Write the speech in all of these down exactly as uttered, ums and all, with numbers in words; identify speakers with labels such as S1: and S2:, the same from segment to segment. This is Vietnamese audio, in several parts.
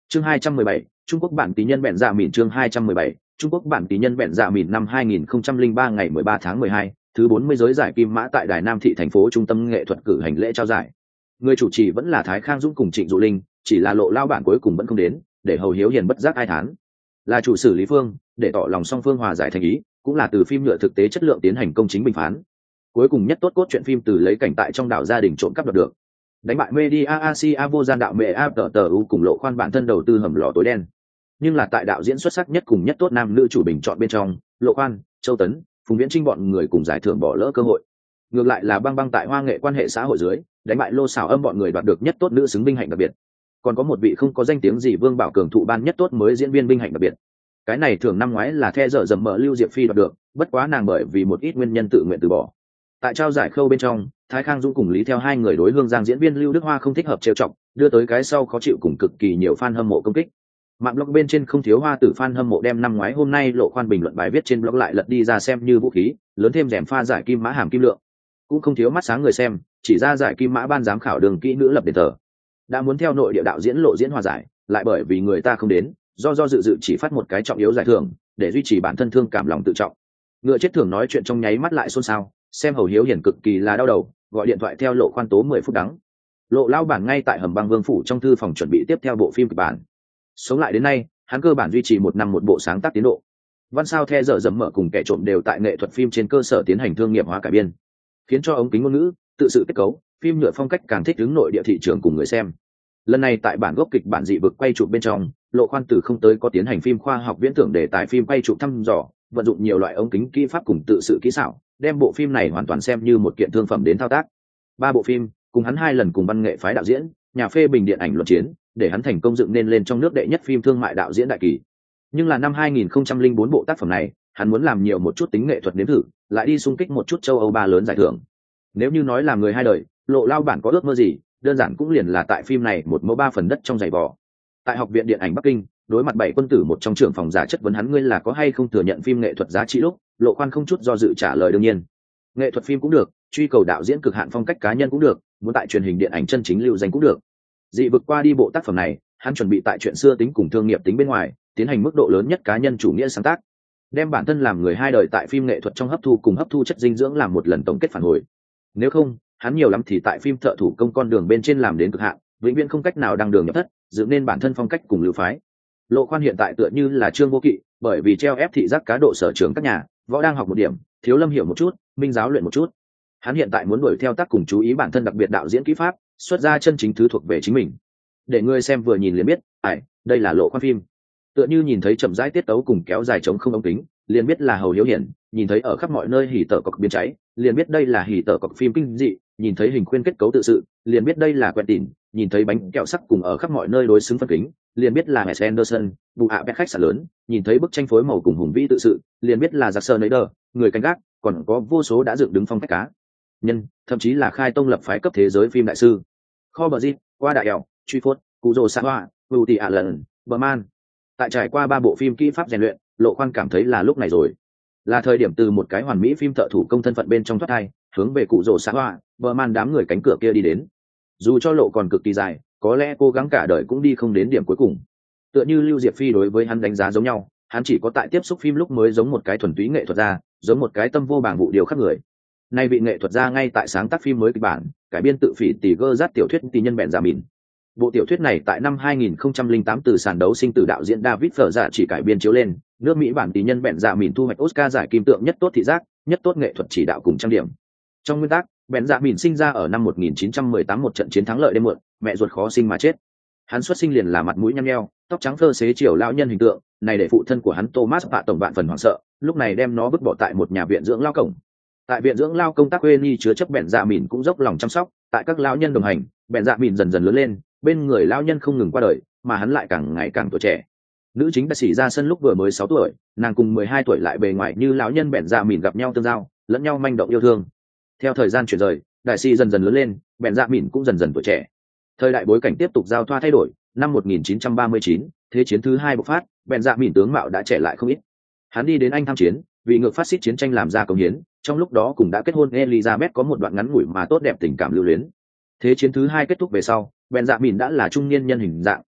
S1: Chương hai trăm mười bảy, Trung Quốc bản tí nhân bẹn dạ mìn. Chương hai trăm mười bảy, Trung Quốc bản tí nhân bẹn dạ mìn. Năm hai nghìn không trăm lẻ ba ngày mười ba tháng mười hai, thứ bốn mươi giới giải kim mã tại Đài Nam thị thành phố trung tâm nghệ thuật cử hành lễ trao giải. Người chủ trì vẫn là Thái Khang Dũng cùng Trịnh Dụ Linh, chỉ là Lộ lao bản cuối cùng vẫn không đến, để Hầu Hiếu Hiền bất giác ai thán. Là chủ sử Lý Phương, để tỏ lòng song phương hòa giải thành ý, cũng là từ phim nhựa thực tế chất lượng tiến hành công chính bình phán. Cuối cùng nhất tốt cốt truyện phim từ lấy cảnh tại trong đảo gia đình trộm cắp đoạt được. Đánh bại Media Asia vô gian đạo mẹ áp tờ tờ u cùng Lộ khoan bản thân đầu tư hầm lò tối đen. Nhưng là tại đạo diễn xuất sắc nhất cùng nhất tốt nam nữ chủ bình chọn bên trong, Lộ khoan, Châu Tấn, Phùng Viễn Trinh bọn người cùng giải thưởng bỏ lỡ cơ hội. Ngược lại là băng băng tại hoa nghệ quan hệ xã hội dưới, đánh bại Lô Xảo Âm bọn người đoạt được nhất tốt nữ xứng binh hạnh đặc biệt. Còn có một vị không có danh tiếng gì Vương Bảo Cường thụ ban nhất tốt mới diễn viên binh hạnh đặc biệt. Cái này thường năm ngoái là The dở dầm mở Lưu Diệp Phi đoạt được, bất quá nàng bởi vì một ít nguyên nhân tự nguyện từ bỏ. Tại trao giải khâu bên trong, Thái Khang Dũng cùng Lý Theo hai người đối Hương Giang diễn viên Lưu Đức Hoa không thích hợp trêu chọc, đưa tới cái sau khó chịu cùng cực kỳ nhiều fan hâm mộ công kích. Mạng blog bên trên không thiếu hoa tử fan hâm mộ đem năm ngoái hôm nay Lộ khoan bình luận bài viết trên blog lại lật đi ra xem như vũ khí, lớn thêm rèm pha giải kim mã hàm kim lượng. Cũng không thiếu mắt sáng người xem, chỉ ra giải kim mã ban giám khảo đường kỹ nữ lập đền thờ. Đã muốn theo nội địa đạo diễn Lộ diễn hòa giải, lại bởi vì người ta không đến, do do dự dự chỉ phát một cái trọng yếu giải thưởng, để duy trì bản thân thương cảm lòng tự trọng. Ngựa chết thường nói chuyện trong nháy mắt lại xôn xao, xem Hầu Hiếu Hiền cực kỳ là đau đầu, gọi điện thoại theo Lộ khoan tố mười phút đắng. Lộ lao bản ngay tại hầm băng vương phủ trong thư phòng chuẩn bị tiếp theo bộ phim kịch bản. Sống lại đến nay, hắn cơ bản duy trì một năm một bộ sáng tác tiến độ. Văn sao The dở dầm mở cùng kẻ trộm đều tại nghệ thuật phim trên cơ sở tiến hành thương nghiệp hóa cải biên, khiến cho ống kính ngôn ngữ, tự sự kết cấu, phim nhựa phong cách càng thích ứng nội địa thị trường cùng người xem. Lần này tại bản gốc kịch bản dị vực quay chụp bên trong, Lộ khoan từ không tới có tiến hành phim khoa học viễn tưởng để tại phim quay chụp thăm dò, vận dụng nhiều loại ống kính kỹ pháp cùng tự sự kỹ xảo, đem bộ phim này hoàn toàn xem như một kiện thương phẩm đến thao tác. Ba bộ phim, cùng hắn hai lần cùng văn nghệ phái đạo diễn, nhà phê bình điện ảnh luận chiến, để hắn thành công dựng nên lên trong nước đệ nhất phim thương mại đạo diễn đại kỳ. Nhưng là năm hai nghìn không trăm lẻ bốn bộ tác phẩm này, hắn muốn làm nhiều một chút tính nghệ thuật nếm thử, lại đi xung kích một chút châu Âu ba lớn giải thưởng. Nếu như nói là người hai đời, Lộ lao bản có ước mơ gì, đơn giản cũng liền là tại phim này một mẫu ba phần đất trong giày vò. Tại học viện điện ảnh Bắc Kinh, đối mặt bảy quân tử một trong trưởng phòng giả chất vấn hắn ngươi là có hay không thừa nhận phim nghệ thuật giá trị lúc, Lộ khoan không chút do dự trả lời đương nhiên. Nghệ thuật phim cũng được, truy cầu đạo diễn cực hạn phong cách cá nhân cũng được, muốn tại truyền hình điện ảnh chân chính lưu danh cũng được. Dị vực qua đi bộ tác phẩm này, hắn chuẩn bị tại chuyện xưa tính cùng thương nghiệp tính bên ngoài, tiến hành mức độ lớn nhất cá nhân chủ nghĩa sáng tác, đem bản thân làm người hai đời tại phim nghệ thuật trong hấp thu cùng hấp thu chất dinh dưỡng làm một lần tổng kết phản hồi. Nếu không, hắn nhiều lắm thì tại phim thợ thủ công con đường bên trên làm đến cực hạn, vĩnh viễn không cách nào đăng đường nhập thất, dựng nên bản thân phong cách cùng lưu phái. Lộ khoan hiện tại tựa như là Trương Vô Kỵ, bởi vì treo ép thị giác cá độ sở trường các nhà, võ đang học một điểm, thiếu lâm hiểu một chút, minh giáo luyện một chút. Hắn hiện tại muốn đuổi theo tác cùng chú ý bản thân đặc biệt đạo diễn kỹ pháp, xuất ra chân chính thứ thuộc về chính mình. Để người xem vừa nhìn liền biết, ải, đây là Lộ khoan phim. Tựa như nhìn thấy chậm rãi tiết tấu cùng kéo dài trống không ống kính, liền biết là Hầu Hiếu Hiển, nhìn thấy ở khắp mọi nơi hỉ tở cọc biến cháy, liền biết đây là hỉ tở cọc phim kinh dị, nhìn thấy hình khuyên kết cấu tự sự, liền biết đây là Quentin, nhìn thấy bánh kẹo sắc cùng ở khắp mọi nơi đối xứng phân kính, liền biết là Wes Anderson, vụ hạ bét khách sạn lớn, nhìn thấy bức tranh phối màu cùng hùng vĩ tự sự, liền biết là Jack Snyder, người canh gác, còn có vô số đã dựng đứng phong cách cá nhân, thậm chí là khai tông lập phái cấp thế giới phim đại sư. Kho bờ Jin, qua đại ẻo, truy phốt, cụ rồ sa hoa, Woody Allen, Berman. Tại trải qua ba bộ phim kỹ pháp rèn luyện, Lộ khoan cảm thấy là lúc này rồi, là thời điểm từ một cái hoàn mỹ phim thợ thủ công thân phận bên trong thoát thai, hướng về cụ rồ sa hoa, Berman đám người cánh cửa kia đi đến. Dù cho lộ còn cực kỳ dài, có lẽ cố gắng cả đời cũng đi không đến điểm cuối cùng. Tựa như Lưu Diệp Phi đối với hắn đánh giá giống nhau, hắn chỉ có tại tiếp xúc phim lúc mới giống một cái thuần túy nghệ thuật gia, giống một cái tâm vô bảng vụ điều khắc người. Nay vị nghệ thuật gia ngay tại sáng tác phim mới kịch bản, cải biên tự phỉ tỷ gơ rát tiểu thuyết tỷ nhân bèn giả mìn. Bộ tiểu thuyết này tại năm hai nghìn không trăm lẻ tám từ sàn đấu sinh tử đạo diễn David Phở Dạ chỉ cải biên chiếu lên, nước Mỹ bản tỷ nhân bèn giả mìn thu hoạch Oscar giải kim tượng nhất tốt thị giác, nhất tốt nghệ thuật chỉ đạo cùng trang điểm. Trong nguyên tắc, bèn dạ mìn sinh ra ở năm một nghìn chín trăm mười tám một trận chiến thắng lợi đêm muộn, mẹ ruột khó sinh mà chết. Hắn xuất sinh liền là mặt mũi nhăn nheo, tóc trắng phơ xế chiều lão nhân hình tượng, này để phụ thân của hắn Thomas Vạ tổng vạn phần hoảng sợ, lúc này đem nó vứt bỏ tại một nhà viện dưỡng lao cổng. Tại viện dưỡng lao công tác quê nhi chứa chấp bèn dạ mìn cũng dốc lòng chăm sóc, tại các lão nhân đồng hành, bèn dạ mìn dần dần lớn lên, bên người lão nhân không ngừng qua đời, mà hắn lại càng ngày càng tuổi trẻ. Nữ chính đã xỉ ra sân lúc vừa mới sáu tuổi, nàng cùng mười hai tuổi lại bề ngoài như lão nhân bèn dạ mìn gặp nhau tương giao, lẫn nhau manh động yêu thương. Theo thời gian chuyển rời, đại sĩ dần dần lớn lên, bèn dạ mìn cũng dần dần tuổi trẻ. Thời đại bối cảnh tiếp tục giao thoa thay đổi, năm một nghìn chín trăm ba mươi chín, thế chiến thứ hai bộc phát, bèn dạ mìn tướng mạo đã trẻ lại không ít. Hắn đi đến Anh tham chiến, vì ngược phát xít chiến tranh làm ra công hiến, trong lúc đó cũng đã kết hôn Elizabeth có một đoạn ngắn ngủi mà tốt đẹp tình cảm lưu luyến. Thế chiến thứ hai kết thúc về sau, bèn dạ mìn đã là trung niên nhân hình dạng,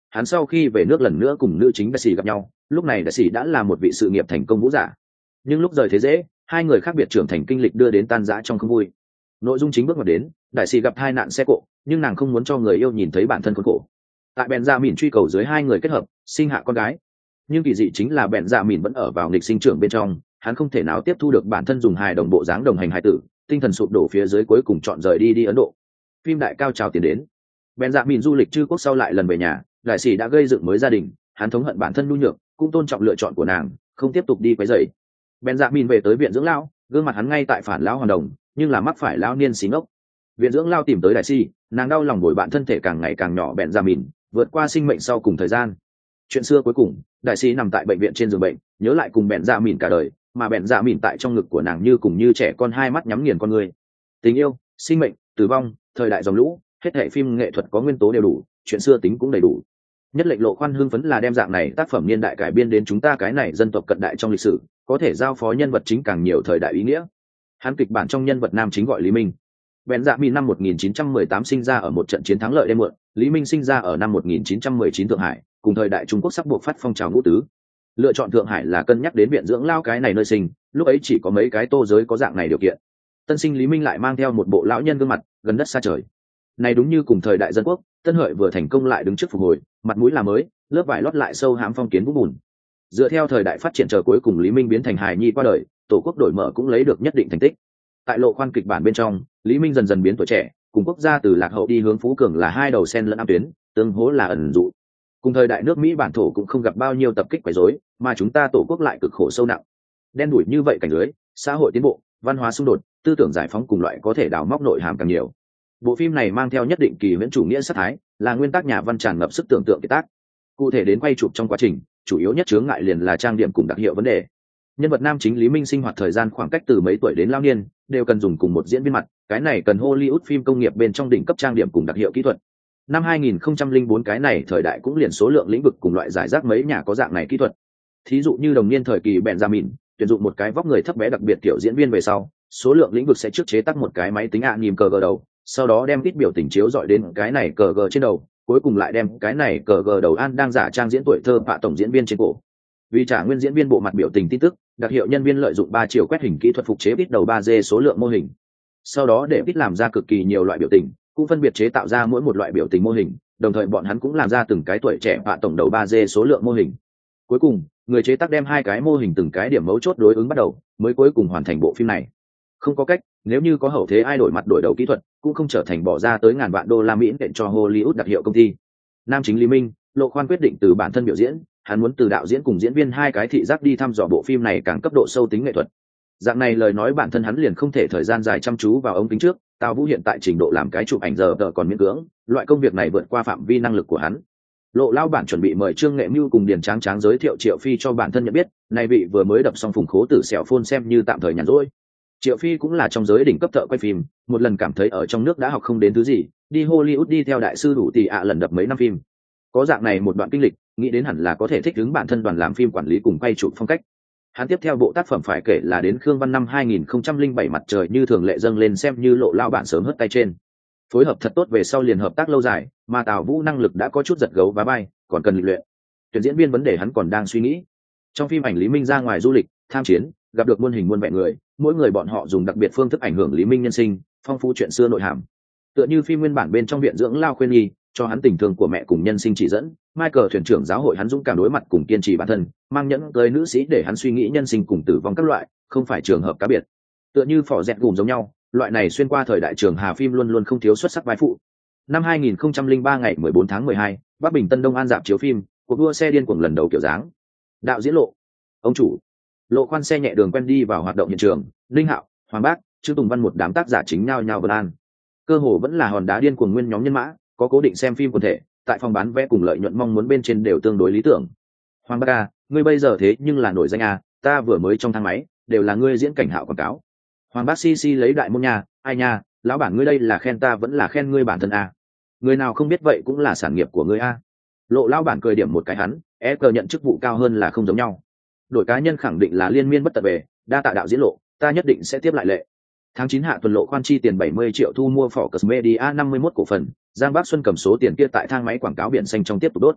S1: Hắn sau khi về nước lần nữa cùng nữ chính đại sĩ gặp nhau, lúc này đại sĩ đã là một vị sự nghiệp thành công vũ giả, nhưng lúc rời thế dễ, hai người khác biệt trưởng thành kinh lịch đưa đến tan rã trong không vui. Nội dung chính bước vào đến đại sĩ gặp tai nạn xe cộ, nhưng nàng không muốn cho người yêu nhìn thấy bản thân khốn khổ. Tại bèn dạ mìn truy cầu dưới hai người kết hợp sinh hạ con gái, nhưng kỳ dị chính là bèn dạ mìn vẫn ở vào nghịch sinh trưởng bên trong, hắn không thể nào tiếp thu được bản thân dùng hài đồng bộ dáng đồng hành hài tử, tinh thần sụp đổ phía dưới cuối cùng chọn rời đi đi Ấn Độ. Phim đại cao trào tiến đến, bèn dạ mìn du lịch chư quốc sau lại lần về nhà, đại sĩ đã gây dựng mới gia đình, hắn thống hận bản thân nhu nhược, cũng tôn trọng lựa chọn của nàng, không tiếp tục đi quấy rầy. bèn dạ mìn về tới viện dưỡng lão, gương mặt hắn ngay tại phản lão hoàn đồng, nhưng là mắc phải lão niên xí ngốc. Viện dưỡng lão tìm tới đại sĩ, nàng đau lòng bồi bạn thân thể càng ngày càng nhỏ bèn dạ mìn, vượt qua sinh mệnh sau cùng thời gian. Chuyện xưa cuối cùng, đại sĩ nằm tại bệnh viện trên giường bệnh, nhớ lại cùng bèn dạ mìn cả đời, mà bèn dạ mìn tại trong ngực của nàng như cùng như trẻ con, hai mắt nhắm nghiền con người. Tình yêu, sinh mệnh, tử vong, thời đại dòng lũ, hết thảy phim nghệ thuật có nguyên tố đều đủ, chuyện xưa tính cũng đầy đủ. Nhất lệnh Lộ Khoan hưng phấn là đem dạng này tác phẩm niên đại cải biên đến chúng ta cái này dân tộc cận đại trong lịch sử, có thể giao phó nhân vật chính càng nhiều thời đại ý nghĩa. Hắn kịch bản trong nhân vật nam chính gọi Lý Minh. Bèn dạ mìn năm một nghìn chín trăm mười tám sinh ra ở một trận chiến thắng lợi đêm muộn, Lý Minh sinh ra ở năm một nghìn chín trăm mười chín Thượng Hải, cùng thời đại Trung Quốc sắp buộc phát phong trào ngũ tứ. Lựa chọn Thượng Hải là cân nhắc đến viện dưỡng lao cái này nơi sinh, lúc ấy chỉ có mấy cái tô giới có dạng này điều kiện. Tân sinh Lý Minh lại mang theo một bộ lão nhân gương mặt, gần đất xa trời. Này đúng như cùng thời đại dân quốc, Tân Hợi vừa thành công lại đứng trước phục hồi, mặt mũi là mới, lớp vải lót lại sâu hãm phong kiến vũ bùn. Dựa theo thời đại phát triển chờ cuối cùng Lý Minh biến thành hài nhi qua đời, tổ quốc đổi mở cũng lấy được nhất định thành tích. Tại Lộ Khoan kịch bản bên trong, Lý Minh dần dần biến tuổi trẻ, cùng quốc gia từ lạc hậu đi hướng phú cường là hai đầu sen lẫn ám tuyến, tương hỗ là ẩn dụ. Cùng thời đại nước Mỹ bản thổ cũng không gặp bao nhiêu tập kích quấy rối, mà chúng ta tổ quốc lại cực khổ sâu nặng. Đen đủi như vậy cảnh lưới, xã hội tiến bộ, văn hóa xung đột, tư tưởng giải phóng cùng loại có thể đào móc nội hàm càng nhiều. Bộ phim này mang theo nhất định kỳ viễn chủ nghĩa sát thái, là nguyên tác nhà văn tràn ngập sức tưởng tượng kiệt tác. Cụ thể đến quay chụp trong quá trình, chủ yếu nhất chướng ngại liền là trang điểm cùng đặc hiệu vấn đề. Nhân vật nam chính Lý Minh sinh hoạt thời gian khoảng cách từ mấy tuổi đến lao niên, đều cần dùng cùng một diễn viên mặt, cái này cần Hollywood phim công nghiệp bên trong đỉnh cấp trang điểm cùng đặc hiệu kỹ thuật. Năm hai nghìn không trăm lẻ bốn cái này thời đại cũng liền số lượng lĩnh vực cùng loại giải rác mấy nhà có dạng này kỹ thuật. Thí dụ như đồng niên thời kỳ Benjamin, tuyển dụng một cái vóc người thấp bé đặc biệt kiểu diễn viên về sau, số lượng lĩnh vực sẽ trước chế tác một cái máy tính ạ à, nhìn cờ gờ đầu, sau đó đem ít biểu tình chiếu dọi đến cái này cờ gờ trên đầu, cuối cùng lại đem cái này cờ gờ đầu an đang giả trang diễn tuổi thơ bạ tổng diễn viên trên cổ. Vì trả nguyên diễn viên bộ mặt biểu tình tin tức, đặc hiệu nhân viên lợi dụng ba chiều quét hình kỹ thuật phục chế ít đầu ba D số lượng mô hình, sau đó để ít làm ra cực kỳ nhiều loại biểu tình, cũng phân biệt chế tạo ra mỗi một loại biểu tình mô hình, đồng thời bọn hắn cũng làm ra từng cái tuổi trẻ bạ tổng đầu ba D số lượng mô hình. Cuối cùng, người chế tác đem hai cái mô hình từng cái điểm mấu chốt đối ứng bắt đầu, mới cuối cùng hoàn thành bộ phim này. Không có cách, nếu như có hậu thế ai đổi mặt đổi đầu kỹ thuật, cũng không trở thành bỏ ra tới ngàn vạn đô la Mỹ để cho Hollywood đặc hiệu công ty. Nam chính Lý Minh, Lộ Khoan quyết định từ bản thân biểu diễn, hắn muốn từ đạo diễn cùng diễn viên hai cái thị giác đi thăm dò bộ phim này càng cấp độ sâu tính nghệ thuật. Dạng này lời nói bản thân hắn liền không thể thời gian dài chăm chú vào ống kính trước, Tào Vũ hiện tại trình độ làm cái chụp ảnh giờ đỡ còn miễn cưỡng, loại công việc này vượt qua phạm vi năng lực của hắn. Lộ lao bản chuẩn bị mời Trương Nghệ Mưu cùng Điền Tráng Tráng giới thiệu Triệu Phi cho bản thân nhận biết, này vị vừa mới đập xong Phùng Khố Tử sẹo phôn xem như tạm thời nhàn rỗi. Triệu Phi cũng là trong giới đỉnh cấp thợ quay phim, một lần cảm thấy ở trong nước đã học không đến thứ gì, đi Hollywood đi theo đại sư đủ tỷ ạ lần đập mấy năm phim. Có dạng này một đoạn kinh lịch, nghĩ đến hẳn là có thể thích ứng bản thân đoàn làm phim quản lý cùng quay chụp phong cách. Hắn tiếp theo bộ tác phẩm phải kể là đến Khương Văn năm hai nghìn không trăm lẻ bảy mặt trời như thường lệ dâng lên xem như Lộ lao bản sớm hất tay trên. Phối hợp thật tốt về sau liền hợp tác lâu dài, mà Tào Vũ năng lực đã có chút giật gấu và bay, còn cần luyện. Tuyển diễn viên vấn đề hắn còn đang suy nghĩ. Trong phim ảnh Lý Minh ra ngoài du lịch, tham chiến, gặp được muôn hình muôn vẻ người, mỗi người bọn họ dùng đặc biệt phương thức ảnh hưởng Lý Minh nhân sinh, phong phú chuyện xưa nội hàm. Tựa như phim nguyên bản bên trong viện dưỡng lao khuyên nhi, cho hắn tình thương của mẹ cùng nhân sinh chỉ dẫn, Michael thuyền trưởng giáo hội hắn dũng cảm đối mặt cùng kiên trì bản thân, mang nhẫn tới nữ sĩ để hắn suy nghĩ nhân sinh cùng tử vong các loại, không phải trường hợp cá biệt. Tựa như phỏ dẹt gùm giống nhau, loại này xuyên qua thời đại trường hà phim luôn luôn không thiếu xuất sắc vai phụ. Năm hai nghìn không trăm lẻ ba ngày mười bốn tháng mười hai, Bắc Bình Tân Đông An rạp chiếu phim, cuộc đua xe điên cuồng lần đầu kiểu dáng. Đạo diễn Lộ, ông chủ. Lộ Khoan xe nhẹ đường quen đi vào hoạt động hiện trường, Linh Hạo, Hoàng Bác, Trương Tùng Văn một đám tác giả chính nhau nhau vân an. Cơ hồ vẫn là hòn đá điên cuồng nguyên nhóm nhân mã, có cố định xem phim quần thể, tại phòng bán vé cùng lợi nhuận mong muốn bên trên đều tương đối lý tưởng. Hoàng Bác à, ngươi bây giờ thế nhưng là nổi danh à, ta vừa mới trong thang máy, đều là ngươi diễn cảnh Hạo quảng cáo. Hoàng Bác si si lấy đại môn nhà, ai nha, lão bản ngươi đây là khen ta vẫn là khen ngươi bản thân à. Người nào không biết vậy cũng là sản nghiệp của ngươi à. Lộ lão bản cười điểm một cái hắn, e cờ nhận chức vụ cao hơn là không giống nhau. Đội cá nhân khẳng định là liên miên bất tận về, đa tạ đạo diễn Lộ, ta nhất định sẽ tiếp lại lệ. Tháng chín hạ tuần Lộ Khoan chi tiền bảy mươi triệu thu mua Focus Media năm mươi mốt cổ phần, Giang Bắc Xuân cầm số tiền kia tại thang máy quảng cáo biển xanh trong tiếp tục đốt.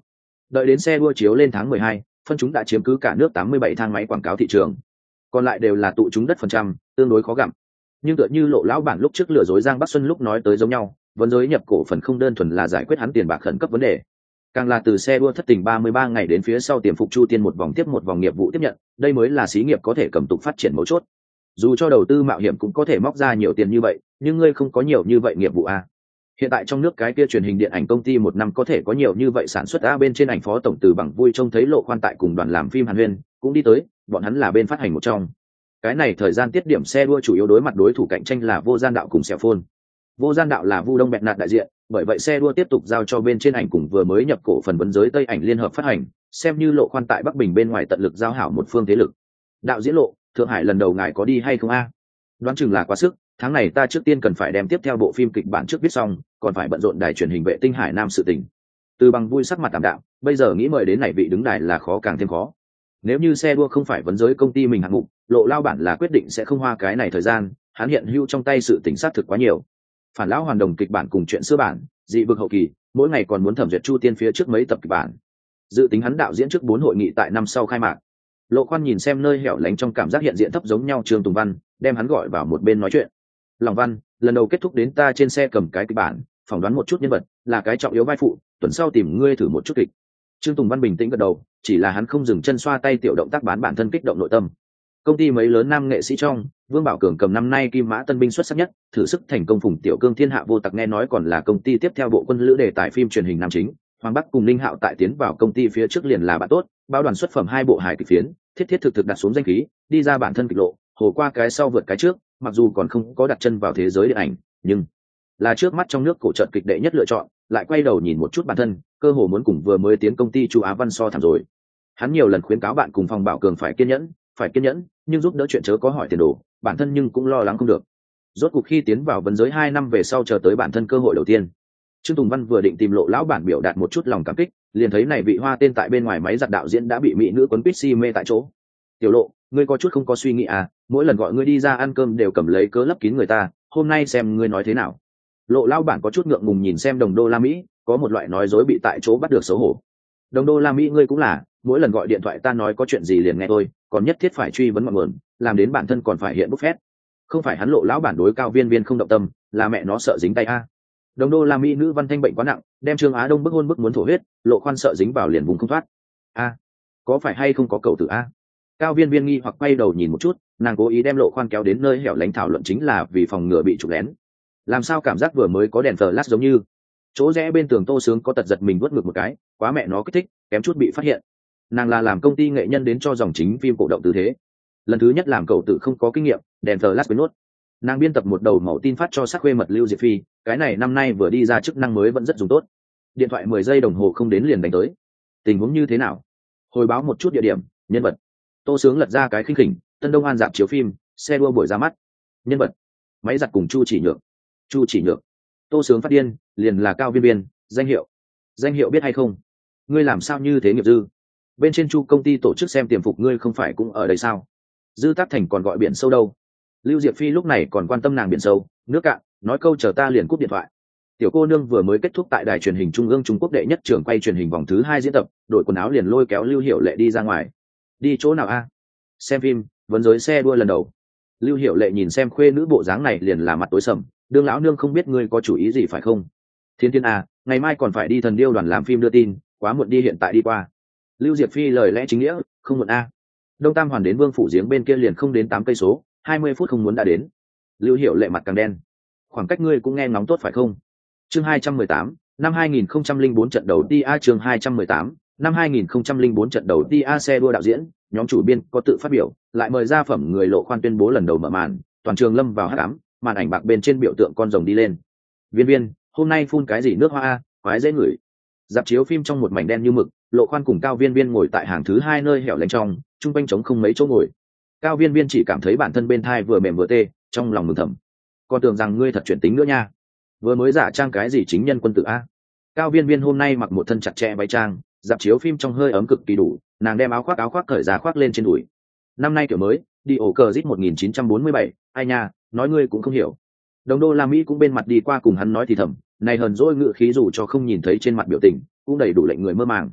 S1: Đợi đến xe đua chiếu lên tháng mười hai, phân chúng đã chiếm cứ cả nước tám mươi bảy thang máy quảng cáo thị trường, còn lại đều là tụ chúng đất phần trăm, tương đối khó gặm. Nhưng tựa như Lộ lão bản lúc trước lừa dối Giang Bắc Xuân lúc nói tới giống nhau, vấn giới nhập cổ phần không đơn thuần là giải quyết hắn tiền bạc khẩn cấp vấn đề, càng là từ xe đua thất tình ba mươi ba ngày đến phía sau tiềm phục Chu Tiên một vòng tiếp một vòng nghiệp vụ tiếp nhận, đây mới là xí nghiệp có thể cầm tục phát triển mấu chốt. Dù cho đầu tư mạo hiểm cũng có thể móc ra nhiều tiền như vậy, nhưng ngươi không có nhiều như vậy nghiệp vụ a. Hiện tại trong nước cái kia truyền hình điện ảnh công ty một năm có thể có nhiều như vậy sản xuất a. Bên trên ảnh phó tổng từ bằng vui trông thấy Lộ Khoan tại cùng đoàn làm phim Hàn Huyên cũng đi tới, bọn hắn là bên phát hành một trong. Cái này thời gian tiết điểm xe đua chủ yếu đối mặt đối thủ cạnh tranh là Vô Gian Đạo cùng Sẹo Phôn. Vô Gian Đạo là Vu Đông Bẹt Nạt đại diện, bởi vậy xe đua tiếp tục giao cho bên trên ảnh cùng vừa mới nhập cổ phần vấn giới Tây ảnh liên hợp phát hành, xem như Lộ Khoan tại Bắc Bình bên ngoài tận lực giao hảo một phương thế lực. Đạo diễn Lộ, Thượng Hải lần đầu ngài có đi hay không a? Đoán chừng là quá sức, tháng này ta trước tiên cần phải đem tiếp theo bộ phim kịch bản trước viết xong, còn phải bận rộn đài truyền hình Vệ tinh Hải Nam sự tình. Từ bằng vui sắc mặt tạm đạm, bây giờ nghĩ mời đến này vị đứng đài là khó càng thêm khó. Nếu như xe đua không phải vấn giới công ty mình hạng mục, Lộ lao bản là quyết định sẽ không hoa cái này thời gian, hắn hiện hữu trong tay sự tỉnh sát thực quá nhiều. Phản lão hoàn đồng kịch bản cùng chuyện xưa bản, dị vực hậu kỳ, mỗi ngày còn muốn thẩm duyệt Chu Tiên phía trước mấy tập kịch bản. Dự tính hắn đạo diễn trước bốn hội nghị tại năm sau khai mạc. Lộ Khoan nhìn xem nơi hẻo lánh trong cảm giác hiện diện thấp giống nhau Trương Tùng Văn, đem hắn gọi vào một bên nói chuyện. Lòng Văn, lần đầu kết thúc đến ta trên xe cầm cái kịch bản, phỏng đoán một chút nhân vật, là cái trọng yếu vai phụ, tuần sau tìm ngươi thử một chút kịch. Trương Tùng Văn bình tĩnh gật đầu, chỉ là hắn không dừng chân xoa tay tiểu động tác bán bản thân kích động nội tâm. Công ty mấy lớn nam nghệ sĩ trong, Vương Bảo Cường cầm năm nay Kim Mã Tân binh xuất sắc nhất, thử sức thành công Phùng Tiểu Cương thiên hạ vô tặc nghe nói còn là công ty tiếp theo bộ quân lữ đề tài phim truyền hình nam chính. Hoàng Bắc cùng Linh Hạo tại tiến vào công ty phía trước liền là bạn tốt, bao đoàn xuất phẩm hai bộ hài kịch phiến, thiết thiết thực thực đặt xuống danh khí, đi ra bản thân kịch lộ, hồ qua cái sau vượt cái trước, mặc dù còn không có đặt chân vào thế giới điện ảnh, nhưng là trước mắt trong nước cổ trợt kịch đệ nhất lựa chọn, lại quay đầu nhìn một chút bản thân, cơ hồ muốn cùng vừa mới tiến công ty Chu Á Văn so thảm rồi. Hắn nhiều lần khuyến cáo bạn cùng Phòng Bảo Cường phải kiên nhẫn, phải kiên nhẫn, nhưng giúp đỡ chuyện chớ có hỏi tiền đồ, bản thân nhưng cũng lo lắng không được. Rốt cuộc khi tiến vào vấn giới hai năm về sau chờ tới bản thân cơ hội đầu tiên. Trương Tùng Văn vừa định tìm Lộ lão bản biểu đạt một chút lòng cảm kích, liền thấy này vị hoa tên tại bên ngoài máy giặt đạo diễn đã bị mỹ nữ quấn quýt si mê tại chỗ. Tiểu Lộ, ngươi có chút không có suy nghĩ à, mỗi lần gọi ngươi đi ra ăn cơm đều cầm lấy cớ lấp kín người ta, hôm nay xem ngươi nói thế nào. Lộ lão bản có chút ngượng ngùng nhìn xem đồng đô la Mỹ, có một loại nói dối bị tại chỗ bắt được xấu hổ. Đồng đô la Mỹ ngươi cũng là, mỗi lần gọi điện thoại ta nói có chuyện gì liền nghe tôi, còn nhất thiết phải truy vấn ngọn nguồn, làm đến bản thân còn phải hiện bút phét. Không phải hắn Lộ lão bản đối Cao Viên Viên không động tâm, là mẹ nó sợ dính tay a. Đồng đô la Mỹ nữ văn thanh bệnh quá nặng, đem Trương Á Đông bức hôn bức muốn thổ huyết, Lộ Khoan sợ dính vào liền vùng không thoát. A, có phải hay không có cầu tử a? Cao Viên Viên nghi hoặc quay đầu nhìn một chút, nàng cố ý đem Lộ Khoan kéo đến nơi hẻo lánh thảo luận chính là vì phòng ngừa bị chụp lén. Làm sao cảm giác vừa mới có đèn flash giống như chỗ rẽ bên tường Tô Sướng có tật giật mình vớt ngực một cái, quá mẹ nó kích thích, kém chút bị phát hiện. Nàng là làm công ty nghệ nhân đến cho dòng chính phim cổ động tư thế, lần thứ nhất làm cầu tử không có kinh nghiệm, đèn flash biến nốt. Nàng biên tập một đầu mẫu tin phát cho sắc khuê mật Lưu Diệp Phi, cái này năm nay vừa đi ra chức năng mới vẫn rất dùng tốt. Điện thoại mười giây đồng hồ không đến liền đánh tới. Tình huống như thế nào? Hồi báo một chút địa điểm, nhân vật. Tô Sướng lật ra cái khinh khỉnh, Tân Đông An dạp chiếu phim, xe đua buổi ra mắt. Nhân vật, máy giặt cùng Chu Chỉ Nhược. Chu Chỉ Nhược. Tô Sướng phát điên, liền là Cao Viên Viên, danh hiệu. Danh hiệu biết hay không? Ngươi làm sao như thế nghiệp dư? Bên trên Chu công ty tổ chức xem tiềm phục ngươi không phải cũng ở đây sao? Dư Tác Thành còn gọi biển sâu đâu? Lưu Diệp Phi lúc này còn quan tâm nàng biển sâu, nước cạn, nói câu chờ ta liền cúp điện thoại. Tiểu cô nương vừa mới kết thúc tại đài truyền hình trung ương Trung Quốc đệ nhất trường quay truyền hình vòng thứ hai diễn tập, đội quần áo liền lôi kéo Lưu Hiểu Lệ đi ra ngoài. Đi chỗ nào a? Xem phim, vấn giới xe đua lần đầu. Lưu Hiểu Lệ nhìn xem khuê nữ bộ dáng này liền là mặt tối sầm, đương lão nương không biết ngươi có chủ ý gì phải không? Thiên Thiên a, ngày mai còn phải đi thần điêu đoàn làm phim đưa tin, quá muộn đi hiện tại đi qua. Lưu Diệp Phi lời lẽ chính nghĩa, không muộn a. Đông Tam Hoàn đến Vương phủ giếng bên kia liền không đến tám cây số, hai mươi phút không muốn đã đến. Lưu Hiểu Lệ mặt càng đen. Khoảng cách ngươi cũng nghe ngóng tốt phải không? Chương hai trăm mười tám, năm hai nghìn không trăm lẻ bốn trận đầu đi a chương hai trăm mười tám, năm hai nghìn không trăm lẻ bốn trận đầu đi a xe đua đạo diễn, nhóm chủ biên có tự phát biểu, lại mời ra phẩm người Lộ Khoan tuyên bố lần đầu mở màn, toàn trường lâm vào hắc ám, màn ảnh bạc bên trên biểu tượng con rồng đi lên. Viên Viên, hôm nay phun cái gì nước hoa a, quái dễ ngửi. Dạp chiếu phim trong một mảnh đen như mực, Lộ Khoan cùng Cao Viên Viên ngồi tại hàng thứ hai nơi hẻo lánh trong, trung quanh trống không mấy chỗ ngồi. Cao Viên Viên chỉ cảm thấy bản thân bên thai vừa mềm vừa tê, trong lòng mừng thầm. Còn tưởng rằng ngươi thật chuyển tính nữa nha. Vừa mới giả trang cái gì chính nhân quân tử a. Cao Viên Viên hôm nay mặc một thân chặt chẽ váy trang, dạp chiếu phim trong hơi ấm cực kỳ đủ, nàng đem áo khoác áo khoác cởi ra khoác lên trên đùi. Năm nay kiểu mới, đi ổ cờ rít một nghìn chín trăm bốn mươi bảy, ai nha, nói ngươi cũng không hiểu. Đồng đô la Mỹ cũng bên mặt đi qua cùng hắn nói thì thầm, này hờn dỗi ngự khí dù cho không nhìn thấy trên mặt biểu tình, cũng đầy đủ lệnh người mơ màng.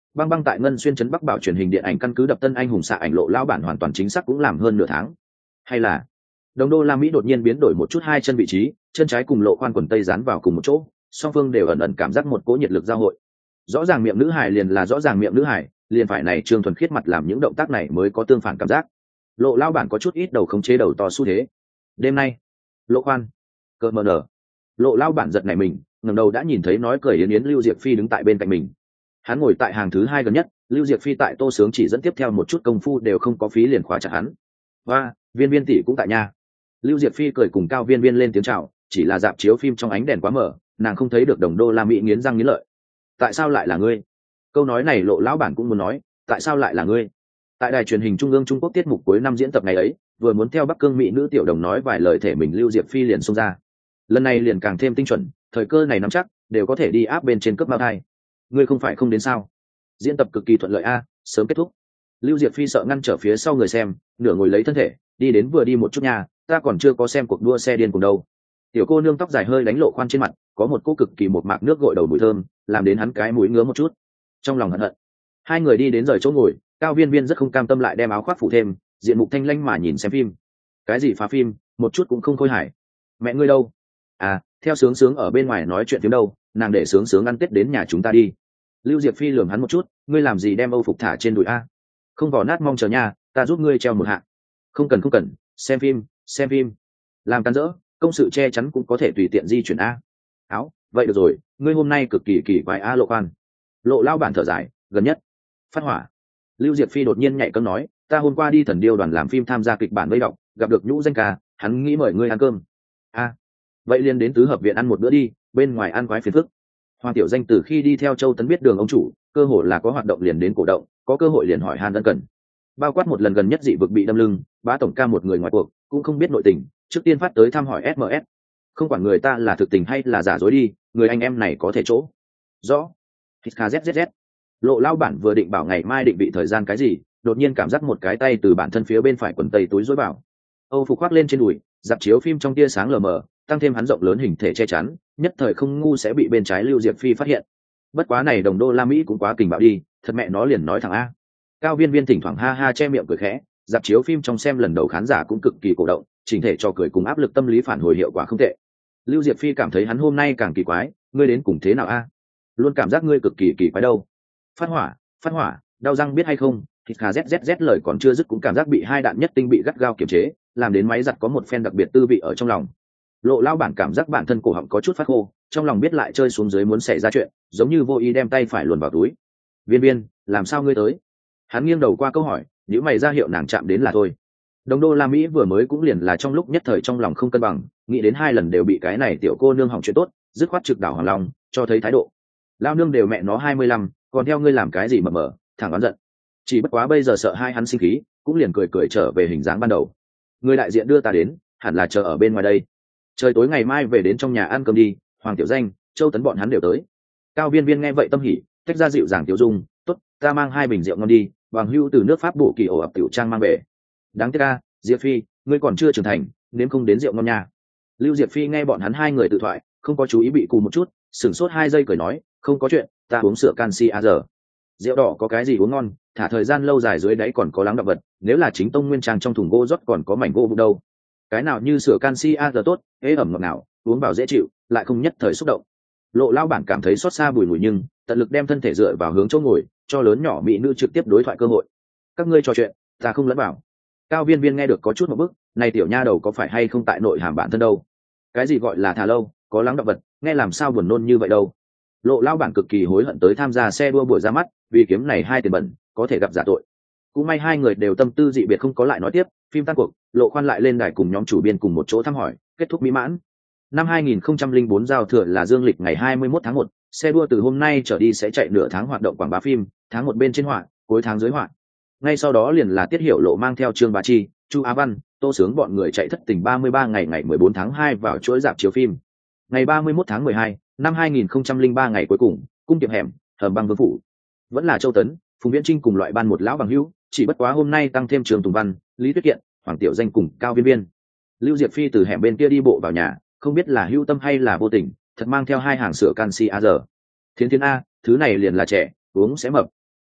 S1: Băng băng tại Ngân Xuyên trấn Bắc Bảo truyền hình điện ảnh căn cứ đập tân anh hùng xạ ảnh lộ lao bản hoàn toàn chính xác cũng làm hơn nửa tháng. Hay là đồng đô la Mỹ đột nhiên biến đổi một chút hai chân vị trí, chân trái cùng lộ khoan quần tây dán vào cùng một chỗ, song phương đều ẩn ẩn cảm giác một cỗ nhiệt lực giao hội. Rõ ràng miệng nữ hải liền là rõ ràng miệng nữ hải, liền phải này Trương Thuần Khiết mặt làm những động tác này mới có tương phản cảm giác. Lộ lao bản có chút ít đầu khống chế đầu to xu thế. Đêm nay, lộ khoan, cờ mờ nở. Lộ lao bản giật này mình, ngẩng đầu đã nhìn thấy nói cười yến yến Lưu Diệp Phi đứng tại bên cạnh mình. Hắn ngồi tại hàng thứ hai gần nhất, Lưu Diệp Phi tại Tô Sướng chỉ dẫn tiếp theo một chút công phu đều không có phí liền khóa chặt hắn. Và Viên Viên tỷ cũng tại nhà. Lưu Diệp Phi cười cùng Cao Viên Viên lên tiếng chào, chỉ là dạp chiếu phim trong ánh đèn quá mở, nàng không thấy được đồng đô la Mỹ nghiến răng nghiến lợi. Tại sao lại là ngươi? Câu nói này Lộ lão bản cũng muốn nói, tại sao lại là ngươi? Tại đài truyền hình trung ương Trung Quốc tiết mục cuối năm diễn tập ngày ấy, vừa muốn theo Bắc Cương Mỹ nữ tiểu đồng nói vài lời thể mình, Lưu Diệp Phi liền xông ra. Lần này liền càng thêm tinh chuẩn, thời cơ này nắm chắc, đều có thể đi áp bên trên cấp mao thai. Ngươi không phải không đến sao? Diễn tập cực kỳ thuận lợi a, sớm kết thúc. Lưu Diệp Phi sợ ngăn trở phía sau người xem, nửa ngồi lấy thân thể, đi đến vừa đi một chút nhà, ta còn chưa có xem cuộc đua xe điên cùng đâu. Tiểu cô nương tóc dài hơi đánh lộ khoan trên mặt, có một cô cực kỳ một mạc nước gội đầu mùi thơm, làm đến hắn cái mũi ngứa một chút. Trong lòng hận hận. Hai người đi đến rời chỗ ngồi, Cao Viên Viên rất không cam tâm lại đem áo khoác phủ thêm, diện mục thanh lãnh mà nhìn xem phim. Cái gì phá phim, một chút cũng không khôi hài. Mẹ ngươi đâu? À, theo Sướng Sướng ở bên ngoài nói chuyện tiếng đâu, nàng để Sướng Sướng ăn Tết đến nhà chúng ta đi. Lưu Diệp Phi lườm hắn một chút, ngươi làm gì đem Âu phục thả trên đùi a? Không vỏ nát mong chờ nha, ta giúp ngươi treo một hạ. Không cần không cần, xem phim, xem phim. Làm can dỡ, công sự che chắn cũng có thể tùy tiện di chuyển a. Áo, vậy được rồi, ngươi hôm nay cực kỳ kỳ quái a Lộ khoan. Lộ lao bản thở dài, gần nhất. Phát hỏa. Lưu Diệp Phi đột nhiên nhảy cẫng nói, ta hôm qua đi Thần Điêu đoàn làm phim tham gia kịch bản vây đọc, gặp được Nhũ Danh ca, hắn nghĩ mời ngươi ăn cơm. A, vậy liền đến tứ hợp viện ăn một bữa đi, bên ngoài ăn quái phiền phức. Hoàng Tiểu Danh từ khi đi theo Châu Tấn biết đường ông chủ, cơ hội là có hoạt động liền đến cổ động, có cơ hội liền hỏi han ân cần. Bao quát một lần gần nhất dị vực bị đâm lưng, bá tổng ca một người ngoài cuộc, cũng không biết nội tình, trước tiên phát tới thăm hỏi ét em ét. Không quản người ta là thực tình hay là giả dối đi, người anh em này có thể chỗ. Rõ. Hít kha zzz. Lộ lao bản vừa định bảo ngày mai định vị thời gian cái gì, đột nhiên cảm giác một cái tay từ bản thân phía bên phải quần tây túi rối vào. Âu phục khoác lên trên đùi, dạp chiếu phim trong tia sáng lờ mờ, tăng thêm hắn rộng lớn hình thể che chắn, nhất thời không ngu sẽ bị bên trái Lưu Diệp Phi phát hiện. Bất quá này đồng đô la Mỹ cũng quá kình bạo đi, thật mẹ nó liền nói thẳng a. Cao Viên Viên thỉnh thoảng ha ha che miệng cười khẽ, dạp chiếu phim trong xem lần đầu khán giả cũng cực kỳ cổ động, chỉnh thể cho cười cùng áp lực tâm lý phản hồi hiệu quả không tệ. Lưu Diệp Phi cảm thấy hắn hôm nay càng kỳ quái, ngươi đến cùng thế nào a? Luôn cảm giác ngươi cực kỳ kỳ quái đâu. Phát hỏa, phát hỏa, đau răng biết hay không? Thịt khà zzz lời còn chưa dứt cũng cảm giác bị hai đạn nhất tinh bị gắt gao kiềm chế, làm đến máy giặt có một phen đặc biệt tư vị ở trong lòng. Lộ lao bản cảm giác bản thân cổ họng có chút phát khô, trong lòng biết lại chơi xuống dưới muốn xảy ra chuyện, giống như vô ý đem tay phải luồn vào túi. Viên Viên, làm sao ngươi tới? Hắn nghiêng đầu qua câu hỏi, nếu mày ra hiệu nàng chạm đến là thôi. Đồng đô la Mỹ vừa mới cũng liền là trong lúc nhất thời trong lòng không cân bằng, nghĩ đến hai lần đều bị cái này tiểu cô nương hỏng chuyện tốt, dứt khoát trực đảo Hoàng Long, cho thấy thái độ. Lao nương đều mẹ nó hai mươi lăm, còn theo ngươi làm cái gì mà mở, thẳng oán giận. Chỉ bất quá bây giờ sợ hai hắn sinh khí, cũng liền cười cười trở về hình dáng ban đầu. Người đại diện đưa ta đến, hẳn là chờ ở bên ngoài đây. Trời tối ngày mai về đến trong nhà ăn cơm đi, Hoàng Tiểu Danh, Châu Tấn bọn hắn đều tới. Cao Viên Viên nghe vậy tâm hỉ, tách ra dịu dàng tiểu dung, tốt, ta mang hai bình rượu ngon đi, Hoàng Hưu từ nước Pháp bổ kỳ ổ ập tiểu trang mang về. Đáng tiếc a, Diệp Phi, ngươi còn chưa trưởng thành, nếm không đến rượu ngon nha. Lưu Diệp Phi nghe bọn hắn hai người tự thoại, không có chú ý bị cù một chút, sửng sốt hai giây cười nói, không có chuyện, ta uống sữa canxi a giờ. Rượu đỏ có cái gì uống ngon, thả thời gian lâu dài dưới đáy còn có lắng đậm vật, nếu là chính tông nguyên trang trong thùng gỗ rót còn có mảnh gỗ vụ đâu. Cái nào như sữa canxi a giờ tốt, ế ẩm ngọt nào, uống vào dễ chịu, lại không nhất thời xúc động. Lộ lao bản cảm thấy xót xa bùi ngùi nhưng tận lực đem thân thể dựa vào hướng chỗ ngồi, cho lớn nhỏ mỹ nữ trực tiếp đối thoại cơ hội. Các ngươi trò chuyện, ta không lẫn vào. Cao Viên Viên nghe được có chút một bức, này tiểu nha đầu có phải hay không tại nội hàm bản thân đâu? Cái gì gọi là thả lâu, có lắng đậm vật, nghe làm sao buồn nôn như vậy đâu? Lộ lao bản cực kỳ hối hận tới tham gia xe đua buổi ra mắt, vì kiếm này hai tiền bẩn, có thể gặp giả tội. Cũng may hai người đều tâm tư dị biệt không có lại nói tiếp, phim tan cuộc, Lộ khoan lại lên đài cùng nhóm chủ biên cùng một chỗ thăm hỏi, kết thúc mỹ mãn. Năm hai nghìn không trăm lẻ bốn giao thừa là dương lịch ngày hai mươi mốt tháng một, xe đua từ hôm nay trở đi sẽ chạy nửa tháng hoạt động quảng bá phim, tháng một bên trên họa, cuối tháng dưới họa. Ngay sau đó liền là Tiết Hiểu Lộ mang theo Trương Bá Chi, Chu Á Văn, Tô Sướng bọn người chạy thất tình ba mươi ba ngày ngày mười bốn tháng hai vào chuỗi rạp chiếu phim. Ngày ba mươi mốt tháng mười hai, năm hai nghìn không trăm lẻ ba ngày cuối cùng, cung tiệm hẻm, hầm băng vương phủ. Vẫn là Châu Tấn, Phùng Viễn Trinh cùng loại ban một lão bằng hữu, chỉ bất quá hôm nay tăng thêm Trường Tùng Văn, Lý Tuyết Kiện, Hoàng Tiểu Danh cùng Cao Viên Viên. Lưu Diệp Phi từ hẻm bên kia đi bộ vào nhà, không biết là hữu tâm hay là vô tình, thật mang theo hai hàng sữa canxi a giờ. Thiến Thiến a, thứ này liền là trẻ, uống sẽ mập.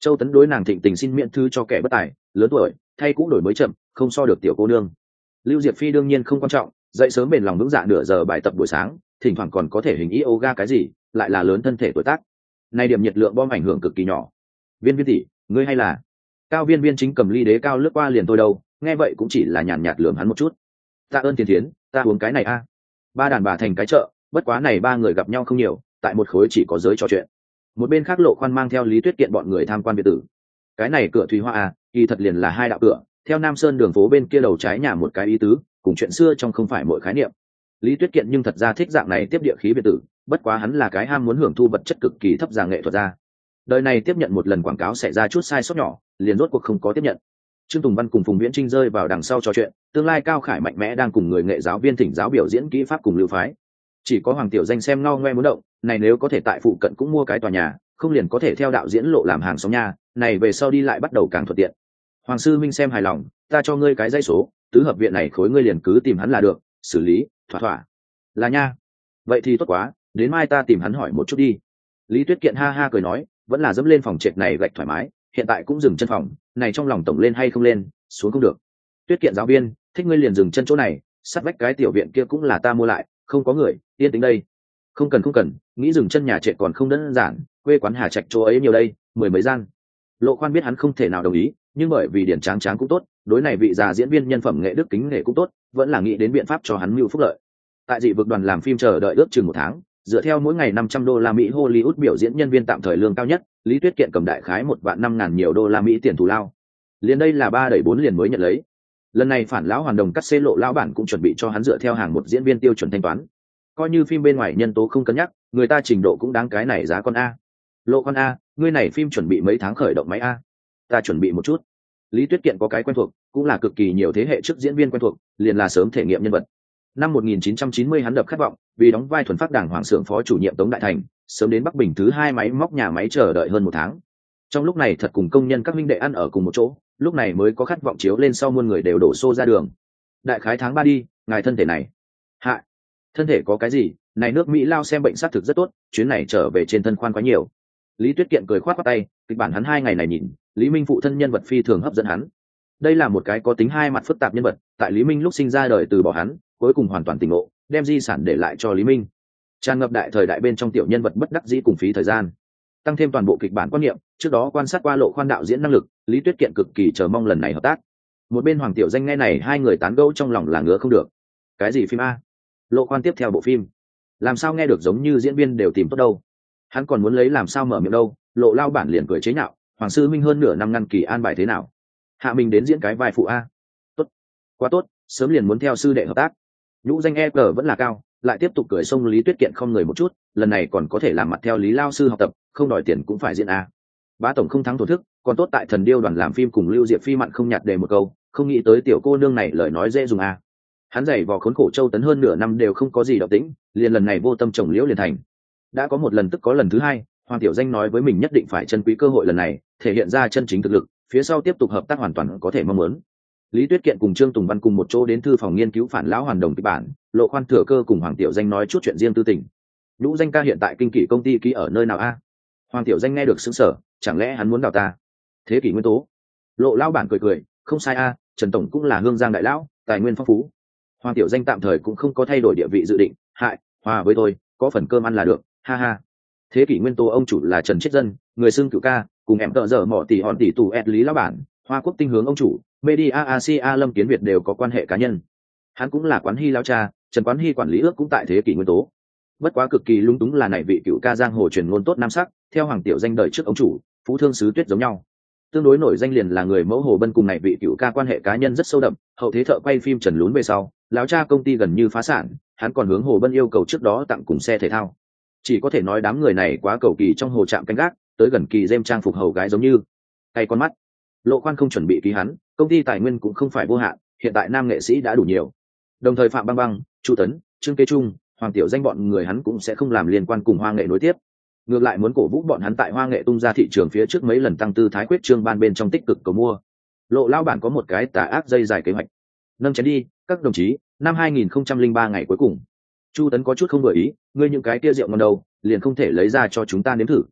S1: Châu Tấn đối nàng thịnh tình xin miễn thư cho kẻ bất tài, lớn tuổi, thay cũ đổi mới chậm, không so được tiểu cô nương. Lưu Diệp Phi đương nhiên không quan trọng, dậy sớm bền lòng vững dạ nửa giờ bài tập buổi sáng, thỉnh thoảng còn có thể hình yoga cái gì, lại là lớn thân thể tuổi tác. Này điểm nhiệt lượng bom ảnh hưởng cực kỳ nhỏ. Viên Viên tỷ, ngươi hay là? Cao Viên Viên chính cầm ly đế cao lướt qua liền tôi đâu, nghe vậy cũng chỉ là nhàn nhạt lườm hắn một chút. Tạ ơn Tiền Thiến, ta uống cái này a. Ba đàn bà thành cái chợ, bất quá này ba người gặp nhau không nhiều, tại một khối chỉ có giới trò chuyện. Một bên khác Lộ Khoan mang theo Lý Tuyết Kiện bọn người tham quan biệt tử. Cái này cửa Thùy Hoa a, kỳ thật liền là hai đạo cửa, theo Nam Sơn đường phố bên kia đầu trái nhà một cái ý tứ, cùng chuyện xưa trong không phải mỗi khái niệm. Lý Tuyết Kiện nhưng thật ra thích dạng này tiếp địa khí biệt tử, bất quá hắn là cái ham muốn hưởng thu vật chất cực kỳ thấp giang nghệ thuật ra. Đời này tiếp nhận một lần quảng cáo xảy ra chút sai sót nhỏ, liền rốt cuộc không có tiếp nhận. Trương Tùng Văn cùng Phùng Viễn Trinh rơi vào đằng sau trò chuyện, tương lai Cao Khải mạnh mẽ đang cùng người nghệ giáo viên thỉnh giáo biểu diễn kỹ pháp cùng lưu phái. Chỉ có Hoàng Tiểu Danh xem ngao ngoe muốn động, này nếu có thể tại phụ cận cũng mua cái tòa nhà, không liền có thể theo đạo diễn lộ làm hàng xóm nha, này về sau đi lại bắt đầu càng thuận tiện. Hoàng sư minh xem hài lòng, ta cho ngươi cái dây số, tứ hợp viện này khối ngươi liền cứ tìm hắn là được, xử lý, thỏa thỏa. Là nha. Vậy thì tốt quá, đến mai ta tìm hắn hỏi một chút đi. Lý Tuyết Kiện ha ha cười nói, vẫn là dẫm lên phòng trệt này gạch thoải mái, hiện tại cũng dừng chân phòng, này trong lòng tổng lên hay không lên, xuống không được. Tuyết Kiện giáo viên, thích ngươi liền dừng chân chỗ này, sát vách cái tiểu viện kia cũng là ta mua lại, không có người, yên tĩnh đây. Không cần không cần, nghĩ dừng chân nhà trệt còn không đơn giản, quê quán Hà Trạch chỗ ấy nhiều đây, mười mấy gian. Lộ Khoan biết hắn không thể nào đồng ý, nhưng bởi vì Điển Tráng Tráng cũng tốt, đối này vị già diễn viên nhân phẩm nghệ đức kính nghệ cũng tốt, vẫn là nghĩ đến biện pháp cho hắn mưu phúc lợi. Tại dị vực đoàn làm phim chờ đợi ước chừng một tháng, dựa theo mỗi ngày năm trăm đô la Mỹ Hollywood biểu diễn nhân viên tạm thời lương cao nhất, Lý Tuyết Kiện cầm đại khái một vạn năm ngàn nhiều đô la Mỹ tiền thù lao. Liền đây là ba đẩy bốn liền mới nhận lấy. Lần này phản lão hoàn đồng cắt xê lộ lão bản cũng chuẩn bị cho hắn dựa theo hàng một diễn viên tiêu chuẩn thanh toán. Coi như phim bên ngoài nhân tố không cân nhắc, người ta trình độ cũng đáng cái này giá con a. Lộ con a, ngươi này phim chuẩn bị mấy tháng khởi động máy a? Ta chuẩn bị một chút. Lý Tuyết Kiện có cái quen thuộc, cũng là cực kỳ nhiều thế hệ trước diễn viên quen thuộc, liền là sớm thể nghiệm nhân vật. Năm một nghìn chín trăm chín mươi hắn đập khát vọng, vì đóng vai thuần phát đảng hoàng xưởng phó chủ nhiệm Tống Đại Thành, sớm đến Bắc Bình thứ hai máy móc nhà máy chờ đợi hơn một tháng. Trong lúc này thật cùng công nhân các minh đệ ăn ở cùng một chỗ, lúc này mới có khát vọng chiếu lên sau muôn người đều đổ xô ra đường. Đại khái tháng ba đi, ngài thân thể này. Hạ, thân thể có cái gì? Này nước Mỹ lao xem bệnh sát thực rất tốt, chuyến này trở về trên thân khoan quá nhiều. Lý Tuyết Kiện cười khoát qua tay, kịch bản hắn hai ngày này nhìn, Lý Minh phụ thân nhân vật phi thường hấp dẫn hắn. Đây là một cái có tính hai mặt phức tạp nhân vật, tại Lý Minh lúc sinh ra đời từ bỏ hắn, cuối cùng hoàn toàn tỉnh ngộ, đem di sản để lại cho Lý Minh. Tràn ngập đại thời đại bên trong tiểu nhân vật bất đắc dĩ cùng phí thời gian. Tăng thêm toàn bộ kịch bản quan niệm, trước đó quan sát qua Lộ Khoan đạo diễn năng lực, Lý Tuyết Kiện cực kỳ chờ mong lần này hợp tác. Một bên Hoàng Tiểu Danh nghe này hai người tán gẫu trong lòng là ngứa không được. Cái gì phim a? Lộ Khoan tiếp theo bộ phim. Làm sao nghe được giống như diễn viên đều tìm tốt đâu. Hắn còn muốn lấy làm sao mở miệng đâu, Lộ lao bản liền cười chế nhạo, Hoàng sư Minh hơn nửa năm ngăn kỳ an bài thế nào? Hạ mình đến diễn cái vai phụ a. Tốt, quá tốt, sớm liền muốn theo sư đệ hợp tác. Nhũ danh e cờ vẫn là cao, lại tiếp tục cười xông Lý Tuyết Kiện không người một chút, lần này còn có thể làm mặt theo Lý lao sư học tập, không đòi tiền cũng phải diễn a. Bá tổng không thắng thổ thức, còn tốt tại Thần Điêu đoàn làm phim cùng Lưu Diệp Phi mặn không nhạt đề một câu, không nghĩ tới tiểu cô nương này lời nói dễ dùng a. Hắn giày vò khốn khổ Châu Tấn hơn nửa năm đều không có gì động tĩnh, liền lần này vô tâm trồng liễu liền thành. Đã có một lần tức có lần thứ hai, Hoàng Tiểu Danh nói với mình nhất định phải trân quý cơ hội lần này, thể hiện ra chân chính thực lực, phía sau tiếp tục hợp tác hoàn toàn có thể mong muốn. Lý Tuyết Kiện cùng Trương Tùng Văn cùng một chỗ đến thư phòng nghiên cứu phản lão hoàn đồng kịch bản, Lộ Khoan thừa cơ cùng Hoàng Tiểu Danh nói chút chuyện riêng tư tình. Nhũ Danh ca hiện tại kinh kỷ công ty ký ở nơi nào a? Hoàng Tiểu Danh nghe được sững sờ, chẳng lẽ hắn muốn đào ta? Thế kỷ nguyên tố. Lộ lão bản cười cười, không sai a, Trần tổng cũng là hương giang đại lão, tài nguyên phong phú. Hoàng Tiểu Danh tạm thời cũng không có thay đổi địa vị dự định, hại, hòa với tôi, có phần cơm ăn là được, ha ha. Thế kỷ nguyên tố ông chủ là Trần Chiết Dân, người xưng cửu ca, cùng em tợ dở mỏ tỷ hòn tỷ tù ẹt Lý lão bản, Hoa Quốc tinh hướng ông chủ, Media Asia Lâm Kiến Việt đều có quan hệ cá nhân. Hắn cũng là Quán Hy lão cha, Trần Quán Hy quản lý ước cũng tại thế kỷ nguyên tố. Bất quá cực kỳ lung túng là này vị cựu ca giang hồ truyền ngôn tốt nam sắc, theo Hoàng Tiểu Danh đời trước ông chủ, Phú Thương Sứ Tuyết giống nhau. Tương đối nổi danh liền là người mẫu Hồ Bân cùng này vị cựu ca quan hệ cá nhân rất sâu đậm, hậu thế thợ quay phim Trần Lún về sau, lão cha công ty gần như phá sản, hắn còn hướng Hồ Bân yêu cầu trước đó tặng cùng xe thể thao. Chỉ có thể nói đám người này quá cầu kỳ trong hồ trạm canh gác, tới gần kỳ dêm trang phục hầu gái giống như tay con mắt. Lộ Khoan không chuẩn bị ký hắn, công ty tài nguyên cũng không phải vô hạn, hiện tại nam nghệ sĩ đã đủ nhiều. Đồng thời Phạm Băng Băng, Chu Tấn, Trương Kế Trung, Hoàng Tiểu Danh bọn người hắn cũng sẽ không làm liên quan cùng hoa nghệ nối tiếp. Ngược lại muốn cổ vũ bọn hắn tại hoa nghệ tung ra thị trường phía trước mấy lần tăng tư thái quyết trương ban bên trong tích cực cầu mua. Lộ lao bản có một cái tà ác dây dài kế hoạch. Nâng chén đi, các đồng chí, năm hai nghìn không trăm lẻ ba ngày cuối cùng. Chu Tấn có chút không vừa ý, ngươi những cái kia rượu ngon đâu, liền không thể lấy ra cho chúng ta nếm thử.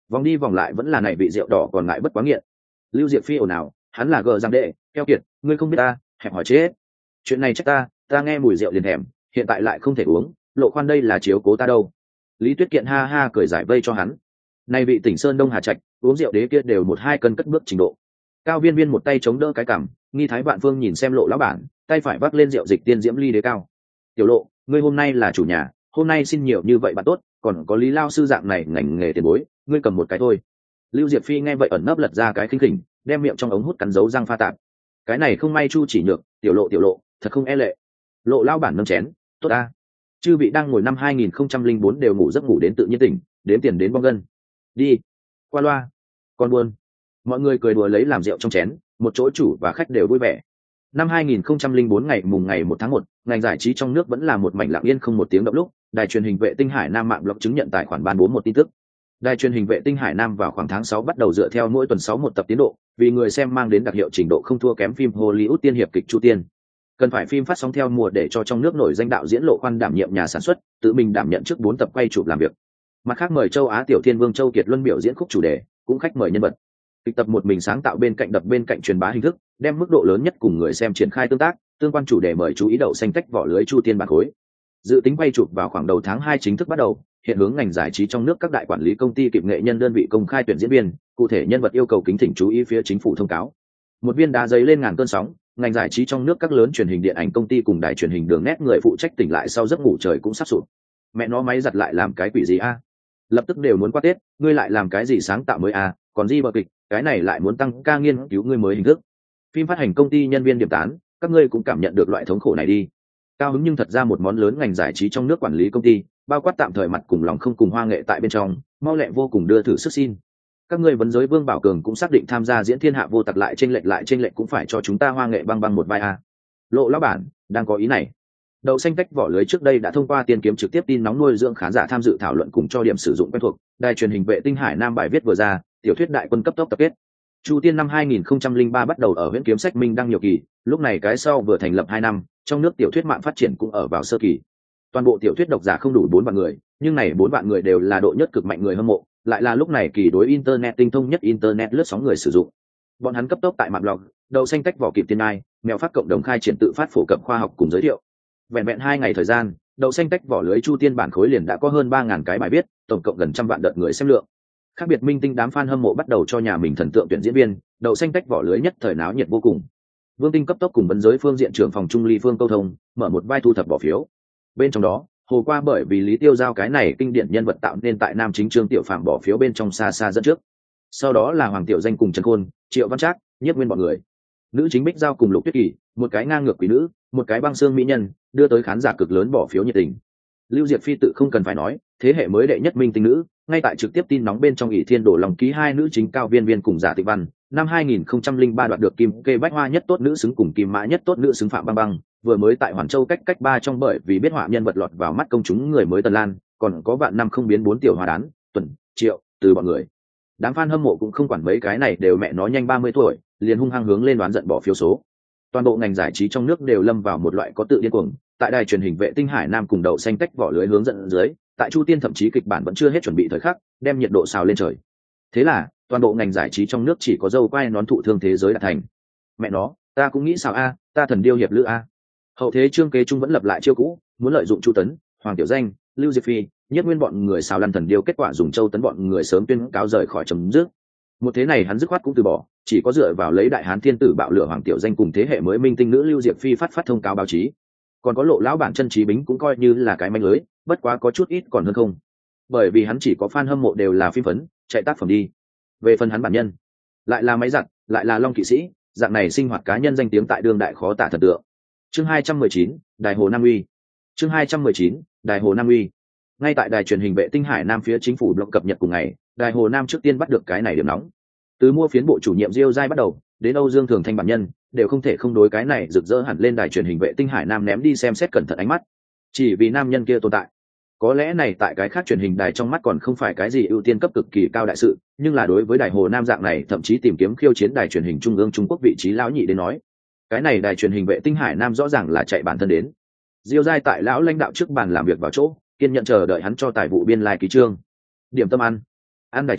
S1: Vòng đi vòng lại vẫn là này vị rượu đỏ còn ngại bất quá nghiện. Lưu Diệp Phi ồn ào, hắn là gờ giang đệ, keo kiệt, ngươi không biết ta, hẹp hỏi chết. Chuyện này trách ta, ta nghe mùi rượu liền thèm, hiện tại lại không thể uống, Lộ khoan đây là chiếu cố ta đâu. Lý Tuyết Kiện ha ha cười giải vây cho hắn. Này vị tỉnh Sơn Đông Hà Trạch, uống rượu đế kia đều một hai cân cất bước trình độ. Cao Viên Viên một tay chống đỡ cái cằm, nghi thái vạn phương nhìn xem Lộ lão bản, tay phải vác lên rượu dịch tiên diễm ly đế cao. Tiểu Lộ, ngươi hôm nay là chủ nhà, hôm nay xin nhiều như vậy bạn tốt, còn có Lý lao sư dạng này ngành nghề tiền bối, ngươi cầm một cái thôi. Lưu Diệp Phi nghe vậy ẩn nấp lật ra cái khinh khỉnh, đem miệng trong ống hút cắn dấu răng pha tạp. Cái này không may Chu chỉ nhược, tiểu Lộ tiểu Lộ, thật không e lệ. Lộ lao bản nâng chén, tốt a. Chư vị đang ngồi năm hai nghìn không trăm linh bốn đều ngủ giấc ngủ đến tự nhiên tỉnh, đếm tiền đến bong gân. Đi. Qua loa. Con buồn. Mọi người cười đùa lấy làm rượu trong chén, một chỗ chủ và khách đều vui vẻ. Năm hai nghìn không trăm linh bốn ngày mùng ngày một tháng một, ngành giải trí trong nước vẫn là một mảnh lặng yên không một tiếng động lúc, đài truyền hình Vệ tinh Hải Nam mạng blog chứng nhận tài khoản ban bố một tin tức. Đài truyền hình Vệ tinh Hải Nam vào khoảng tháng sáu bắt đầu dựa theo mỗi tuần sáu một tập tiến độ, vì người xem mang đến đặc hiệu trình độ không thua kém phim Hollywood tiên hiệp kịch Chu Tiên. Cần phải phim phát sóng theo mùa để cho trong nước nổi danh đạo diễn Lộ Khoan đảm nhiệm nhà sản xuất, tự mình đảm nhận trước bốn tập quay chụp làm việc. Mặt khác mời châu Á tiểu thiên vương Châu Kiệt Luân biểu diễn khúc chủ đề, cũng khách mời nhân vật. Kịch tập một mình sáng tạo bên cạnh đập bên cạnh truyền bá hình thức, đem mức độ lớn nhất cùng người xem triển khai tương tác, tương quan chủ đề mời chú ý đậu xanh tách vỏ lưới Chu Tiên bản khối. Dự tính quay chụp vào khoảng đầu tháng hai chính thức bắt đầu, hiện hướng ngành giải trí trong nước các đại quản lý công ty kịp nghệ nhân đơn vị công khai tuyển diễn viên, cụ thể nhân vật yêu cầu kính thỉnh chú ý phía chính phủ thông cáo. Một viên đá giấy lên ngàn cơn sóng, ngành giải trí trong nước các lớn truyền hình điện ảnh công ty cùng đài truyền hình đường nét người phụ trách tỉnh lại sau giấc ngủ trời cũng sắp sụp. Mẹ nó máy giặt lại làm cái quỷ gì a? Lập tức đều muốn qua Tết, ngươi lại làm cái gì sáng tạo mới a? Còn gì bờ kịch, cái này lại muốn tăng ca nghiên cứu ngươi mới hình thức. Phim phát hành công ty nhân viên điểm tán, các ngươi cũng cảm nhận được loại thống khổ này đi. Cao hứng nhưng thật ra một món lớn ngành giải trí trong nước quản lý công ty, bao quát tạm thời mặt cùng lòng không cùng hoa nghệ tại bên trong, mau lẹ vô cùng đưa thử sức xin. Các ngươi vấn giới Vương Bảo Cường cũng xác định tham gia diễn thiên hạ vô tặc lại trên lệch lại trên lệch cũng phải cho chúng ta hoa nghệ băng băng một vai a. Lộ lão bản đang có ý này. Đậu xanh tách vỏ lưới trước đây đã thông qua tiên kiếm trực tiếp tin nóng nuôi dưỡng khán giả tham dự thảo luận cùng cho điểm sử dụng quen thuộc. Đài truyền hình Vệ tinh Hải Nam bài viết vừa ra, tiểu thuyết đại quân cấp tốc tập kết. Chu Tiên năm hai nghìn không trăm linh ba bắt đầu ở Huyễn Kiếm Sách Minh đăng nhiều kỳ, lúc này cái sau vừa thành lập hai năm, trong nước tiểu thuyết mạng phát triển cũng ở vào sơ kỳ. Toàn bộ tiểu thuyết độc giả không đủ bốn vạn người, nhưng này bốn vạn người đều là độ nhất cực mạnh người hâm mộ, lại là lúc này kỳ đối internet tinh thông nhất internet lướt sóng người sử dụng. Bọn hắn cấp tốc tại mạng blog, đậu xanh tách vỏ kịp tiên ai, mèo phát cộng đồng khai triển tự phát phổ cập khoa học cùng giới thiệu. Vẹn vẹn hai ngày thời gian, đậu xanh tách vỏ lưới Chu Tiên bản khối liền đã có hơn ba ngàn cái bài viết, tổng cộng gần trăm vạn đợt người xem lượng. Khác biệt minh tinh đám fan hâm mộ bắt đầu cho nhà mình thần tượng tuyển diễn viên, đậu xanh tách vỏ lưới nhất thời náo nhiệt vô cùng. Vương Tinh cấp tốc cùng vấn giới phương diện trưởng phòng Trung Ly Phương câu thông, mở một vai thu thập bỏ phiếu. Bên trong đó, Hồ Qua bởi vì Lý Tiêu Giao cái này kinh điển nhân vật tạo nên tại nam chính Trương Tiểu Phàm bỏ phiếu bên trong xa xa dẫn trước. Sau đó là Hoàng Tiểu Danh cùng Trần Khôn, Triệu Văn Trác, Nhiếp Nguyên bọn người. Nữ chính Bích Giao cùng Lục Tuyết Kỳ, một cái ngang ngược quý nữ, một cái băng xương mỹ nhân, đưa tới khán giả cực lớn bỏ phiếu nhiệt tình. Lưu Diệp Phi tự không cần phải nói, thế hệ mới đệ nhất minh tinh nữ, ngay tại trực tiếp tin nóng bên trong ỷ thiên đổ lòng ký hai nữ chính Cao Viên Viên cùng Giả Tịch Văn, năm hai nghìn không trăm linh ba đoạt được kim kê bách hoa nhất tốt nữ xứng cùng kim mã nhất tốt nữ xứng Phạm Băng Băng, vừa mới tại Hoàn Châu cách cách ba trong bởi vì biết họa nhân vật lọt vào mắt công chúng người mới Tần Lan, còn có vạn năm không biến bốn tiểu hòa đán, Tuần, Triệu, từ bọn người. Đám fan hâm mộ cũng không quản mấy cái này đều mẹ nó nhanh ba mươi tuổi, liền hung hăng hướng lên đoán giận bỏ phiếu số. Toàn bộ ngành giải trí trong nước đều lâm vào một loại có tự điên cuồng, tại đài truyền hình Vệ tinh Hải Nam cùng đậu xanh tách vỏ lưới hướng dẫn dưới, tại Chu Tiên thậm chí kịch bản vẫn chưa hết chuẩn bị thời khắc, đem nhiệt độ xào lên trời. Thế là, toàn bộ ngành giải trí trong nước chỉ có dâu quai nón thụ thương thế giới đạt thành. Mẹ nó, ta cũng nghĩ sao a, ta thần điêu hiệp lữ a. Hậu thế Trương Kế Trung vẫn lập lại chiêu cũ, muốn lợi dụng Chu Tấn, Hoàng Tiểu Danh, Lưu Diệp Phi, Nhất Nguyên bọn người xào lăn thần điêu, kết quả dùng Châu Tấn bọn người sớm tuyên cáo rời khỏi chấm dứt. Một thế này hắn dứt khoát cũng từ bỏ, chỉ có dựa vào lấy đại hán thiên tử bạo lửa Hoàng Tiểu Danh cùng thế hệ mới minh tinh nữ Lưu Diệp Phi phát phát thông cáo báo chí. Còn có Lộ lão bản chân trí bính cũng coi như là cái manh lưới, bất quá có chút ít còn hơn không. Bởi vì hắn chỉ có fan hâm mộ đều là phim phấn, chạy tác phẩm đi. Về phần hắn bản nhân, lại là máy giặt, lại là Long kỵ sĩ, dạng này sinh hoạt cá nhân danh tiếng tại đương đại khó tả thần tượng. Chương hai trăm mười chín, Đài Hồ Nam Uy. Chương hai trăm mười chín, Đài Hồ Nam Uy. Ngay tại đài truyền hình Vệ tinh Hải Nam phía chính phủ blog cập nhật cùng ngày, Đài Hồ Nam trước tiên bắt được cái này điểm nóng. Từ mua phiến bộ chủ nhiệm Diêu Giai bắt đầu, đến Âu Dương Thường Thanh bản nhân, đều không thể không đối cái này rực rỡ hẳn lên đài truyền hình Vệ tinh Hải Nam ném đi xem xét cẩn thận ánh mắt. Chỉ vì nam nhân kia tồn tại. Có lẽ này tại cái khác truyền hình đài trong mắt còn không phải cái gì ưu tiên cấp cực kỳ cao đại sự, nhưng là đối với Đài Hồ Nam dạng này thậm chí tìm kiếm khiêu chiến đài truyền hình trung ương Trung Quốc vị trí lão nhị đến nói, cái này đài truyền hình Vệ tinh Hải Nam rõ ràng là chạy bản thân đến. Diêu Giai tại lão lãnh đạo trước bàn làm việc vào chỗ, kiên nhận chờ đợi hắn cho tài vụ biên lai ký trương. Điểm tâm ăn, ăn đài trưởng,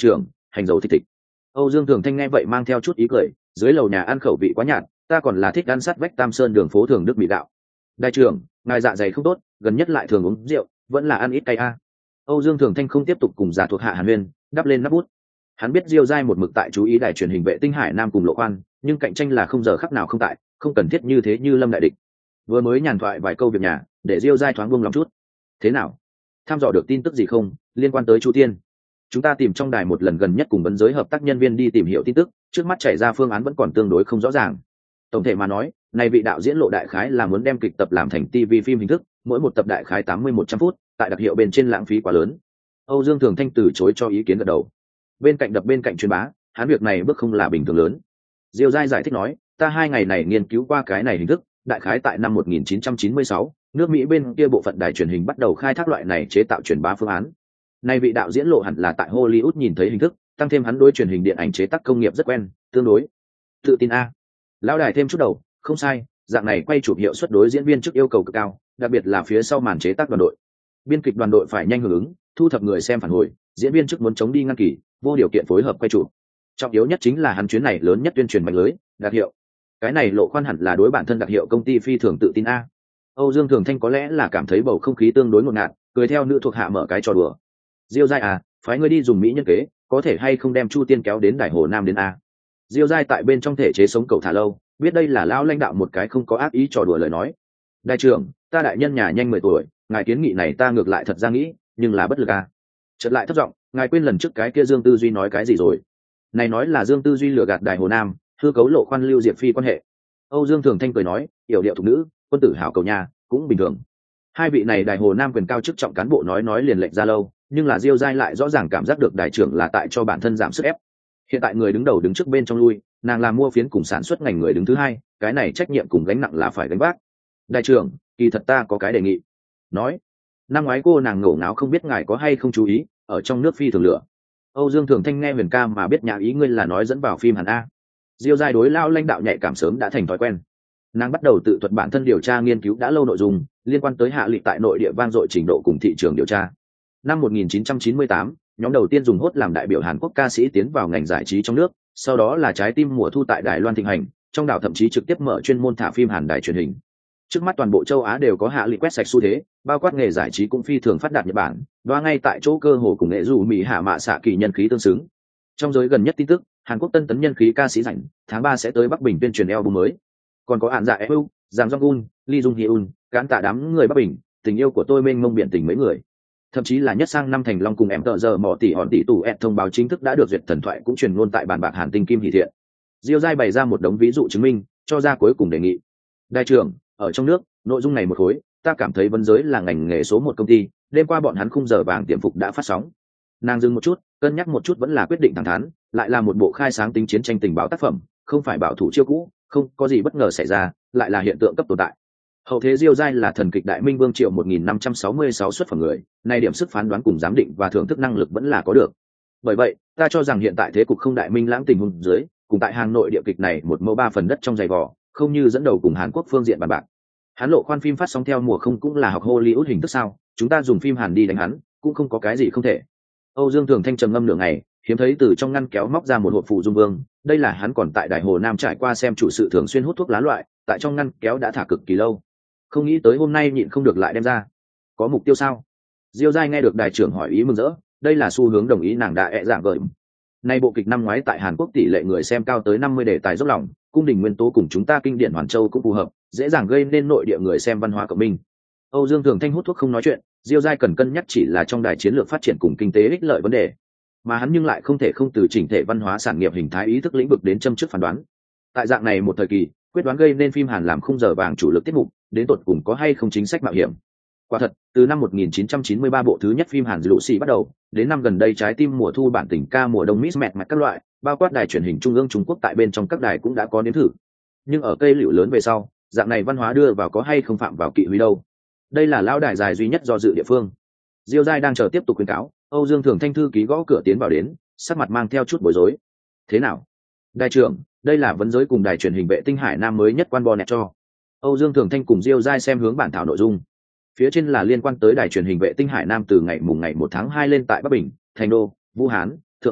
S1: hành dầu thịt thịt. Âu Dương Thường Thanh nghe vậy mang theo chút ý cười, dưới lầu nhà ăn khẩu vị quá nhạt, ta còn là thích ăn sát vách Tam Sơn đường phố thường đức mì gạo. Đại trưởng, ngài dạ dày không tốt, gần nhất lại thường uống rượu, vẫn là ăn ít cay a. Âu Dương Thường Thanh không tiếp tục cùng giả thuộc hạ Hàn Huyên, đắp lên nắp bút. Hắn biết Diêu Giai một mực tại chú ý đài truyền hình vệ tinh Hải Nam cùng Lộ Khoan, nhưng cạnh tranh là không giờ khắc nào không tại, không cần thiết như thế như lâm đại địch. Vừa mới nhàn thoại vài câu việc nhà, để Diêu Giai thoáng buông lòng chút. Thế nào? Tham dò được tin tức gì không, liên quan tới Chu Tiên? Chúng ta tìm trong đài một lần gần nhất cùng vấn giới hợp tác nhân viên đi tìm hiểu tin tức, trước mắt chảy ra phương án vẫn còn tương đối không rõ ràng. Tổng thể mà nói, này vị đạo diễn Lộ đại khái là muốn đem kịch tập làm thành ti vi phim hình thức, mỗi một tập đại khái tám mươi một trăm phút, tại đặc hiệu bên trên lãng phí quá lớn. Âu Dương Thường Thanh từ chối cho ý kiến gật đầu. Bên cạnh đập bên cạnh truyền bá, hắn việc này bước không là bình thường lớn. Diêu Giai giải thích nói, ta hai ngày này nghiên cứu qua cái này hình thức, đại khái tại năm một nghìn chín trăm chín mươi sáu, nước Mỹ bên kia bộ phận đài truyền hình bắt đầu khai thác loại này chế tạo truyền bá phương án. Nay vị đạo diễn Lộ hẳn là tại Hollywood nhìn thấy hình thức, tăng thêm hắn đối truyền hình điện ảnh chế tác công nghiệp rất quen, tương đối tự tin a. Lão đài thêm chút đầu, không sai, dạng này quay chụp hiệu suất đối diễn viên trước yêu cầu cực cao, đặc biệt là phía sau màn chế tác đoàn đội. Biên kịch đoàn đội phải nhanh hưởng ứng, thu thập người xem phản hồi, diễn viên trước muốn chống đi ngăn kỳ, vô điều kiện phối hợp quay chụp. Trọng yếu nhất chính là hắn chuyến này lớn nhất tuyên truyền mạnh lưới, đặc hiệu. Cái này Lộ Khoan hẳn là đối bản thân đặc hiệu công ty phi thường tự tin a. Âu Dương Thường Thanh có lẽ là cảm thấy bầu không khí tương đối ngột ngạt, cười theo nữ thuộc hạ mở cái trò đùa. Diêu Giai à, phái ngươi đi dùng mỹ nhân kế, có thể hay không đem Chu Tiên kéo đến đài Hồ Nam đến a? Diêu Giai tại bên trong thể chế sống cầu thả lâu, biết đây là lão lãnh đạo một cái không có ác ý trò đùa lời nói. Đại trưởng, ta đại nhân nhà nhanh mười tuổi, ngài kiến nghị này ta ngược lại thật ra nghĩ, nhưng là bất lực a. Chợt lại thất giọng, ngài quên lần trước cái kia Dương Tư Duy nói cái gì rồi? Này nói là Dương Tư Duy lừa gạt đài Hồ Nam, hư cấu Lộ Khoan lưu Diệp Phi quan hệ. Âu Dương Thường Thanh cười nói, yểu điệu thục nữ, quân tử hảo cầu nhà, cũng bình thường. Hai vị này đài Hồ Nam quyền cao chức trọng cán bộ nói nói liền lệnh ra lâu, nhưng là Diêu Giai lại rõ ràng cảm giác được đại trưởng là tại cho bản thân giảm sức ép. Hiện tại người đứng đầu đứng trước bên trong lui, nàng làm mua phiến cùng sản xuất ngành người đứng thứ hai, cái này trách nhiệm cùng gánh nặng là phải gánh vác. Đại trưởng, kỳ thật ta có cái đề nghị. Nói, năm ngoái cô nàng ngổ ngáo không biết ngài có hay không chú ý, ở trong nước phi thường lửa. Âu Dương Thường Thanh nghe Huyền ca mà biết nhà ý ngươi là nói dẫn vào phim Hàn a. Diêu Giai đối lao lãnh đạo nhạy cảm sớm đã thành thói quen. Nàng bắt đầu tự thuật bản thân điều tra nghiên cứu đã lâu nội dung liên quan tới hạ lịch tại nội địa vang dội trình độ cùng thị trường điều tra. Năm một nghìn chín trăm chín mươi tám, nhóm đầu tiên dùng hốt làm đại biểu Hàn Quốc ca sĩ tiến vào ngành giải trí trong nước, sau đó là trái tim mùa thu tại Đài Loan thịnh hành, trong đảo thậm chí trực tiếp mở chuyên môn thả phim Hàn đài truyền hình. Trước mắt toàn bộ châu Á đều có hạ lịch quét sạch xu thế, bao quát nghề giải trí cũng phi thường phát đạt Nhật Bản, đoa ngay tại chỗ cơ hồ cùng nghệ dù Mỹ hạ mạ xạ kỳ nhân khí tương xứng. Trong giới gần nhất tin tức, Hàn Quốc tân tấn nhân khí ca sĩ rảnh, tháng ba sẽ tới Bắc Bình tuyên truyền album mới. Còn có Án Dạ Eun, Giang Jong-un, Lee Jung Hyun, cán tạ đám người Bắc Bình, tình yêu của tôi mênh mông biển tình mấy người. Thậm chí là nhất sang năm Thành Long cùng em tợ giờ mỏ tỷ hòn tỷ tủ ẹt thông báo chính thức đã được duyệt, thần thoại cũng truyền ngôn tại bàn bạc Hàn Tinh Kim Hỷ Thiện. Diêu Giai bày ra một đống ví dụ chứng minh, cho ra cuối cùng đề nghị. Đại trưởng, ở trong nước, nội dung này một khối, ta cảm thấy vấn giới là ngành nghề số một công ty, đêm qua bọn hắn khung giờ vàng tiệm phục đã phát sóng. Nàng dừng một chút, cân nhắc một chút vẫn là quyết định thẳng thắn, lại là một bộ khai sáng tính chiến tranh tình báo tác phẩm, không phải bảo thủ chiêu cũ, không có gì bất ngờ xảy ra, lại là hiện tượng cấp tồn tại. Hậu thế Diêu Giai là thần kịch đại minh vương triệu một nghìn năm trăm sáu mươi sáu xuất phẩm người, nay điểm sức phán đoán cùng giám định và thưởng thức năng lực vẫn là có được. Bởi vậy, ta cho rằng hiện tại thế cục không đại minh lãng tình huống dưới, cùng tại Hàng Nội địa kịch này một mẫu ba phần đất trong giày vò, không như dẫn đầu cùng Hàn Quốc phương diện bàn bạc. Hắn Lộ Khoan phim phát sóng theo mùa không cũng là học Hollywood hình thức sao? Chúng ta dùng phim Hàn đi đánh hắn, cũng không có cái gì không thể. Âu Dương Thường Thanh trầm ngâm nửa ngày, hiếm thấy từ trong ngăn kéo móc ra một hộp phụ dung vương, đây là hắn còn tại Đại Hồ Nam trải qua xem chủ sự thường xuyên hút thuốc lá loại, tại trong ngăn kéo đã thả cực kỳ lâu. Không nghĩ tới hôm nay nhịn không được lại đem ra. Có mục tiêu sao? Diêu Giai nghe được đại trưởng hỏi ý mừng rỡ, đây là xu hướng đồng ý nàng đã ẹ dạng gợi. Nay bộ kịch năm ngoái tại Hàn Quốc tỷ lệ người xem cao tới năm mươi đề tài dốc lòng, cung đình nguyên tố cùng chúng ta kinh điển Hoàn Châu cũng phù hợp, dễ dàng gây nên nội địa người xem văn hóa cộng minh. Âu Dương Thường Thanh hút thuốc không nói chuyện, Diêu Giai cần cân nhắc chỉ là trong đài chiến lược phát triển cùng kinh tế ích lợi vấn đề, mà hắn nhưng lại không thể không từ chỉnh thể văn hóa sản nghiệp hình thái ý thức lĩnh vực đến châm trước phán đoán. Tại dạng này một thời kỳ, quyết đoán gây nên phim Hàn làm khung giờ vàng chủ lực tiết mục, đến tột cùng có hay không chính sách mạo hiểm. Quả thật, từ năm một nghìn chín trăm chín mươi ba bộ thứ nhất phim Hàn Lucy bắt đầu, đến năm gần đây trái tim mùa thu bản tình ca mùa đông Miss Mẹt mặt các loại, bao quát đài truyền hình trung ương Trung Quốc tại bên trong các đài cũng đã có nếm thử. Nhưng ở cây liễu lớn về sau, dạng này văn hóa đưa vào có hay không phạm vào kỵ huy đâu. Đây là lão đài dài duy nhất do dự địa phương. Diêu Giai đang chờ tiếp tục khuyến cáo, Âu Dương Thường Thanh thư ký gõ cửa tiến vào đến, sắc mặt mang theo chút bối rối. Thế nào? Đại trưởng, đây là vấn giới cùng đài truyền hình vệ tinh Hải Nam mới nhất quan bonnet cho. Âu Dương Thường Thanh cùng Diêu Giai xem hướng bản thảo nội dung. Phía trên là liên quan tới đài truyền hình vệ tinh Hải Nam từ ngày mùng ngày một tháng hai lên tại Bắc Bình, Thành Đô, Vũ Hán, Thượng Hải,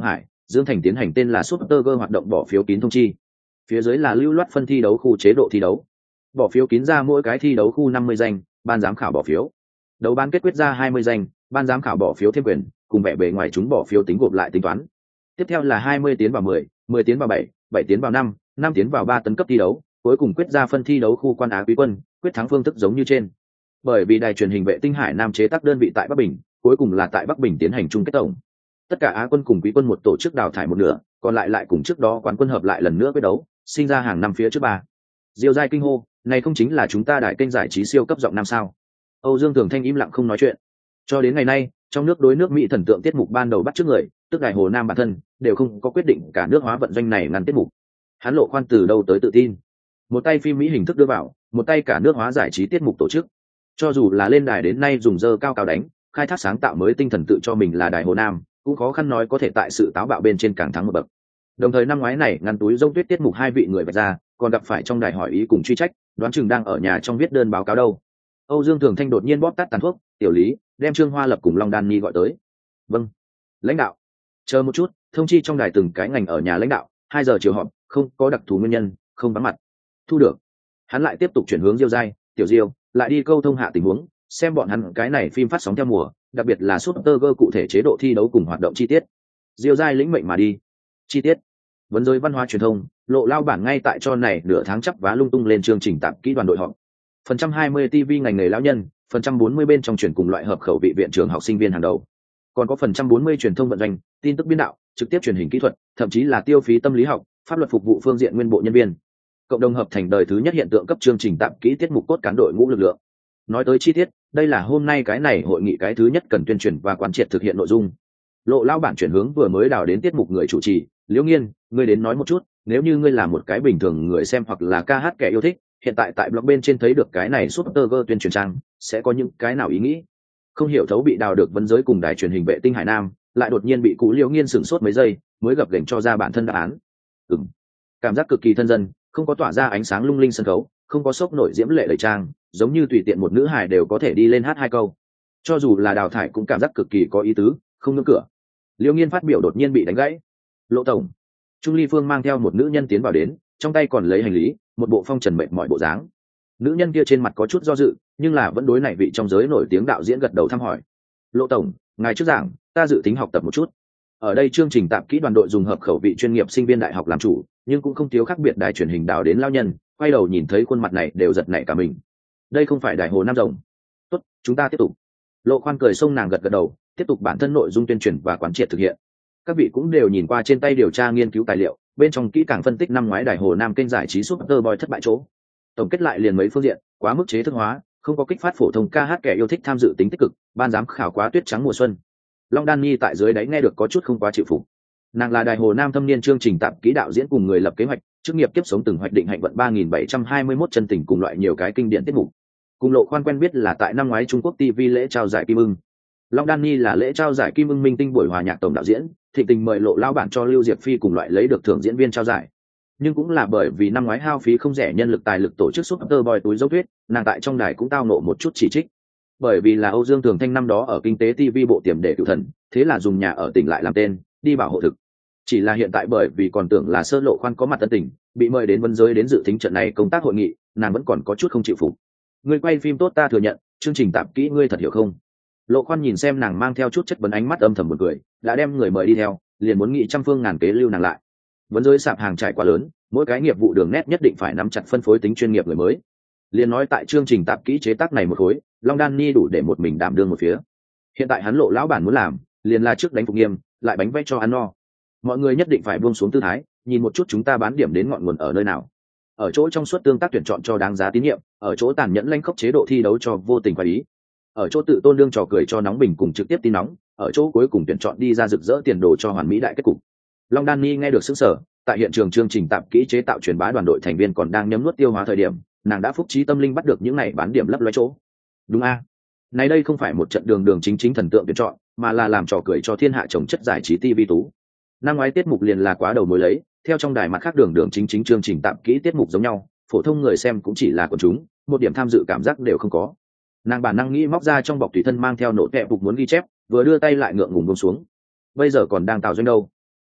S1: Dương Thành tiến hành tên là Super G hoạt động bỏ phiếu kín thông chi. Phía dưới là lưu loát phân thi đấu khu chế độ thi đấu. Bỏ phiếu kín ra mỗi cái thi đấu khu năm mươi danh, ban giám khảo bỏ phiếu. Đấu bán kết quyết ra hai mươi danh, ban giám khảo bỏ phiếu thêm quyền, cùng vẻ bề ngoài chúng bỏ phiếu tính gộp lại tính toán. Tiếp theo là hai mươi tiến vào mười, mười tiến vào bảy, bảy tiến vào năm, năm tiến vào ba tấn cấp thi đấu, cuối cùng quyết ra phân thi đấu khu quan á quý quân, quyết thắng phương thức giống như trên. Bởi vì đài truyền hình Vệ tinh Hải Nam chế tác đơn vị tại Bắc Bình, cuối cùng là tại Bắc Bình tiến hành chung kết tổng. Tất cả á quân cùng quý quân một tổ chức đào thải một nửa, còn lại lại cùng trước đó quán quân hợp lại lần nữa quyết đấu, sinh ra hàng năm phía trước ba. Diêu Giai kinh hô, này không chính là chúng ta đài kênh giải trí siêu cấp giọng nam sao? Âu Dương Thường Thanh im lặng không nói chuyện. Cho đến ngày nay, trong nước đối nước Mỹ thần tượng tiết mục ban đầu bắt trước người, tức đài Hồ Nam bản thân, đều không có quyết định cả nước hóa vận doanh này ngăn tiết mục. Hắn Lộ Khoan từ đâu tới tự tin? Một tay phim Mỹ hình thức đưa vào, một tay cả nước hóa giải trí tiết mục tổ chức. Cho dù là lên đài đến nay dùng dơ cao cao đánh, khai thác sáng tạo mới tinh thần tự cho mình là đài Hồ Nam, cũng khó khăn nói có thể tại sự táo bạo bên trên càng thắng một bậc. Đồng thời năm ngoái này ngăn túi rông tuyết tiết mục hai vị người vạch ra, còn gặp phải trong đài hỏi ý cùng truy trách, đoán chừng đang ở nhà trong viết đơn báo cáo đâu. Âu Dương Thường Thanh đột nhiên bóp tắt tàn thuốc, tiểu lý đem Trương Hoa Lập cùng Long Đan Nhi gọi tới. Vâng, lãnh đạo, chờ một chút, thông chi trong đài từng cái ngành ở nhà lãnh đạo, hai giờ chiều họp, không có đặc thù nguyên nhân, không vắng mặt. Thu được. Hắn lại tiếp tục chuyển hướng Diêu Giai, tiểu Diêu, lại đi câu thông hạ tình huống, xem bọn hắn cái này phim phát sóng theo mùa, đặc biệt là Super G cụ thể chế độ thi đấu cùng hoạt động chi tiết. Diêu Giai lĩnh mệnh mà đi. Chi tiết. Vấn giới văn hóa truyền thông, Lộ lao bản ngay tại cho này nửa tháng chấp vá lung tung lên chương trình tạp kỹ đoàn đội họp. Phần trăm hai mươi ti vi ngành nghề lão nhân, phần trăm bốn mươi bên trong truyền cùng loại hợp khẩu vị viện trường học sinh viên hàng đầu. Còn có phần trăm bốn mươi truyền thông vận doanh, tin tức biên đạo, trực tiếp truyền hình kỹ thuật, thậm chí là tiêu phí tâm lý học, pháp luật phục vụ phương diện nguyên bộ nhân viên. Cộng đồng hợp thành đời thứ nhất hiện tượng cấp chương trình tạp kỹ tiết mục cốt cán đội ngũ lực lượng. Nói tới chi tiết, đây là hôm nay cái này hội nghị cái thứ nhất cần tuyên truyền và quán triệt thực hiện nội dung. Lộ lao bản chuyển hướng vừa mới đào đến tiết mục người chủ trì, Liễu Nghiên, ngươi đến nói một chút, nếu như ngươi là một cái bình thường người xem hoặc là ca hát kẻ yêu thích, hiện tại tại blog bên trên thấy được cái này Super G tuyên truyền trang, sẽ có những cái nào ý nghĩ? Không hiểu thấu bị đào được vấn giới cùng đài truyền hình Vệ tinh Hải Nam, lại đột nhiên bị cụ Liễu Nghiên sửng sốt mấy giây, mới gập gềnh cho ra bản thân đáp án. Ừm, cảm giác cực kỳ thân dân, không có tỏa ra ánh sáng lung linh sân khấu, không có sốc nổi diễm lệ lời trang, giống như tùy tiện một nữ hài đều có thể đi lên hát hai câu. Cho dù là đào thải cũng cảm giác cực kỳ có ý tứ, không ngưỡng cửa. Liễu Nghiên phát biểu đột nhiên bị đánh gãy. Lộ tổng. Trung Ly Phương mang theo một nữ nhân tiến vào đến, trong tay còn lấy hành lý, một bộ phong trần mệt mỏi bộ dáng. Nữ nhân kia trên mặt có chút do dự, nhưng là vẫn đối này vị trong giới nổi tiếng đạo diễn gật đầu thăm hỏi. Lộ tổng, ngài trước giảng, ta dự tính học tập một chút. Ở đây chương trình tạp kỹ đoàn đội dùng hợp khẩu vị chuyên nghiệp sinh viên đại học làm chủ, nhưng cũng không thiếu khác biệt đài truyền hình đào đến lao nhân, quay đầu nhìn thấy khuôn mặt này đều giật nảy cả mình. Đây không phải đài Hồ Nam rồng. Tốt, chúng ta tiếp tục. Lộ Khoan cười xông nàng gật gật đầu, tiếp tục bản thân nội dung tuyên truyền và quán triệt thực hiện. Các vị cũng đều nhìn qua trên tay điều tra nghiên cứu tài liệu, bên trong kỹ càng phân tích năm ngoái đài Hồ Nam kênh giải trí Super Boy thất bại chỗ. Tổng kết lại liền mấy phương diện, quá mức chế thức hóa, không có kích phát phổ thông ca hát kẻ yêu thích tham dự tính tích cực, ban giám khảo quá tuyết trắng mùa xuân. Long Đan Nhi tại dưới đáy nghe được có chút không quá chịu phục. Nàng là đài Hồ Nam thâm niên chương trình tạp kỹ đạo diễn cùng người lập kế hoạch, chức nghiệp kiếp sống từng hoạch định hạnh vận ba nghìn bảy trăm hai mươi mốt chân tình cùng loại nhiều cái kinh điển tiết mục. Cùng Lộ Khoan quen biết là tại năm ngoái Trung Quốc ti vi lễ trao giải Kim Ưng. Long Đan Nhi là lễ trao giải Kim Ưng minh tinh buổi hòa nhạc tổng đạo diễn, thịnh tình mời Lộ lao bản cho Lưu Diệp Phi cùng loại lấy được thưởng diễn viên trao giải. Nhưng cũng là bởi vì năm ngoái hao phí không rẻ nhân lực tài lực tổ chức Super Boy túi dấu tuyết, nàng tại trong đài cũng tao nộ một chút chỉ trích. Bởi vì là Âu Dương Thường Thanh năm đó ở kinh tế ti vi bộ tiềm để cựu thần, thế là dùng nhà ở tỉnh lại làm tên, đi bảo hộ thực. Chỉ là hiện tại bởi vì còn tưởng là Sơ Lộ Khoan có mặt tân tỉnh, bị mời đến vân giới đến dự thính trận này công tác hội nghị, nàng vẫn còn có chút không chịu phục. Ngươi quay phim tốt ta thừa nhận, chương trình tạp kỹ ngươi thật hiểu không? Lộ Khoan nhìn xem nàng mang theo chút chất vấn ánh mắt âm thầm một cười, đã đem người mời đi theo, liền muốn nghĩ trăm phương ngàn kế lưu nàng lại. Vân giới sạp hàng trải quá lớn, mỗi cái nghiệp vụ đường nét nhất định phải nắm chặt phân phối tính chuyên nghiệp người mới. Liền nói tại chương trình tạp kỹ chế tác này một khối, Long Đan Ni đủ để một mình đảm đương một phía. Hiện tại hắn Lộ lão bản muốn làm, liền là trước đánh phục nghiêm, lại bánh vẽ cho ăn no. Mọi người nhất định phải buông xuống tư thái, nhìn một chút chúng ta bán điểm đến ngọn nguồn ở nơi nào. Ở chỗ trong suốt tương tác tuyển chọn cho đáng giá tín nhiệm, ở chỗ tàn nhẫn lanh khốc chế độ thi đấu cho vô tình khoái ý, ở chỗ tự tôn đương trò cười cho nóng bình cùng trực tiếp tin nóng, ở chỗ cuối cùng tuyển chọn đi ra rực rỡ tiền đồ cho hoàn mỹ đại kết cục. Long Đan Ni nghe được sững sờ, tại hiện trường chương trình tạp kỹ chế tạo truyền bá đoàn đội thành viên còn đang nhấm nuốt tiêu hóa thời điểm, nàng đã phúc trí tâm linh bắt được những này bán điểm lấp loé chỗ. Đúng a, này đây không phải một trận đường đường chính chính thần tượng tuyển chọn, mà là làm trò cười cho thiên hạ trồng chất giải trí ti vi tú. Năm ngoái tiết mục liền là quá đầu mối lấy, theo trong đài mặt khác đường đường chính chính chương trình tạp kỹ tiết mục giống nhau, phổ thông người xem cũng chỉ là quần chúng, một điểm tham dự cảm giác đều không có. Nàng bản năng nghĩ móc ra trong bọc tùy thân mang theo nổ kẹp phục muốn ghi chép, vừa đưa tay lại ngượng ngùng buông xuống. Bây giờ còn đang tạo doanh đâu,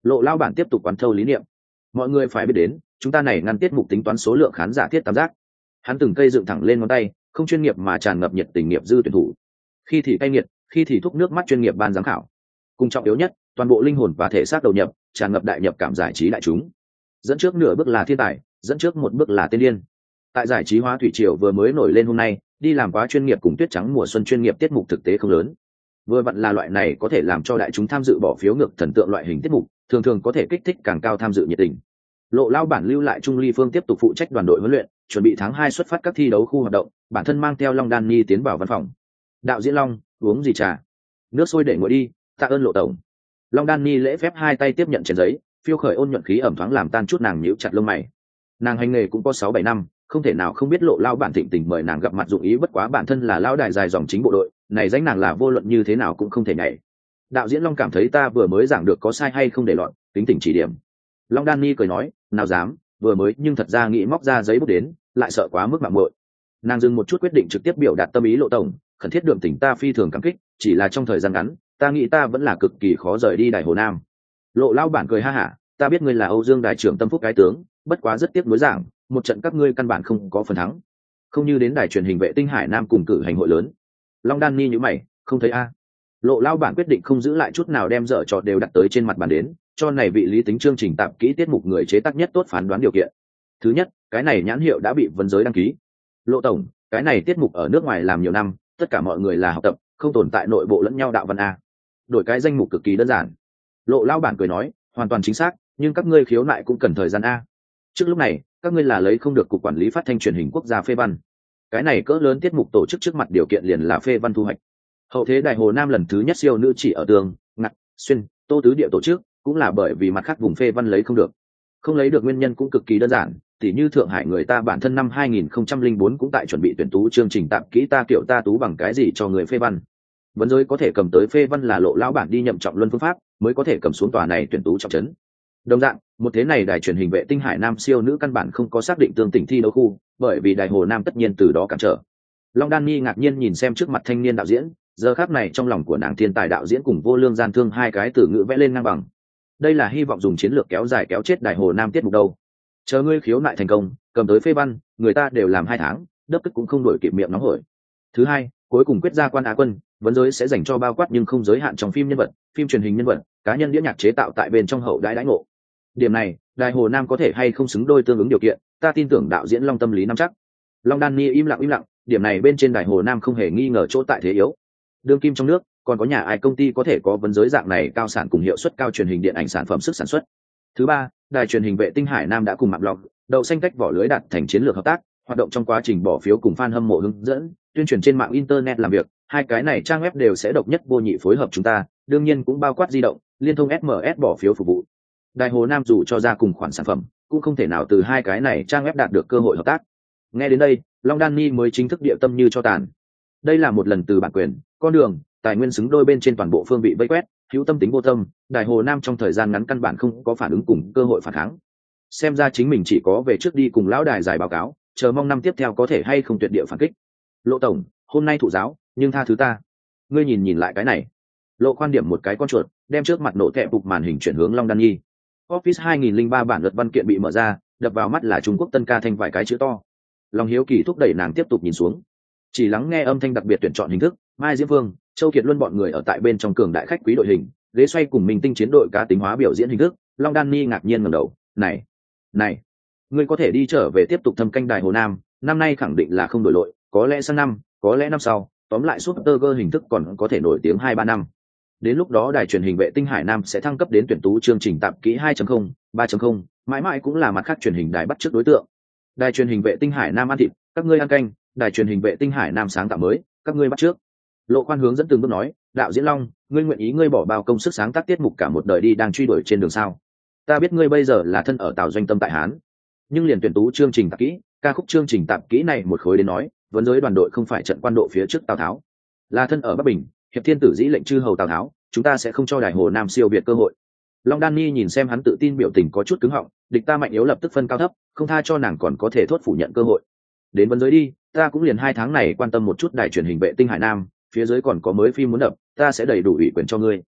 S1: Lộ lao bản tiếp tục quán thâu lý niệm. Mọi người phải biết đến, chúng ta này ngăn tiết mục tính toán số lượng khán giả tiết tam giác. Hắn từng cây dựng thẳng lên ngón tay, không chuyên nghiệp mà tràn ngập nhiệt tình nghiệp dư tuyển thủ. Khi thì cay nghiệt, khi thì thúc nước mắt chuyên nghiệp ban giám khảo. Cùng trọng yếu nhất, toàn bộ linh hồn và thể xác đầu nhập, tràn ngập đại nhập cảm giải trí đại chúng. Dẫn trước nửa bước là thiên tài, dẫn trước một bước là tiên điên. Tại giải trí hóa thủy triều vừa mới nổi lên hôm nay, đi làm quá chuyên nghiệp cùng tuyết trắng mùa xuân chuyên nghiệp tiết mục thực tế không lớn. Vừa vặn là loại này có thể làm cho đại chúng tham dự bỏ phiếu ngược thần tượng loại hình tiết mục, thường thường có thể kích thích càng cao tham dự nhiệt tình. Lộ lao bản lưu lại Trung Ly Phương tiếp tục phụ trách đoàn đội huấn luyện, chuẩn bị tháng hai xuất phát các thi đấu khu hoạt động, bản thân mang theo Long Đan Nhi tiến vào văn phòng. Đạo diễn Long, uống gì trà? Nước sôi để nguội đi, tạ ơn Lộ tổng. Long Đan Nhi lễ phép hai tay tiếp nhận chén giấy, phiêu khởi ôn nhuận khí ẩm thoáng làm tan chút nàng nhíu chặt lông mày. Nàng hành nghề cũng có sáu bảy năm, không thể nào không biết Lộ lao bản thịnh tình mời nàng gặp mặt dụng ý, bất quá bản thân là lao đài dài dòng chính bộ đội, này danh nàng là vô luận như thế nào cũng không thể nhảy. Đạo diễn Long cảm thấy ta vừa mới giảng được có sai hay không để loạn, tính tình chỉ điểm. Long Đan Nhi cười nói, nào dám, vừa mới nhưng thật ra nghĩ móc ra giấy bút đến, lại sợ quá mức mạng muội. Nàng dừng một chút quyết định trực tiếp biểu đạt tâm ý. Lộ tổng, khẩn thiết đượm tình ta phi thường cảm kích, chỉ là trong thời gian ngắn, ta nghĩ ta vẫn là cực kỳ khó rời đi Đài Hồ Nam. Lộ lao bản cười ha hả, ta biết ngươi là Âu Dương Đài trưởng tâm phúc cái tướng, bất quá rất tiếc nuối giảng, một trận các ngươi căn bản không có phần thắng, không như đến đài truyền hình Vệ tinh Hải Nam cùng cử hành hội lớn. Long Đan Ni nhíu mày, không thấy a? Lộ lao bản quyết định không giữ lại chút nào, đem dở trò đều đặt tới trên mặt bàn đến, cho này vị lý tính chương trình tạp kỹ tiết mục người chế tác nhất tốt phán đoán điều kiện. Thứ nhất, cái này nhãn hiệu đã bị vấn giới đăng ký. Lộ tổng, cái này tiết mục ở nước ngoài làm nhiều năm, tất cả mọi người là học tập, không tồn tại nội bộ lẫn nhau đạo văn a. Đổi cái danh mục cực kỳ đơn giản. Lộ lao bản cười nói, hoàn toàn chính xác, nhưng các ngươi khiếu nại cũng cần thời gian a. Trước lúc này, các ngươi là lấy không được cục quản lý phát thanh truyền hình quốc gia phê văn. Cái này cỡ lớn tiết mục tổ chức trước mặt điều kiện liền là phê văn thu hoạch. Hậu thế Đài Hồ Nam lần thứ nhất siêu nữ chỉ ở Tường, Ngặt, Xuyên, Tô tứ địa tổ chức, cũng là bởi vì mặt khác vùng phê văn lấy không được. Không lấy được nguyên nhân cũng cực kỳ đơn giản, tỉ như Thượng Hải người ta bản thân năm hai nghìn không trăm lẻ bốn cũng tại chuẩn bị tuyển tú chương trình tạp kỹ ta kiểu ta tú bằng cái gì cho người phê văn. Vấn giới có thể cầm tới phê văn là Lộ lão bản đi nhậm trọng luân phương pháp, mới có thể cầm xuống tòa này tuyển tú trọng trấn. Đồng dạng, một thế này đài truyền hình Vệ tinh Hải Nam siêu nữ căn bản không có xác định tương tỉnh thi đấu khu, bởi vì Đài Hồ Nam tất nhiên từ đó cản trở. Long Đan Nhi ngạc nhiên nhìn xem trước mặt thanh niên đạo diễn, giờ khắc này trong lòng của nàng thiên tài đạo diễn cùng vô lương gian thương hai cái từ ngữ vẽ lên ngang bằng. Đây là hy vọng dùng chiến lược kéo dài kéo chết Đài Hồ Nam tiết mục đâu. Chờ ngươi khiếu nại thành công, cầm tới phê văn, người ta đều làm hai tháng, đấp tức cũng không đổi kịp miệng nóng hổi. Thứ hai, cuối cùng quyết ra quan á quân, vấn giới sẽ dành cho bao quát nhưng không giới hạn trong phim nhân vật, phim truyền hình nhân vật, cá nhân đĩa nhạc chế tạo tại bên trong hậu đãi đãi ngộ. Điểm này, Đài Hồ Nam có thể hay không xứng đôi tương ứng điều kiện, ta tin tưởng đạo diễn Long tâm lý nắm chắc. Long Đan Ni im lặng im lặng, điểm này bên trên Đài Hồ Nam không hề nghi ngờ chỗ tại thế yếu. Đương kim trong nước, còn có nhà ai công ty có thể có vấn giới dạng này cao sản cùng hiệu suất cao truyền hình điện ảnh sản phẩm sức sản xuất. Thứ ba, đài truyền hình Vệ tinh Hải Nam đã cùng mạng lọc, đậu xanh cách vỏ lưới đạt thành chiến lược hợp tác, hoạt động trong quá trình bỏ phiếu cùng fan hâm mộ hướng dẫn, tuyên truyền trên mạng internet làm việc, hai cái này trang web đều sẽ độc nhất vô nhị phối hợp chúng ta, đương nhiên cũng bao quát di động, liên thông ét em ét bỏ phiếu phục vụ. Đài Hồ Nam dù cho ra cùng khoản sản phẩm, cũng không thể nào từ hai cái này trang web đạt được cơ hội hợp tác. Nghe đến đây, Long Đan Ni mới chính thức địa tâm như cho tàn. Đây là một lần từ bản quyền, con đường, tài nguyên xứng đôi bên trên toàn bộ phương vị vây quét, hữu tâm tính vô tâm, Đài Hồ Nam trong thời gian ngắn căn bản không có phản ứng cùng cơ hội phản kháng. Xem ra chính mình chỉ có về trước đi cùng lão đài giải báo cáo, chờ mong năm tiếp theo có thể hay không tuyệt địa phản kích. Lộ tổng, hôm nay thụ giáo, nhưng tha thứ ta. Ngươi nhìn nhìn lại cái này. Lộ khoan điểm một cái con chuột, đem trước mặt nổ kẹp bục màn hình chuyển hướng Long Đan Nhi. Office hai nghìn lẻ ba bản luật văn kiện bị mở ra, đập vào mắt là Trung Quốc Tân ca thanh vài cái chữ to. Long hiếu kỳ thúc đẩy nàng tiếp tục nhìn xuống. Chỉ lắng nghe âm thanh đặc biệt tuyển chọn hình thức, Mai Diễm Phương, Châu Kiệt Luân bọn người ở tại bên trong cường đại khách quý đội hình, ghế xoay cùng minh tinh chiến đội cá tính hóa biểu diễn hình thức. Long Đan Ni ngạc nhiên ngẩng đầu, "Này, này, ngươi có thể đi trở về tiếp tục thâm canh Đài Hồ Nam, năm nay khẳng định là không đổi lội, có lẽ sang năm, có lẽ năm sau, tóm lại Super Girl hình thức còn có thể nổi tiếng hai ba năm. Đến lúc đó đài truyền hình Vệ tinh Hải Nam sẽ thăng cấp đến tuyển tú chương trình tạp kỹ hai chấm không, ba chấm không, mãi mãi cũng là mặt khác truyền hình đài bắt chước đối tượng. Đài truyền hình Vệ tinh Hải Nam ăn thịt, các ngươi ăn canh, đài truyền hình Vệ tinh Hải Nam sáng tạo mới, các ngươi bắt trước." Lộ Khoan hướng dẫn từng bước nói, "Đạo diễn Long, ngươi nguyện ý ngươi bỏ bao công sức sáng tác tiết mục cả một đời đi đang truy đuổi trên đường sao? Ta biết ngươi bây giờ là thân ở Tào Doanh Tâm tại Hán, nhưng liền tuyển tú chương trình tạp kỹ, ca khúc chương trình tạp kỹ này một khối đến nói, vấn giới đoàn đội không phải trận quan độ phía trước Tào Tháo, là thân ở Bắc Bình, hiệp thiên tử dĩ lệnh chư hầu Tào Tháo, chúng ta sẽ không cho Đài Hồ Nam siêu việt cơ hội." Long Đan Ni nhìn xem hắn tự tin biểu tình có chút cứng họng, địch ta mạnh yếu lập tức phân cao thấp, không tha cho nàng còn có thể thốt phủ nhận cơ hội. Đến vấn giới đi, ta cũng liền hai tháng này quan tâm một chút đài truyền hình Vệ tinh Hải Nam, phía dưới còn có mới phim muốn đập, ta sẽ đầy đủ ủy quyền cho ngươi.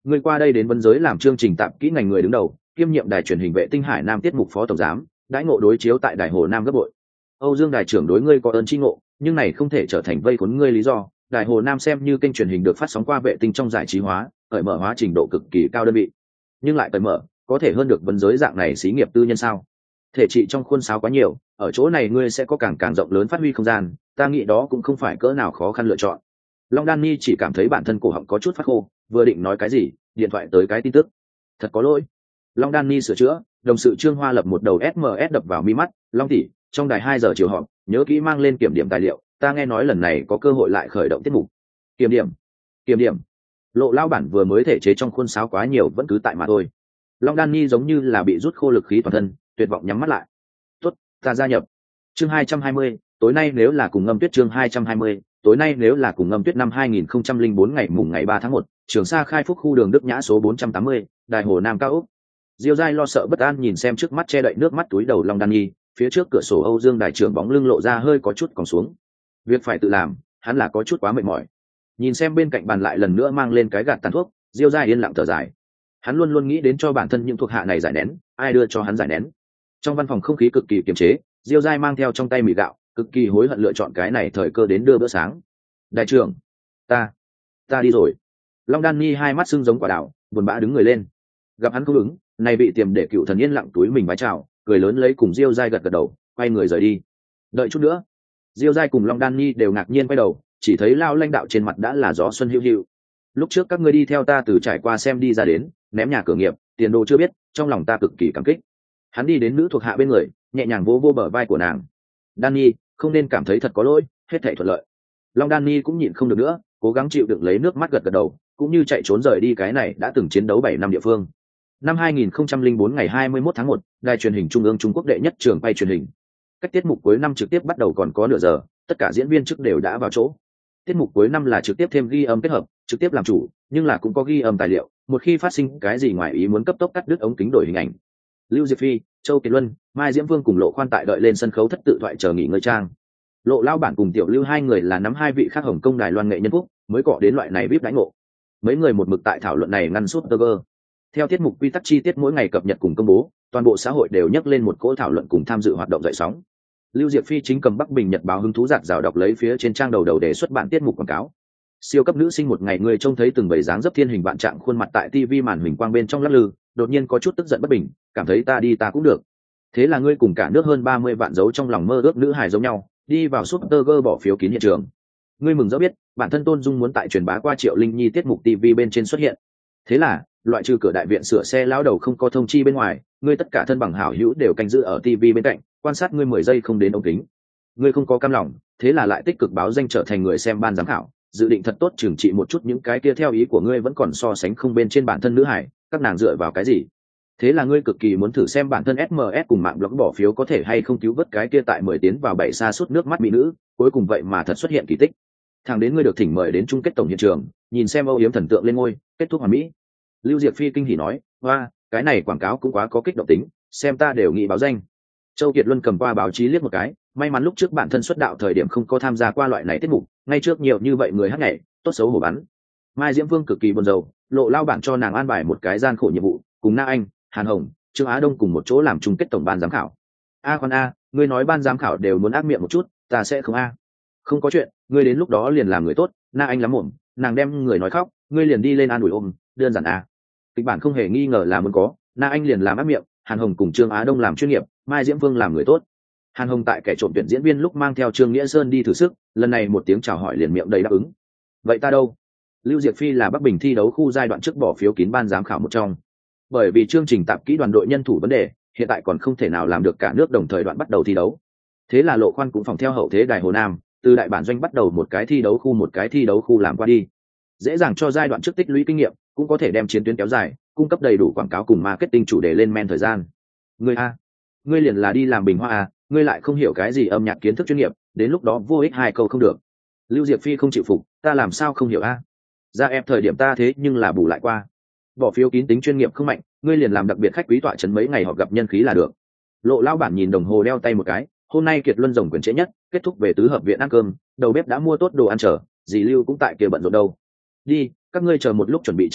S1: Ngươi qua đây đến vấn giới làm chương trình tạp kỹ ngành người đứng đầu, kiêm nhiệm đài truyền hình vệ tinh Hải Nam tiết mục phó tổng giám, đãi ngộ đối chiếu tại đài Hồ Nam gấp bội. Âu Dương đài trưởng đối ngươi có ơn tri ngộ, nhưng này không thể trở thành vây khốn ngươi lý do. Đài Hồ Nam xem như kênh truyền hình được phát sóng qua vệ tinh trong giải trí hóa, cởi mở hóa trình độ cực kỳ cao đơn vị, nhưng lại cởi mở, có thể hơn được vấn giới dạng này xí nghiệp tư nhân sao? Thể trị trong khuôn sáo quá nhiều, ở chỗ này ngươi sẽ có càng càng rộng lớn phát huy không gian, ta nghĩ đó cũng không phải cỡ nào khó khăn lựa chọn. Long Đan Ni chỉ cảm thấy bản thân cổ họng có chút phát khô, vừa định nói cái gì, điện thoại tới cái tin tức. Thật có lỗi. Long Đan Ni sửa chữa, đồng sự Trương Hoa lập một đầu ét em ét đập vào mi mắt, Long tỷ, trong đài hai giờ chiều họp, nhớ kỹ mang lên kiểm điểm tài liệu, ta nghe nói lần này có cơ hội lại khởi động tiết mục. Kiểm điểm? Kiểm điểm? Lộ lao bản vừa mới thể chế trong khuôn sáo quá nhiều vẫn cứ tại mà thôi. Long Đan Ni giống như là bị rút khô lực khí toàn thân, tuyệt vọng nhắm mắt lại. Tốt, ta gia nhập. Chương hai trăm hai mươi, tối nay nếu là cùng ngâm tuyết chương hai trăm hai mươi, tối nay nếu là cùng ngâm tuyết năm hai nghìn không trăm lẻ bốn ngày mùng ngày ba tháng một, Trường Sa Khai Phúc khu đường Đức Nhã số bốn trăm tám mươi, Đài Hồ Nam cao ốc. Diêu Giai lo sợ bất an nhìn xem trước mắt che đậy nước mắt túi đầu Long Đan Nhi, phía trước cửa sổ Âu Dương đài trưởng bóng lưng lộ ra hơi có chút còn xuống. Việc phải tự làm, hắn là có chút quá mệt mỏi. Nhìn xem bên cạnh bàn lại lần nữa mang lên cái gạt tàn thuốc, Diêu Giai yên lặng thở dài. Hắn luôn luôn nghĩ đến cho bản thân những thuộc hạ này giải nén, ai đưa cho hắn giải nén. Trong văn phòng không khí cực kỳ kiềm chế, Diêu Giai mang theo trong tay mì gạo, cực kỳ hối hận lựa chọn cái này thời cơ đến đưa bữa sáng. Đại trưởng, ta, ta đi rồi. Long Đan Nhi hai mắt sưng giống quả đào, buồn bã đứng người lên. Gặp hắn không ứng, này bị tiềm để cựu thần yên lặng túi mình vái chào, cười lớn lấy cùng Diêu Giai gật gật đầu, quay người rời đi. Đợi chút nữa. Diêu Giai cùng Long Đan Nhi đều ngạc nhiên quay đầu, chỉ thấy lao lãnh đạo trên mặt đã là gió xuân hữu hữu. Lúc trước các ngươi đi theo ta từ trải qua xem đi ra đến, ném nhà cửa nghiệp, tiền đồ chưa biết, trong lòng ta cực kỳ cảm kích. Hắn đi đến nữ thuộc hạ bên người, nhẹ nhàng vỗ vô bờ vai của nàng. Danny, không nên cảm thấy thật có lỗi, hết thảy thuận lợi. Long Danny cũng nhịn không được nữa, cố gắng chịu đựng lấy nước mắt gật gật đầu, cũng như chạy trốn rời đi cái này đã từng chiến đấu bảy năm địa phương. Năm hai nghìn không trăm lẻ bốn ngày hai mươi mốt tháng một, đài truyền hình trung ương Trung Quốc đệ nhất trường quay truyền hình. Cách tiết mục cuối năm trực tiếp bắt đầu còn có nửa giờ, tất cả diễn viên chức đều đã vào chỗ. Tiết mục cuối năm là trực tiếp thêm ghi âm kết hợp, trực tiếp làm chủ, nhưng là cũng có ghi âm tài liệu, một khi phát sinh cái gì ngoài ý muốn cấp tốc cắt đứt ống kính đổi hình ảnh. Lưu Diệp Phi, Châu Kiệt Luân, Mai Diễm Vương cùng Lộ Khoan tại đợi lên sân khấu thất tự thoại chờ nghỉ ngơi trang. Lộ lao bản cùng Tiểu Lưu hai người là nắm hai vị khác Hồng Kông Đài Loan nghệ nhân quốc, mới cọ đến loại này vê i pê đãi ngộ. Mấy người một mực tại thảo luận này ngăn suốt Tiger. Theo tiết mục quy tắc chi tiết mỗi ngày cập nhật cùng công bố, toàn bộ xã hội đều nhắc lên một cỗ thảo luận cùng tham dự hoạt động dậy sóng. Lưu Diệp Phi chính cầm Bắc Bình Nhật báo hứng thú giạt rào đọc lấy phía trên trang đầu đầu đề xuất bản tiết mục quảng cáo. Siêu cấp nữ sinh một ngày người trông thấy từng bầy dáng dấp thiên hình vạn trạng khuôn mặt tại ti vi màn hình quang bên trong lắc lư, đột nhiên có chút tức giận bất bình, cảm thấy ta đi ta cũng được. Thế là ngươi cùng cả nước hơn ba mươi vạn dấu trong lòng mơ ước nữ hài giống nhau, đi vào Superger bỏ phiếu kín hiện trường. Ngươi mừng rỡ biết, bản thân Tôn Dung muốn tại truyền bá qua Triệu Linh Nhi tiết mục ti vi bên trên xuất hiện. Thế là, loại trừ cửa đại viện sửa xe lão đầu không có thông chi bên ngoài, ngươi tất cả thân bằng hảo hữu đều canh giữ ở ti vi bên cạnh, quan sát ngươi mười giây không đến ống kính. Ngươi không có cam lòng, thế là lại tích cực báo danh trở thành người xem ban giám khảo, dự định thật tốt trừng trị một chút những cái kia theo ý của ngươi vẫn còn so sánh không bên trên bản thân nữ hải, các nàng dựa vào cái gì? Thế là ngươi cực kỳ muốn thử xem bản thân ét em ét cùng mạng blog bỏ phiếu có thể hay không cứu vớt cái kia tại mười tiến vào bảy xa suốt nước mắt mỹ nữ, cuối cùng vậy mà thật xuất hiện kỳ tích. Thằng đến ngươi được thỉnh mời đến chung kết tổng hiện trường, nhìn xem Âu Yếm thần tượng lên ngôi, kết thúc hoàn mỹ. Lưu Diệp Phi kinh hỉ nói, hoa, cái này quảng cáo cũng quá có kích động tính, xem ta đều nghĩ báo danh. Châu Kiệt Luân cầm qua báo chí liếc một cái, may mắn lúc trước bản thân xuất đạo thời điểm không có tham gia qua loại này tiết mục, ngay trước nhiều như vậy người hát nhảy, tốt xấu hổ bắn. Mai Diễm Vương cực kỳ buồn rầu, Lộ lao bản cho nàng an bài một cái gian khổ nhiệm vụ, cùng Na Anh, Hàn Hồng, Trương Á Đông cùng một chỗ làm chung kết tổng ban giám khảo. A khoan a, ngươi nói ban giám khảo đều muốn ác miệng một chút, ta sẽ không a. Không có chuyện, ngươi đến lúc đó liền làm người tốt, Na Anh lắm mồm, nàng đem người nói khóc, ngươi liền đi lên an ủi ôm, đơn giản a. Kịch bản không hề nghi ngờ là muốn có, Na Anh liền làm ác miệng, Hàn Hồng cùng Trương Á Đông làm chuyên nghiệp, Mai Diễm Vương làm người tốt. Hàn Hồng tại kẻ trộm tuyển diễn viên lúc mang theo Trương Nghĩa Sơn đi thử sức, lần này một tiếng chào hỏi liền miệng đầy đáp ứng. Vậy ta đâu? Lưu Diệp Phi là Bắc Bình thi đấu khu giai đoạn trước bỏ phiếu kín ban giám khảo một trong. Bởi vì chương trình tạp kỹ đoàn đội nhân thủ vấn đề, hiện tại còn không thể nào làm được cả nước đồng thời đoạn bắt đầu thi đấu. Thế là Lộ Khoan cũng phòng theo hậu thế Đài Hồ Nam, từ đại bản doanh bắt đầu một cái thi đấu khu một cái thi đấu khu làm qua đi. Dễ dàng cho giai đoạn trước tích lũy kinh nghiệm, cũng có thể đem chiến tuyến kéo dài, cung cấp đầy đủ quảng cáo cùng marketing chủ đề lên men thời gian. Ngươi a, ngươi liền là đi làm bình hoa a, ngươi lại không hiểu cái gì âm nhạc kiến thức chuyên nghiệp, đến lúc đó vô ích hai câu không được. Lưu Diệp Phi không chịu phục, ta làm sao không hiểu a? Ra em thời điểm ta thế nhưng là bù lại qua. Bỏ phiếu kín tính chuyên nghiệp không mạnh, ngươi liền làm đặc biệt khách quý tọa trấn mấy ngày họp gặp nhân khí là được. Lộ lao bản nhìn đồng hồ đeo tay một cái, hôm nay Kiệt Luân rồng quyền trễ nhất, kết thúc về tứ hợp viện ăn cơm, đầu bếp đã mua tốt đồ ăn chờ, dì Lưu cũng tại kia bận rộn đâu. Đi, các ngươi chờ một lúc chuẩn bị trang điểm,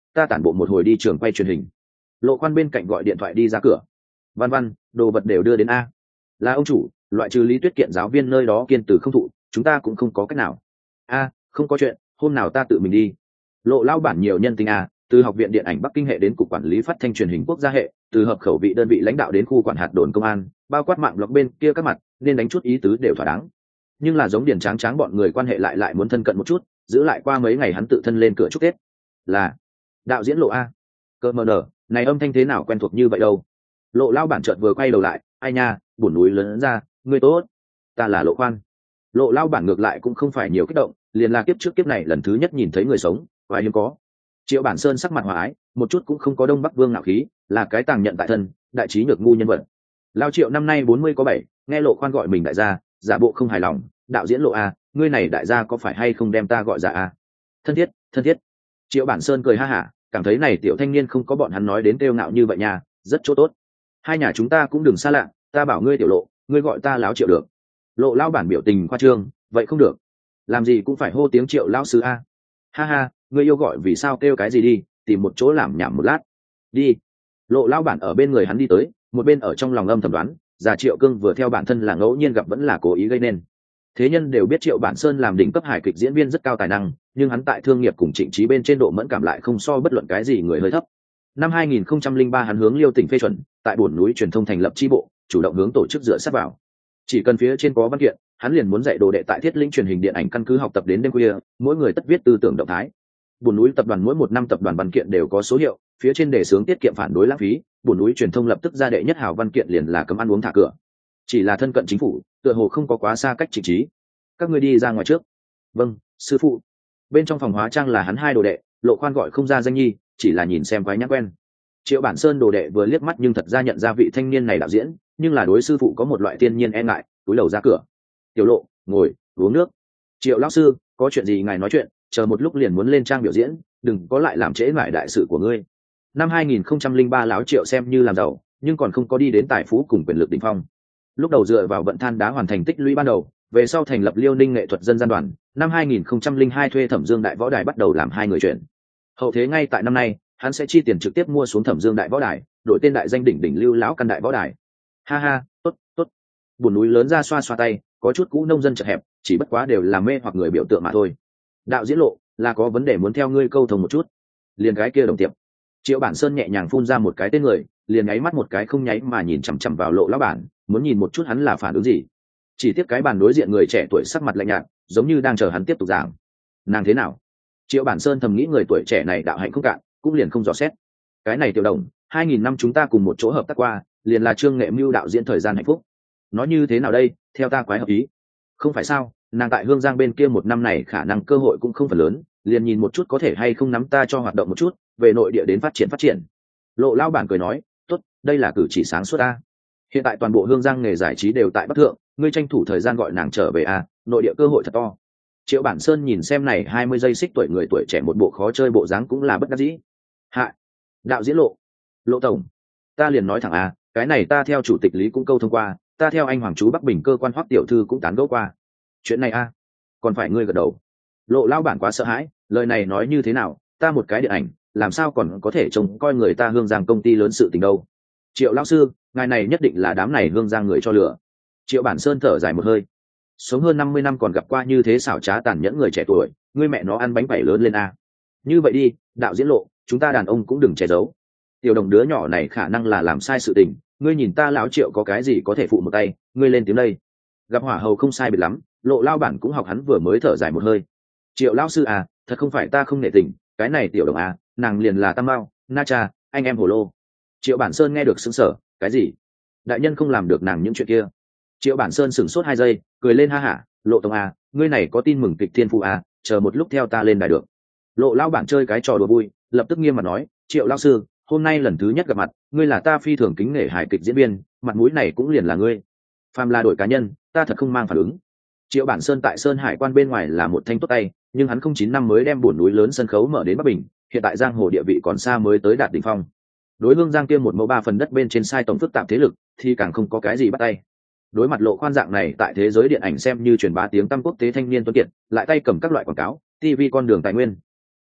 S1: ta tản bộ một hồi đi trường quay truyền hình. Lộ Khoan bên cạnh gọi điện thoại đi ra cửa. Văn Văn, đồ vật đều đưa đến a. Là ông chủ, loại trừ Lý Tuyết Kiện giáo viên nơi đó kiên từ không thụ, chúng ta cũng không có cách nào. A, không có chuyện, hôm nào ta tự mình đi. Lộ lao bản nhiều nhân tình a, từ học viện điện ảnh Bắc Kinh hệ đến cục quản lý phát thanh truyền hình quốc gia hệ, từ hợp khẩu vị đơn vị lãnh đạo đến khu quản hạt đồn công an, bao quát mạng blog bên kia các mặt, nên đánh chút ý tứ đều thỏa đáng. Nhưng là giống Điền Tráng Tráng bọn người quan hệ lại lại muốn thân cận một chút, giữ lại qua mấy ngày hắn tự thân lên cửa chúc Tết. Là đạo diễn Lộ a. Cơ mờ nở, này âm thanh thế nào quen thuộc như vậy đâu. Lộ lao bản chợt vừa quay đầu lại, ai nha, bùn núi lớn ra, ngươi tốt, ta là Lộ Khoan. Lộ lao bản ngược lại cũng không phải nhiều kích động, liền là kiếp trước kiếp này lần thứ nhất nhìn thấy người sống, và hiếm có. Triệu Bản Sơn sắc mặt hòa ái, một chút cũng không có Đông Bắc Vương ngạo khí, là cái tàng nhận tại thân, đại trí nhược ngu nhân vật. Lao Triệu năm nay bốn mươi có bảy, nghe Lộ Khoan gọi mình đại gia, giả bộ không hài lòng, đạo diễn Lộ a, ngươi này đại gia có phải hay không đem ta gọi giả a? Thân thiết, thân thiết. Triệu Bản Sơn cười ha hả, cảm thấy này tiểu thanh niên không có bọn hắn nói đến kêu ngạo như vậy nha, rất chỗ tốt. Hai nhà chúng ta cũng đừng xa lạ, ta bảo ngươi tiểu Lộ, ngươi gọi ta láo Triệu được. Lộ lao bản biểu tình khoa trương, vậy không được, làm gì cũng phải hô tiếng Triệu lão sư a. Ha ha, ngươi yêu gọi vì sao kêu cái gì đi, tìm một chỗ làm nhảm một lát đi. Lộ lao bản ở bên người hắn đi tới, một bên ở trong lòng âm thầm đoán, già Triệu Cương vừa theo bản thân là ngẫu nhiên gặp vẫn là cố ý gây nên. Thế nhân đều biết Triệu Bản Sơn làm đỉnh cấp hài kịch diễn viên rất cao tài năng, nhưng hắn tại thương nghiệp cùng Trịnh Trí bên trên độ mẫn cảm lại không so bất luận cái gì người hơi thấp. Năm hai nghìn không trăm lẻ ba hắn hướng Liêu tỉnh phê chuẩn, tại Buồn Núi truyền thông thành lập chi bộ, chủ động hướng tổ chức dựa sát vào. Chỉ cần phía trên có văn kiện, hắn liền muốn dạy đồ đệ tại Thiết Lĩnh truyền hình điện ảnh căn cứ học tập đến đêm khuya, mỗi người tất viết tư tưởng động thái. Buồn Núi tập đoàn mỗi một năm tập đoàn văn kiện đều có số hiệu, phía trên đề xướng tiết kiệm phản đối lãng phí, Buồn Núi truyền thông lập tức ra đệ nhất hào văn kiện liền là cấm ăn uống thả cửa. Chỉ là thân cận chính phủ, tựa hồ không có quá xa cách Trịnh Trí. Các ngươi đi ra ngoài trước. Vâng, sư phụ. Bên trong phòng hóa trang là hắn hai đồ đệ, Lộ Khoan gọi không ra danh nhi, chỉ là nhìn xem quái nhãn quen. Triệu Bản Sơn đồ đệ vừa liếc mắt nhưng thật ra nhận ra vị thanh niên này đạo diễn, nhưng là đối sư phụ có một loại thiên nhiên e ngại, túi đầu ra cửa. Tiểu Lộ, ngồi, uống nước. Triệu lão sư, có chuyện gì ngài nói chuyện, chờ một lúc liền muốn lên trang biểu diễn, đừng có lại làm trễ mãi đại sự của ngươi. Năm hai nghìn không trăm lẻ ba lão Triệu xem như làm giàu, nhưng còn không có đi đến tài phú cùng quyền lực đỉnh phong. Lúc đầu dựa vào vận than đá hoàn thành tích lũy ban đầu, về sau thành lập Liêu Ninh nghệ thuật dân gian đoàn, năm hai nghìn không trăm lẻ hai thuê Thẩm Dương Đại Võ Đài bắt đầu làm hai người chuyển. Hậu thế ngay tại năm nay, hắn sẽ chi tiền trực tiếp mua xuống Thẩm Dương Đại Võ Đài, đổi tên đại danh đỉnh đỉnh Lưu lão căn Đại Võ Đài. Ha ha, tốt, tốt. Buồn núi lớn ra xoa xoa tay, có chút cũ nông dân chật hẹp, chỉ bất quá đều là mê hoặc người biểu tượng mà thôi. Đạo diễn Lộ, là có vấn đề muốn theo ngươi câu thông một chút. Liền cái kia đồng tiệp. Triệu Bản Sơn nhẹ nhàng phun ra một cái tên người, liền nháy mắt một cái không nháy mà nhìn chằm chằm vào Lộ lão bản, muốn nhìn một chút hắn là phản ứng gì. Chỉ tiếc cái bàn đối diện người trẻ tuổi sắc mặt lạnh nhạt, giống như đang chờ hắn tiếp tục giảng. Nàng thế nào? Triệu Bản Sơn thầm nghĩ người tuổi trẻ này đạo hạnh không cạn, cũng liền không dò xét. Cái này tiểu đồng, hai nghìn năm chúng ta cùng một chỗ hợp tác qua, liền là Trương Nghệ Mưu đạo diễn thời gian hạnh phúc. Nói như thế nào đây, theo ta quái hợp ý. Không phải sao, nàng tại Hương Giang bên kia một năm này khả năng cơ hội cũng không phần lớn, liền nhìn một chút có thể hay không nắm ta cho hoạt động một chút, về nội địa đến phát triển phát triển. Lộ lao bản cười nói, tốt, đây là cử chỉ sáng suốt ta. Hiện tại toàn bộ Hương Giang nghề giải trí đều tại Bắc Thượng, ngươi tranh thủ thời gian gọi nàng trở về a, nội địa cơ hội thật to. Triệu Bản Sơn nhìn xem này hai mươi giây xích tuổi người tuổi trẻ một bộ khó chơi bộ dáng cũng là bất đắc dĩ. Hạ, đạo diễn Lộ, Lộ tổng, ta liền nói thẳng a, cái này ta theo chủ tịch Lý cũng câu thông qua, ta theo anh hoàng chú Bắc Bình cơ quan Hoắc tiểu thư cũng tán gẫu qua. Chuyện này a, còn phải ngươi gật đầu. Lộ lao bản quá sợ hãi, lời này nói như thế nào, ta một cái điện ảnh, làm sao còn có thể trông coi người ta Hương Giang công ty lớn sự tình đâu. Triệu lão sư, ngài này nhất định là đám này Hương Giang người cho lửa. Triệu Bản Sơn thở dài một hơi, sống hơn năm mươi năm còn gặp qua như thế xảo trá tàn nhẫn người trẻ tuổi, ngươi mẹ nó ăn bánh bảy lớn lên a. Như vậy đi, đạo diễn Lộ, chúng ta đàn ông cũng đừng che giấu. Tiểu đồng đứa nhỏ này khả năng là làm sai sự tình, ngươi nhìn ta lão Triệu có cái gì có thể phụ một tay, ngươi lên tiếng đây. Gặp hỏa hầu không sai biệt lắm, Lộ lao bản cũng học hắn vừa mới thở dài một hơi. Triệu lão sư à, thật không phải ta không nể tình, cái này tiểu đồng à, nàng liền là Tam Mao, Na Cha, anh em hồ lô. Triệu Bản Sơn nghe được sững sờ, cái gì? Đại nhân không làm được nàng những chuyện kia. Triệu Bản Sơn sửng sốt hai giây, cười lên ha hả, Lộ tổng à, ngươi này có tin mừng kịch thiên phụ à, chờ một lúc theo ta lên đài được. Lộ lao bản chơi cái trò đùa vui, lập tức nghiêm mặt nói, Triệu lão sư, hôm nay lần thứ nhất gặp mặt, ngươi là ta phi thường kính nể hài kịch diễn viên, mặt mũi này cũng liền là ngươi. Phàm là đổi cá nhân, ta thật không mang phản ứng. Triệu Bản Sơn tại Sơn Hải quan bên ngoài là một thanh tốt tay, nhưng hắn không chín năm mới đem Buồn Núi lớn sân khấu mở đến Bắc Bình, hiện tại giang hồ địa vị còn xa mới tới đạt đỉnh phong. Đối Hương Giang kia một mẫu ba phần đất bên trên sai tổng phức tạp thế lực, thì càng không có cái gì bắt tay. Đối mặt Lộ Khoan dạng này tại thế giới điện ảnh xem như truyền bá tiếng tăm quốc tế thanh niên tuấn kiệt, lại tay cầm các loại quảng cáo, ti vi con đường tài nguyên.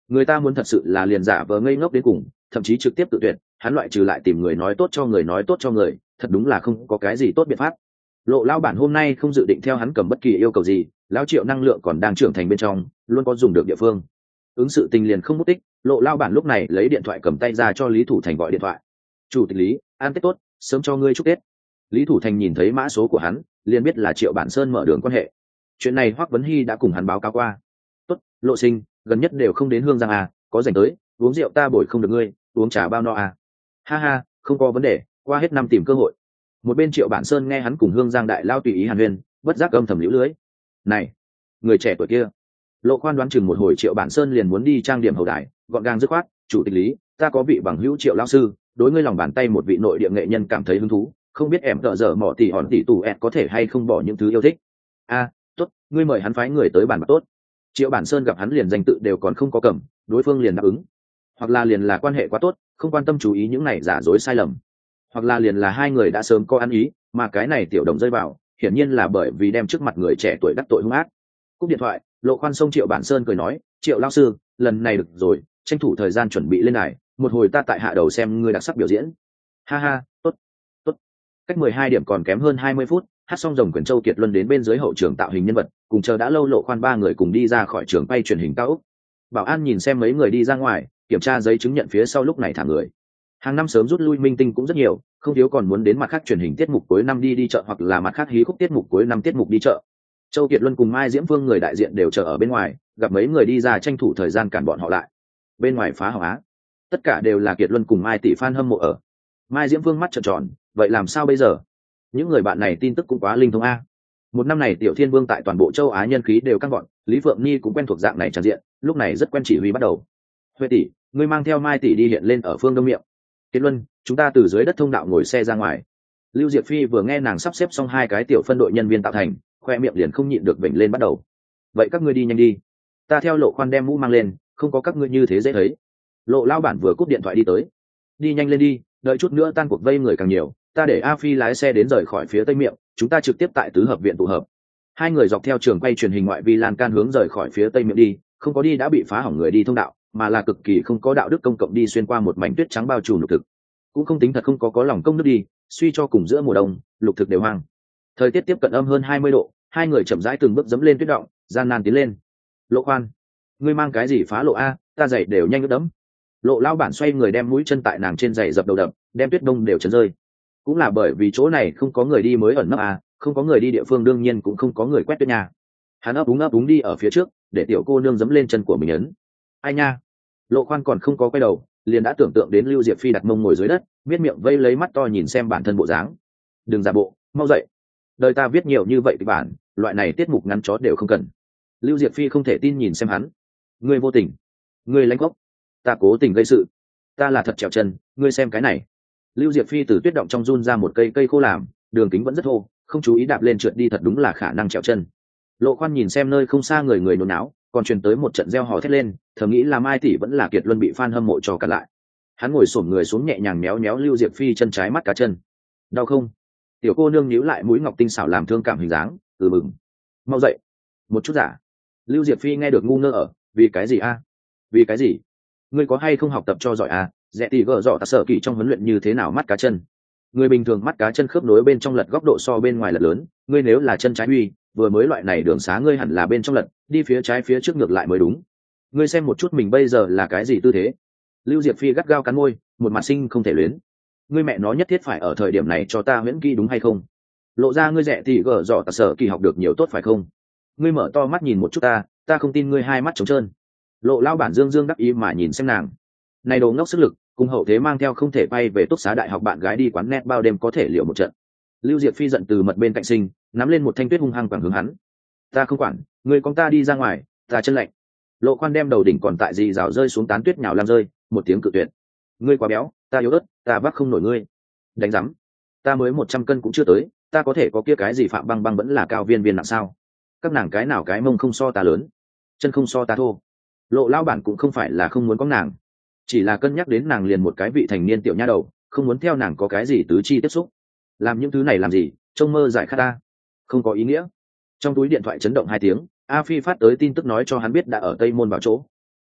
S1: Người ta muốn thật sự là liền giả vờ ngây ngốc đến cùng, thậm chí trực tiếp tự tuyệt, hắn loại trừ lại tìm người nói tốt cho người nói tốt cho người, thật đúng là không có cái gì tốt biện pháp. Lộ lao bản hôm nay không dự định theo hắn cầm bất kỳ yêu cầu gì, lão Triệu năng lượng còn đang trưởng thành bên trong, luôn có dùng được địa phương. Ứng sự tình liền không mất tích, lộ lao bản lúc này lấy điện thoại cầm tay ra cho Lý Thủ Thành gọi điện thoại. Chủ tịch Lý, an tết tốt, sớm cho ngươi chúc tết. Lý Thủ Thành nhìn thấy mã số của hắn, liền biết là Triệu Bản Sơn mở đường quan hệ. Chuyện này Hoắc Vấn Hy đã cùng hắn báo cáo qua. Tốt, Lộ Sinh, gần nhất đều không đến Hương Giang à, có rảnh tới, uống rượu ta bồi không được ngươi, uống trà bao no à. Ha ha, không có vấn đề, qua hết năm tìm cơ hội. Một bên Triệu Bản Sơn nghe hắn cùng Hương Giang đại lao tùy ý hàn huyên, bất giác âm thầm liễu lưới. Này, người trẻ tuổi kia. Lộ Khoan đoán chừng một hồi Triệu Bản Sơn liền muốn đi trang điểm hầu đài, gọn gàng dứt khoát, chủ tịch Lý, ta có vị bằng hữu Triệu lão sư, đối ngươi lòng bàn tay một vị nội địa nghệ nhân cảm thấy hứng thú, không biết em tợ dở mỏ tỷ hòn tỷ tù ẹt có thể hay không bỏ những thứ yêu thích. A, tốt, ngươi mời hắn phái người tới bàn bạc tốt. Triệu Bản Sơn gặp hắn liền danh tự đều còn không có cầm, đối phương liền đáp ứng. Hoặc là liền là quan hệ quá tốt, không quan tâm chú ý những này giả dối sai lầm. Hoặc là liền là hai người đã sớm có ăn ý, mà cái này tiểu đồng rơi vào, hiển nhiên là bởi vì đem trước mặt người trẻ tuổi đắc tội hung ác. Cúp điện thoại, Lộ Khoan xông Triệu Bản Sơn cười nói, Triệu lão sư, lần này được rồi, tranh thủ thời gian chuẩn bị lên đài, một hồi ta tại hạ đầu xem ngươi đặc sắc biểu diễn. Ha ha, tốt, tốt. Cách mười hai điểm còn kém hơn hai mươi phút, hát xong rồng quyền Châu Kiệt Luân đến bên dưới hậu trường tạo hình nhân vật, cùng chờ đã lâu Lộ Khoan ba người cùng đi ra khỏi trường quay truyền hình cao ốc. Bảo an nhìn xem mấy người đi ra ngoài, kiểm tra giấy chứng nhận phía sau lúc này thả người. Hàng năm sớm rút lui minh tinh cũng rất nhiều, không thiếu còn muốn đến mặt khác truyền hình tiết mục cuối năm đi đi chợ hoặc là mặt khác hí khúc tiết mục cuối năm tiết mục đi chợ. Châu Kiệt Luân cùng Mai Diễm Phương người đại diện đều chờ ở bên ngoài, gặp mấy người đi ra tranh thủ thời gian cản bọn họ lại. Bên ngoài phá hỏng á, tất cả đều là Kiệt Luân cùng Mai tỷ fan hâm mộ ở. Mai Diễm Phương mắt trợn tròn, vậy làm sao bây giờ? Những người bạn này tin tức cũng quá linh thông a. Một năm này Tiểu Thiên Vương tại toàn bộ châu Á nhân khí đều căng gọn, Lý Phượng Nhi cũng quen thuộc dạng này tràn diện, lúc này rất quen chỉ huy bắt đầu. Huệ tỷ, ngươi mang theo Mai tỷ đi hiện lên ở phương đông miệng. Kiệt Luân, chúng ta từ dưới đất thông đạo ngồi xe ra ngoài. Lưu Diệp Phi vừa nghe nàng sắp xếp xong hai cái tiểu phân đội nhân viên tạo thành, khoe miệng liền không nhịn được vểnh lên bắt đầu. Vậy các ngươi đi nhanh đi, ta theo Lộ Khoan đem mũ mang lên, không có các ngươi như thế dễ thấy. Lộ lao bản vừa cúp điện thoại đi tới. Đi nhanh lên đi, đợi chút nữa tan cuộc vây người càng nhiều, ta để A Phi lái xe đến rời khỏi phía tây miệng, chúng ta trực tiếp tại tứ hợp viện tụ hợp. Hai người dọc theo trường quay truyền hình ngoại vi lan can hướng rời khỏi phía tây miệng đi, không có đi đã bị phá hỏng người đi thông đạo, mà là cực kỳ không có đạo đức công cộng đi xuyên qua một mảnh tuyết trắng bao trùm lục thực. Cũng không tính thật không có có lòng công nước đi, suy cho cùng giữa mùa đông, lục thực đều hoang. Thời tiết tiếp cận âm hơn hai mươi độ, hai người chậm rãi từng bước dẫm lên tuyết động, gian nan tiến lên. Lộ Khoan, ngươi mang cái gì phá lộ a, ta giày đều nhanh ướt đẫm. Lộ lao bản xoay người đem mũi chân tại nàng trên giày dập đầu đập, đem tuyết đông đều chấn rơi. Cũng là bởi vì chỗ này không có người đi mới ẩn nấp à, không có người đi địa phương đương nhiên cũng không có người quét tuyết nhà. Hắn ấp úng ấp úng đi ở phía trước, để tiểu cô nương dẫm lên chân của mình ấn. Ai nha? Lộ Khoan còn không có quay đầu, liền đã tưởng tượng đến Lưu Diệp Phi đặt mông ngồi dưới đất, miết miệng vây lấy mắt to nhìn xem bản thân bộ dáng. Đừng giả bộ, mau dậy. Đời ta viết nhiều như vậy thì bản, loại này tiết mục ngắn chó đều không cần. Lưu Diệp Phi không thể tin nhìn xem hắn. Ngươi vô tình, ngươi lánh gốc, ta cố tình gây sự, ta là thật trèo chân, ngươi xem cái này. Lưu Diệp Phi từ tuyết động trong run ra một cây cây khô làm, đường kính vẫn rất thô, không chú ý đạp lên trượt đi thật đúng là khả năng trèo chân. Lộ Khoan nhìn xem nơi không xa người người nôn náo, còn truyền tới một trận reo hò thét lên, thầm nghĩ là Mai tỷ vẫn là Kiệt Luân bị fan hâm mộ cho cả lại. Hắn ngồi xổm người xuống nhẹ nhàng méo méo Lưu Diệp Phi chân trái mắt cá chân. Đau không? Tiểu cô nương nhíu lại mũi ngọc tinh xảo làm thương cảm hình dáng, ừ mừng. Mau dậy. Một chút giả. Lưu Diệp Phi nghe được ngu ngơ ở, vì cái gì a? Vì cái gì? Ngươi có hay không học tập cho giỏi à? Rẽ tỷ gỡ rõ ta sợ kỳ trong huấn luyện như thế nào mắt cá chân. Người bình thường mắt cá chân khớp nối bên trong lật góc độ so bên ngoài lật lớn, ngươi nếu là chân trái huy, vừa mới loại này đường xá ngươi hẳn là bên trong lật, đi phía trái phía trước ngược lại mới đúng. Ngươi xem một chút mình bây giờ là cái gì tư thế? Lưu Diệp Phi gắt gao cắn môi, một mặt sinh không thể luyến. Ngươi mẹ nó nhất thiết phải ở thời điểm này cho ta huyễn kỹ đúng hay không? Lộ ra ngươi rẻ tỷ gỡ rõ ta sợ kỳ học được nhiều tốt phải không? Ngươi mở to mắt nhìn một chút ta, ta không tin ngươi hai mắt trống trơn. Lộ lao bản dương dương đắc ý mà nhìn xem nàng. Này đồ ngốc sức lực, cùng hậu thế mang theo không thể bay về túc xá đại học bạn gái đi quán net bao đêm có thể liệu một trận. Lưu Diệp Phi giận từ mật bên cạnh sinh, nắm lên một thanh tuyết hung hăng quẳng hướng hắn. Ta không quản, ngươi con ta đi ra ngoài, ta chân lạnh. Lộ Khoan đem đầu đỉnh còn tại gì rào rơi xuống tán tuyết nhào làm rơi, một tiếng cự tuyệt. Ngươi quá béo, ta yếu ớt, ta vác không nổi ngươi. Đánh rắm, ta mới một trăm cân cũng chưa tới, ta có thể có kia cái gì Phạm Băng Băng vẫn là cao viên viên nặng sao? Các nàng cái nào cái mông không so ta lớn, chân không so ta thô. Lộ lao bản cũng không phải là không muốn có nàng, chỉ là cân nhắc đến nàng liền một cái vị thành niên tiểu nha đầu, không muốn theo nàng có cái gì tứ chi tiếp xúc. Làm những thứ này làm gì, trông mơ giải khát ta, không có ý nghĩa. Trong túi điện thoại chấn động hai tiếng, A Phi phát tới tin tức nói cho hắn biết đã ở Tây Môn vào chỗ.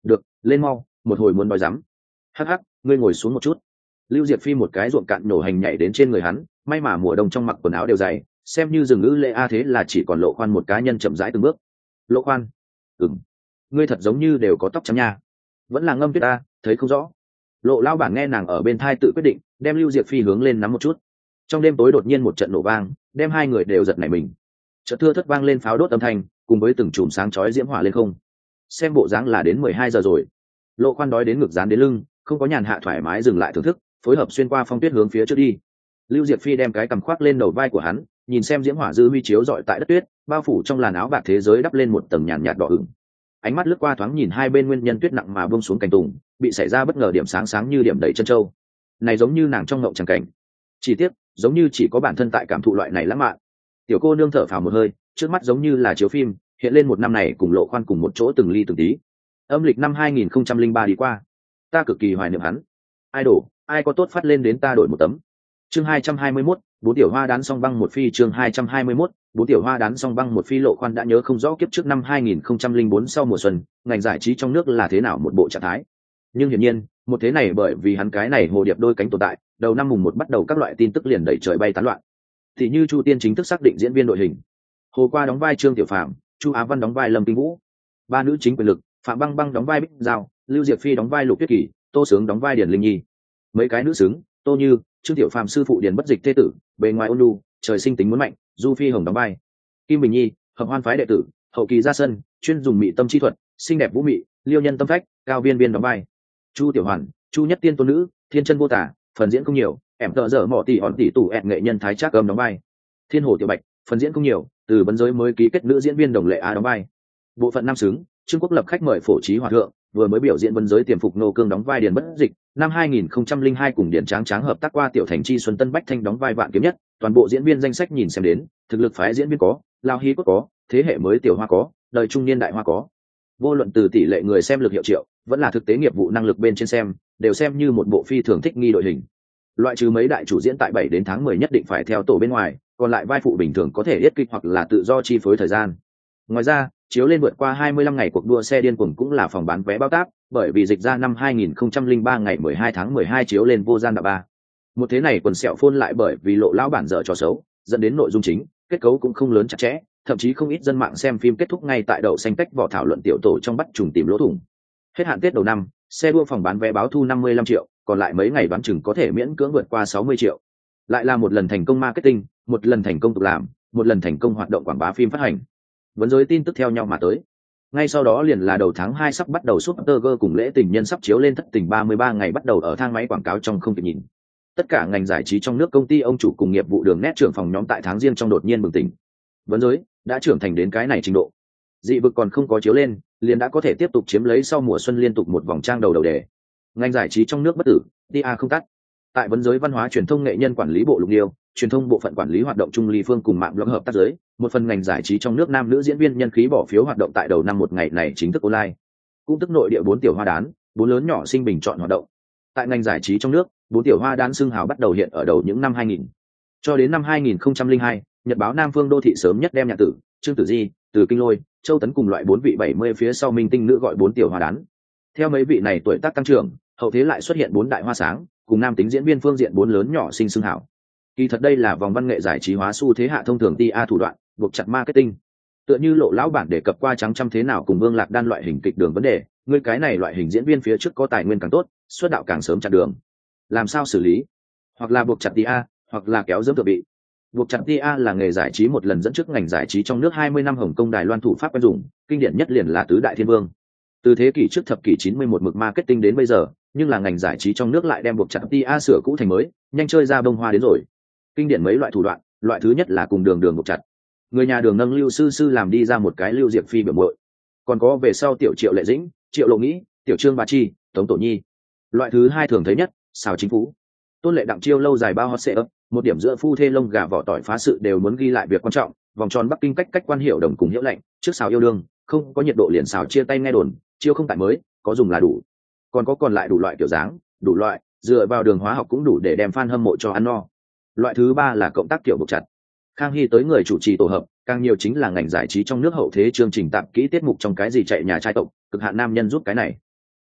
S1: được, lên mau, một hồi muốn nói dám. Hắc hắc, ngươi ngồi xuống một chút. Lưu Diệp Phi một cái ruộng cạn nổ hành nhảy đến trên người hắn, may mà mùa đông trong mặc quần áo đều dày, xem như dừng ngữ lệ a thế là chỉ còn Lộ Khoan một cá nhân chậm rãi từng bước. Lộ Khoan, ừm, ngươi thật giống như đều có tóc trắng nha. Vẫn là ngâm tuyết a, thấy không rõ. Lộ lao bản nghe nàng ở bên thai tự quyết định, đem Lưu Diệp Phi hướng lên nắm một chút. Trong đêm tối đột nhiên một trận nổ vang, đem hai người đều giật nảy mình. Chợt thưa thất vang lên pháo đốt âm thanh, cùng với từng chùm sáng chói diễm hỏa lên không. Xem bộ dáng là đến mười hai giờ rồi. Lộ Khoan đói đến ngực dán đến lưng, không có nhàn hạ thoải mái dừng lại thưởng thức, phối hợp xuyên qua phong tuyết hướng phía trước đi. Lưu Diệp Phi đem cái cằm khoác lên đầu vai của hắn, nhìn xem diễm hỏa dư huy chiếu rọi tại đất tuyết, bao phủ trong làn áo bạc thế giới đắp lên một tầng nhàn nhạt đỏ ửng. Ánh mắt lướt qua thoáng nhìn hai bên nguyên nhân tuyết nặng mà buông xuống cành tùng, bị xảy ra bất ngờ điểm sáng sáng như điểm đầy chân châu. Này giống như nàng trong ngộng chẳng cảnh. Chỉ tiếc, giống như chỉ có bản thân tại cảm thụ loại này lãng mạn. Tiểu cô nương thở phào một hơi, trước mắt giống như là chiếu phim, hiện lên một năm này cùng Lộ Khoan cùng một chỗ từng ly từng tí. Âm lịch năm hai nghìn không trăm lẻ ba đi qua, ta cực kỳ hoài niệm hắn. Ai đổ, ai có tốt phát lên đến ta đổi một tấm. Chương hai trăm hai mươi mốt, bốn tiểu hoa đán song băng một phi. Chương hai trăm hai mươi mốt, bốn tiểu hoa đán song băng một phi. Lộ Khoan đã nhớ không rõ kiếp trước năm hai nghìn không trăm lẻ bốn sau mùa xuân, ngành giải trí trong nước là thế nào một bộ trạng thái. Nhưng hiển nhiên, một thế này bởi vì hắn cái này hồ điệp đôi cánh tồn tại, đầu năm mùng một bắt đầu các loại tin tức liền đẩy trời bay tán loạn. Thì như Chu Tiên chính thức xác định diễn viên đội hình, Hồ Qua đóng vai Trương Tiểu Phàm, Chu Á Văn đóng vai Lâm Kinh Vũ. Ba nữ chính quyền lực, Phạm Băng Băng đóng vai Bích Giao, Lưu Diệp Phi đóng vai Lục Tuyết Kỳ, Tô Sướng đóng vai Điền Linh Nhi. Mấy cái nữ xứng, Tô Như, Trương Tiểu Phàm sư phụ Điền Bất Dịch thế tử, bề ngoài ôn nhu, trời sinh tính muốn mạnh, Du Phi Hồng đóng vai Kim Bình Nhi, hợp hoan phái đệ tử, hậu kỳ ra sân, chuyên dùng mị tâm chi thuật, xinh đẹp vũ mị, liêu nhân tâm phách, Cao Viên Viên đóng vai Chu Tiểu Hoàn, Chu Nhất Tiên tôn nữ, thiên chân vô tả, phần diễn không nhiều, ẻm tợ dở mỏ tỷ hòn tỷ tủ ẹn nghệ nhân Thái Trác Âm đóng vai Thiên Hồ Tiểu Bạch, phần diễn không nhiều, từ bấn giới mới ký kết nữ diễn viên Đồng Lệ Á đóng vai bộ phận nam xứng, Trương Quốc Lập khách mời phổ trí hòa thượng, vừa mới biểu diễn bấn giới tiềm phục nô cương đóng vai Điền Bất Dịch. Năm hai nghìn không trăm lẻ hai cùng Điền Tráng Tráng hợp tác qua Tiểu Thành Chi Xuân Tân Bách Thanh đóng vai Vạn Kiếm Nhất. Toàn bộ diễn viên danh sách nhìn xem đến, thực lực phái diễn viên có, lao hí cốt có, thế hệ mới tiểu hoa có, đời trung niên đại hoa có. Vô luận từ tỷ lệ người xem lực hiệu triệu, vẫn là thực tế nghiệp vụ năng lực bên trên xem, đều xem như một bộ phi thường thích nghi đội hình. Loại trừ mấy đại chủ diễn tại bảy đến tháng mười nhất định phải theo tổ bên ngoài, còn lại vai phụ bình thường có thể yết kích hoặc là tự do chi phối thời gian. Ngoài ra, chiếu lên vượt qua hai mươi lăm ngày cuộc đua xe điên cuồng cũng là phòng bán vé bao táp, bởi vì dịch ra năm hai nghìn không trăm lẻ ba ngày mười hai tháng mười hai chiếu lên vô gian đạo ba. Một thế này quần sẹo phôn lại bởi vì Lộ lão bản dở trò xấu, dẫn đến nội dung chính, kết cấu cũng không lớn chặt chẽ, thậm chí không ít dân mạng xem phim kết thúc ngay tại đậu xanh tách vỏ thảo luận tiểu tổ trong bắt trùng tìm lỗ thủng. Hết hạn Tết đầu năm, xe đua phòng bán vé báo thu năm mươi lăm triệu, còn lại mấy ngày đoán chừng có thể miễn cưỡng vượt qua sáu mươi triệu. Lại là một lần thành công marketing, một lần thành công tục làm, một lần thành công hoạt động quảng bá phim phát hành. Vấn giới tin tức theo nhau mà tới. Ngay sau đó liền là đầu tháng hai sắp bắt đầu Super Girl cùng lễ tình nhân sắp chiếu lên thất tình ba mươi ba ngày bắt đầu ở thang máy quảng cáo trong không kịp nhìn. Tất cả ngành giải trí trong nước công ty ông chủ cùng nghiệp vụ đường nét trưởng phòng nhóm tại tháng riêng trong đột nhiên bừng tỉnh. Vấn giới đã trưởng thành đến cái này trình độ. Dị vực còn không có chiếu lên, liền đã có thể tiếp tục chiếm lấy sau mùa xuân liên tục một vòng trang đầu đầu đề. Ngành giải trí trong nước bất tử, tia không tắt. Tại vấn giới văn hóa truyền thông nghệ nhân quản lý bộ Lục Điêu, truyền thông bộ phận quản lý hoạt động Trung Ly Phương cùng mạng blog hợp tác giới, một phần ngành giải trí trong nước nam nữ diễn viên nhân khí bỏ phiếu hoạt động tại đầu năm một ngày này chính thức online. Cũng tức nội địa bốn tiểu hoa đán, bốn lớn nhỏ sinh bình chọn hoạt động. Tại ngành giải trí trong nước, bốn tiểu hoa đán xưng hào bắt đầu hiện ở đầu những năm hai nghìn. Cho đến năm hai nghìn không trăm lẻ hai, Nhật báo Nam Phương đô thị sớm nhất đem nhạc tử, Trương Tử Di, Từ Kinh Lôi, Châu Tấn cùng loại bốn vị bảy mươi phía sau minh tinh nữ gọi bốn tiểu hoa đán. Theo mấy vị này tuổi tác tăng trưởng, hậu thế lại xuất hiện bốn đại hoa sáng, cùng nam tính diễn viên phương diện bốn lớn nhỏ sinh xưng hào. Kỳ thật đây là vòng văn nghệ giải trí hóa xu thế hạ thông thường tia thủ đoạn, buộc chặt marketing. Tựa như Lộ lão bản đề cập qua trắng trăm thế nào cùng Vương Lạc Đan loại hình kịch đường vấn đề, ngươi cái này loại hình diễn viên phía trước có tài nguyên càng tốt, xuất đạo càng sớm chặn đường. Làm sao xử lý? Hoặc là buộc chặt tia, hoặc là kéo dẫm tự bị. Buộc chặt tia là nghề giải trí một lần dẫn trước ngành giải trí trong nước hai mươi năm Hồng Kông Đài Loan thủ pháp quen dùng, kinh điển nhất liền là tứ đại thiên vương. Từ thế kỷ trước thập kỷ chín mươi mốt mực marketing đến bây giờ, nhưng là ngành giải trí trong nước lại đem buộc chặt tia sửa cũ thành mới, nhanh chơi ra bông hoa đến rồi. Kinh điển mấy loại thủ đoạn, loại thứ nhất là cùng đường đường buộc chặt. Người nhà đường nâng Lưu Sư Sư làm đi ra một cái Lưu Diệp Phi biểu muội. Còn có về sau tiểu Triệu Lệ Dĩnh, Triệu Lộ Nghĩ, tiểu Trương Bá Chi, Tống Tổ Nhi. Loại thứ hai thường thấy nhất, xào chính phủ. Tôn Lệ Đặng Chiêu lâu dài bao hot ấp, một điểm giữa phu thê lông gà vỏ tỏi phá sự đều muốn ghi lại việc quan trọng, vòng tròn Bắc Kinh cách cách quan hiệu đồng cùng hiệu lệnh, trước xào yêu đương, không có nhiệt độ liền xào chia tay nghe đồn, chiêu không tại mới, có dùng là đủ. Còn có còn lại đủ loại kiểu dáng, đủ loại, dựa vào đường hóa học cũng đủ để đem fan hâm mộ cho ăn no. Loại thứ ba là cộng tác kiểu buộc chặt. Khang Hy tới người chủ trì tổ hợp, càng nhiều chính là ngành giải trí trong nước hậu thế chương trình tạp kỹ tiết mục trong cái gì chạy nhà trai tộc, cực hạn nam nhân giúp cái này.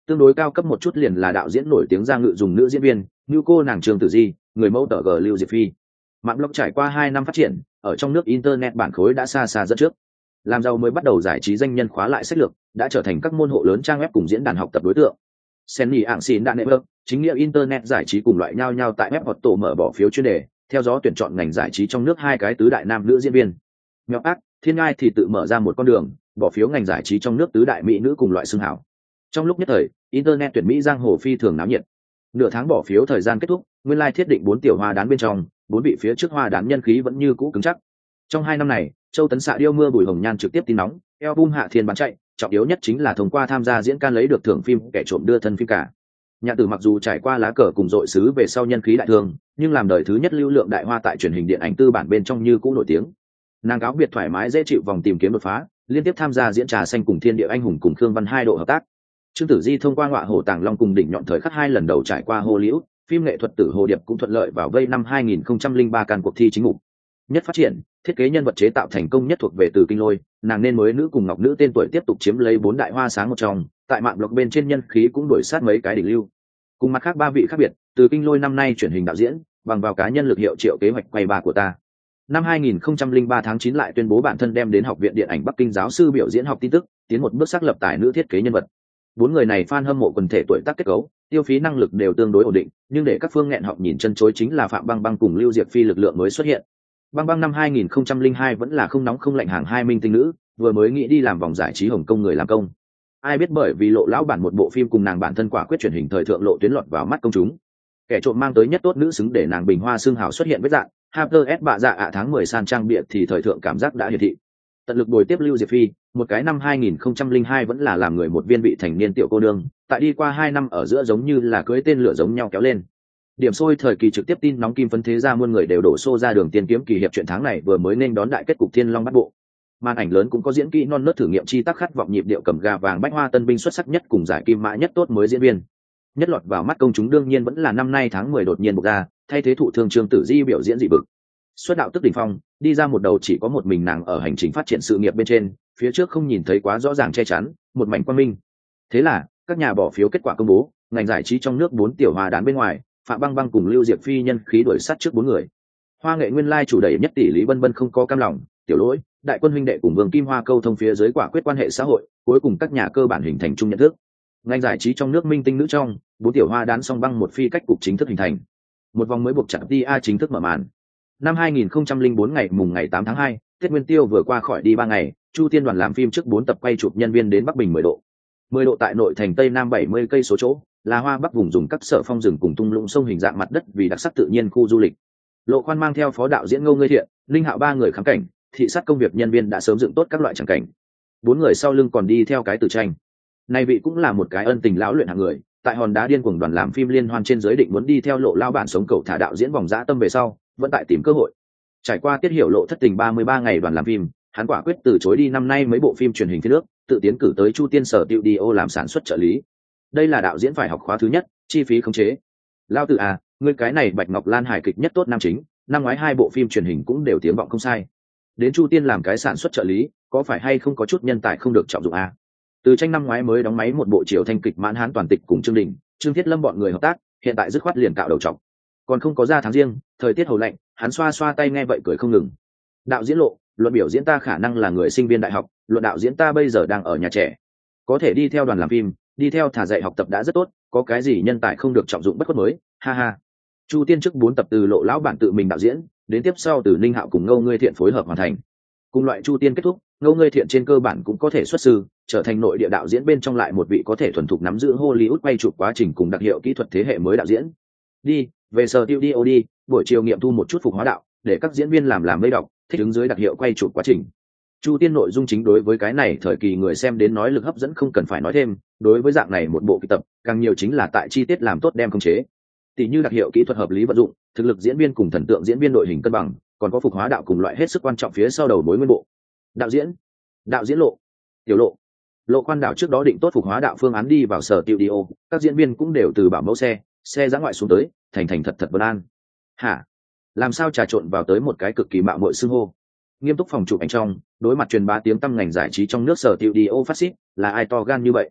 S1: tương đối cao cấp một chút liền là đạo diễn nổi tiếng ra ngự dùng nữ diễn viên như cô nàng Trương Tử Di, người mẫu tờ g Lưu Diệp Phi. Mạng blog trải qua hai năm phát triển, ở trong nước internet bản khối đã xa xa dẫn trước. Làm giàu mới bắt đầu giải trí danh nhân khóa lại sách lược, đã trở thành các môn hộ lớn trang web cùng diễn đàn học tập đối tượng. Senny ảng xin đã nệ bơ, chính nghĩa internet giải trí cùng loại nhau nhau tại web hoặc tổ mở bỏ phiếu chuyên đề, theo gió tuyển chọn ngành giải trí trong nước hai cái tứ đại nam nữ diễn viên. Mèo ác, Thiên Ngai thì tự mở ra một con đường, bỏ phiếu ngành giải trí trong nước tứ đại mỹ nữ cùng loại xưng hảo. Trong lúc nhất thời, internet tuyển mỹ giang hồ phi thường náo nhiệt. Nửa tháng bỏ phiếu thời gian kết thúc, nguyên lai thiết định bốn tiểu hoa đán bên trong, bốn vị phía trước hoa đán nhân khí vẫn như cũ cứng chắc. Trong hai năm này, Châu Tấn Xạ điêu mưa bùi hồng nhan trực tiếp tin nóng, album Hạ Thiên bán chạy, trọng yếu nhất chính là thông qua tham gia diễn can lấy được thưởng phim kẻ trộm đưa thân phim cả. Nhã Tử mặc dù trải qua lá cờ cùng dội sứ về sau nhân khí đại thương, nhưng làm đời thứ nhất lưu lượng đại hoa tại truyền hình điện ảnh tư bản bên trong như cũ nổi tiếng. Nàng cáo biệt thoải mái dễ chịu vòng tìm kiếm đột phá, liên tiếp tham gia diễn trà xanh cùng Thiên Địa anh hùng cùng Khương Văn hai độ hợp tác. Trương Tử Di thông qua ngọa hổ tàng long cùng đỉnh nhọn thời khắc hai lần đầu trải qua Hollywood, phim nghệ thuật tử hồ điệp cũng thuận lợi vào vây năm hai nghìn không trăm lẻ ba can cuộc thi chính mục. Nhất phát triển, thiết kế nhân vật chế tạo thành công nhất thuộc về Từ Kinh Lôi, nàng nên mới nữ cùng ngọc nữ tên tuổi tiếp tục chiếm lấy bốn đại hoa sáng một trong, tại mạng blog bên trên nhân khí cũng đuổi sát mấy cái đỉnh lưu. Cùng mặt khác ba vị khác biệt, Từ Kinh Lôi năm nay chuyển hình đạo diễn, bằng vào cá nhân lực hiệu triệu kế hoạch quay ba của ta. Năm hai nghìn không trăm lẻ ba tháng chín lại tuyên bố bản thân đem đến học viện điện ảnh Bắc Kinh giáo sư biểu diễn học tin tức, tiến một bước xác lập tài nữ thiết kế nhân vật. Bốn người này fan hâm mộ quần thể tuổi tác kết cấu, tiêu phí năng lực đều tương đối ổn định, nhưng để các phương nghẹn họng nhìn chân chối chính là Phạm Băng Băng cùng Lưu Diệp Phi lực lượng mới xuất hiện. Băng Băng năm hai nghìn không trăm lẻ hai vẫn là không nóng không lạnh hàng hai minh tinh nữ, vừa mới nghĩ đi làm vòng giải trí Hồng Kông người làm công. Ai biết bởi vì lộ lão bản một bộ phim cùng nàng bản thân quả quyết truyền hình thời thượng lộ tuyến lọt vào mắt công chúng. Kẻ trộm mang tới nhất tốt nữ xứng để nàng bình hoa xương hào xuất hiện với dạng, Harper S bạ dạ ạ tháng mười san trang bịa thì thời thượng cảm giác đã hiển thị. Tận lực bồi tiếp Lưu Diệp Phi, một cái năm hai nghìn không trăm lẻ hai vẫn là làm người một viên vị thành niên tiểu cô nương, tại đi qua hai năm ở giữa giống như là cưới tên lửa giống nhau kéo lên. Điểm sôi thời kỳ trực tiếp tin nóng kim phấn thế ra muôn người đều đổ xô ra đường tiên kiếm kỳ hiệp chuyện tháng này vừa mới nên đón đại kết cục Thiên Long bắt bộ. Màn ảnh lớn cũng có diễn kỹ non nớt thử nghiệm chi tác khát vọng nhịp điệu cầm gà vàng bách hoa tân binh xuất sắc nhất cùng giải kim mã nhất tốt mới diễn viên. Nhất lọt vào mắt công chúng đương nhiên vẫn là năm nay tháng mười đột nhiên bộc ra, thay thế thụ thương Trương Tử Di biểu diễn dị bực. Xuất đạo tức đỉnh phong, đi ra một đầu chỉ có một mình nàng ở hành trình phát triển sự nghiệp bên trên, phía trước không nhìn thấy quá rõ ràng che chắn, một mảnh quang minh. Thế là, các nhà bỏ phiếu kết quả công bố, ngành giải trí trong nước bốn tiểu hoa đán bên ngoài, Phạm Băng Băng cùng Lưu Diệp Phi nhân khí đuổi sát trước bốn người. Hoa nghệ nguyên lai chủ đẩy nhất tỷ Lý Vân Vân không có cam lòng, Tiểu Lỗi, Đại Quân huynh đệ cùng Vương Kim Hoa câu thông phía dưới quả quyết quan hệ xã hội, cuối cùng các nhà cơ bản hình thành chung nhận thức. Ngành giải trí trong nước minh tinh nữ trong, bốn tiểu hoa đán song băng một phi cách cục chính thức hình thành. Một vòng mới buộc chặt đi a chính thức mở màn. Năm hai nghìn không trăm lẻ bốn ngày mùng ngày tám tháng hai, Tết Nguyên Tiêu vừa qua khỏi đi ba ngày, Chu Tiên đoàn làm phim trước bốn tập quay chụp nhân viên đến Bắc Bình mười độ. mười độ tại nội thành Tây Nam bảy mươi cây số chỗ, là Hoa Bắc vùng dùng các sở phong rừng cùng tung lũng sông hình dạng mặt đất vì đặc sắc tự nhiên khu du lịch. Lộ Khoan mang theo phó đạo diễn Ngô Ngươi Thiện, Linh Hạo ba người khám cảnh, thị sát công việc nhân viên đã sớm dựng tốt các loại tràng cảnh. Bốn người sau lưng còn đi theo cái Từ Tranh. Này vị cũng là một cái ân tình lão luyện hạng người, tại hòn đá điên cuồng đoàn làm phim liên hoan trên giới định muốn đi theo Lộ lao bản sống cầu thả đạo diễn vòng dã tâm về sau, vẫn tại tìm cơ hội. Trải qua tiết hiểu Lộ thất tình ba mươi ba ngày đoàn làm phim, hắn quả quyết từ chối đi năm nay mấy bộ phim truyền hình phía nước, tự tiến cử tới Chu Tiên sở Studio làm sản xuất trợ lý. Đây là đạo diễn phải học khóa thứ nhất, chi phí khống chế. Lao Tử à, ngươi cái này Bạch Ngọc Lan hài kịch nhất tốt nam chính, năm ngoái hai bộ phim truyền hình cũng đều tiếng vọng không sai. Đến Chu Tiên làm cái sản xuất trợ lý, có phải hay không có chút nhân tài không được trọng dụng à? Từ Tranh năm ngoái mới đóng máy một bộ Triều Thanh kịch Mãn Hán toàn tịch cùng Trương Đình, Trương Thiết Lâm bọn người hợp tác, hiện tại dứt khoát liền cạo đầu trọc. Còn không có ra tháng riêng, thời tiết hầu lạnh, hắn xoa xoa tay nghe vậy cười không ngừng. Đạo diễn Lộ, luận biểu diễn ta khả năng là người sinh viên đại học, luận đạo diễn ta bây giờ đang ở nhà trẻ. Có thể đi theo đoàn làm phim, đi theo thả dạy học tập đã rất tốt, có cái gì nhân tài không được trọng dụng bất khuất mới, ha ha. Chu Tiên trước bốn tập từ Lộ lão bản tự mình đạo diễn, đến tiếp sau từ Ninh Hạo cùng Ngô Ngươi Thiện phối hợp hoàn thành. Cùng loại Chu Tiên kết thúc, Ngô Ngươi Thiện trên cơ bản cũng có thể xuất sư, trở thành nội địa đạo diễn bên trong lại một vị có thể thuần thục nắm giữ Hollywood quay chụp quá trình cùng đặc hiệu kỹ thuật thế hệ mới đạo diễn. Đi, về studio đi, buổi chiều nghiệm thu một chút phục hóa đạo, để các diễn viên làm làm mây đọc, thích ứng dưới đặc hiệu quay chụp quá trình. Chu Tiên nội dung chính đối với cái này thời kỳ người xem đến nói lực hấp dẫn không cần phải nói thêm, đối với dạng này một bộ kịch tập, càng nhiều chính là tại chi tiết làm tốt đem khống chế. Tỷ như đặc hiệu kỹ thuật hợp lý vận dụng, thực lực diễn viên cùng thần tượng diễn viên đội hình cân bằng, còn có phục hóa đạo cùng loại hết sức quan trọng phía sau đầu mối nguyên bộ. Đạo diễn, đạo diễn Lộ, Tiểu Lộ, Lộ Khoan đạo trước đó định tốt phục hóa đạo phương án đi vào sở studio, các diễn viên cũng đều từ bảo mẫu xe, xe giã ngoại xuống tới, thành thành thật thật vân an. Hả? Làm sao trà trộn vào tới một cái cực kỳ mạo muội xưng hô? Nghiêm túc phòng chụp ảnh trong, đối mặt truyền bá tiếng tăm ngành giải trí trong nước sở studio phát xít, là ai to gan như vậy?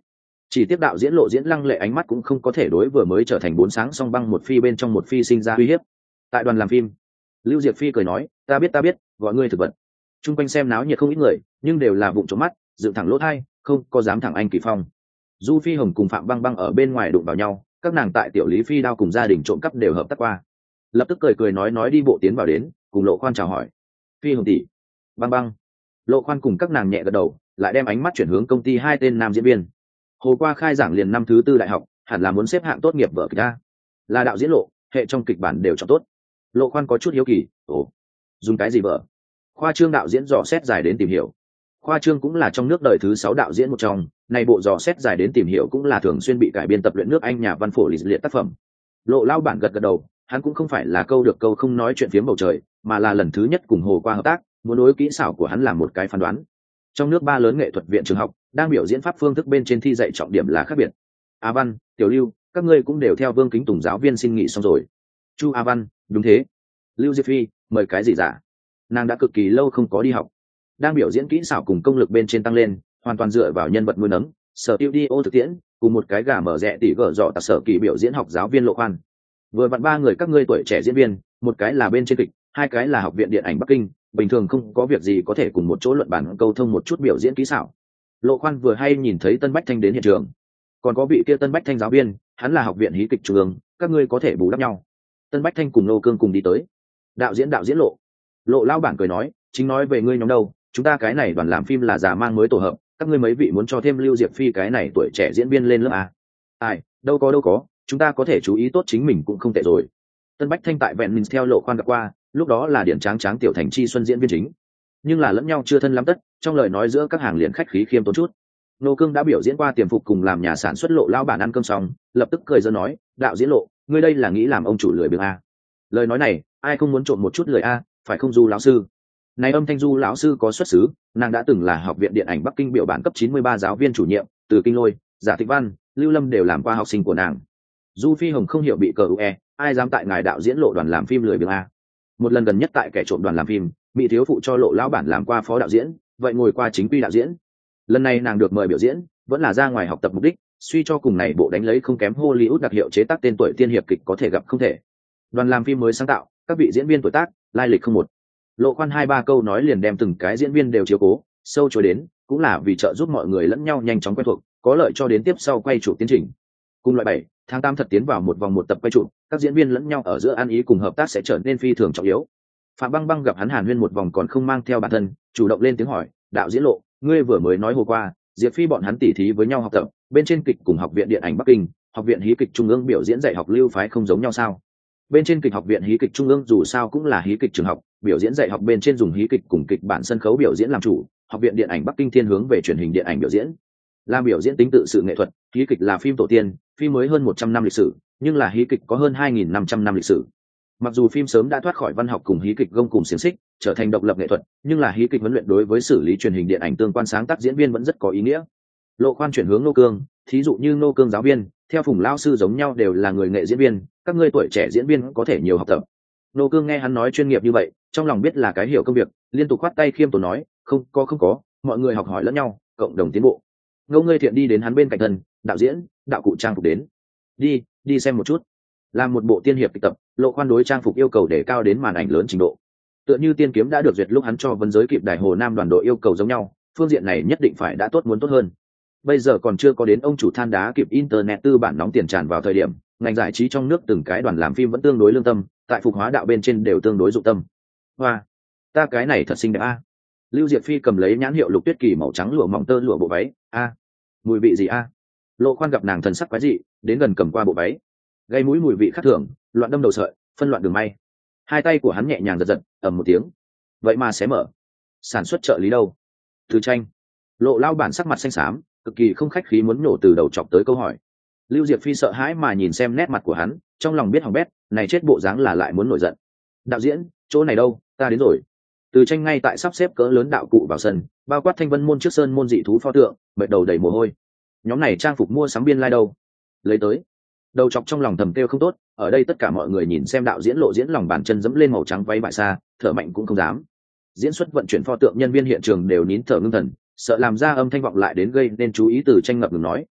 S1: chỉ tiếp đạo diễn Lộ Diễn lăng lệ ánh mắt cũng không có thể đối vừa mới trở thành bốn sáng song băng một phi bên trong một phi sinh ra uy hiếp. Tại đoàn làm phim, Lưu Diệp Phi cười nói, ta biết ta biết, gọi ngươi thực vật. Trung quanh xem náo nhiệt không ít người, nhưng đều là bụng trộm mắt, dựng thẳng lỗ tai, không có dám thẳng anh Kỳ Phong. Du Phi Hồng cùng Phạm Băng Băng ở bên ngoài đụng vào nhau, các nàng tại tiểu Lý Phi đao cùng gia đình trộm cắp đều hợp tác qua. Lập tức cười cười nói nói đi bộ tiến vào đến, cùng Lộ Khoan chào hỏi. Phi Hồng tỷ, Băng Băng. Lộ Khoan cùng các nàng nhẹ gật đầu, lại đem ánh mắt chuyển hướng công ty hai tên nam diễn viên. Hồ qua khai giảng liền năm thứ tư đại học, hẳn là muốn xếp hạng tốt nghiệp vở kịch a. Là đạo diễn Lộ, hệ trong kịch bản đều chọn tốt. Lộ Khoan có chút hiếu kỳ, ồ, dùng cái gì vở? Khoa Trương đạo diễn dò xét dài đến tìm hiểu. Khoa Trương cũng là trong nước đời thứ sáu đạo diễn một trong, này bộ dò xét dài đến tìm hiểu cũng là thường xuyên bị cải biên tập luyện nước Anh nhà văn phổ lịch liệt tác phẩm. Lộ lao bản gật gật đầu, hắn cũng không phải là câu được câu không nói chuyện phiếm bầu trời, mà là lần thứ nhất cùng Hồ qua hợp tác, muốn đối kỹ xảo của hắn làm một cái phán đoán. Trong nước ba lớn nghệ thuật viện trường học đang biểu diễn pháp phương thức bên trên thi dạy trọng điểm là khác biệt. A Văn, Tiểu Lưu, các ngươi cũng đều theo Vương Kính Tùng giáo viên xin nghỉ xong rồi. Chu A Văn, đúng thế. Lưu Diệp Phi, mời cái gì giả? Nàng đã cực kỳ lâu không có đi học, đang biểu diễn kỹ xảo cùng công lực bên trên tăng lên, hoàn toàn dựa vào nhân vật nuôi nấng, sở tiêu đi ô thực tiễn, cùng một cái gà mở rẻ tỉ gở dọ tạc sở kỳ biểu diễn học giáo viên Lộ Khoan. Vừa vặn ba người các ngươi tuổi trẻ diễn viên, một cái là bên trên kịch, hai cái là học viện điện ảnh Bắc Kinh, bình thường không có việc gì có thể cùng một chỗ luận bản câu thông một chút biểu diễn kỹ xảo. Lộ Khoan vừa hay nhìn thấy Tân Bách Thanh đến hiện trường, còn có vị kia Tân Bách Thanh giáo viên, hắn là học viện hí kịch trung ương, các ngươi có thể bù đắp nhau. Tân Bách Thanh cùng Nô Cương cùng đi tới. Đạo diễn đạo diễn Lộ. Lộ lao bản cười nói, chính nói về ngươi nhóm đâu, chúng ta cái này đoàn làm phim là già mang mới tổ hợp, các ngươi mấy vị muốn cho thêm Lưu Diệp Phi cái này tuổi trẻ diễn viên lên lớp à? Ai, đâu có đâu có, chúng ta có thể chú ý tốt chính mình cũng không tệ rồi. Tân Bách Thanh tại vẹn mình theo Lộ Khoan gặp qua, lúc đó là điển tráng tráng tiểu thành chi xuân diễn viên chính, nhưng là lẫn nhau chưa thân lắm tất, trong lời nói giữa các hàng liền khách khí khiêm tốn chút. Nô Cương đã biểu diễn qua tiềm phục cùng làm nhà sản xuất Lộ lao bản ăn cơm xong, lập tức cười giơ nói, đạo diễn Lộ, ngươi đây là nghĩ làm ông chủ lười biếng à? Lời nói này, ai không muốn trộm một chút lười a, à, phải không Du lão sư? Này âm thanh Du lão sư có xuất xứ, nàng đã từng là học viện điện ảnh Bắc Kinh biểu bản cấp chín mươi ba giáo viên chủ nhiệm, từ Kinh Lôi, Giả Tịch Văn, Lưu Lâm đều làm qua học sinh của nàng. Du Phi Hồng không hiểu bị cờ ue, ai dám tại ngài đạo diễn Lộ đoàn làm phim lười biếng a. Một lần gần nhất tại kẻ trộm đoàn làm phim, mỹ thiếu phụ cho Lộ lão bản làm qua phó đạo diễn, vậy ngồi qua chính quy đạo diễn. Lần này nàng được mời biểu diễn, vẫn là ra ngoài học tập mục đích, suy cho cùng này bộ đánh lấy không kém Hollywood đặc hiệu chế tác tên tuổi tiên hiệp kịch có thể gặp không thể. Đoàn làm phim mới sáng tạo, các vị diễn viên tuổi tác, lai lịch không một. Lộ Khoan hai ba câu nói liền đem từng cái diễn viên đều chiếu cố, sâu chối đến, cũng là vì trợ giúp mọi người lẫn nhau nhanh chóng quen thuộc, có lợi cho đến tiếp sau quay chụp tiến trình. Cùng loại bảy, tháng tám thật tiến vào một vòng một tập quay chụp, các diễn viên lẫn nhau ở giữa ăn ý cùng hợp tác sẽ trở nên phi thường trọng yếu. Phạm Băng Băng gặp hắn Hàn Huyên một vòng còn không mang theo bản thân, chủ động lên tiếng hỏi, đạo diễn Lộ, ngươi vừa mới nói hồ qua, Diệp Phi bọn hắn tỉ thí với nhau học tập, bên trên kịch cùng học viện điện ảnh Bắc Kinh, học viện hí kịch trung ương biểu diễn dạy học lưu phái không giống nhau sao? Bên trên kịch học viện hí kịch trung ương dù sao cũng là hí kịch trường học, biểu diễn dạy học bên trên dùng hí kịch cùng kịch bản sân khấu biểu diễn làm chủ, học viện điện ảnh Bắc Kinh thiên hướng về truyền hình điện ảnh biểu diễn. Làm biểu diễn tính tự sự nghệ thuật, hí kịch là phim tổ tiên, phim mới hơn một trăm năm lịch sử, nhưng là hí kịch có hơn hai nghìn năm trăm năm lịch sử. Mặc dù phim sớm đã thoát khỏi văn học cùng hí kịch gông cùng xiềng xích, trở thành độc lập nghệ thuật, nhưng là hí kịch huấn luyện đối với xử lý truyền hình điện ảnh tương quan sáng tác diễn viên vẫn rất có ý nghĩa. Lộ Khoan chuyển hướng Nô Cương, thí dụ như Nô Cương giáo viên, theo Phùng lao sư giống nhau đều là người nghệ diễn viên, các ngươi tuổi trẻ diễn viên có thể nhiều học tập. Nô Cương nghe hắn nói chuyên nghiệp như vậy, trong lòng biết là cái hiểu công việc, liên tục khoát tay khiêm tốn nói, không có không có, mọi người học hỏi lẫn nhau, cộng đồng tiến bộ. Ngô ngươi thiện đi đến hắn bên cạnh thân, đạo diễn, đạo cụ trang phục đến, đi, đi xem một chút. Làm một bộ tiên hiệp kịch tập, Lộ Khoan đối trang phục yêu cầu để cao đến màn ảnh lớn trình độ. Tựa như Tiên Kiếm đã được duyệt lúc hắn cho Vân Giới kịp Đài Hồ Nam đoàn đội yêu cầu giống nhau, phương diện này nhất định phải đã tốt muốn tốt hơn. Bây giờ còn chưa có đến ông chủ than đá kịp internet tư bản nóng tiền tràn vào thời điểm, ngành giải trí trong nước từng cái đoàn làm phim vẫn tương đối lương tâm, tại phục hóa đạo bên trên đều tương đối dụng tâm. Hoa, ta cái này thật xinh đẹp a. Lưu Diệp Phi cầm lấy nhãn hiệu Lục Tuyết Kỳ màu trắng lụa mỏng tơ lụa bộ váy, a, mùi vị gì a? Lộ Khoan gặp nàng thần sắc quái dị, đến gần cầm qua bộ váy, gây mũi mùi vị khác thường, loạn đâm đầu sợi, phân loạn đường may. Hai tay của hắn nhẹ nhàng giật giật, ầm một tiếng, vậy mà xé mở. Sản xuất trợ lý đâu? Từ Tranh. Lộ lao bản sắc mặt xanh xám, cực kỳ không khách khí muốn nổ từ đầu chọc tới câu hỏi. Lưu Diệp Phi sợ hãi mà nhìn xem nét mặt của hắn, trong lòng biết hỏng bét, này chết bộ dáng là lại muốn nổi giận. Đạo diễn, chỗ này đâu, ta đến rồi. Từ Tranh ngay tại sắp xếp cỡ lớn đạo cụ vào sân, bao quát Thanh Vân môn trước sơn môn dị thú pho tượng, mệt đầu đầy mồ hôi. Nhóm này trang phục mua sắm biên lai like đâu? Lấy tới. Đầu chọc trong lòng thầm kêu không tốt, ở đây tất cả mọi người nhìn xem đạo diễn Lộ diễn lòng bàn chân dẫm lên màu trắng váy bại xa, thở mạnh cũng không dám. Diễn xuất vận chuyển pho tượng nhân viên hiện trường đều nín thở ngưng thần, sợ làm ra âm thanh vọng lại đến gây nên chú ý. Từ Tranh ngập ngừng nói,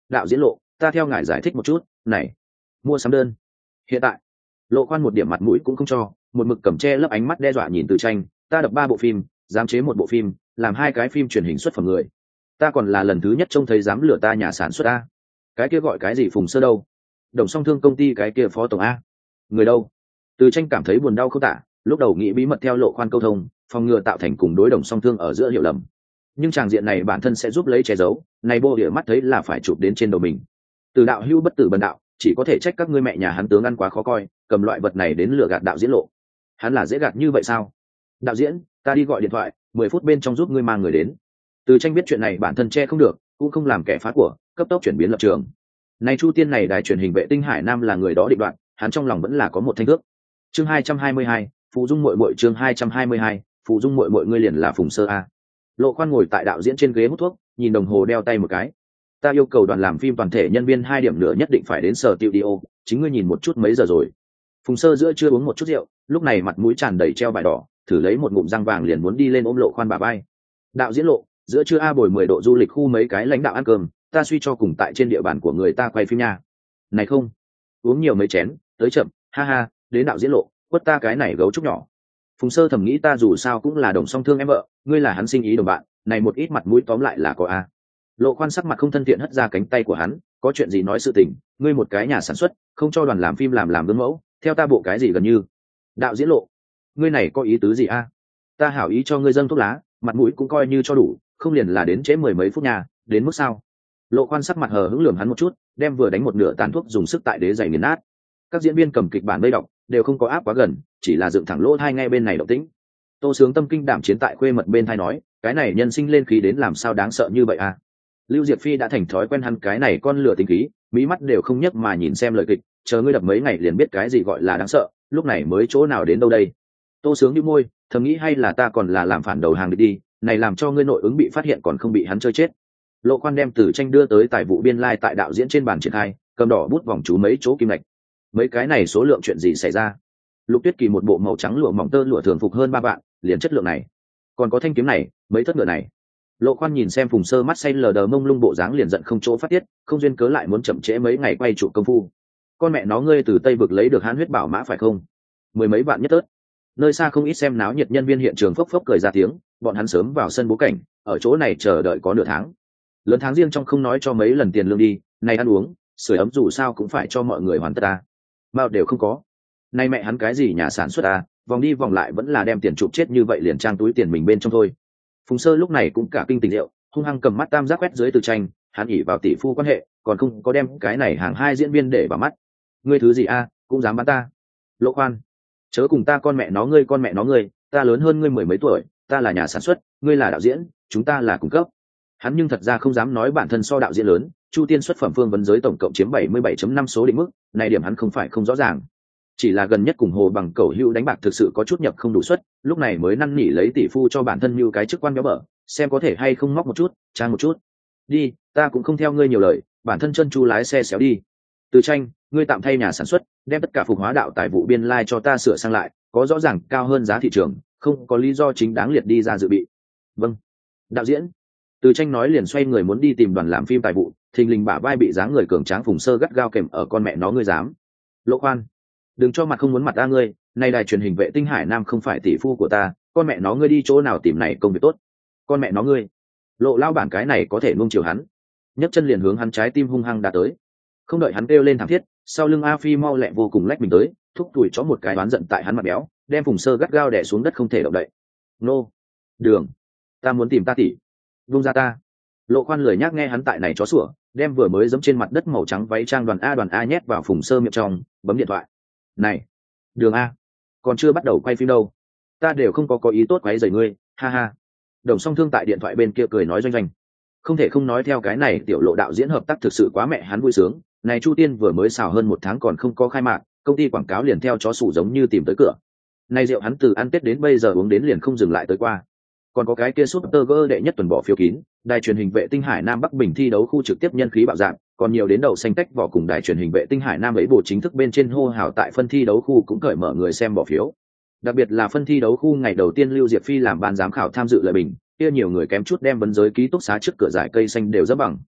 S1: đạo diễn Lộ, ta theo ngài giải thích một chút. Này, mua sắm đơn. Hiện tại, Lộ Khoan một điểm mặt mũi cũng không cho, một mực cầm che lấp ánh mắt đe dọa nhìn Từ Tranh. Ta đập ba bộ phim, dám chế một bộ phim, làm hai cái phim truyền hình xuất phẩm người. Ta còn là lần thứ nhất trông thấy dám lừa ta nhà sản xuất a. Cái kia gọi cái gì Phùng Sơ đâu? Đồng Song Thương công ty cái kia phó tổng a. Người đâu? Từ Tranh cảm thấy buồn đau không tả, lúc đầu nghĩ bí mật theo Lộ Khoan câu thông, phòng ngừa tạo thành cùng đối Đồng Song Thương ở giữa hiểu lầm. Nhưng tràng diện này bản thân sẽ giúp lấy che giấu, này bô địa mắt thấy là phải chụp đến trên đầu mình. Từ đạo hưu bất tử bần đạo, chỉ có thể trách các ngươi mẹ nhà hắn tướng ăn quá khó coi, cầm loại vật này đến lừa gạt đạo diễn Lộ. Hắn là dễ gạt như vậy sao? Đạo diễn, ta đi gọi điện thoại, mười phút bên trong giúp ngươi mang người đến. Từ Tranh biết chuyện này bản thân che không được, cũng không làm kẻ phá của, cấp tốc chuyển biến lập trường. Này Chu Tiên này đài truyền hình Vệ tinh Hải Nam là người đó định đoạn, hắn trong lòng vẫn là có một thanh thước. Chương hai trăm hai mươi hai, Phù Dung muội muội chương hai trăm hai mươi hai, Phù Dung muội muội ngươi liền là Phùng Sơ a. Lộ Khoan ngồi tại đạo diễn trên ghế hút thuốc, nhìn đồng hồ đeo tay một cái. Ta yêu cầu đoàn làm phim toàn thể nhân viên hai điểm nữa nhất định phải đến sở studio, chính ngươi nhìn một chút mấy giờ rồi. Phùng Sơ giữa chưa uống một chút rượu, lúc này mặt mũi tràn đầy treo vải đỏ, thử lấy một ngụm răng vàng liền muốn đi lên ôm Lộ Khoan bà vai. Đạo diễn Lộ, giữa trưa a bồi mười độ du lịch khu mấy cái lãnh đạo ăn cơm, ta suy cho cùng tại trên địa bàn của người ta quay phim nha. Này không, uống nhiều mấy chén, tới chậm, ha ha, đến đạo diễn Lộ, quất ta cái này gấu trúc nhỏ. Phùng Sơ thầm nghĩ ta dù sao cũng là đồng song thương em vợ, ngươi là hắn sinh ý đồng bạn, này một ít mặt mũi tóm lại là có a. Lộ Khoan sắc mặt không thân thiện hất ra cánh tay của hắn, có chuyện gì nói sự tình, ngươi một cái nhà sản xuất, không cho đoàn làm phim làm làm gương mẫu, theo ta bộ cái gì gần như. Đạo diễn Lộ, ngươi này có ý tứ gì a? Ta hảo ý cho ngươi dâng thuốc lá, mặt mũi cũng coi như cho đủ, không liền là đến trễ mười mấy phút nhà, đến mức sao? Lộ Khoan sắc mặt hờ hững lườm hắn một chút, đem vừa đánh một nửa tàn thuốc dùng sức tại đế giày nghiền nát. Các diễn viên cầm kịch bản đây đọc, đều không có áp quá gần, chỉ là dựng thẳng lỗ tai nghe bên này động tĩnh. Tô Sướng tâm kinh đảm chiến tại khuê mật bên thai nói, cái này nhân sinh lên khí đến làm sao đáng sợ như vậy à? Lưu Diệp Phi đã thành thói quen hắn cái này con lửa tính khí, mỹ mắt đều không nhấc mà nhìn xem lời kịch, chờ ngươi đập mấy ngày liền biết cái gì gọi là đáng sợ, lúc này mới chỗ nào đến đâu đây. Tô Sướng nhíu môi, thầm nghĩ hay là ta còn là làm phản đầu hàng đi đi, này làm cho ngươi nội ứng bị phát hiện còn không bị hắn chơi chết. Lộ Khoan đem Từ Tranh đưa tới tài vụ biên lai like tại đạo diễn trên bàn triển khai, cầm đỏ bút vòng chú mấy chỗ kim lạch. Mấy cái này số lượng chuyện gì xảy ra? Lục Tuyết Kỳ một bộ màu trắng lụa mỏng tơ lụa thường phục hơn ba vạn, liền chất lượng này. Còn có thanh kiếm này, mấy thất ngựa này. Lộ Khoan nhìn xem Phùng Sơ mắt say lờ đờ mông lung bộ dáng liền giận không chỗ phát tiết, không duyên cớ lại muốn chậm trễ mấy ngày quay trụ công phu. Con mẹ nó ngươi từ Tây vực lấy được hán huyết bảo mã phải không? Mười mấy vạn nhất tớt. Nơi xa không ít xem náo nhiệt nhân viên hiện trường phốc phốc cười ra tiếng, bọn hắn sớm vào sân bố cảnh, ở chỗ này chờ đợi có nửa tháng. Lớn tháng riêng trong không nói cho mấy lần tiền lương đi, này ăn uống, sưởi ấm dù sao cũng phải cho mọi người hoàn tất ta. Bao đều không có. Nay mẹ hắn cái gì nhà sản xuất à, vòng đi vòng lại vẫn là đem tiền chụp chết như vậy liền trang túi tiền mình bên trong thôi. Phùng Sơ lúc này cũng cả kinh tỉnh rượu, hung hăng cầm mắt tam giác quét dưới Từ Tranh, hắn ỉ vào tỷ phu quan hệ, còn không có đem cái này hàng hai diễn viên để vào mắt. Ngươi thứ gì a, à, cũng dám bán ta? Lộ Khoan, chớ cùng ta con mẹ nó ngươi con mẹ nó ngươi, ta lớn hơn ngươi mười mấy tuổi, ta là nhà sản xuất, ngươi là đạo diễn, chúng ta là cung cấp. Hắn nhưng thật ra không dám nói bản thân so đạo diễn lớn, Chu Tiên xuất phẩm phương vấn giới tổng cộng chiếm bảy mươi bảy phẩy năm số định mức, này điểm hắn không phải không rõ ràng. Chỉ là gần nhất cùng Hồ Bằng Cẩu Hữu đánh bạc thực sự có chút nhập không đủ suất, lúc này mới năn nỉ lấy tỷ phu cho bản thân như cái chức quan béo bở, xem có thể hay không móc một chút, trang một chút. Đi, ta cũng không theo ngươi nhiều lời, bản thân chân chu lái xe xéo đi. Từ Tranh, ngươi tạm thay nhà sản xuất, đem tất cả phục hóa đạo tài vụ biên lai like cho ta sửa sang lại, có rõ ràng cao hơn giá thị trường, không có lý do chính đáng liệt đi ra dự bị. Vâng. Đạo diễn. Từ Tranh nói liền xoay người muốn đi tìm đoàn làm phim tài vụ, thình lình bả vai bị dáng người cường tráng Phùng Sơ gắt gao kèm ở con mẹ nó ngươi dám. Lộ Khoan, đừng cho mặt không muốn mặt ta ngươi, nay đài truyền hình Vệ tinh Hải Nam không phải tỷ phu của ta, con mẹ nó ngươi đi chỗ nào tìm này công việc tốt. Con mẹ nó ngươi. Lộ lao bản cái này có thể nuông chiều hắn. Nhấc chân liền hướng hắn trái tim hung hăng đã tới. Không đợi hắn kêu lên thảm thiết, sau lưng A Phi mau lẹ vô cùng lách mình tới, thúc đuổi chó một cái đoán giận tại hắn mặt béo, đem Phùng Sơ gắt gao đè xuống đất không thể động đậy. Nô, Đường, ta muốn tìm ta tỷ. Vung ra ta. Lộ Khoan lười nhác nghe hắn tại này chó sủa, đem vừa mới giẫm trên mặt đất màu trắng váy trang đoàn A đoàn A nhét vào Phùng Sơ miệng trong, bấm điện thoại. Này, Đường A, còn chưa bắt đầu quay phim đâu, ta đều không có có ý tốt quấy rầy ngươi, ha ha. Đồng Song Thương tại điện thoại bên kia cười nói doanh doanh. Không thể không nói theo cái này tiểu Lộ đạo diễn hợp tác thực sự quá mẹ hắn vui sướng. Này Chu Tiên vừa mới xào hơn một tháng còn không có khai mạc, công ty quảng cáo liền theo chó sủ giống như tìm tới cửa. Này rượu hắn từ ăn Tết đến bây giờ uống đến liền không dừng lại tới qua. Còn có cái kia Super Girl đệ nhất tuần bỏ phiếu kín, đài truyền hình Vệ tinh Hải Nam Bắc Bình thi đấu khu trực tiếp nhân khí bạo dạng, còn nhiều đến đầu xanh tách vỏ cùng đài truyền hình Vệ tinh Hải Nam ấy bộ chính thức bên trên hô hào tại phân thi đấu khu cũng cởi mở người xem bỏ phiếu. Đặc biệt là phân thi đấu khu ngày đầu tiên Lưu Diệp Phi làm ban giám khảo tham dự lợi bình, kia nhiều người kém chút đem vấn giới ký túc xá trước cửa giải cây xanh đều rất bằng.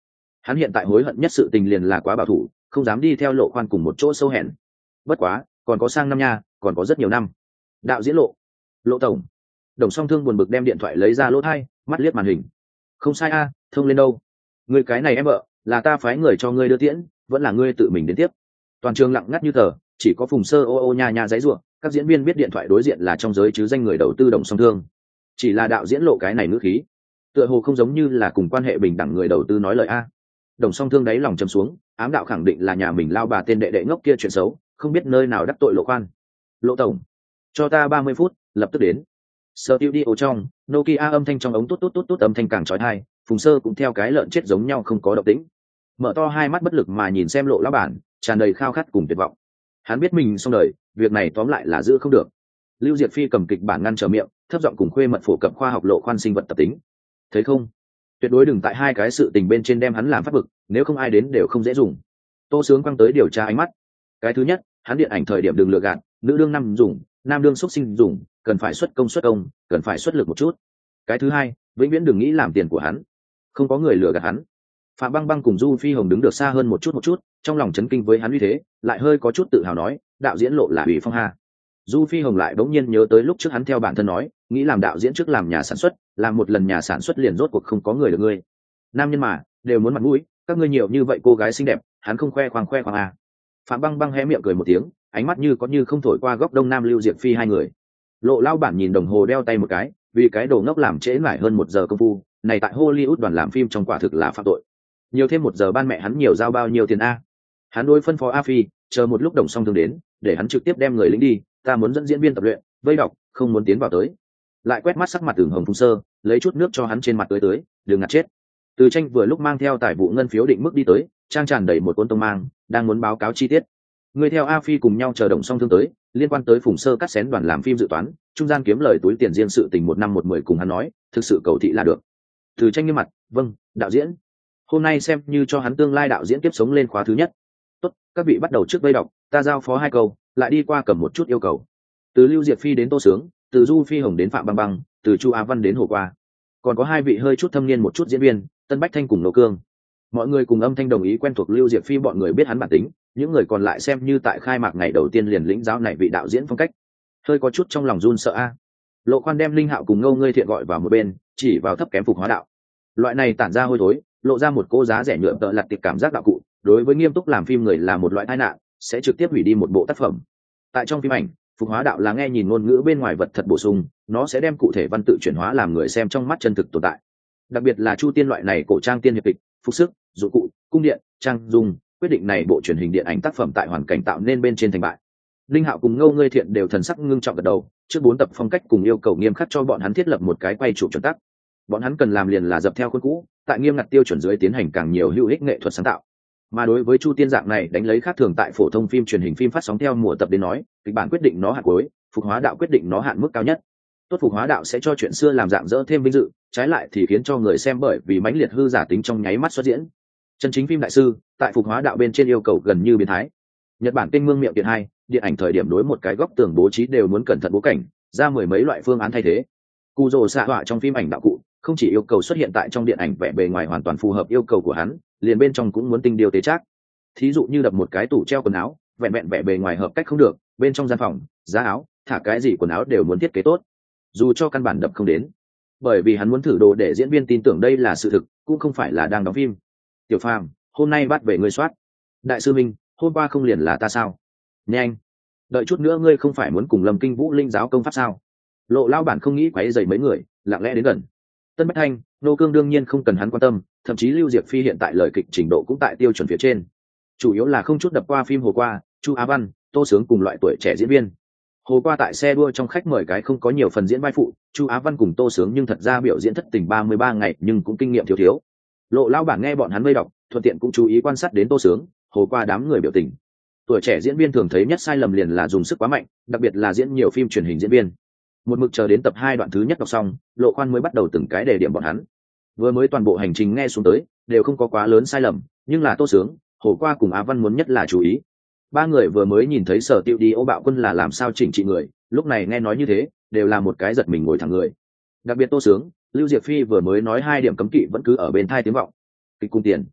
S1: hắn hiện tại hối hận nhất sự tình liền là quá bảo thủ, không dám đi theo Lộ Khoan cùng một chỗ sâu hẹn. Bất quá còn có sang năm nha, còn có rất nhiều năm. Đạo diễn Lộ, Lộ tổng. Đồng Song Thương buồn bực đem điện thoại lấy ra lỗ thai, mắt liếc màn hình. Không sai a, thông lên đâu? Người cái này em vợ, là ta phái người cho ngươi đưa tiễn, vẫn là ngươi tự mình đến tiếp? Toàn trường lặng ngắt như tờ, chỉ có Phùng Sơ ô ô nha nha giãy giụa, các diễn viên biết điện thoại đối diện là trong giới chứ danh người đầu tư Đồng Song Thương. Chỉ là đạo diễn Lộ cái này ngữ khí, tựa hồ không giống như là cùng quan hệ bình đẳng người đầu tư nói lời a. Đồng Song Thương đáy lòng trầm xuống, ám đạo khẳng định là nhà mình lao bà tên đệ đệ ngốc kia chuyện xấu, không biết nơi nào đắc tội Lộ Khoan. Lộ tổng, cho ta ba mươi phút, lập tức đến. Studio trong, Nokia âm thanh trong ống tốt tốt tốt tốt âm thanh càng chói tai, Phùng Sơ cũng theo cái lợn chết giống nhau không có động tĩnh. Mở to hai mắt bất lực mà nhìn xem Lộ lão bản, tràn đầy khao khát cùng tuyệt vọng. Hắn biết mình xong đời, việc này tóm lại là giữ không được. Lưu Diệt Phi cầm kịch bản ngăn trở miệng, thấp giọng cùng khuê mật phổ cập khoa học Lộ Khoan sinh vật tập tính. Thấy không? Tuyệt đối đừng tại hai cái sự tình bên trên đem hắn làm phát vực, nếu không ai đến đều không dễ dùng. Tô Sướng quăng tới điều tra ánh mắt. Cái thứ nhất, hắn điện ảnh thời điểm đừng lừa gạt, nữ đương năm dùng, nam đương xuất sinh dùng, cần phải xuất công xuất công, cần phải xuất lực một chút. Cái thứ hai, vĩnh viễn đừng nghĩ làm tiền của hắn, không có người lừa gạt hắn. Phạm Băng Băng cùng Du Phi Hồng đứng được xa hơn một chút một chút, trong lòng chấn kinh với hắn uy thế, lại hơi có chút tự hào nói, đạo diễn Lộ là Ủy Phong ha. Du Phi Hồng lại bỗng nhiên nhớ tới lúc trước hắn theo bản thân nói, nghĩ làm đạo diễn trước làm nhà sản xuất, làm một lần nhà sản xuất liền rốt cuộc không có người được ngươi. Nam nhân mà, đều muốn mặt mũi, các ngươi nhiều như vậy cô gái xinh đẹp, hắn không khoe khoang khoe khoang à. Phạm Băng Băng hé miệng cười một tiếng, ánh mắt như có như không thổi qua góc đông nam Lưu Diệp Phi hai người. Lộ lao bản nhìn đồng hồ đeo tay một cái, vì cái đồ ngốc làm trễ mãi hơn một giờ công phu, này tại Hollywood đoàn làm phim trong quả thực là phạm tội. Nhiều thêm một giờ ban mẹ hắn nhiều giao bao nhiêu tiền a? Hắn đối phân phó A Phi, chờ một lúc Đồng Song Thương đến, để hắn trực tiếp đem người lính đi, ta muốn dẫn diễn viên tập luyện, vây đọc, không muốn tiến vào tới. Lại quét mắt sắc mặt Tưởng Hồng Phùng Sơ, lấy chút nước cho hắn trên mặt tưới tưới, đừng ngạt chết. Từ Tranh vừa lúc mang theo tài vụ ngân phiếu định mức đi tới, trang tràn đầy một cuốn tông mang, đang muốn báo cáo chi tiết. Người theo A Phi cùng nhau chờ Đồng Song Thương tới, liên quan tới Phùng Sơ cắt xén đoàn làm phim dự toán, trung gian kiếm lời túi tiền riêng sự tình một năm một mười cùng hắn nói, thực sự cầu thị là được. Từ Tranh nghiêm mặt, vâng, đạo diễn. Hôm nay xem như cho hắn tương lai đạo diễn tiếp sống lên khóa thứ nhất. Tốt, các vị bắt đầu trước vây đọc, ta giao phó hai câu, lại đi qua cầm một chút yêu cầu. Từ Lưu Diệp Phi đến Tô Sướng, từ Du Phi Hồng đến Phạm Băng Băng, từ Chu Á Văn đến Hồ Qua. Còn có hai vị hơi chút thâm niên một chút diễn viên, Tân Bách Thanh cùng Nô Cương. Mọi người cùng âm thanh đồng ý quen thuộc Lưu Diệp Phi, bọn người biết hắn bản tính, những người còn lại xem như tại khai mạc ngày đầu tiên liền lĩnh giáo này vị đạo diễn phong cách. Hơi có chút trong lòng run sợ a. Lộ Khoan đem Linh Hạo cùng Ngô Ngươi Thiện gọi vào một bên, chỉ vào thấp kém Phục Hóa Đạo. Loại này tản ra hôi thối, lộ ra một cô giá rẻ nhựa tợ lặt tiệp cảm giác đạo cụ, đối với nghiêm túc làm phim người là một loại tai nạn, sẽ trực tiếp hủy đi một bộ tác phẩm. Tại trong phim ảnh, Phục Hóa Đạo là nghe nhìn ngôn ngữ bên ngoài vật thật bổ sung, nó sẽ đem cụ thể văn tự chuyển hóa làm người xem trong mắt chân thực tồn tại. Đặc biệt là Chu Tiên loại này cổ trang tiên hiệp kịch, phục sức, dụng cụ, cung điện, trang dung, quyết định này bộ truyền hình điện ảnh tác phẩm tại hoàn cảnh tạo nên bên trên thành bại. Linh Hạo cùng Ngô Ngươi Thiện đều thần sắc ngưng trọng gật đầu, trước bốn tập phong cách cùng yêu cầu nghiêm khắc cho bọn hắn thiết lập một cái quay trụ chuẩn tắc. Bọn hắn cần làm liền là dập theo khuôn cũ, tại nghiêm ngặt tiêu chuẩn dưới tiến hành càng nhiều hữu ích nghệ thuật sáng tạo. Mà đối với Chu Tiên dạng này đánh lấy khác thường tại phổ thông phim truyền hình phim phát sóng theo mùa tập đến nói, kịch bản quyết định nó hạn cuối, Phục Hóa Đạo quyết định nó hạn mức cao nhất. Tốt Phục Hóa Đạo sẽ cho chuyện xưa làm dạng dỡ thêm vinh dự, trái lại thì khiến cho người xem bởi vì mãnh liệt hư giả tính trong nháy mắt xuất diễn. Chân chính phim đại sư, tại Phục Hóa Đạo bên trên yêu cầu gần như biến thái. Nhật Bản Tinh Mương Miệng Điện hai, điện ảnh thời điểm đối một cái góc tường bố trí đều muốn cẩn thận bố cảnh, ra mười mấy loại phương án thay thế. Cù rồ xạ họa trong phim ảnh đạo cụ, không chỉ yêu cầu xuất hiện tại trong điện ảnh vẻ bề ngoài hoàn toàn phù hợp yêu cầu của hắn, liền bên trong cũng muốn tinh điều tế chắc. Thí dụ như đập một cái tủ treo quần áo, vẹn vẹn vẻ bề ngoài hợp cách không được, bên trong gian phòng, giá áo, thả cái gì quần áo đều muốn thiết kế tốt, dù cho căn bản đập không đến, bởi vì hắn muốn thử đồ để diễn viên tin tưởng đây là sự thực, cũng không phải là đang đóng phim. Tiểu Phàm, hôm nay bắt về ngươi soát. Đại sư Minh, hôm qua không liền là ta sao? Nhanh, đợi chút nữa ngươi không phải muốn cùng Lâm Kinh Vũ linh giáo công pháp sao? Lộ lao bản không nghĩ quấy rầy mấy người, lặng lẽ đến gần. Tân Bách Thanh, Nô Cương đương nhiên không cần hắn quan tâm, thậm chí Lưu Diệp Phi hiện tại lời kịch trình độ cũng tại tiêu chuẩn phía trên. Chủ yếu là không chút đập qua phim Hồ Qua, Chu Á Văn, Tô Sướng cùng loại tuổi trẻ diễn viên. Hồ Qua tại xe đua trong khách mời cái không có nhiều phần diễn vai phụ, Chu Á Văn cùng Tô Sướng nhưng thật ra biểu diễn thất tình ba mươi ba ngày nhưng cũng kinh nghiệm thiếu thiếu. Lộ lao bản nghe bọn hắn vây đọc, thuận tiện cũng chú ý quan sát đến Tô Sướng, Hồ Qua đám người biểu tình. Tuổi trẻ diễn viên thường thấy nhất sai lầm liền là dùng sức quá mạnh, đặc biệt là diễn nhiều phim truyền hình diễn viên. Một mực chờ đến tập hai đoạn thứ nhất đọc xong, Lộ Khoan mới bắt đầu từng cái đề điểm bọn hắn. Vừa mới toàn bộ hành trình nghe xuống tới, đều không có quá lớn sai lầm, nhưng là Tô Sướng, Hồ Qua cùng Á Văn muốn nhất là chú ý. Ba người vừa mới nhìn thấy Sở Tiêu đi ô bạo quân là làm sao chỉnh trị người, lúc này nghe nói như thế, đều là một cái giật mình ngồi thẳng người. Đặc biệt Tô Sướng, Lưu Diệp Phi vừa mới nói hai điểm cấm kỵ vẫn cứ ở bên thai tiếng vọng. Kịch cung tiền,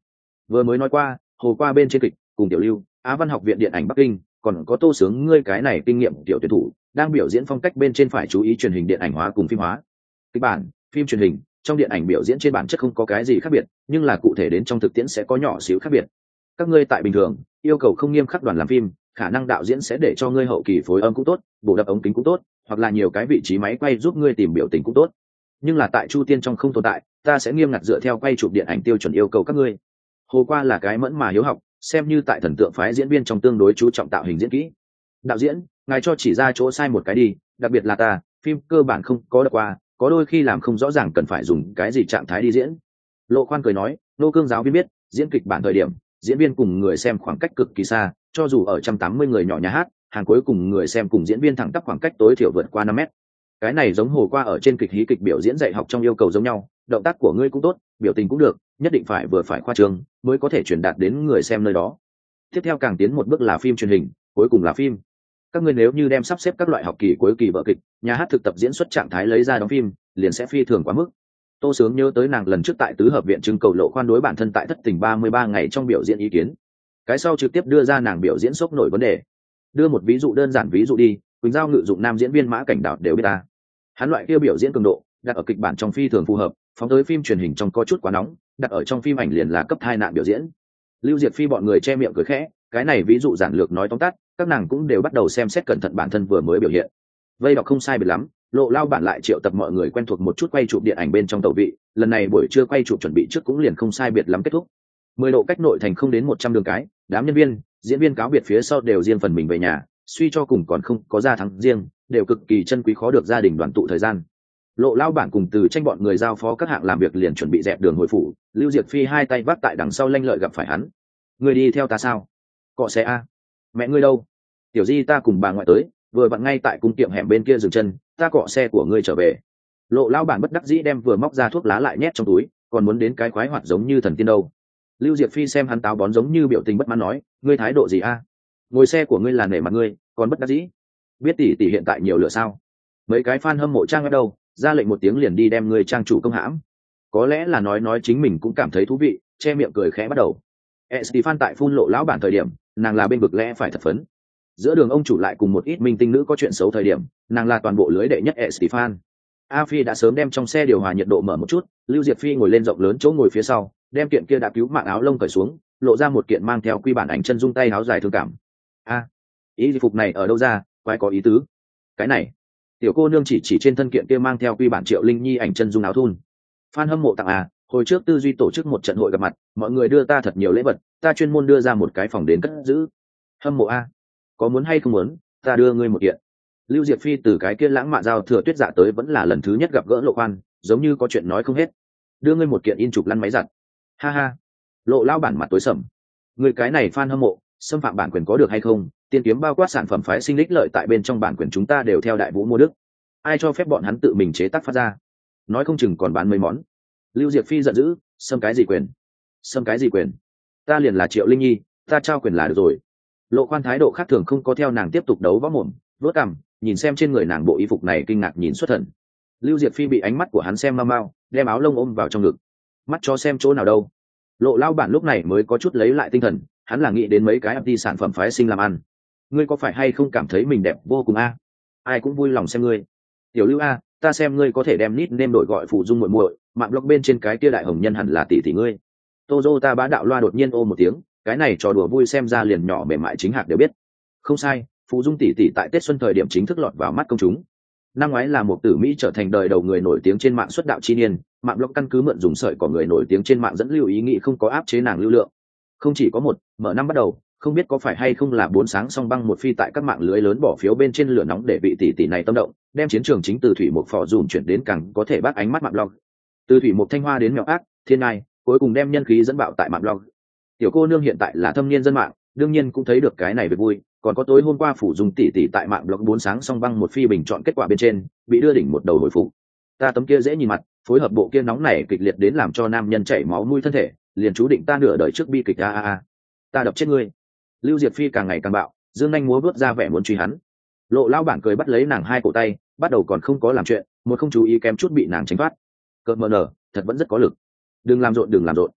S1: Vừa mới nói qua hồ qua bên trên kịch cùng tiểu lưu Á Văn học viện điện ảnh Bắc Kinh, còn có Tô Sướng ngươi cái này kinh nghiệm tiểu tuyển thủ đang biểu diễn phong cách bên trên phải chú ý truyền hình điện ảnh hóa cùng phim hóa. Kịch bản phim truyền hình trong điện ảnh biểu diễn trên bản chất không có cái gì khác biệt, nhưng là cụ thể đến trong thực tiễn sẽ có nhỏ xíu khác biệt. Các ngươi tại bình thường yêu cầu không nghiêm khắc đoàn làm phim, khả năng đạo diễn sẽ để cho ngươi hậu kỳ phối âm cũng tốt, bổ đập ống kính cũng tốt, hoặc là nhiều cái vị trí máy quay giúp ngươi tìm biểu tình cũng tốt. Nhưng là tại Chu Tiên trong không tồn tại, ta sẽ nghiêm ngặt dựa theo quay chụp điện ảnh tiêu chuẩn yêu cầu các ngươi. Hồ Qua là cái mẫn mà hiếu học, xem như tại thần tượng phái diễn viên trong tương đối chú trọng tạo hình diễn kỹ. Đạo diễn, ngài cho chỉ ra chỗ sai một cái đi, đặc biệt là ta, phim cơ bản không có đọc qua, có đôi khi làm không rõ ràng cần phải dùng cái gì trạng thái đi diễn. Lộ Khoan cười nói, nô cương giáo viên biết, diễn kịch bản thời điểm, diễn viên cùng người xem khoảng cách cực kỳ xa, cho dù ở một trăm tám mươi người nhỏ nhà hát, hàng cuối cùng người xem cùng diễn viên thẳng tắp khoảng cách tối thiểu vượt qua năm mét. Cái này giống Hồ Qua ở trên kịch hí kịch biểu diễn dạy học trong yêu cầu giống nhau, động tác của ngươi cũng tốt, biểu tình cũng được, nhất định phải vừa phải khoa trương mới có thể truyền đạt đến người xem nơi đó. Tiếp theo càng tiến một bước là phim truyền hình, cuối cùng là phim. Các ngươi nếu như đem sắp xếp các loại học kỳ cuối kỳ vở kịch, nhà hát thực tập diễn xuất trạng thái lấy ra đóng phim, liền sẽ phi thường quá mức. Tô Sướng nhớ tới nàng lần trước tại tứ hợp viện trưng cầu Lộ Khoan đối bản thân tại thất tình ba mươi ba ngày trong biểu diễn ý kiến. Cái sau trực tiếp đưa ra nàng biểu diễn sốc nổi vấn đề. Đưa một ví dụ đơn giản ví dụ đi, Quỳnh Giao ngự dụng nam diễn viên Mã Cảnh Đạo đều biết ta. Hắn loại kia biểu diễn cường độ, đặt ở kịch bản trong phi thường phù hợp, phóng tới phim truyền hình trong có chút quá nóng, đặt ở trong phim ảnh liền là cấp hai nạn biểu diễn. Lưu Diệt Phi bọn người che miệng cười khẽ, cái này ví dụ giản lược nói tóm tắt, các nàng cũng đều bắt đầu xem xét cẩn thận bản thân vừa mới biểu hiện. Vây đọc không sai biệt lắm, Lộ lao bản lại triệu tập mọi người quen thuộc một chút quay chụp điện ảnh bên trong tàu vị, lần này buổi trưa quay chụp chuẩn bị trước cũng liền không sai biệt lắm kết thúc. Mười độ cách nội thành không đến một trăm đường cái, đám nhân viên, diễn viên cáo biệt phía sau đều riêng phần mình về nhà, suy cho cùng còn không có gia thắng riêng, đều cực kỳ chân quý khó được gia đình đoàn tụ thời gian. Lộ lao bản cùng từ tranh bọn người giao phó các hạng làm việc liền chuẩn bị dẹp đường hồi phủ. Lưu Diệt Phi hai tay vác tại đằng sau lanh lợi gặp phải hắn. Người đi theo ta sao? Cọ xe a. Mẹ ngươi đâu? Tiểu Di ta cùng bà ngoại tới, vừa vặn ngay tại cung tiệm hẻm bên kia dừng chân, ta cọ xe của ngươi trở về. Lộ lao bản bất đắc dĩ đem vừa móc ra thuốc lá lại nhét trong túi, còn muốn đến cái khoái hoạt giống như thần tiên đâu. Lưu Diệt Phi xem hắn táo bón giống như biểu tình bất mãn nói, ngươi thái độ gì a? Ngồi xe của ngươi là nể mặt ngươi, còn bất đắc dĩ. Biết tỷ tỷ hiện tại nhiều lửa sao? Mấy cái fan hâm mộ trang ở đâu, ra lệnh một tiếng liền đi đem ngươi trang chủ công hãm. Có lẽ là nói nói chính mình cũng cảm thấy thú vị, che miệng cười khẽ bắt đầu. Estefan tại phun lộ lão bản thời điểm, nàng là bên vực lẽ phải thật phấn. Giữa đường ông chủ lại cùng một ít minh tinh nữ có chuyện xấu thời điểm, nàng là toàn bộ lưới đệ nhất Estefan. A Phi đã sớm đem trong xe điều hòa nhiệt độ mở một chút, Lưu Diệt Phi ngồi lên rộng lớn chỗ ngồi phía sau, đem kiện kia đã cứu mạng áo lông cởi xuống, lộ ra một kiện mang theo quy bản ảnh chân dung tay áo dài thương cảm. A, ý phục này ở đâu ra, quái có ý tứ. Cái này, tiểu cô nương chỉ chỉ trên thân kiện kia mang theo quy bản Triệu Linh Nhi ảnh chân dung áo thun. Fan hâm mộ tặng à, hồi trước tư duy tổ chức một trận hội gặp mặt, mọi người đưa ta thật nhiều lễ vật, ta chuyên môn đưa ra một cái phòng đến cất giữ. Hâm mộ a, có muốn hay không muốn, ta đưa ngươi một kiện. Lưu Diệt Phi từ cái kia lãng mạn giao thừa tuyết dạ tới vẫn là lần thứ nhất gặp gỡ Lộ Khoan, giống như có chuyện nói không hết. Đưa ngươi một kiện in chụp lăn máy giặt. Ha ha. Lộ lao bản mặt tối sầm. Người cái này fan hâm mộ, xâm phạm bản quyền có được hay không? Tiên kiếm bao quát sản phẩm phái sinh đích lợi tại bên trong bản quyền chúng ta đều theo đại vũ mua đức. Ai cho phép bọn hắn tự mình chế tác phát ra? Nói không chừng còn bán mấy món. Lưu Diệt Phi giận dữ, xâm cái gì quyền? Xâm cái gì quyền? Ta liền là Triệu Linh Nhi, ta trao quyền là được rồi. Lộ Khoan thái độ khác thường không có theo nàng tiếp tục đấu võ mồm, vớt cằm, nhìn xem trên người nàng bộ y phục này kinh ngạc nhìn xuất thần. Lưu Diệt Phi bị ánh mắt của hắn xem mau mau, đem áo lông ôm vào trong ngực. Mắt cho xem chỗ nào đâu? Lộ lao bản lúc này mới có chút lấy lại tinh thần, hắn là nghĩ đến mấy cái ép đi sản phẩm phái sinh làm ăn. Ngươi có phải hay không cảm thấy mình đẹp vô cùng a? Ai cũng vui lòng xem ngươi. Tiểu Lưu a, ta xem ngươi có thể đem nít nêm đổi gọi phụ dung muội muội, mạng blog bên trên cái kia đại hồng nhân hẳn là tỷ tỷ ngươi. Toyota bá đạo loa đột nhiên ô một tiếng, cái này trò đùa vui xem ra liền nhỏ mềm mại chính hạc đều biết. Không sai, phụ dung tỷ tỷ tại Tết xuân thời điểm chính thức lọt vào mắt công chúng. Năm ngoái là một tử Mỹ trở thành đời đầu người nổi tiếng trên mạng xuất đạo chi niên, mạng blog căn cứ mượn dùng sợi của người nổi tiếng trên mạng dẫn lưu ý nghĩ không có áp chế nàng lưu lượng. Không chỉ có một, mở năm bắt đầu, không biết có phải hay không là bốn sáng song băng một phi tại các mạng lưới lớn bỏ phiếu bên trên lửa nóng để vị tỷ tỷ này tâm động, đem chiến trường chính từ thủy một phò dùm chuyển đến càng có thể bắt ánh mắt mạng blog. Từ thủy một thanh hoa đến mèo ác, thiên nai, cuối cùng đem nhân khí dẫn bạo tại mạng blog. Tiểu cô nương hiện tại là thâm niên dân mạng, đương nhiên cũng thấy được cái này về vui, còn có tối hôm qua phủ dùng tỷ tỷ tại mạng blog bốn sáng song băng một phi bình chọn kết quả bên trên, bị đưa đỉnh một đầu hồi phục. Ta tấm kia dễ nhìn mặt, phối hợp bộ kia nóng này kịch liệt đến làm cho nam nhân chảy máu mũi thân thể, liền chú định ta nửa đời trước bi kịch a a a. Ta đập chết ngươi. Lưu Diệt Phi càng ngày càng bạo, dương nhanh múa bước ra vẻ muốn truy hắn. Lộ lao bản cười bắt lấy nàng hai cổ tay, bắt đầu còn không có làm chuyện, một không chú ý kém chút bị nàng tránh thoát. Cợt mờ nở, thật vẫn rất có lực. Đừng làm rộn, đừng làm rộn.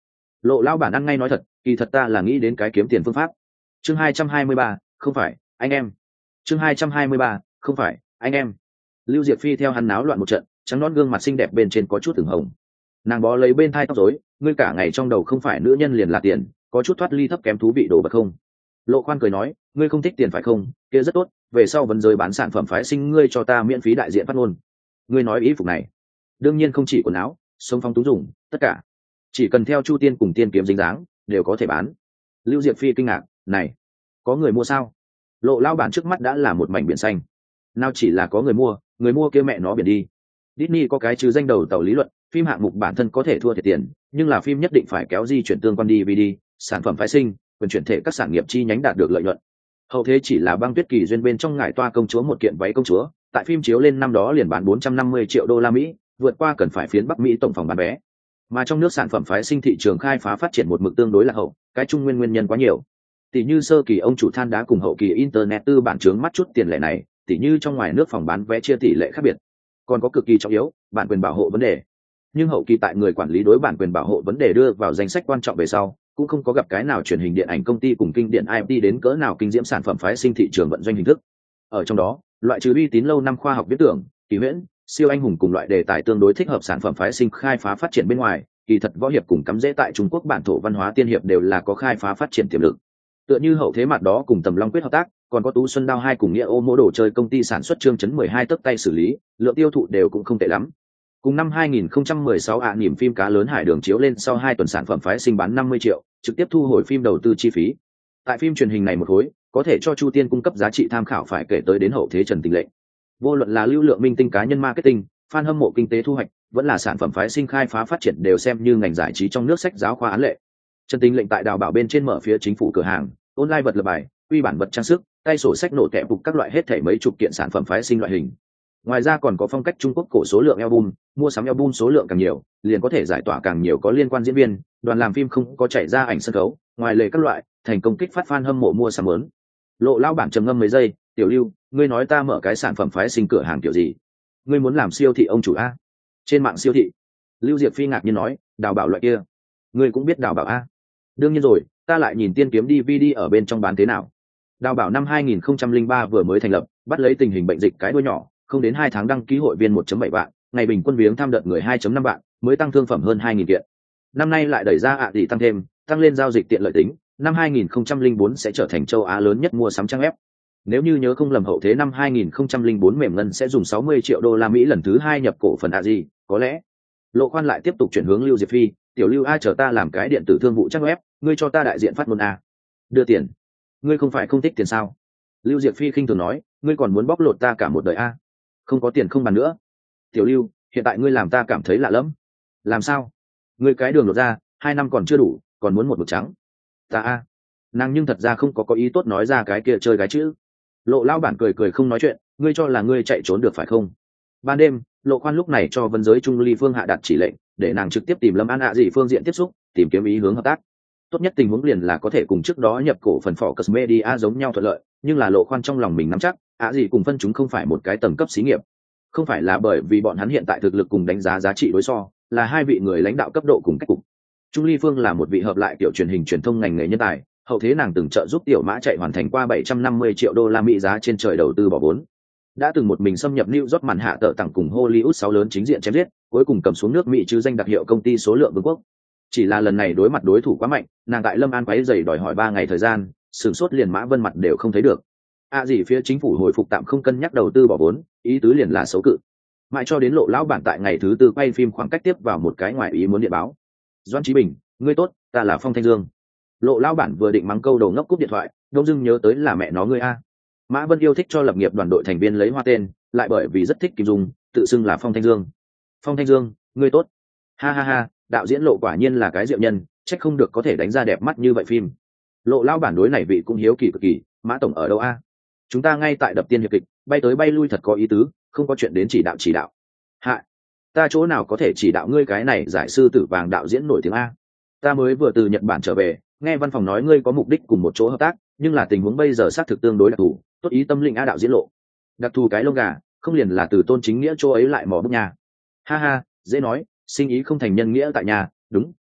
S1: Lộ lao bản ăn ngay nói thật, kỳ thật ta là nghĩ đến cái kiếm tiền phương pháp. Chương hai trăm hai mươi ba, không phải anh em. Chương hai trăm hai mươi ba, không phải anh em. Lưu Diệp Phi theo hắn náo loạn một trận, trắng nón gương mặt xinh đẹp bên trên có chút ửng hồng. Nàng bó lấy bên thai tóc rối, ngươi cả ngày trong đầu không phải nữ nhân liền là tiền, có chút thoát ly thấp kém thú vị đồ vật không? Lộ Khoan cười nói, ngươi không thích tiền phải không? Kia rất tốt, về sau vấn giới bán sản phẩm phái sinh ngươi cho ta miễn phí đại diện phát ngôn. Ngươi nói ý phục này, đương nhiên không chỉ quần áo, sống phong tú dùng, tất cả, chỉ cần theo Chu Tiên cùng Tiên kiếm dính dáng, đều có thể bán. Lưu Diệp Phi kinh ngạc, này, có người mua sao? Lộ lao bản trước mắt đã là một mảnh biển xanh. Nào chỉ là có người mua, người mua kia mẹ nó biển đi. Disney có cái trừ danh đầu tàu lý luận, phim hạng mục bản thân có thể thua thiệt tiền, nhưng là phim nhất định phải kéo di chuyển tương quan đi đê vê đê, sản phẩm phái sinh, quyền chuyển thể các sản nghiệp chi nhánh đạt được lợi nhuận. Hậu thế chỉ là Băng Tuyết Kỳ duyên bên trong ngải toa công chúa một kiện váy công chúa, tại phim chiếu lên năm đó liền bán bốn trăm năm mươi triệu đô la Mỹ, vượt qua cần phải phiến Bắc Mỹ tổng phòng bán vé. Mà trong nước sản phẩm phái sinh thị trường khai phá phát triển một mực tương đối là hậu, cái trung nguyên nguyên nhân quá nhiều. Tỷ như sơ kỳ ông chủ than đá cùng hậu kỳ internet tư bản chướng mắt chút tiền lệ này, tỷ như trong ngoài nước phòng bán vé chia tỷ lệ khác biệt. Còn có cực kỳ trọng yếu, bản quyền bảo hộ vấn đề. Nhưng hậu kỳ tại người quản lý đối bản quyền bảo hộ vấn đề đưa vào danh sách quan trọng về sau, cũng không có gặp cái nào truyền hình điện ảnh công ty cùng kinh điện i tê đến cỡ nào kinh diễm sản phẩm phái sinh thị trường vận doanh hình thức. Ở trong đó, loại trừ uy tín lâu năm khoa học viễn tưởng, kỳ huyễn, siêu anh hùng cùng loại đề tài tương đối thích hợp sản phẩm phái sinh khai phá phát triển bên ngoài, kỳ thật võ hiệp cùng cắm rễ tại Trung Quốc bản thổ văn hóa tiên hiệp đều là có khai phá phát triển tiềm lực. Tựa như hậu thế mặt đó cùng Tầm Long Quyết hợp tác, còn có Tú Xuân Đao hai cùng Nghĩa Ô Mỗ đồ chơi công ty sản xuất chương chấn mười hai tấc tay xử lý, lượng tiêu thụ đều cũng không tệ lắm. Cùng năm hai nghìn không trăm mười sáu ạ à, niềm phim Cá lớn hải đường chiếu lên sau hai tuần sản phẩm phái sinh bán năm mươi triệu, trực tiếp thu hồi phim đầu tư chi phí. Tại phim truyền hình này một khối, có thể cho Chu Tiên cung cấp giá trị tham khảo phải kể tới đến hậu thế Trần Tình Lệnh. Vô luận là lưu lượng minh tinh cá nhân marketing, fan hâm mộ kinh tế thu hoạch, vẫn là sản phẩm phái sinh khai phá phát triển đều xem như ngành giải trí trong nước sách giáo khoa án lệ. Trần Tình Lệnh tại Đào Bảo bên trên mở phía chính phủ cửa hàng, online vật lập bài, quy bản vật trang sức, tay sổ sách nổ kẹp phục các loại hết thảy mấy chục kiện sản phẩm phái sinh loại hình. Ngoài ra còn có phong cách Trung Quốc cổ số lượng album, mua sắm album số lượng càng nhiều, liền có thể giải tỏa càng nhiều có liên quan diễn viên, đoàn làm phim không có chạy ra ảnh sân khấu, ngoài lề các loại, thành công kích phát fan hâm mộ mua sắm lớn. Lộ lao bản trầm ngâm mấy giây, "Tiểu Lưu, ngươi nói ta mở cái sản phẩm phái sinh cửa hàng kiểu gì? Ngươi muốn làm siêu thị ông chủ a?" Trên mạng siêu thị. Lưu Diệp Phi ngạc nhiên nói, "Đào Bảo loại kia, ngươi cũng biết Đào Bảo a?" "Đương nhiên rồi, ta lại nhìn Tiên kiếm đê vê đê ở bên trong bán thế nào." Đào Bảo năm hai nghìn không trăm lẻ ba vừa mới thành lập, bắt lấy tình hình bệnh dịch cái đuôi nhỏ, không đến hai tháng đăng ký hội viên một phẩy bảy vạn, ngày bình quân viếng tham đợt người hai phẩy năm vạn, mới tăng thương phẩm hơn hai nghìn kiện. Năm nay lại đẩy ra ạ gì tăng thêm, tăng lên giao dịch tiện lợi tính, năm hai nghìn không trăm lẻ bốn sẽ trở thành châu Á lớn nhất mua sắm trang web. Nếu như nhớ không lầm hậu thế năm hai nghìn không trăm lẻ bốn mềm ngân sẽ dùng sáu mươi triệu đô la Mỹ lần thứ hai nhập cổ phần ạ gì, có lẽ. Lộ Khoan lại tiếp tục chuyển hướng Lưu Diệp Phi, "Tiểu Lưu a, chờ ta làm cái điện tử thương vụ trang web, ngươi cho ta đại diện phát ngôn a." "Đưa tiền? Ngươi không phải không thích tiền sao?" Lưu Diệp Phi khinh thường nói, "Ngươi còn muốn bóc lột ta cả một đời a? Không có tiền không bàn nữa." "Tiểu Lưu, hiện tại ngươi làm ta cảm thấy lạ lẫm." "Làm sao? Ngươi cái đường lột ra, hai năm còn chưa đủ, còn muốn một mực trắng." "Ta a." Nàng nhưng thật ra không có có ý tốt nói ra cái kia chơi gái chữ. Lộ lao bản cười cười không nói chuyện, "Ngươi cho là ngươi chạy trốn được phải không?" Ban đêm, Lộ Khoan lúc này cho Vân Giới Trung Ly Phương hạ đặt chỉ lệnh, để nàng trực tiếp tìm Lâm An ạ gì phương diện tiếp xúc, tìm kiếm ý hướng hợp tác. Tốt nhất tình huống liền là có thể cùng trước đó nhập cổ phần Focus Media giống nhau thuận lợi, nhưng là Lộ Khoan trong lòng mình nắm chắc, ạ gì cùng phân chúng không phải một cái tầng cấp xí nghiệp. Không phải là bởi vì bọn hắn hiện tại thực lực cùng đánh giá giá trị đối so, là hai vị người lãnh đạo cấp độ cùng cách cục. Trung Ly Phương là một vị hợp lại kiểu truyền hình truyền thông ngành nghề nhân tài, hậu thế nàng từng trợ giúp Tiểu Mã chạy hoàn thành qua bảy trăm năm mươi triệu đô la Mỹ giá trên trời đầu tư bỏ vốn. Đã từng một mình xâm nhập New York màn hạ tợ tặng cùng Hollywood sáu lớn chính diện chém giết, cuối cùng cầm xuống nước Mỹ chứ danh đặc hiệu công ty số lượng vương quốc. Chỉ là lần này đối mặt đối thủ quá mạnh, nàng tại Lâm An quấy rầy đòi hỏi ba ngày thời gian, sửng sốt liền Mã Vân mặt đều không thấy được. À gì phía chính phủ hồi phục tạm không cân nhắc đầu tư bỏ vốn, ý tứ liền là xấu cự. Mãi cho đến Lộ lão bản tại ngày thứ tư quay phim khoảng cách tiếp vào một cái ngoài ý muốn điện báo. "Doãn Chí Bình, ngươi tốt, ta là Phong Thanh Dương." Lộ lão bản vừa định mắng câu đầu ngốc cúp điện thoại, đông dưng nhớ tới là mẹ nó ngươi a. Mã Vân yêu thích cho lập nghiệp đoàn đội thành viên lấy hoa tên, lại bởi vì rất thích Kim Dung, tự xưng là Phong Thanh Dương. "Phong Thanh Dương, ngươi tốt." "Ha ha ha, đạo diễn Lộ quả nhiên là cái diệu nhân, trách không được có thể đánh ra đẹp mắt như vậy phim." Lộ lão bản đối này vị cũng hiếu kỳ cực kỳ, "Mã tổng ở đâu a?" "Chúng ta ngay tại đập tiên hiệp kịch, bay tới bay lui thật có ý tứ, không có chuyện đến chỉ đạo chỉ đạo." "Hạ, ta chỗ nào có thể chỉ đạo ngươi cái này giải sư tử vàng đạo diễn nổi tiếng a? Ta mới vừa từ Nhật Bản trở về, nghe văn phòng nói ngươi có mục đích cùng một chỗ hợp tác, nhưng là tình huống bây giờ xác thực tương đối đặc thù, tốt ý tâm linh a đạo diễn Lộ." "Đặc thù cái lông gà, không liền là từ Tôn Chính Nghĩa chỗ ấy lại mò bức nhà." "Ha ha, dễ nói, sinh ý không thành nhân nghĩa tại nhà, đúng,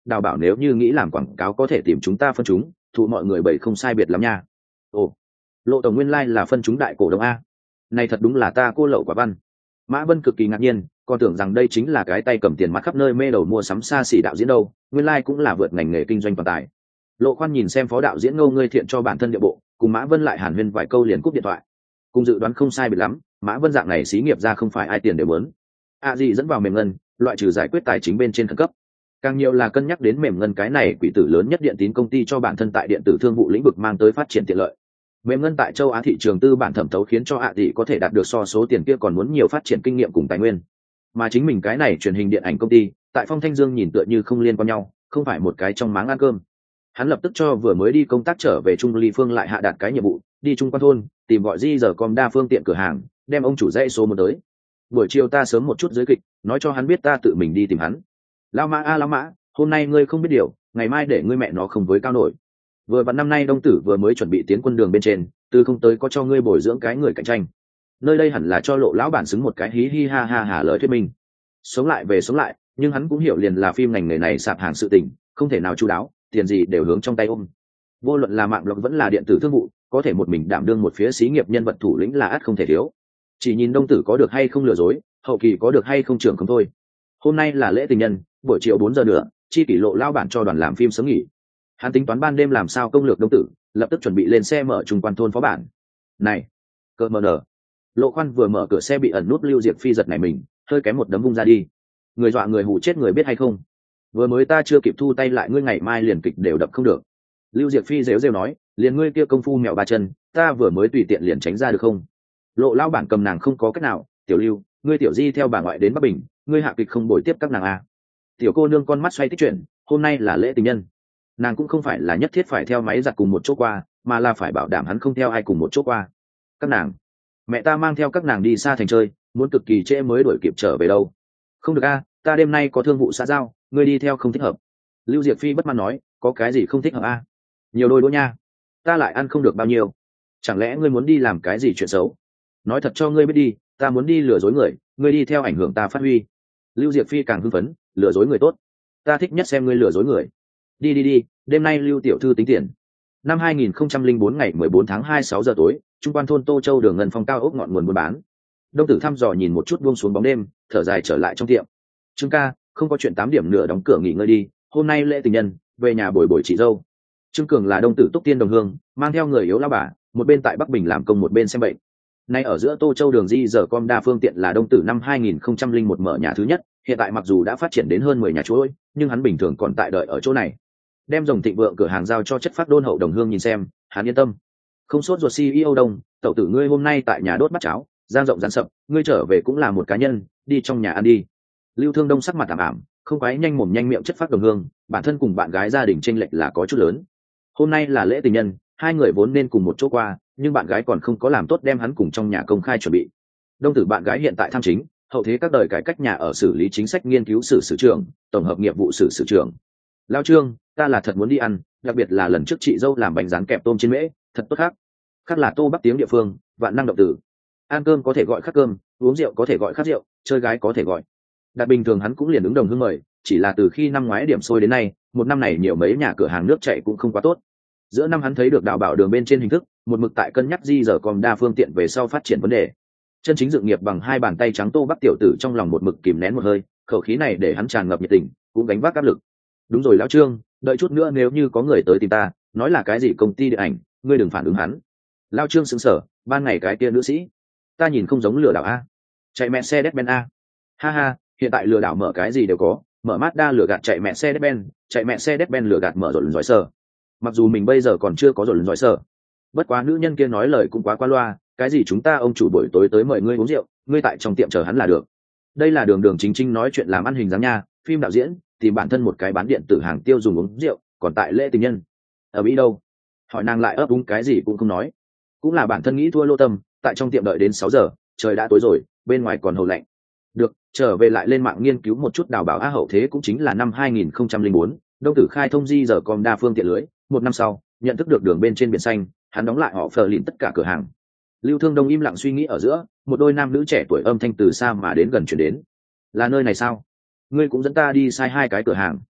S1: đào bảo nếu như nghĩ làm quảng cáo có thể tìm chúng ta phân chúng thụ mọi người bảy không sai biệt lắm nha. Ồ, Lộ tổng nguyên lai là phân chúng đại cổ đông a, này thật đúng là ta cô lậu quả văn. Mã Vân cực kỳ ngạc nhiên, còn tưởng rằng đây chính là cái tay cầm tiền mắt khắp nơi mê đầu mua sắm xa xỉ đạo diễn đâu, nguyên lai cũng là vượt ngành nghề kinh doanh toàn tài. Lộ Khoan nhìn xem phó đạo diễn Ngô Ngươi Thiện cho bản thân địa bộ, cùng Mã Vân lại hàn huyên vài câu liền cúp điện thoại. Cùng dự đoán không sai biệt lắm, Mã Vân dạng này xí nghiệp ra không phải ai tiền đều muốn. À gì dẫn vào mềm ngân, loại trừ giải quyết tài chính bên trên khẩn cấp. Càng nhiều là cân nhắc đến mềm ngân cái này quỹ tử lớn nhất điện tín công ty cho bản thân tại điện tử thương vụ lĩnh vực mang tới phát triển tiện lợi. Mềm ngân tại châu Á thị trường tư bản thẩm thấu khiến cho ạ gì có thể đạt được so số tiền kia còn muốn nhiều phát triển kinh nghiệm cùng tài nguyên. Mà chính mình cái này truyền hình điện ảnh công ty, tại Phong Thanh Dương nhìn tựa như không liên quan nhau, không phải một cái trong máng ăn cơm. Hắn lập tức cho vừa mới đi công tác trở về Trung Ly Phương lại hạ đạt cái nhiệm vụ, đi Trung Quan thôn, tìm gọi di giờ com đa phương tiện cửa hàng, đem ông chủ dãy số một tới. Buổi chiều ta sớm một chút dưới kịch, nói cho hắn biết ta tự mình đi tìm hắn. Lao Mã a Lao Mã, hôm nay ngươi không biết điều, ngày mai để ngươi mẹ nó không với cao nổi. Vừa vặn năm nay Đông Tử vừa mới chuẩn bị tiến quân đường bên trên, từ không tới có cho ngươi bồi dưỡng cái người cạnh tranh. Nơi đây hẳn là cho Lộ lão bản xứng một cái hí hi ha ha hà lời thuyết minh. Sống lại về sống lại, nhưng hắn cũng hiểu liền là phim ngành nghề này sạp hàng sự tình, không thể nào chu đáo, tiền gì đều hướng trong tay ôm. Vô luận là mạng blog vẫn là điện tử thương vụ, có thể một mình đảm đương một phía xí nghiệp nhân vật thủ lĩnh là ắt không thể thiếu. Chỉ nhìn Đông Tử có được hay không lừa dối, hậu kỳ có được hay không trưởng không thôi. Hôm nay là lễ tình nhân, buổi chiều bốn giờ nữa, chi kỷ Lộ lão bản cho đoàn làm phim sớm nghỉ. Hắn tính toán ban đêm làm sao công lược Đông Tử, lập tức chuẩn bị lên xe mở Trung Quan thôn phó bản. Này, cơ mờ nở. Lộ Khoan vừa mở cửa xe bị ẩn nút Lưu Diệp Phi giật này mình, hơi kém một đấm vung ra đi. Người dọa người hù chết người biết hay không? Vừa mới ta chưa kịp thu tay lại ngươi ngày mai liền kịch đều đập không được. Lưu Diệp Phi rêu rêu nói, liền ngươi kia công phu mèo ba chân, ta vừa mới tùy tiện liền tránh ra được không? Lộ lão bản cầm nàng không có cách nào, tiểu Lưu, ngươi tiểu di theo bà ngoại đến Bắc Bình, ngươi hạ kịch không bồi tiếp các nàng à? Tiểu cô nương con mắt xoay tích chuyện, hôm nay là lễ tình nhân. Nàng cũng không phải là nhất thiết phải theo máy giặt cùng một chỗ qua, mà là phải bảo đảm hắn không theo ai cùng một chỗ qua. Các nàng, mẹ ta mang theo các nàng đi xa thành chơi, muốn cực kỳ trễ mới đuổi kịp trở về đâu. Không được a, ta đêm nay có thương vụ xã giao, ngươi đi theo không thích hợp. Lưu Diệp Phi bất mãn nói, có cái gì không thích hợp a? Nhiều đôi đỗ nha, ta lại ăn không được bao nhiêu. Chẳng lẽ ngươi muốn đi làm cái gì chuyện xấu? Nói thật cho ngươi biết đi, ta muốn đi lừa dối người, ngươi đi theo ảnh hưởng ta phát huy. Lưu Diệp Phi càng hưng phấn, lừa dối người tốt, ta thích nhất xem ngươi lừa dối người. Đi đi đi, đêm nay Lưu tiểu thư tính tiền. Năm hai nghìn không trăm lẻ bốn ngày mười bốn tháng hai sáu giờ tối, Trung Quan thôn Tô Châu đường ngân phong cao ốc ngọn nguồn buôn bán. Đông Tử thăm dò nhìn một chút buông xuống bóng đêm, thở dài trở lại trong tiệm. Trương ca, không có chuyện tám điểm nửa đóng cửa nghỉ ngơi đi, hôm nay lễ tình nhân, về nhà bồi bồi chị dâu. Trương Cường là Đông Tử túc tiên đồng hương, mang theo người yếu lao bà, một bên tại Bắc Bình làm công một bên xem bệnh. Nay ở giữa Tô Châu đường di giờ com đa phương tiện là Đông Tử năm hai nghìn không trăm lẻ một mở nhà thứ nhất, hiện tại mặc dù đã phát triển đến hơn mười nhà chuỗi, nhưng hắn bình thường còn tại đợi ở chỗ này. Đem dòng thịnh vượng cửa hàng giao cho chất phát đôn hậu đồng hương nhìn xem, hắn yên tâm. Không sốt ruột xê e ô Đông, tẩu tử ngươi hôm nay tại nhà đốt bát cháo, giang rộng rán sập, ngươi trở về cũng là một cá nhân, đi trong nhà ăn đi. Lưu Thương Đông sắc mặt ảm ảm, không quái nhanh mồm nhanh miệng chất phát đồng hương, bản thân cùng bạn gái gia đình chênh lệch là có chút lớn. Hôm nay là lễ tình nhân, hai người vốn nên cùng một chỗ qua, nhưng bạn gái còn không có làm tốt đem hắn cùng trong nhà công khai chuẩn bị. Đông tử bạn gái hiện tại tham chính, hậu thế các đời cải cách nhà ở xử lý chính sách nghiên cứu sử sử trưởng, tổng hợp nghiệp vụ sử sử trưởng. Lao Trương, ta là thật muốn đi ăn, đặc biệt là lần trước chị dâu làm bánh rán kẹp tôm trên mễ, thật tốt khác. Khác là Tô Bắc tiếng địa phương, vạn năng động tử. Ăn cơm có thể gọi khát cơm, uống rượu có thể gọi khát rượu, chơi gái có thể gọi. Đạt bình thường hắn cũng liền ứng đồng hương mời, chỉ là từ khi năm ngoái điểm sôi đến nay, một năm này nhiều mấy nhà cửa hàng nước chạy cũng không quá tốt. Giữa năm hắn thấy được đào bảo đường bên trên hình thức, một mực tại cân nhắc di giờ còn đa phương tiện về sau phát triển vấn đề. Chân chính dự nghiệp bằng hai bàn tay trắng Tô Bắc tiểu tử trong lòng một mực kìm nén một hơi, khẩu khí này để hắn tràn ngập nhiệt tình, cũng gánh vác áp lực. Đúng rồi lão Trương, đợi chút nữa nếu như có người tới tìm ta, nói là cái gì công ty điện ảnh, ngươi đừng phản ứng hắn. Lão Trương sững sờ, ban ngày cái kia nữ sĩ, ta nhìn không giống lừa đảo a. Chạy mẹ xe Mercedes-Benz a. Ha ha, hiện tại lừa đảo mở cái gì đều có, mở Mazda lừa gạt chạy mẹ xe Mercedes-Benz, chạy mẹ xe Mercedes-Benz lừa gạt mở rồi lần giỏi sở. Mặc dù mình bây giờ còn chưa có rồi lần giỏi sở, bất quá nữ nhân kia nói lời cũng quá qua loa, cái gì chúng ta ông chủ buổi tối tới mời ngươi uống rượu, ngươi tại trong tiệm chờ hắn là được. Đây là đường đường chính chính nói chuyện làm ăn hình dáng nha, phim đạo diễn thì bản thân một cái bán điện tử hàng tiêu dùng uống rượu, còn tại lễ tình nhân ở Mỹ đâu? Hỏi nàng lại ấp úng cái gì cũng không nói, cũng là bản thân nghĩ thua lô tâm, tại trong tiệm đợi đến sáu giờ, trời đã tối rồi, bên ngoài còn hầu lạnh. Được, trở về lại lên mạng nghiên cứu một chút đào bảo á hậu thế cũng chính là năm hai nghìn không trăm lẻ bốn, Đông Tử khai thông di giờ com đa phương tiện lưới, một năm sau, nhận thức được đường bên trên biển xanh, hắn đóng lại họ phờ lìn tất cả cửa hàng. Lưu Thương Đông im lặng suy nghĩ ở giữa, một đôi nam nữ trẻ tuổi âm thanh từ xa mà đến gần chuyển đến. Là nơi này sao? Ngươi cũng dẫn ta đi sai hai cái cửa hàng.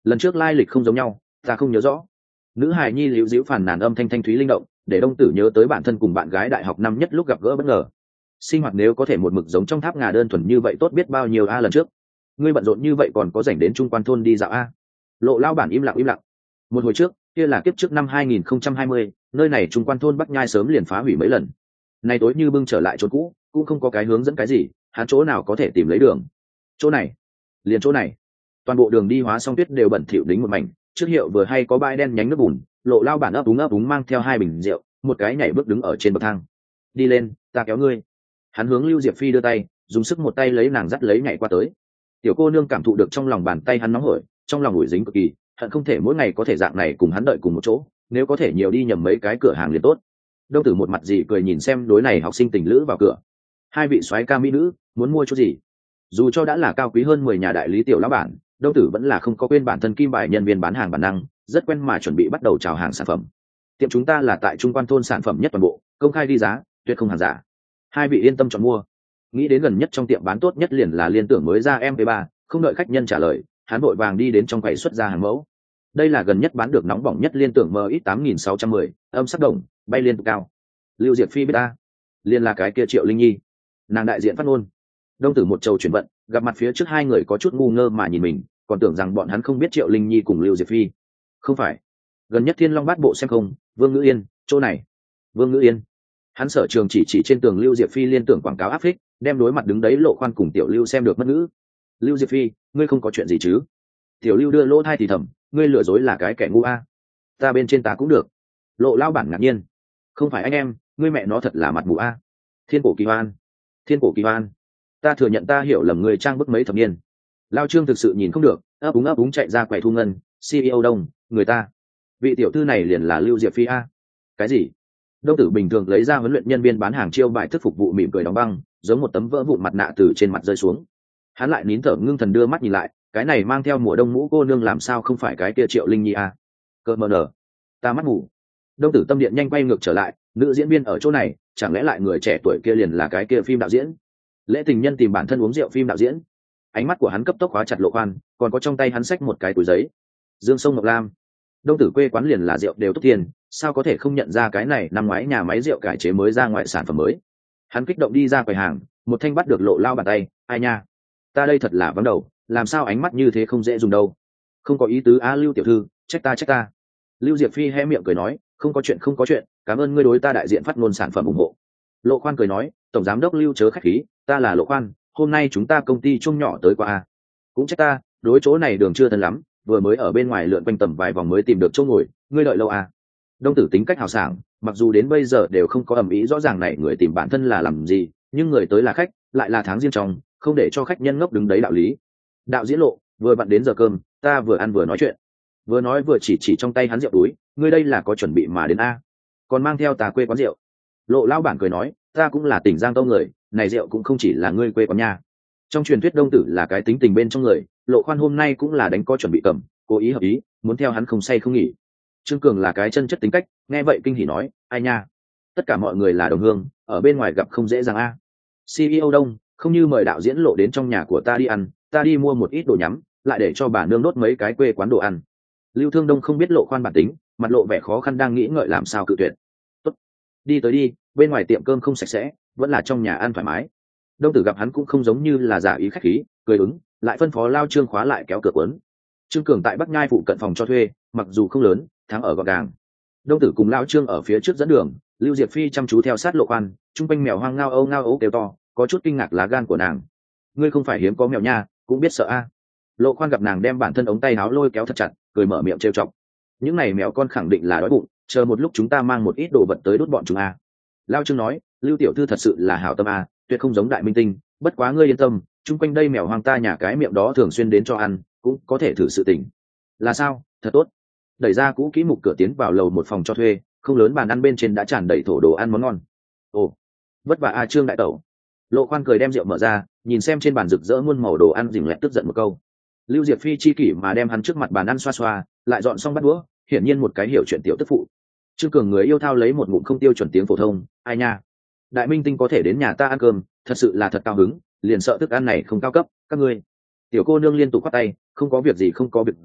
S1: lần trước lai lịch không giống nhau, ta không nhớ rõ. Nữ hài nhi liễu diễu phàn nàn âm thanh thanh thúy linh động, để đông tử nhớ tới bản thân cùng bạn gái đại học năm nhất lúc gặp gỡ bất ngờ. Sinh hoạt nếu có thể một mực giống trong tháp ngà đơn thuần như vậy tốt biết bao nhiêu a lần trước. Ngươi bận rộn như vậy còn có rảnh đến trung quan thôn đi dạo a? Lộ lao bản im lặng im lặng. Một hồi trước, kia là kiếp trước năm hai nghìn không trăm hai mươi, nơi này trung quan thôn Bắc Nhai sớm liền phá hủy mấy lần. Nay tối như bưng trở lại chỗ cũ, cũng không có cái hướng dẫn cái gì, hắn chỗ nào có thể tìm lấy đường. Chỗ này, liền chỗ này. Toàn bộ đường đi hóa song tuyết đều bẩn thỉu đính một mảnh, trước hiệu vừa hay có bãi đen nhánh nước bùn, lộ lao bản ấp úng ấp úng mang theo hai bình rượu, một cái nhảy bước đứng ở trên bậc thang. Đi lên, ta kéo ngươi. Hắn hướng Lưu Diệp Phi đưa tay, dùng sức một tay lấy nàng dắt lấy nhảy qua tới. Tiểu cô nương cảm thụ được trong lòng bàn tay hắn nóng hổi, trong lòng ủi dính cực kỳ, hận không thể mỗi ngày có thể dạng này cùng hắn đợi cùng một chỗ, nếu có thể nhiều đi nhầm mấy cái cửa hàng liền tốt. Đông tử một mặt gì cười nhìn xem đối này học sinh tình lữ vào cửa. Hai vị soái ca mỹ nữ, muốn mua chút gì? Dù cho đã là cao quý hơn mười nhà đại lý tiểu lão bản, đông tử vẫn là không có quên bản thân kim bài nhân viên bán hàng bản năng, rất quen mà chuẩn bị bắt đầu chào hàng sản phẩm. Tiệm chúng ta là tại trung quan thôn sản phẩm nhất toàn bộ, công khai đi giá, tuyệt không hàng giả. Hai vị yên tâm chọn mua. Nghĩ đến gần nhất trong tiệm bán tốt nhất liền là liên tưởng mới ra em pê ba, không đợi khách nhân trả lời, hắn vội vàng đi đến trong quầy xuất ra hàng mẫu. Đây là gần nhất bán được nóng bỏng nhất liên tưởng em ích tám nghìn sáu trăm mười, âm sắc đồng, bay liên tục cao. Lưu Diệp Phi biết ta, liên là cái kia Triệu Linh Nhi, nàng đại diện phát ngôn. Đông tử một trầu chuyển vận, gặp mặt phía trước hai người có chút ngu ngơ mà nhìn mình, còn tưởng rằng bọn hắn không biết Triệu Linh Nhi cùng Lưu Diệp Phi. Không phải, gần nhất Thiên Long Bát Bộ xem không, Vương Ngữ Yên, chỗ này. Vương Ngữ Yên. Hắn sở trường chỉ chỉ trên tường Lưu Diệp Phi liên tưởng quảng cáo áp phích, đem đối mặt đứng đấy Lộ Khoan cùng Tiểu Lưu xem được mất ngữ. Lưu Diệp Phi, ngươi không có chuyện gì chứ? Tiểu Lưu đưa lỗ thai thì thầm, ngươi lừa dối là cái kẻ ngu a. Ta bên trên ta cũng được. Lộ lao bản ngạc nhiên, không phải anh em, ngươi mẹ nó thật là mặt mù a. Thiên cổ kỳ hoan, thiên cổ kỳ hoan, ta thừa nhận ta hiểu lầm người trang bức mấy thập niên. Lao Trương thực sự nhìn không được, ấp úng ấp úng chạy ra quầy thu ngân. xê e ô Đông, người ta, vị tiểu thư này liền là Lưu Diệp Phi a. Cái gì? Đông tử bình thường lấy ra huấn luyện nhân viên bán hàng chiêu bài thức phục vụ mỉm cười đóng băng, giống một tấm vỡ vụn mặt nạ từ trên mặt rơi xuống. Hắn lại nín thở ngưng thần đưa mắt nhìn lại, cái này mang theo mùa đông mũ cô nương làm sao không phải cái kia Triệu Linh Nhi a? Cơ mờ nở, ta mắt ngủ. Đông tử tâm điện nhanh quay ngược trở lại, nữ diễn viên ở chỗ này, chẳng lẽ lại người trẻ tuổi kia liền là cái kia phim đạo diễn? Lễ tình nhân tìm bản thân uống rượu phim đạo diễn. Ánh mắt của hắn cấp tốc khóa chặt Lộ Khoan, còn có trong tay hắn xách một cái túi giấy. Dương sông Ngọc Lam. Đông tử quê quán liền là rượu đều tốt tiền, sao có thể không nhận ra cái này năm ngoái nhà máy rượu cải chế mới ra ngoại sản phẩm mới. Hắn kích động đi ra quầy hàng, một thanh bắt được Lộ lao bàn tay, ai nha, ta đây thật là vắng đầu, làm sao ánh mắt như thế không dễ dùng đâu. Không có ý tứ á Lưu tiểu thư, trách ta trách ta. Lưu Diệp Phi hé miệng cười nói, không có chuyện không có chuyện, cảm ơn ngươi đối ta đại diện phát ngôn sản phẩm ủng hộ. Lộ Khoan cười nói, tổng giám đốc Lưu chớ khách khí, ta là Lộ Khoan, hôm nay chúng ta công ty chung nhỏ tới qua a. Cũng trách ta, đối chỗ này đường chưa thân lắm, vừa mới ở bên ngoài lượn quanh tầm vài vòng mới tìm được chỗ ngồi, ngươi đợi lâu à? Đông tử tính cách hào sảng, mặc dù đến bây giờ đều không có ầm ĩ rõ ràng này người tìm bản thân là làm gì, nhưng người tới là khách, lại là tháng riêng trong, không để cho khách nhân ngốc đứng đấy đạo lý. Đạo diễn Lộ, vừa vặn đến giờ cơm, ta vừa ăn vừa nói chuyện. Vừa nói vừa chỉ chỉ trong tay hắn rượu túi, ngươi đây là có chuẩn bị mà đến a? Còn mang theo tà quê quán rượu. Lộ lao bản cười nói, ta cũng là tỉnh Giang Tâu người, này rượu cũng không chỉ là ngươi quê quán nhà. Trong truyền thuyết Đông tử là cái tính tình bên trong người, Lộ Khoan hôm nay cũng là đánh có chuẩn bị cầm, cố ý hợp ý, muốn theo hắn không say không nghỉ. Trương Cường là cái chân chất tính cách, nghe vậy kinh hỉ nói, ai nha, tất cả mọi người là đồng hương, ở bên ngoài gặp không dễ dàng a. xê e ô Đông, không như mời đạo diễn Lộ đến trong nhà của ta đi ăn, ta đi mua một ít đồ nhắm, lại để cho bà nương đốt mấy cái quê quán đồ ăn. Lưu Thương Đông không biết Lộ Khoan bản tính, mặt lộ vẻ khó khăn đang nghĩ ngợi làm sao cự tuyệt. Tốt, đi tới đi, bên ngoài tiệm cơm không sạch sẽ, vẫn là trong nhà ăn thoải mái. Đông tử gặp hắn cũng không giống như là giả ý khách khí, cười ứng, lại phân phó Lao Trương khóa lại kéo cửa cuốn. Trương Cường tại Bắc Nhai phụ cận phòng cho thuê, mặc dù không lớn, thắng ở gọn gàng. Đông tử cùng Lao Trương ở phía trước dẫn đường, Lưu Diệp Phi chăm chú theo sát Lộ Khoan, trung quanh mèo hoang ngao âu ngao âu kêu to, có chút kinh ngạc lá gan của nàng. Ngươi không phải hiếm có mèo nha, cũng biết sợ a. Lộ Khoan gặp nàng đem bản thân ống tay áo lôi kéo thật chặt, cười mở miệng trêu chọc. Những này mèo con khẳng định là đói bụng, chờ một lúc chúng ta mang một ít đồ vật tới đốt bọn chúng a. Lao Trương nói, Lưu tiểu thư thật sự là hảo tâm a, tuyệt không giống đại minh tinh, bất quá ngươi yên tâm, chung quanh đây mèo hoang ta nhà cái miệng đó thường xuyên đến cho ăn, cũng có thể thử sự tình. Là sao? Thật tốt. Đẩy ra cũ kỹ mục cửa tiến vào lầu một phòng cho thuê, không lớn bàn ăn bên trên đã tràn đầy thổ đồ ăn món ngon. Ồ, vất vả a Trương đại tẩu. Lộ Khoan cười đem rượu mở ra, nhìn xem trên bàn rực rỡ muôn màu đồ ăn dình lẹt tức giận một câu. Lưu Diệp Phi chi kỷ mà đem hắn trước mặt bàn ăn xoa xoa, lại dọn xong bát đũa, hiển nhiên một cái hiểu chuyện tiểu tức phụ. Trương Cường người yêu thao lấy một ngụm không tiêu chuẩn tiếng phổ thông, ai nha, đại minh tinh có thể đến nhà ta ăn cơm, thật sự là thật cao hứng, liền sợ thức ăn này không cao cấp, các ngươi. Tiểu cô nương liên tục khoát tay, không có việc gì không có việc gì,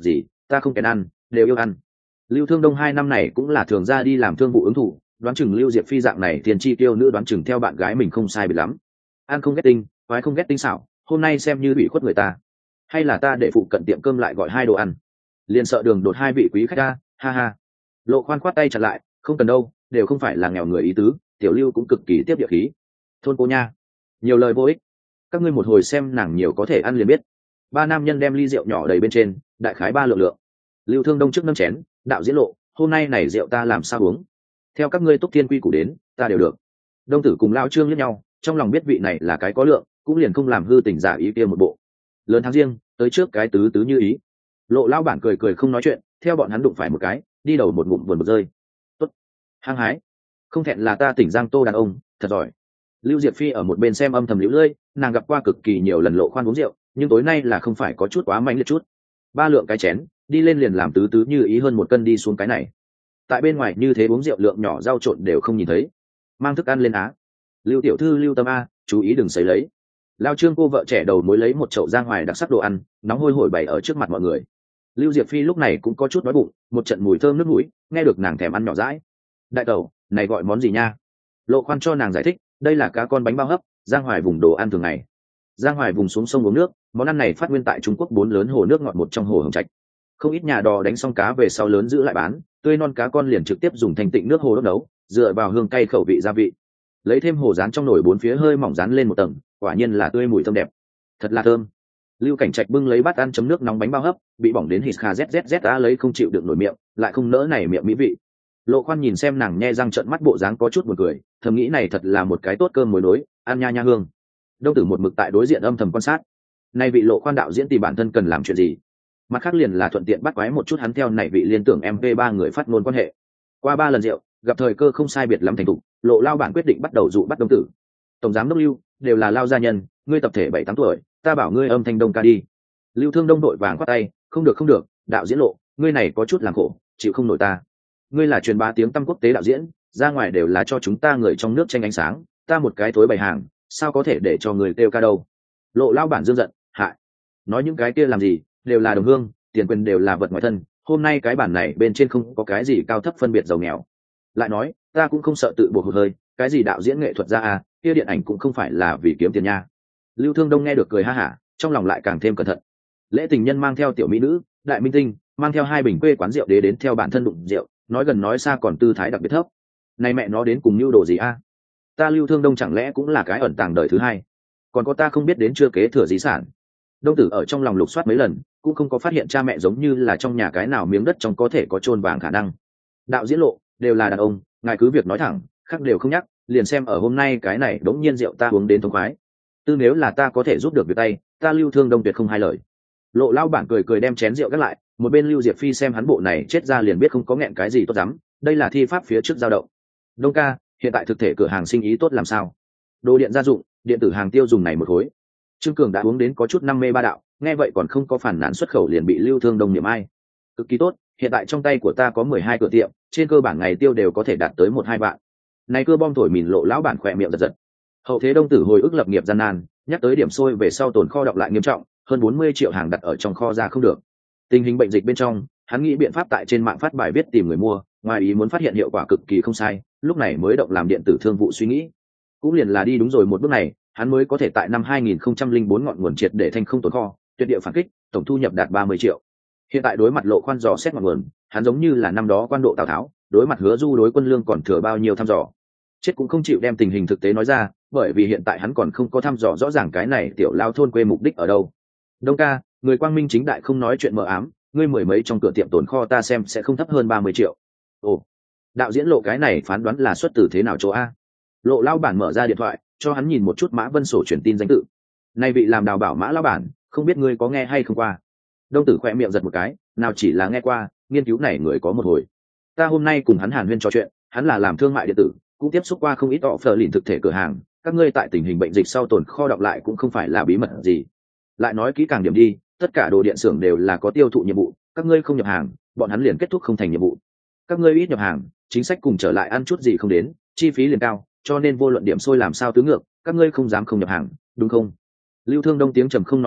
S1: ta không kèn ăn đều yêu ăn. Lưu Thương Đông hai năm này cũng là thường ra đi làm thương vụ ứng thủ, đoán chừng Lưu Diệp Phi dạng này tiền chi tiêu nữ đoán chừng theo bạn gái mình không sai biệt lắm. Ăn không ghét tinh, khoái không ghét tinh xảo, hôm nay xem như bị khuất người ta. Hay là ta để phụ cận tiệm cơm lại gọi hai đồ ăn. Liền sợ đường đột hai vị quý khách ta, ha ha. Lộ Khoan khoát tay chặn lại, không cần đâu, đều không phải là nghèo người ý tứ, tiểu Lưu cũng cực kỳ tiếp địa khí. Thôn cô nha, nhiều lời vô ích. Các ngươi một hồi xem nàng nhiều có thể ăn liền biết. Ba nam nhân đem ly rượu nhỏ đầy bên trên, đại khái ba lượng lượng. Lưu Thương Đông trước nâng chén, đạo diễn Lộ, hôm nay này rượu ta làm sao uống? Theo các ngươi túc thiên quy củ đến, ta đều được. Đông tử cùng Lão Trương liếc nhau, trong lòng biết vị này là cái có lượng, cũng liền không làm hư tình giả ý kia một bộ. Lớn tháng riêng, tới trước cái tứ tứ như ý. Lộ lão bản cười cười không nói chuyện, theo bọn hắn đụng phải một cái, đi đầu một ngụm buồn một rơi. Tốt, hăng hái, không thẹn là ta tỉnh Giang Tô đàn ông, thật giỏi. Lưu Diệp Phi ở một bên xem âm thầm liễu lơi, nàng gặp qua cực kỳ nhiều lần Lộ Khoan uống rượu, nhưng tối nay là không phải có chút quá mạnh liệt chút. Ba lượng cái chén, đi lên liền làm tứ tứ như ý hơn một cân đi xuống cái này. Tại bên ngoài như thế uống rượu lượng nhỏ rau trộn đều không nhìn thấy. Mang thức ăn lên á. Lưu tiểu thư lưu tâm a, chú ý đừng sấy lấy. Lao Trương cô vợ trẻ đầu mối lấy một chậu Giang Hoài đặc sắc đồ ăn, nóng hôi hổi bày ở trước mặt mọi người. Lưu Diệp Phi lúc này cũng có chút đói bụng, một trận mùi thơm nước mũi, nghe được nàng thèm ăn nhỏ dãi. Đại tẩu, này gọi món gì nha? Lộ Khoan cho nàng giải thích, đây là cá con bánh bao hấp, Giang Hoài vùng đồ ăn thường ngày. Giang Hoài vùng xuống sông uống nước, món ăn này phát nguyên tại Trung Quốc bốn lớn hồ nước ngọt một trong hồ Hồng Trạch. Không ít nhà đò đánh xong cá về sau lớn giữ lại bán, tươi non cá con liền trực tiếp dùng thành tịnh nước hồ đốt nấu, dựa vào hương cay khẩu vị gia vị. Lấy thêm hồ rán trong nồi bốn phía hơi mỏng rán lên một tầng, quả nhiên là tươi mùi thơm đẹp. Thật là thơm. Lưu Cảnh Trạch bưng lấy bát ăn chấm nước nóng bánh bao hấp, bị bỏng đến hít kha zzz đã lấy không chịu được nổi miệng, lại không nỡ này miệng mỹ vị. Lộ Khoan nhìn xem nàng nhe răng trợn mắt bộ dáng có chút buồn cười, thầm nghĩ này thật là một cái tốt cơm mối nối, ăn nha nha hương. Đông tử một mực tại đối diện âm thầm quan sát. Nay vị Lộ Khoan đạo diễn thì bản thân cần làm chuyện gì? Mặt khác liền là thuận tiện bắt quái một chút hắn theo này vị liên tưởng em vê ba người phát ngôn quan hệ. Qua ba lần rượu, gặp thời cơ không sai biệt lắm thành thục, Lộ lao bản quyết định bắt đầu dụ bắt Đông tử. Tổng giám đốc Lưu, đều là lao gia nhân, ngươi tập thể bảy tám tuổi, ta bảo ngươi âm thanh Đông ca đi. Lưu Thương Đông đội vàng khoát tay, không được không được, đạo diễn Lộ, ngươi này có chút làm khổ, chịu không nổi ta. Ngươi là truyền bá tiếng tăm quốc tế đạo diễn, ra ngoài đều là cho chúng ta người trong nước tranh ánh sáng, ta một cái thối bày hàng, sao có thể để cho người kêu ca đâu? Lộ lao bản dương giận, hại, nói những cái kia làm gì, đều là đồng hương, tiền quyền đều là vật ngoài thân, hôm nay cái bản này bên trên không có cái gì cao thấp phân biệt giàu nghèo. Lại nói, ta cũng không sợ tự buộc hụt hơi, cái gì đạo diễn nghệ thuật ra à, kia điện ảnh cũng không phải là vì kiếm tiền nha. Lưu Thương Đông nghe được cười ha hả, trong lòng lại càng thêm cẩn thận. Lễ tình nhân mang theo tiểu mỹ nữ, đại minh tinh, mang theo hai bình quê quán rượu đế đến theo bản thân đụng rượu, nói gần nói xa còn tư thái đặc biệt thấp. Này mẹ nó đến cùng nhu đồ gì a? À? Ta Lưu Thương Đông chẳng lẽ cũng là cái ẩn tàng đời thứ hai? Còn có ta không biết đến chưa kế thừa di sản. Đông tử ở trong lòng lục soát mấy lần, cũng không có phát hiện cha mẹ giống như là trong nhà cái nào miếng đất trong có thể có chôn vàng khả năng. Đạo diễn Lộ, đều là đàn ông, ngài cứ việc nói thẳng, khác đều không nhắc, liền xem ở hôm nay cái này đống nhiên rượu ta uống đến thống khoái. Tư nếu là ta có thể giúp được việc tay, ta Lưu Thương Đông tuyệt không hai lời. Lộ lao bản cười cười đem chén rượu gác lại, một bên Lưu Diệp Phi xem hắn bộ này chết ra liền biết không có nghẹn cái gì tốt lắm, đây là thi pháp phía trước dao động. Đông ca, hiện tại thực thể cửa hàng sinh ý tốt làm sao? Đồ điện gia dụng, điện tử hàng tiêu dùng này một khối. Trương Cường đã uống đến có chút năm mê ba đạo, nghe vậy còn không có phản nàn xuất khẩu liền bị Lưu Thương Đông niệm ai. Cực kỳ tốt, hiện tại trong tay của ta có mười hai cửa tiệm, trên cơ bản ngày tiêu đều có thể đạt tới một hai vạn. Này cưa bom thổi mìn Lộ lão bản khỏe miệng giật giật. Hậu thế Đông tử hồi ức lập nghiệp gian nan, nhắc tới điểm sôi về sau tồn kho đọc lại nghiêm trọng, hơn bốn mươi triệu hàng đặt ở trong kho ra không được. Tình hình bệnh dịch bên trong, hắn nghĩ biện pháp tại trên mạng phát bài viết tìm người mua, ngoài ý muốn phát hiện hiệu quả cực kỳ không sai, lúc này mới động làm điện tử thương vụ suy nghĩ. Cũng liền là đi đúng rồi một bước này, hắn mới có thể tại năm hai nghìn không trăm lẻ bốn ngọn nguồn triệt để thành không tồn kho, tuyệt địa phản kích, tổng thu nhập đạt ba mươi triệu. Hiện tại đối mặt Lộ Khoan dò xét ngọn nguồn, hắn giống như là năm đó quan độ Tào Tháo, đối mặt Hứa Du đối quân lương còn thừa bao nhiêu thăm dò. Chết cũng không chịu đem tình hình thực tế nói ra, bởi vì hiện tại hắn còn không có thăm dò rõ ràng cái này tiểu lao thôn quê mục đích ở đâu. Đông ca, người quang minh chính đại không nói chuyện mờ ám, ngươi mười mấy trong cửa tiệm tồn kho ta xem sẽ không thấp hơn ba mươi triệu. Ồ, đạo diễn Lộ cái này phán đoán là xuất từ thế nào chỗ a? Lộ lao bản mở ra điện thoại, cho hắn nhìn một chút Mã Vân sổ truyền tin danh tự. Nay vị làm đào bảo Mã lao bản, không biết ngươi có nghe hay không qua? Đông tử khoe miệng giật một cái, nào chỉ là nghe qua, nghiên cứu này người có một hồi. Ta hôm nay cùng hắn hàn huyên trò chuyện, hắn là làm thương mại điện tử, cũng tiếp xúc qua không ít tọ phở lìn thực thể cửa hàng. Các ngươi tại tình hình bệnh dịch sau tồn kho đọng lại cũng không phải là bí mật gì. Lại nói kỹ càng điểm đi, tất cả đồ điện xưởng đều là có tiêu thụ nhiệm vụ, các ngươi không nhập hàng, bọn hắn liền kết thúc không thành nhiệm vụ. Các ngươi ít nhập hàng, chính sách cùng trở lại ăn chút gì không đến, chi phí liền cao, cho nên vô luận điểm sôi làm sao tứ ngược, các ngươi không dám không nhập hàng, đúng không? Lưu Thương Đông tiếng trầm không nói chuyện,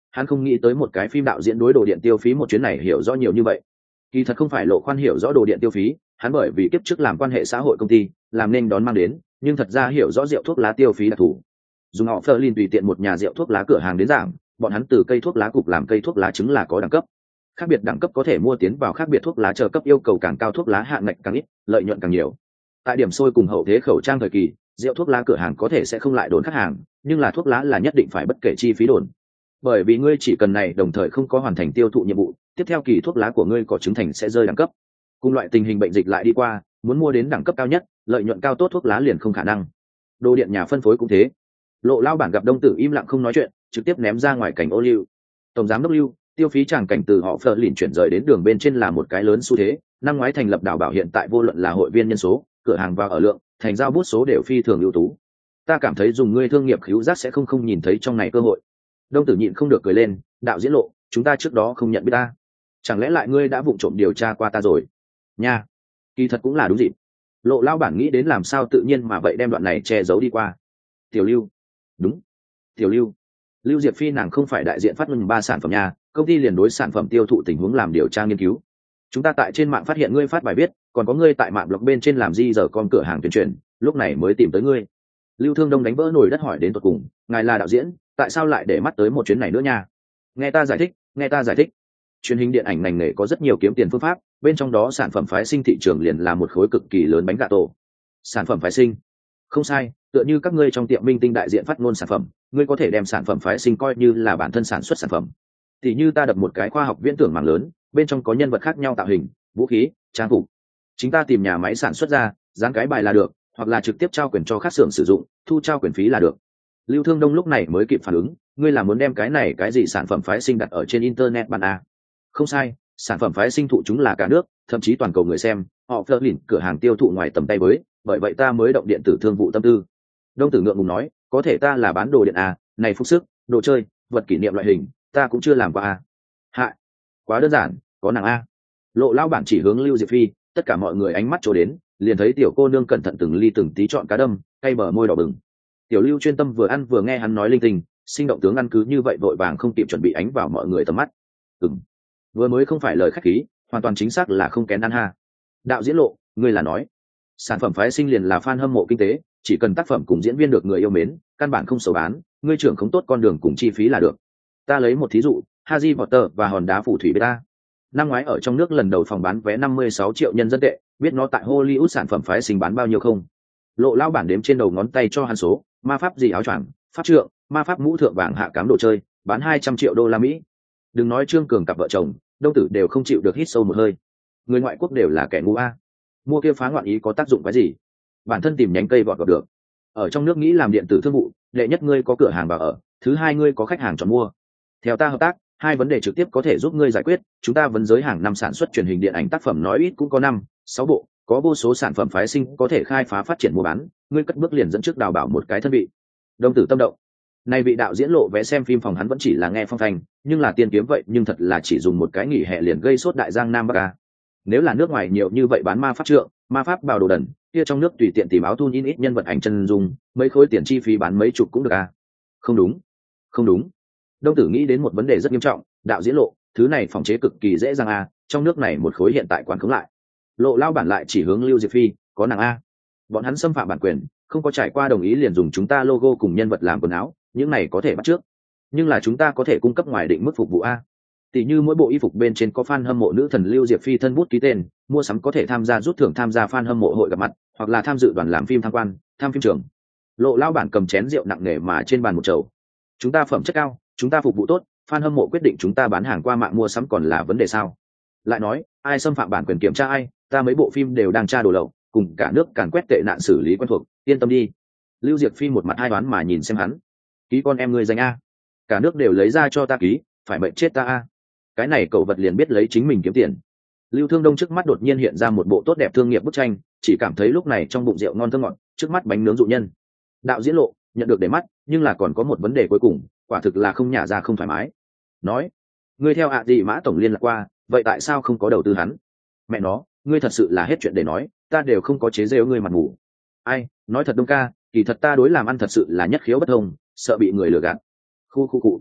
S1: hắn không nghĩ tới một cái phim đạo diễn đối đồ điện tiêu phí một chuyến này hiểu rõ nhiều như vậy. Kỳ thật không phải Lộ Khoan hiểu rõ đồ điện tiêu phí, hắn bởi vì kiếp trước làm quan hệ xã hội công ty, làm nên đón mang đến, nhưng thật ra hiểu rõ rượu thuốc lá tiêu phí đặc thù. Dùng họ Ferlin tùy tiện một nhà rượu thuốc lá cửa hàng đến giảng, bọn hắn từ cây thuốc lá cục làm cây thuốc lá trứng là có đẳng cấp. Khác biệt đẳng cấp có thể mua tiến vào khác biệt thuốc lá chờ cấp, yêu cầu càng cao thuốc lá hạng ngạch càng ít, lợi nhuận càng nhiều. Tại điểm sôi cùng hậu thế khẩu trang thời kỳ, rượu thuốc lá cửa hàng có thể sẽ không lại đồn khách hàng, nhưng là thuốc lá là nhất định phải bất kể chi phí đồn. Bởi vì ngươi chỉ cần này đồng thời không có hoàn thành tiêu thụ nhiệm vụ, tiếp theo kỳ thuốc lá của ngươi có chứng thành sẽ rơi đẳng cấp. Cùng loại tình hình bệnh dịch lại đi qua, muốn mua đến đẳng cấp cao nhất, lợi nhuận cao tốt thuốc lá liền không khả năng. Đồ điện nhà phân phối cũng thế. Lộ lao bản gặp Đông Tử im lặng không nói chuyện, trực tiếp ném ra ngoài cảnh ô lưu. Tổng giám đốc Lưu, tiêu phí tràng cảnh từ họ Phở lìn chuyển rời đến đường bên trên là một cái lớn xu thế. Năm ngoái thành lập đảo bảo hiện tại vô luận là hội viên nhân số, cửa hàng vào ở lượng, thành giao bút số đều phi thường ưu tú. Ta cảm thấy dùng ngươi thương nghiệp khíu giác sẽ không không nhìn thấy trong này cơ hội. Đông Tử nhịn không được cười lên, đạo diễn Lộ, chúng ta trước đó không nhận biết ta, chẳng lẽ lại ngươi đã vụng trộm điều tra qua ta rồi? Nha, kỳ thật cũng là đúng dịp. Lộ lao bản nghĩ đến làm sao tự nhiên mà vậy đem đoạn này che giấu đi qua. Tiểu Lưu, đúng, Tiểu Lưu, Lưu Diệp Phi nàng không phải đại diện phát minh ba sản phẩm nhà, công ty liền đối sản phẩm tiêu thụ tình huống làm điều tra nghiên cứu. Chúng ta tại trên mạng phát hiện ngươi phát bài viết, còn có ngươi tại mạng blog bên trên làm gì giờ con cửa hàng tuyên truyền, lúc này mới tìm tới ngươi. Lưu Thương Đông đánh vỡ nồi đất hỏi đến tận cùng, ngài là đạo diễn, tại sao lại để mắt tới một chuyến này nữa nha? Nghe ta giải thích, nghe ta giải thích. Truyền hình điện ảnh ngành nghề có rất nhiều kiếm tiền phương pháp, bên trong đó sản phẩm phái sinh thị trường liền là một khối cực kỳ lớn bánh gà tổ. Sản phẩm phái sinh, không sai, tựa như các ngươi trong tiệm minh tinh đại diện phát ngôn sản phẩm, ngươi có thể đem sản phẩm phái sinh coi như là bản thân sản xuất sản phẩm. Thì như ta đập một cái khoa học viễn tưởng mảng lớn, bên trong có nhân vật khác nhau tạo hình, vũ khí, trang phục. Chính ta tìm nhà máy sản xuất ra, dán cái bài là được, hoặc là trực tiếp trao quyền cho khách xưởng sử dụng, thu trao quyền phí là được. Lưu Thương Đông lúc này mới kịp phản ứng, ngươi là muốn đem cái này cái gì sản phẩm phái sinh đặt ở trên internet bán à? Không sai, sản phẩm phái sinh thụ chúng là cả nước, thậm chí toàn cầu người xem, họ Fleur lìn cửa hàng tiêu thụ ngoài tầm tay với, bởi vậy ta mới động điện tử thương vụ tâm tư. Đông Tử ngượng ngùng nói, có thể ta là bán đồ điện à, này phục sức, đồ chơi, vật kỷ niệm loại hình, ta cũng chưa làm qua à. Hạ, quá đơn giản, có nàng a. Lộ lao bản chỉ hướng Lưu Diệp Phi, tất cả mọi người ánh mắt trố đến, liền thấy tiểu cô nương cẩn thận từng ly từng tí chọn cá đâm, cay bờ môi đỏ bừng. Tiểu Lưu chuyên tâm vừa ăn vừa nghe hắn nói linh tinh, sinh động tướng ăn cứ như vậy vội vàng không kịp chuẩn bị ánh vào mọi người tầm mắt. Ừm, vừa mới không phải lời khách khí, hoàn toàn chính xác là không kén ăn ha. Đạo diễn Lộ, ngươi là nói sản phẩm phái sinh liền là fan hâm mộ kinh tế, chỉ cần tác phẩm cùng diễn viên được người yêu mến, căn bản không xấu bán, ngươi trưởng không tốt con đường cùng chi phí là được. Ta lấy một thí dụ, Harry Potter và hòn đá phù thủy beta. Năm ngoái ở trong nước lần đầu phòng bán vé năm mươi sáu triệu nhân dân tệ, biết nó tại Hollywood sản phẩm phái sinh bán bao nhiêu không? Lộ lao bản đếm trên đầu ngón tay cho hắn số, ma pháp gì áo choàng, pháp trượng, ma pháp mũ thượng vàng hạ cám đồ chơi, bán hai trăm triệu đô la Mỹ. Đừng nói Trương Cường cặp vợ chồng, Đông Tử đều không chịu được hít sâu một hơi. Người ngoại quốc đều là kẻ ngu a. Mua kia phá ngoạn ý có tác dụng cái gì? Bản thân tìm nhánh cây vọt gặp được. Ở trong nước nghĩ làm điện tử thương vụ, đệ nhất ngươi có cửa hàng vào ở, thứ hai ngươi có khách hàng chọn mua. Theo ta hợp tác, hai vấn đề trực tiếp có thể giúp ngươi giải quyết. Chúng ta vấn giới hàng năm sản xuất truyền hình điện ảnh tác phẩm nói ít cũng có năm, sáu bộ, có vô số sản phẩm phái sinh có thể khai phá phát triển mua bán. Ngươi cất bước liền dẫn trước đào bảo một cái thân vị. Đông Tử tâm động. Nay vị đạo diễn Lộ vé xem phim phòng hắn vẫn chỉ là nghe phong thành, nhưng là tiên kiếm vậy nhưng thật là chỉ dùng một cái nghỉ hè liền gây sốt đại giang nam bắc a. Nếu là nước ngoài nhiều như vậy bán ma pháp trượng, ma pháp bào đồ đần, kia trong nước tùy tiện tìm áo thun in ít nhân vật ảnh chân dung, mấy khối tiền chi phí bán mấy chục cũng được a. Không đúng, không đúng. Đông Tử nghĩ đến một vấn đề rất nghiêm trọng, đạo diễn Lộ, thứ này phòng chế cực kỳ dễ dàng a, trong nước này một khối hiện tại quản khống lại. Lộ lao bản lại chỉ hướng Lưu Diệp Phi, có nàng a. Bọn hắn xâm phạm bản quyền, không có trải qua đồng ý liền dùng chúng ta logo cùng nhân vật làm quần áo, những này có thể bắt trước. Nhưng là chúng ta có thể cung cấp ngoài định mức phục vụ a. Tỷ như mỗi bộ y phục bên trên có fan hâm mộ nữ thần Lưu Diệp Phi thân bút ký tên, mua sắm có thể tham gia rút thưởng tham gia fan hâm mộ hội gặp mặt, hoặc là tham dự đoàn làm phim tham quan, tham phim trường. Lộ lao bản cầm chén rượu nặng nề mà trên bàn một chầu. Chúng ta phẩm chất cao, chúng ta phục vụ tốt, fan hâm mộ quyết định chúng ta bán hàng qua mạng mua sắm còn là vấn đề sao? Lại nói, ai xâm phạm bản quyền kiểm tra ai, ta mấy bộ phim đều đang tra đồ lậu, cùng cả nước càn quét tệ nạn xử lý quen thuộc, yên tâm đi. Lưu Diệp Phi một mặt hai đoán mà nhìn xem hắn. Ký con em ngươi danh a, cả nước đều lấy ra cho ta ký, phải mệnh chết ta a. Cái này cậu vật liền biết lấy chính mình kiếm tiền. Lưu Thương Đông trước mắt đột nhiên hiện ra một bộ tốt đẹp thương nghiệp bức tranh, chỉ cảm thấy lúc này trong bụng rượu ngon thơm ngọt, trước mắt bánh nướng dụ nhân. Đạo diễn Lộ nhận được để mắt, nhưng là còn có một vấn đề cuối cùng, quả thực là không nhả ra không thoải mái. Nói, ngươi theo ạ gì Mã tổng liên lạc qua, vậy tại sao không có đầu tư hắn? Mẹ nó, ngươi thật sự là hết chuyện để nói, ta đều không có chế giễu ngươi mặt ngủ. Ai, nói thật Đông ca, kỳ thật ta đối làm ăn thật sự là nhất khiếu bất thông, sợ bị người lừa gạt. Khu khu cụ.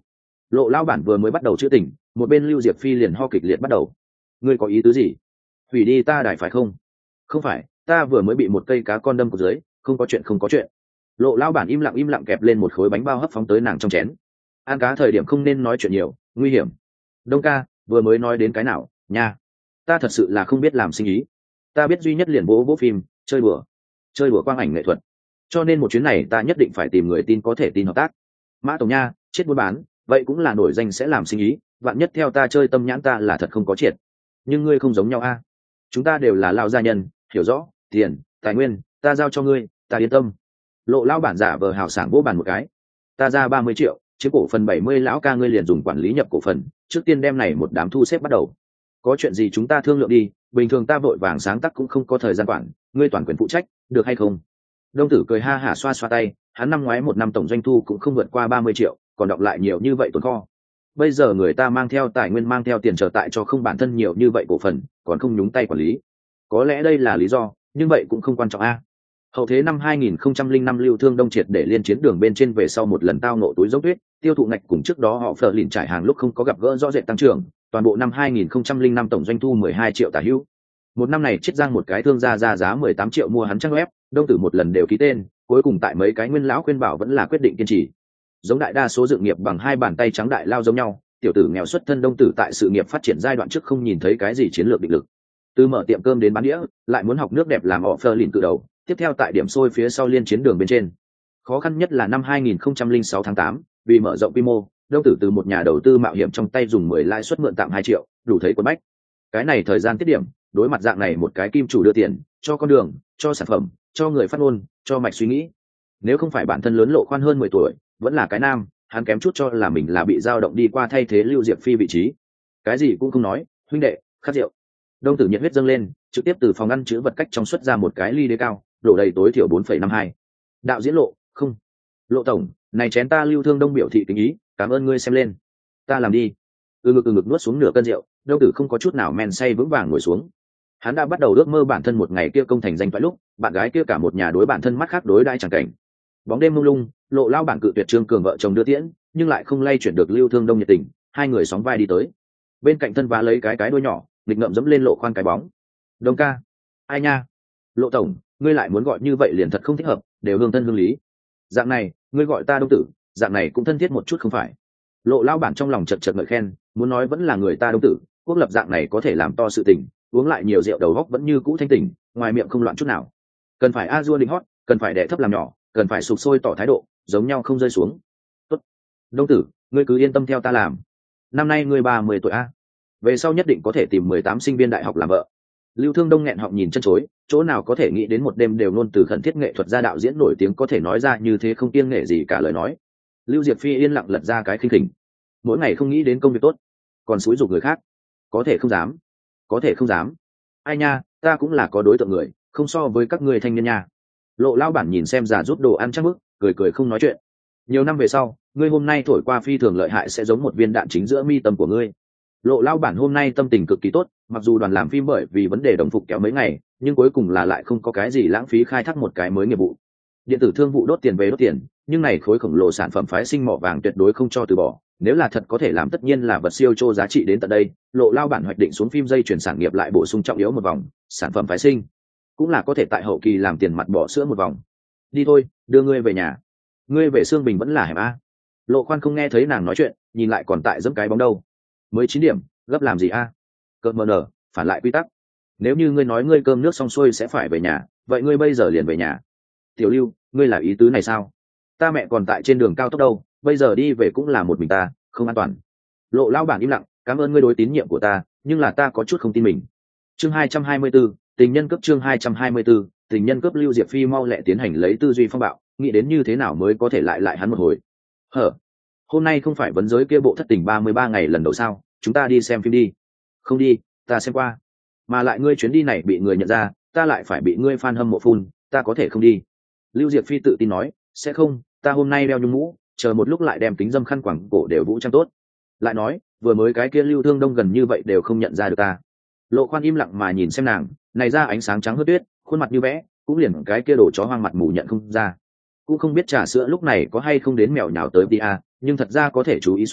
S1: Lộ lao bản vừa mới bắt đầu chữa tỉnh, một bên Lưu Diệp Phi liền ho kịch liệt bắt đầu. Ngươi có ý tứ gì? Hủy đi ta đài phải không? Không phải, ta vừa mới bị một cây cá con đâm của dưới, không có chuyện không có chuyện. Lộ lao bản im lặng im lặng kẹp lên một khối bánh bao hấp phóng tới nàng trong chén. Ăn cá thời điểm không nên nói chuyện nhiều, nguy hiểm. Đông ca, vừa mới nói đến cái nào, nha. Ta thật sự là không biết làm sinh ý. Ta biết duy nhất liền vỗ vỗ phim, chơi bừa. Chơi bừa quang ảnh nghệ thuật. Cho nên một chuyến này ta nhất định phải tìm người tin có thể tin hợp tác. Mã Tổng nha, chết buôn bán, vậy cũng là nổi danh sẽ làm sinh ý, vạn nhất theo ta chơi tâm nhãn ta là thật không có triệt. Nhưng ngươi không giống nhau a. Chúng ta đều là lao gia nhân, hiểu rõ, tiền, tài nguyên, ta giao cho ngươi, ta yên tâm. Lộ lao bản giả vờ hào sảng vỗ bàn một cái. Ta ra ba mươi triệu, chiếm cổ phần bảy mươi, lão ca ngươi liền dùng quản lý nhập cổ phần, trước tiên đem này một đám thu xếp bắt đầu. Có chuyện gì chúng ta thương lượng đi, bình thường ta vội vàng sáng tác cũng không có thời gian quản, ngươi toàn quyền phụ trách, được hay không? Đông Tử cười ha hả xoa xoa tay, hắn năm ngoái một năm tổng doanh thu cũng không vượt qua ba mươi triệu, còn đọng lại nhiều như vậy tồn kho. Bây giờ người ta mang theo tài nguyên mang theo tiền trở tại cho không bản thân nhiều như vậy cổ phần, còn không nhúng tay quản lý. Có lẽ đây là lý do, nhưng vậy cũng không quan trọng a. Hậu thế năm hai nghìn không trăm lẻ năm Lưu Thương Đông triệt để liên chiến đường bên trên về sau một lần tao nộ túi dốc tuyết, tiêu thụ ngạch cùng trước đó họ phở lìn trải hàng lúc không có gặp gỡ rõ rệt tăng trưởng, toàn bộ năm hai nghìn không trăm lẻ năm tổng doanh thu mười hai triệu tả hữu. Một năm này Chiết Giang một cái thương gia ra giá mười tám triệu mua hắn trang web, Đông Tử một lần đều ký tên, cuối cùng tại mấy cái nguyên lão khuyên bảo vẫn là quyết định kiên trì. Giống đại đa số dự nghiệp bằng hai bàn tay trắng đại lao giống nhau, tiểu tử nghèo xuất thân Đông Tử tại sự nghiệp phát triển giai đoạn trước không nhìn thấy cái gì chiến lược định lực. Từ mở tiệm cơm đến bán đĩa, lại muốn học nước đẹp làm họ phơ lìn từ đầu, tiếp theo tại điểm sôi phía sau liên chiến đường bên trên. Khó khăn nhất là năm hai nghìn không trăm lẻ sáu tháng tám, vì mở rộng quy mô, Đông Tử từ một nhà đầu tư mạo hiểm trong tay dùng mười lãi suất mượn tạm hai triệu, đủ thấy quần bách. Cái này thời gian tiết điểm, đối mặt dạng này một cái kim chủ đưa tiền, cho con đường, cho sản phẩm, cho người phát ngôn, cho mạch suy nghĩ. Nếu không phải bản thân lớn lộ khoan hơn mười tuổi, vẫn là cái nam, hắn kém chút cho là mình là bị dao động đi qua thay thế Lưu Diệp Phi vị trí. Cái gì cũng không nói, huynh đệ, khát rượu. Đông Tử nhiệt huyết dâng lên, trực tiếp từ phòng ăn chứa vật cách trong xuất ra một cái ly đế cao, đổ đầy tối thiểu bốn phẩy năm hai. Đạo diễn Lộ, không. Lộ tổng, này chén ta Lưu Thương Đông biểu thị tình ý, cảm ơn ngươi xem lên. Ta làm đi. Ừ ngực ừ ngực nuốt xuống nửa cân rượu, Đông Tử không có chút nào men say vững vàng ngồi xuống. Hắn đã bắt đầu ước mơ bản thân một ngày kia công thành danh toại lúc, bạn gái kia cả một nhà đối bản thân mắt khác đối đai chẳng cảnh. Bóng đêm mông lung, Lộ lao bản cự tuyệt Trương Cường vợ chồng đưa tiễn, nhưng lại không lay chuyển được Lưu Thương Đông nhiệt tình, hai người sóng vai đi tới. Bên cạnh thân vá lấy cái cái đuôi nhỏ, nghịch ngợm dẫm lên Lộ khoan cái bóng. Đông ca, ai nha, Lộ tổng, ngươi lại muốn gọi như vậy liền thật không thích hợp, đều hương thân hương lý. Dạng này, ngươi gọi ta Đông Tử, dạng này cũng thân thiết một chút không phải? Lộ lao bản trong lòng chật chật ngợi khen, muốn nói vẫn là người ta Đông Tử, quốc lập dạng này có thể làm to sự tình, uống lại nhiều rượu đầu góc vẫn như cũ thanh tỉnh, ngoài miệng không loạn chút nào. Cần phải a dua đỉnh hót, cần phải đẻ thấp làm nhỏ, cần phải sụp sôi tỏ thái độ, giống nhau không rơi xuống. Tốt, Đông Tử, ngươi cứ yên tâm theo ta làm. Năm nay ngươi ba mươi tuổi a, về sau nhất định có thể tìm mười tám sinh viên đại học làm vợ. Lưu Thương Đông nghẹn họng nhìn chân chối, chỗ nào có thể nghĩ đến một đêm đều luôn từ khẩn thiết nghệ thuật gia đạo diễn nổi tiếng có thể nói ra như thế không kiêng nể gì cả lời nói. Lưu Diệp Phi yên lặng lật ra cái khinh khỉnh. Mỗi ngày không nghĩ đến công việc tốt, còn xúi giục người khác, có thể không dám, có thể không dám. Ai nha, ta cũng là có đối tượng người, không so với các ngươi thanh niên nha. Lộ lao bản nhìn xem già rút đồ ăn chắc mức, cười cười không nói chuyện. Nhiều năm về sau, ngươi hôm nay thổi qua phi thường lợi hại sẽ giống một viên đạn chính giữa mi tâm của ngươi. Lộ lao bản hôm nay tâm tình cực kỳ tốt, mặc dù đoàn làm phim bởi vì vấn đề đồng phục kéo mấy ngày, nhưng cuối cùng là lại không có cái gì lãng phí khai thác một cái mới nghiệp vụ. Điện tử thương vụ đốt tiền về đốt tiền, nhưng này khối khổng lồ sản phẩm phái sinh mỏ vàng tuyệt đối không cho từ bỏ. Nếu là thật có thể làm tất nhiên là vật siêu chô giá trị đến tận đây. Lộ lao bản hoạch định xuống phim dây chuyển sản nghiệp lại bổ sung trọng yếu một vòng, sản phẩm phái sinh cũng là có thể tại hậu kỳ làm tiền mặt bỏ sữa một vòng. Đi thôi, đưa ngươi về nhà. Ngươi về Sương Bình vẫn là hẻm a. Lộ khoan không nghe thấy nàng nói chuyện, nhìn lại còn tại dẫm cái bóng đâu. Mới chín điểm, gấp làm gì a? Cợt mờ nở, phản lại quy tắc. Nếu như ngươi nói ngươi cơm nước xong xuôi sẽ phải về nhà, vậy ngươi bây giờ liền về nhà. Tiểu Lưu, ngươi là ý tứ này sao? Ta mẹ còn tại trên đường cao tốc đâu, bây giờ đi về cũng là một mình ta, không an toàn. Lộ lao bản im lặng, cảm ơn ngươi đối tín nhiệm của ta, nhưng là ta có chút không tin mình. Chương hai trăm hai mươi 224, tình nhân cấp chương hai trăm hai mươi 224, tình nhân cấp. Lưu Diệp Phi mau lẹ tiến hành lấy tư duy phong bạo, nghĩ đến như thế nào mới có thể lại lại hắn một hồi. Hở, hôm nay không phải vấn giới kia bộ thất tình ba mươi ba ngày lần đầu sao, chúng ta đi xem phim đi. Không đi, ta xem qua. Mà lại ngươi chuyến đi này bị người nhận ra, ta lại phải bị ngươi fan hâm mộ phun, ta có thể không đi. Lưu Diệp Phi tự tin nói, sẽ không, ta hôm nay đeo nhung mũ, chờ một lúc lại đem kính dâm khăn quẳng cổ đều vũ trang tốt. Lại nói, vừa mới cái kia Lưu Thương Đông gần như vậy đều không nhận ra được ta. Lộ khoan im lặng mà nhìn xem nàng, này ra ánh sáng trắng hớt tuyết, khuôn mặt như vẽ, cũng liền cái kia đồ chó hoang mặt mù nhận không ra. Cũng không biết trà sữa lúc này có hay không đến mèo nhào tới đi à, nhưng thật ra có thể chú ý xuống,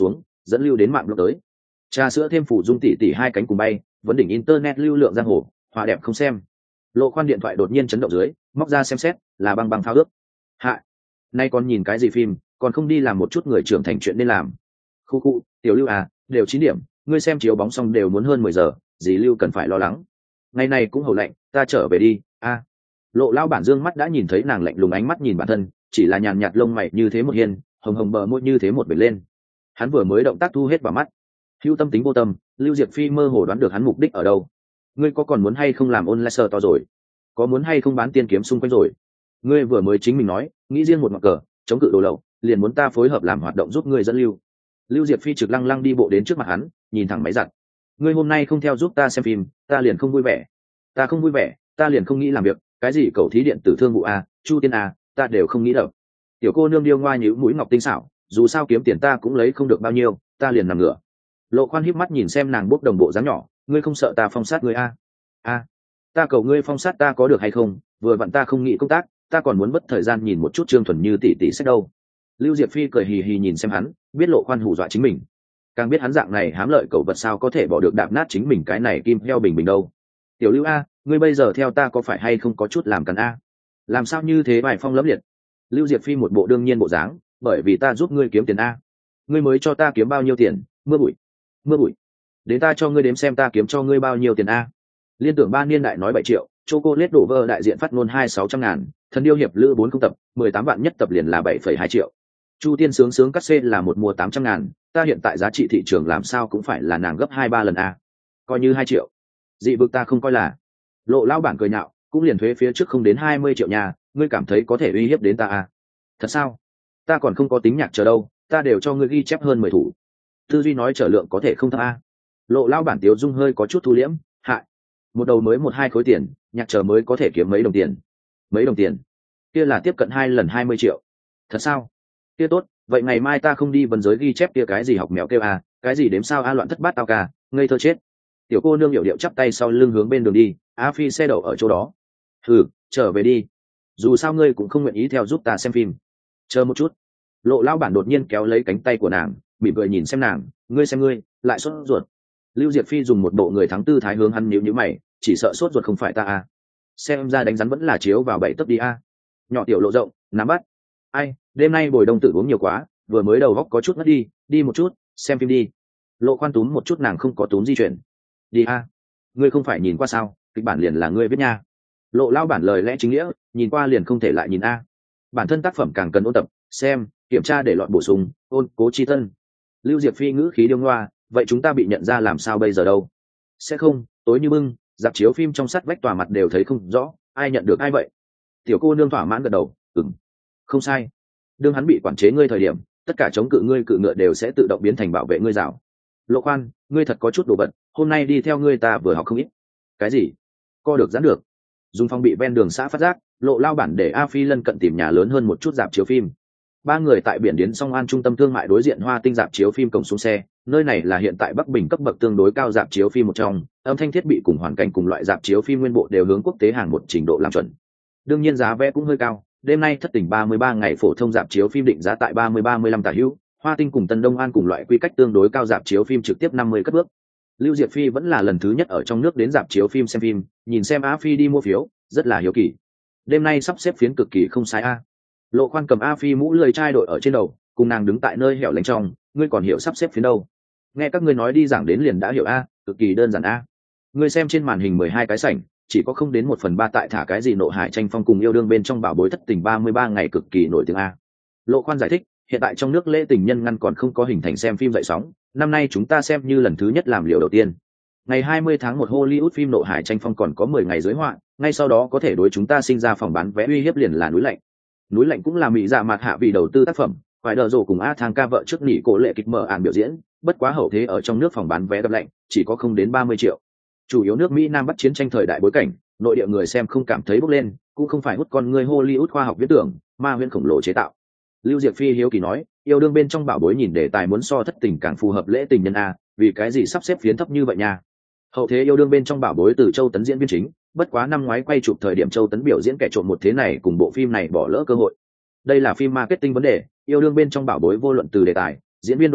S1: dẫn lưu đến mạng blog tới. Trà sữa thêm phủ dung tỷ tỷ hai cánh cùng bay, vấn đỉnh internet lưu lượng giang hồ, hòa đẹp không xem. Lộ Khoan điện thoại đột nhiên chấn động dưới, móc ra xem xét, là băng băng phao ước. Hạ, nay còn nhìn cái gì phim, còn không đi làm một chút người trưởng thành chuyện nên làm. Khu khu, tiểu Lưu à, đều chín điểm, ngươi xem chiếu bóng xong đều muốn hơn mười giờ, gì Lưu cần phải lo lắng. Ngày này cũng hầu lạnh, ta trở về đi. A. Lộ lao bản dương mắt đã nhìn thấy nàng lạnh lùng ánh mắt nhìn bản thân, chỉ là nhàn nhạt lông mày như thế một hiên, hồng hồng bờ môi như thế một bệt lên. Hắn vừa mới động tác thu hết vào mắt. Hữu tâm tính vô tâm, Lưu Diệp Phi mơ hồ đoán được hắn mục đích ở đâu. Ngươi có còn muốn hay không làm online sơ to rồi? Có muốn hay không bán tiên kiếm xung quanh rồi? Ngươi vừa mới chính mình nói, nghĩ riêng một mặt cờ, chống cự đồ lậu, liền muốn ta phối hợp làm hoạt động giúp ngươi dẫn lưu. Lưu Diệp Phi trực lăng lăng đi bộ đến trước mặt hắn, nhìn thẳng máy giặt. Ngươi hôm nay không theo giúp ta xem phim, ta liền không vui vẻ. Ta không vui vẻ, ta liền không nghĩ làm việc, cái gì cầu thí điện tử thương vụ a, Chu Tiên a, ta đều không nghĩ đâu. Tiểu cô nương điêu ngoa nhíu mũi ngọc tinh xảo, dù sao kiếm tiền ta cũng lấy không được bao nhiêu, ta liền nằm ngửa. Lộ Khoan híp mắt nhìn xem nàng bốc đồng bộ dáng nhỏ, ngươi không sợ ta phong sát ngươi a? A, ta cầu ngươi phong sát ta có được hay không? Vừa vặn ta không nghĩ công tác, ta còn muốn mất thời gian nhìn một chút Trương Thuần Như tỷ tỷ sách đâu. Lưu Diệp Phi cười hì hì nhìn xem hắn, biết Lộ Khoan hù dọa chính mình, càng biết hắn dạng này hám lợi cầu vật sao có thể bỏ được đạp nát chính mình cái này kim heo bình bình đâu. Tiểu Lưu a, ngươi bây giờ theo ta có phải hay không có chút làm cắn a? Làm sao như thế bài phong lẫm liệt? Lưu Diệp Phi một bộ đương nhiên bộ dáng, bởi vì ta giúp ngươi kiếm tiền a. Ngươi mới cho ta kiếm bao nhiêu tiền? Mưa bụi, mưa bụi. Đến ta cho ngươi đếm xem ta kiếm cho ngươi bao nhiêu tiền a. Liên tưởng ba niên đại nói bảy triệu, chocolate đổ vơ đại diện phát ngôn hai sáu trăm ngàn, thần điêu hiệp lữ bốn không tập, mười tám vạn nhất tập liền là bảy phẩy hai triệu. Chu Tiên sướng sướng cắt xê là một mùa tám trăm ngàn, ta hiện tại giá trị thị trường làm sao cũng phải là nàng gấp hai ba lần a. Coi như hai triệu. Dị vực ta không coi là. Lộ lao bản cười nhạo, cũng liền thuế phía trước không đến hai mươi triệu nhà, ngươi cảm thấy có thể uy hiếp đến ta a? Thật sao? Ta còn không có tính nhạc chờ đâu, ta đều cho ngươi ghi chép hơn mười thủ. Tư duy nói trở lượng có thể không thấp a. Lộ lao bản tiếu dung hơi có chút thu liễm, hại. Một đầu mới một hai khối tiền, nhạc chờ mới có thể kiếm mấy đồng tiền. Mấy đồng tiền? Kia là tiếp cận hai lần hai mươi triệu. Thật sao? Kia tốt, vậy ngày mai ta không đi vân giới ghi chép kia cái gì học mèo kêu a, cái gì đếm sao a loạn thất bát tao ca, ngây thơ chết. Tiểu cô nương hiểu điệu chắp tay sau lưng hướng bên đường đi, a phi xe đậu ở chỗ đó. Hừ, trở về đi. Dù sao ngươi cũng không nguyện ý theo giúp ta xem phim. Chờ một chút. Lộ lao bản đột nhiên kéo lấy cánh tay của nàng, mỉm cười nhìn xem nàng, ngươi xem ngươi, lại sốt ruột. Lưu Diệp Phi dùng một bộ người thắng tư thái hướng hắn nhíu nhíu mày, chỉ sợ sốt ruột không phải ta a. Xem ra đánh rắn vẫn là chiếu vào bảy tấc đi a. Nhỏ tiểu lộ rộng, nắm bắt. Ai, đêm nay bồi đông tử uống nhiều quá, vừa mới đầu góc có chút ngất đi, đi một chút, xem phim đi. Lộ Khoan túm một chút nàng không có túm di chuyển. Đi a. Ngươi không phải nhìn qua sao, kịch bản liền là ngươi viết nha. Lộ lao bản lời lẽ chính nghĩa, nhìn qua liền không thể lại nhìn a. Bản thân tác phẩm càng cần ôn tập, xem, kiểm tra để lọt bổ sung, ôn cố chi tân. Lưu Diệp Phi ngữ khí điêu ngoa, vậy chúng ta bị nhận ra làm sao bây giờ đâu? Sẽ không, tối như bưng, dạp chiếu phim trong sắt vách tòa mặt đều thấy không rõ, ai nhận được ai vậy? Tiểu cô nương thỏa mãn gật đầu, ừm, không sai. Đương hắn bị quản chế ngươi thời điểm, tất cả chống cự ngươi cự ngựa đều sẽ tự động biến thành bảo vệ ngươi rào. Lộ Khoan, ngươi thật có chút đồ vật, hôm nay đi theo ngươi ta vừa học không ít. Cái gì? Co được giãn được. Dùng phong bị ven đường xã phát giác, Lộ lao bản để A Phi lân cận tìm nhà lớn hơn một chút dạp chiếu phim. Ba người tại biển Điến Song An trung tâm thương mại đối diện Hoa Tinh dạp chiếu phim cổng xuống xe, nơi này là hiện tại Bắc Bình cấp bậc tương đối cao dạp chiếu phim một trong, âm thanh thiết bị cùng hoàn cảnh cùng loại dạp chiếu phim nguyên bộ đều hướng quốc tế hàng một trình độ làm chuẩn. Đương nhiên giá vé cũng hơi cao, đêm nay thất tỉnh ba mươi ba ngày phổ thông dạp chiếu phim định giá tại ba mươi ba mươi lăm tả hữu, Hoa Tinh cùng Tân Đông An cùng loại quy cách tương đối cao dạp chiếu phim trực tiếp năm mươi cất bước. Lưu Diệp Phi vẫn là lần thứ nhất ở trong nước đến dạp chiếu phim xem phim, nhìn xem A Phi đi mua phiếu, rất là hiếu kỳ. Đêm nay sắp xếp phiến cực kỳ không sai a. Lộ Khoan cầm A Phi mũ lười chai đội ở trên đầu, cùng nàng đứng tại nơi hẻo lánh trong, ngươi còn hiểu sắp xếp phiến đâu? Nghe các ngươi nói đi giảng đến liền đã hiểu a, cực kỳ đơn giản a. Ngươi xem trên màn hình mười hai cái sảnh, chỉ có không đến một phần ba tại thả cái gì nộ hải tranh phong cùng yêu đương bên trong bảo bối thất tình ba mươi ba ngày cực kỳ nổi tiếng a. Lộ Khoan giải thích, hiện tại trong nước lễ tình nhân ngăn còn không có hình thành xem phim dậy sóng, năm nay chúng ta xem như lần thứ nhất làm liều đầu tiên. Ngày hai mươi tháng một Hollywood phim nộ hải tranh phong còn có mười ngày dưới họa, ngay sau đó có thể đối chúng ta sinh ra phòng bán vé uy hiếp liền là núi lạnh. Núi lạnh cũng là mỹ dạ mặt hạ vì đầu tư tác phẩm, phải đờ rồ cùng A Thang ca vợ trước nghỉ cổ lệ kịch mở ản biểu diễn, bất quá hậu thế ở trong nước phòng bán vé gặp lạnh, chỉ có không đến ba mươi triệu. Chủ yếu nước Mỹ Nam Bắc chiến tranh thời đại bối cảnh, nội địa người xem không cảm thấy bốc lên, cũng không phải hút con người Hollywood khoa học viễn tưởng, ma huyễn khổng lồ chế tạo. Lưu Diệp Phi hiếu kỳ nói, yêu đương bên trong bảo bối nhìn đề tài muốn so thất tình càng phù hợp lễ tình nhân a, vì cái gì sắp xếp phiến thấp như vậy nha? Hậu thế yêu đương bên trong bảo bối từ Châu Tấn diễn viên chính, bất quá năm ngoái quay chụp thời điểm Châu Tấn biểu diễn kẻ trộm một thế này cùng bộ phim này bỏ lỡ cơ hội. Đây là phim marketing vấn đề, yêu đương bên trong bảo bối vô luận từ đề tài, diễn viên đội hình,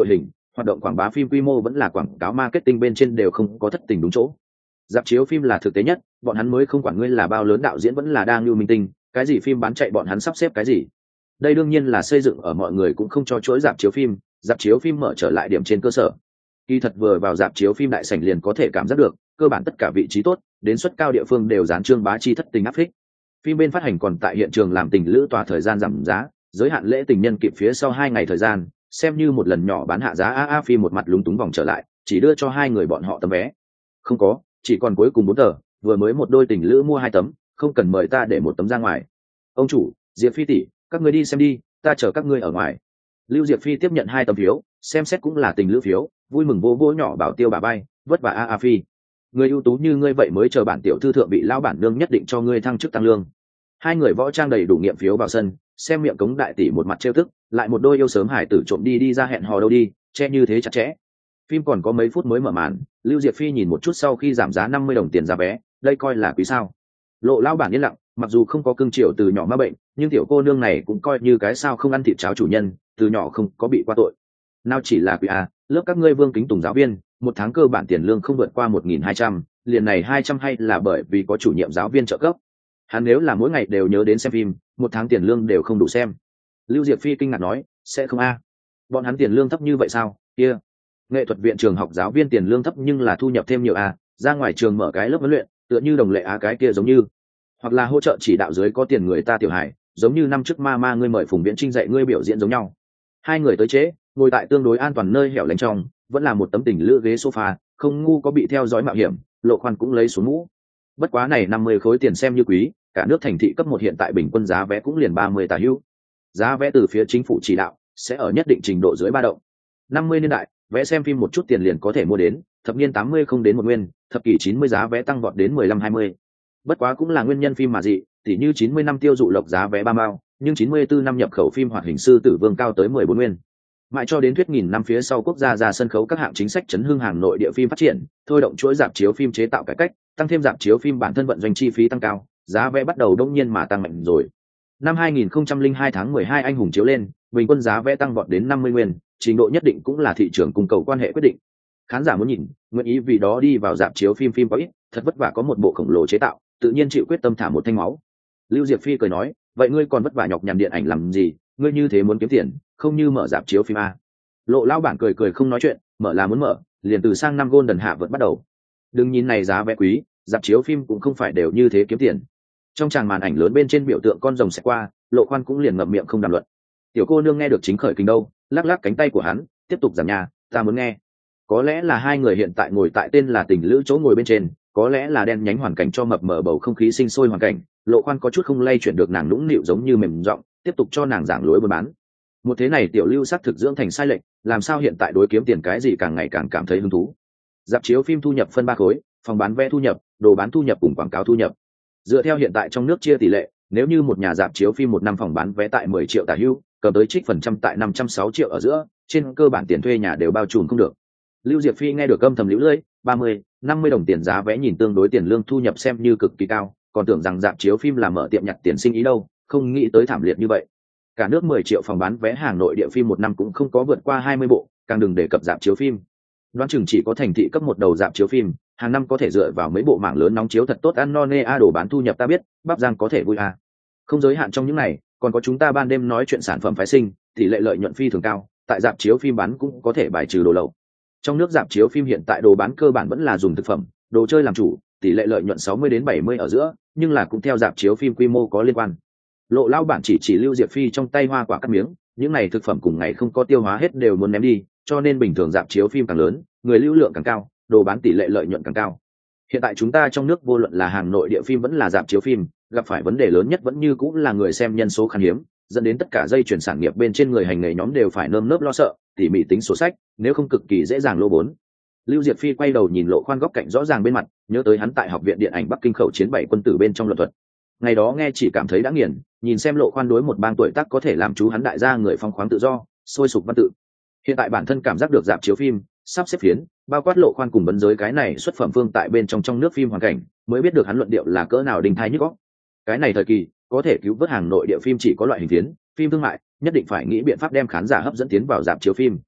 S1: hoạt động quảng bá phim quy mô vẫn là quảng cáo marketing bên trên đều không có thất tình đúng chỗ. Rạp chiếu phim là thực tế nhất, bọn hắn mới không quản ngươi là bao lớn đạo diễn vẫn là đang lưu minh tinh, cái gì phim bán chạy bọn hắn sắp xếp cái gì. Đây đương nhiên là xây dựng ở mọi người cũng không cho chuỗi rạp chiếu phim, rạp chiếu phim mở trở lại điểm trên cơ sở. Kỳ thật vừa vào rạp chiếu phim đại sảnh liền có thể cảm giác được, cơ bản tất cả vị trí tốt, đến suất cao địa phương đều dán trương bá chi thất tình áp phích. Phim bên phát hành còn tại hiện trường làm tình lữ tòa thời gian giảm giá, giới hạn lễ tình nhân kịp phía sau hai ngày thời gian, xem như một lần nhỏ bán hạ giá a a phim một mặt lúng túng vòng trở lại, chỉ đưa cho hai người bọn họ tấm vé. Không có, chỉ còn cuối cùng bốn tờ, vừa mới một đôi tình lữ mua hai tấm, không cần mời ta để một tấm ra ngoài. Ông chủ, Diệp Phi tỷ, các ngươi đi xem đi, ta chờ các ngươi ở ngoài. Lưu Diệp Phi tiếp nhận hai tấm phiếu, xem xét cũng là tình lữ phiếu, vui mừng vô vô nhỏ bảo tiêu bà bay, vất vả a a Phi. Người ưu tú như ngươi vậy mới chờ bản tiểu thư thượng bị lão bản nương nhất định cho ngươi thăng chức tăng lương. Hai người võ trang đầy đủ nghiệm phiếu vào sân, xem miệng cống đại tỷ một mặt trêu tức, lại một đôi yêu sớm hải tử trộm đi đi ra hẹn hò đâu đi, che như thế chặt chẽ. Phim còn có mấy phút mới mở màn, Lưu Diệp Phi nhìn một chút sau khi giảm giá năm mươi đồng tiền giá vé, đây coi là quý sao? Lộ lão bản yên lặng, mặc dù không có cưng chiều từ nhỏ ma bệnh, nhưng tiểu cô nương này cũng coi như cái sao không ăn thịt cháo chủ nhân, từ nhỏ không có bị qua tội. Nào chỉ là quý a, lớp các ngươi Vương Kính Tùng giáo viên, một tháng cơ bản tiền lương không vượt qua một nghìn hai trăm, liền này hai trăm hay là bởi vì có chủ nhiệm giáo viên trợ cấp. Hắn nếu là mỗi ngày đều nhớ đến xem phim, một tháng tiền lương đều không đủ xem. Lưu Diệp Phi kinh ngạc nói, sẽ không a? Bọn hắn tiền lương thấp như vậy sao? Kia, nghệ thuật viện trường học giáo viên tiền lương thấp nhưng là thu nhập thêm nhiều a, ra ngoài trường mở cái lớp huấn luyện, tựa như đồng lệ á cái kia giống như, hoặc là hỗ trợ chỉ đạo dưới có tiền người ta tiểu hải, giống như năm trước ma ma ngươi mời Phùng Viễn Trinh dạy ngươi biểu diễn giống nhau. Hai người tới trễ, ngồi tại tương đối an toàn nơi hẻo lánh trong, vẫn là một tấm tình lữ ghế sofa, không ngu có bị theo dõi mạo hiểm, Lộ Khoan cũng lấy xuống mũ. Bất quá này năm mươi khối tiền xem như quý, cả nước thành thị cấp một hiện tại bình quân giá vé cũng liền ba mươi tà hữu. Giá vé từ phía chính phủ chỉ đạo sẽ ở nhất định trình độ dưới ba động. năm mươi niên đại, vé xem phim một chút tiền liền có thể mua đến, thập niên tám mươi không đến một nguyên, thập kỷ chín mươi giá vé tăng vọt đến mười lăm hai mươi. Bất quá cũng là nguyên nhân phim mà dị, tỉ như chín mươi năm tiêu dụ lộc giá vé ba mao, nhưng chín mươi tư năm nhập khẩu phim hoạt hình sư tử vương cao tới mười bốn nguyên. Mãi cho đến thuyết nghìn năm phía sau quốc gia ra sân khấu các hạng chính sách chấn hưng hàng nội địa phim phát triển, thôi động chuỗi rạp chiếu phim chế tạo cải cách, tăng thêm rạp chiếu phim bản thân vận doanh chi phí tăng cao, giá vé bắt đầu đông nhiên mà tăng mạnh rồi. Năm hai nghìn không trăm lẻ hai tháng mười hai anh hùng chiếu lên, bình quân giá vé tăng vọt đến năm mươi nguyên, trình độ nhất định cũng là thị trường cung cầu quan hệ quyết định. Khán giả muốn nhìn, nguyện ý vì đó đi vào rạp chiếu phim phim có ít, thật vất vả có một bộ khổng lồ chế tạo, tự nhiên chịu quyết tâm thả một thanh máu. Lưu Diệp Phi cười nói, vậy ngươi còn vất vả nhọc nhằn điện ảnh làm gì, ngươi như thế muốn kiếm tiền, không như mở rạp chiếu phim a. Lộ lão bản cười cười không nói chuyện, mở là muốn mở, liền từ sang năm Golden hạ vượt bắt đầu. Đừng nhìn này giá vé quý, rạp chiếu phim cũng không phải đều như thế kiếm tiền. Trong tràng màn ảnh lớn bên trên biểu tượng con rồng sẽ qua, Lộ Khoan cũng liền ngậm miệng không đàm luận. Tiểu cô nương nghe được chính khởi kinh đâu, lắc lắc cánh tay của hắn, tiếp tục giảm nhà, ta muốn nghe. Có lẽ là hai người hiện tại ngồi tại tên là tình lữ chỗ ngồi bên trên, có lẽ là đen nhánh hoàn cảnh cho mập mờ bầu không khí sinh sôi hoàn cảnh, Lộ Khoan có chút không lay chuyển được nàng nũng nịu giống như mềm giọng, tiếp tục cho nàng giảng lối buôn bán. Một thế này tiểu Lưu sắc thực dưỡng thành sai lệch, làm sao hiện tại đối kiếm tiền cái gì càng ngày càng cảm thấy hứng thú. Rạp chiếu phim thu nhập phân ba khối, phòng bán vé thu nhập, đồ bán thu nhập cùng quảng cáo thu nhập. Dựa theo hiện tại trong nước chia tỷ lệ, nếu như một nhà rạp chiếu phim một năm phòng bán vé tại mười triệu tả hữu, cầm tới trích phần trăm tại năm trăm sáu triệu ở giữa, trên cơ bản tiền thuê nhà đều bao trùm không được. Lưu Diệp Phi nghe được âm thầm liễu lưỡi, ba mươi, năm mươi đồng tiền giá vé nhìn tương đối tiền lương thu nhập xem như cực kỳ cao, còn tưởng rằng rạp chiếu phim là mở tiệm nhặt tiền sinh ý đâu, không nghĩ tới thảm liệt như vậy. Cả nước mười triệu phòng bán vé hàng nội địa phim một năm cũng không có vượt qua hai mươi bộ, càng đừng đề cập rạp chiếu phim. Đoán chừng chỉ có thành thị cấp một đầu rạp chiếu phim, hàng năm có thể dựa vào mấy bộ mảng lớn nóng chiếu thật tốt ăn no nê a đồ bán thu nhập ta biết, Bắp Giang có thể vui a. Không giới hạn trong những này, còn có chúng ta ban đêm nói chuyện sản phẩm phái sinh, tỷ lệ lợi nhuận phi thường cao, tại rạp chiếu phim bán cũng có thể bài trừ đồ lậu. Trong nước rạp chiếu phim hiện tại đồ bán cơ bản vẫn là dùng thực phẩm, đồ chơi làm chủ, tỷ lệ lợi nhuận sáu mươi đến bảy mươi ở giữa, nhưng là cũng theo rạp chiếu phim quy mô có liên quan. Lộ lao bản chỉ chỉ Lưu Diệp Phi trong tay hoa quả cắt miếng, những này thực phẩm cùng ngày không có tiêu hóa hết đều muốn ném đi, cho nên bình thường rạp chiếu phim càng lớn, người lưu lượng càng cao, đồ bán tỷ lệ lợi nhuận càng cao. Hiện tại chúng ta trong nước vô luận là hàng nội địa phim vẫn là rạp chiếu phim, gặp phải vấn đề lớn nhất vẫn như cũng là người xem nhân số khan hiếm, dẫn đến tất cả dây chuyển sản nghiệp bên trên người hành nghề nhóm đều phải nơm nớp lo sợ, tỉ mỉ tính sổ sách, nếu không cực kỳ dễ dàng lô vốn. Lưu Diệp Phi quay đầu nhìn Lộ Khoan góc cạnh rõ ràng bên mặt, nhớ tới hắn tại học viện điện ảnh Bắc Kinh khẩu chiến bảy quân tử bên trong luật thuật. Ngày đó nghe chỉ cảm thấy đã nghiền, nhìn xem Lộ Khoan đối một bang tuổi tác có thể làm chú hắn đại gia người phong khoáng tự do, sôi sục văn tự. Hiện tại bản thân cảm giác được rạp chiếu phim, sắp xếp phiến, bao quát Lộ Khoan cùng vấn giới cái này xuất phẩm phương tại bên trong trong nước phim hoàn cảnh, mới biết được hắn luận điệu là cỡ nào đình thai nhức óc. Cái này thời kỳ, có thể cứu vớt hàng nội địa phim chỉ có loại hình phiến, phim thương mại, nhất định phải nghĩ biện pháp đem khán giả hấp dẫn tiến vào rạp chiếu phim.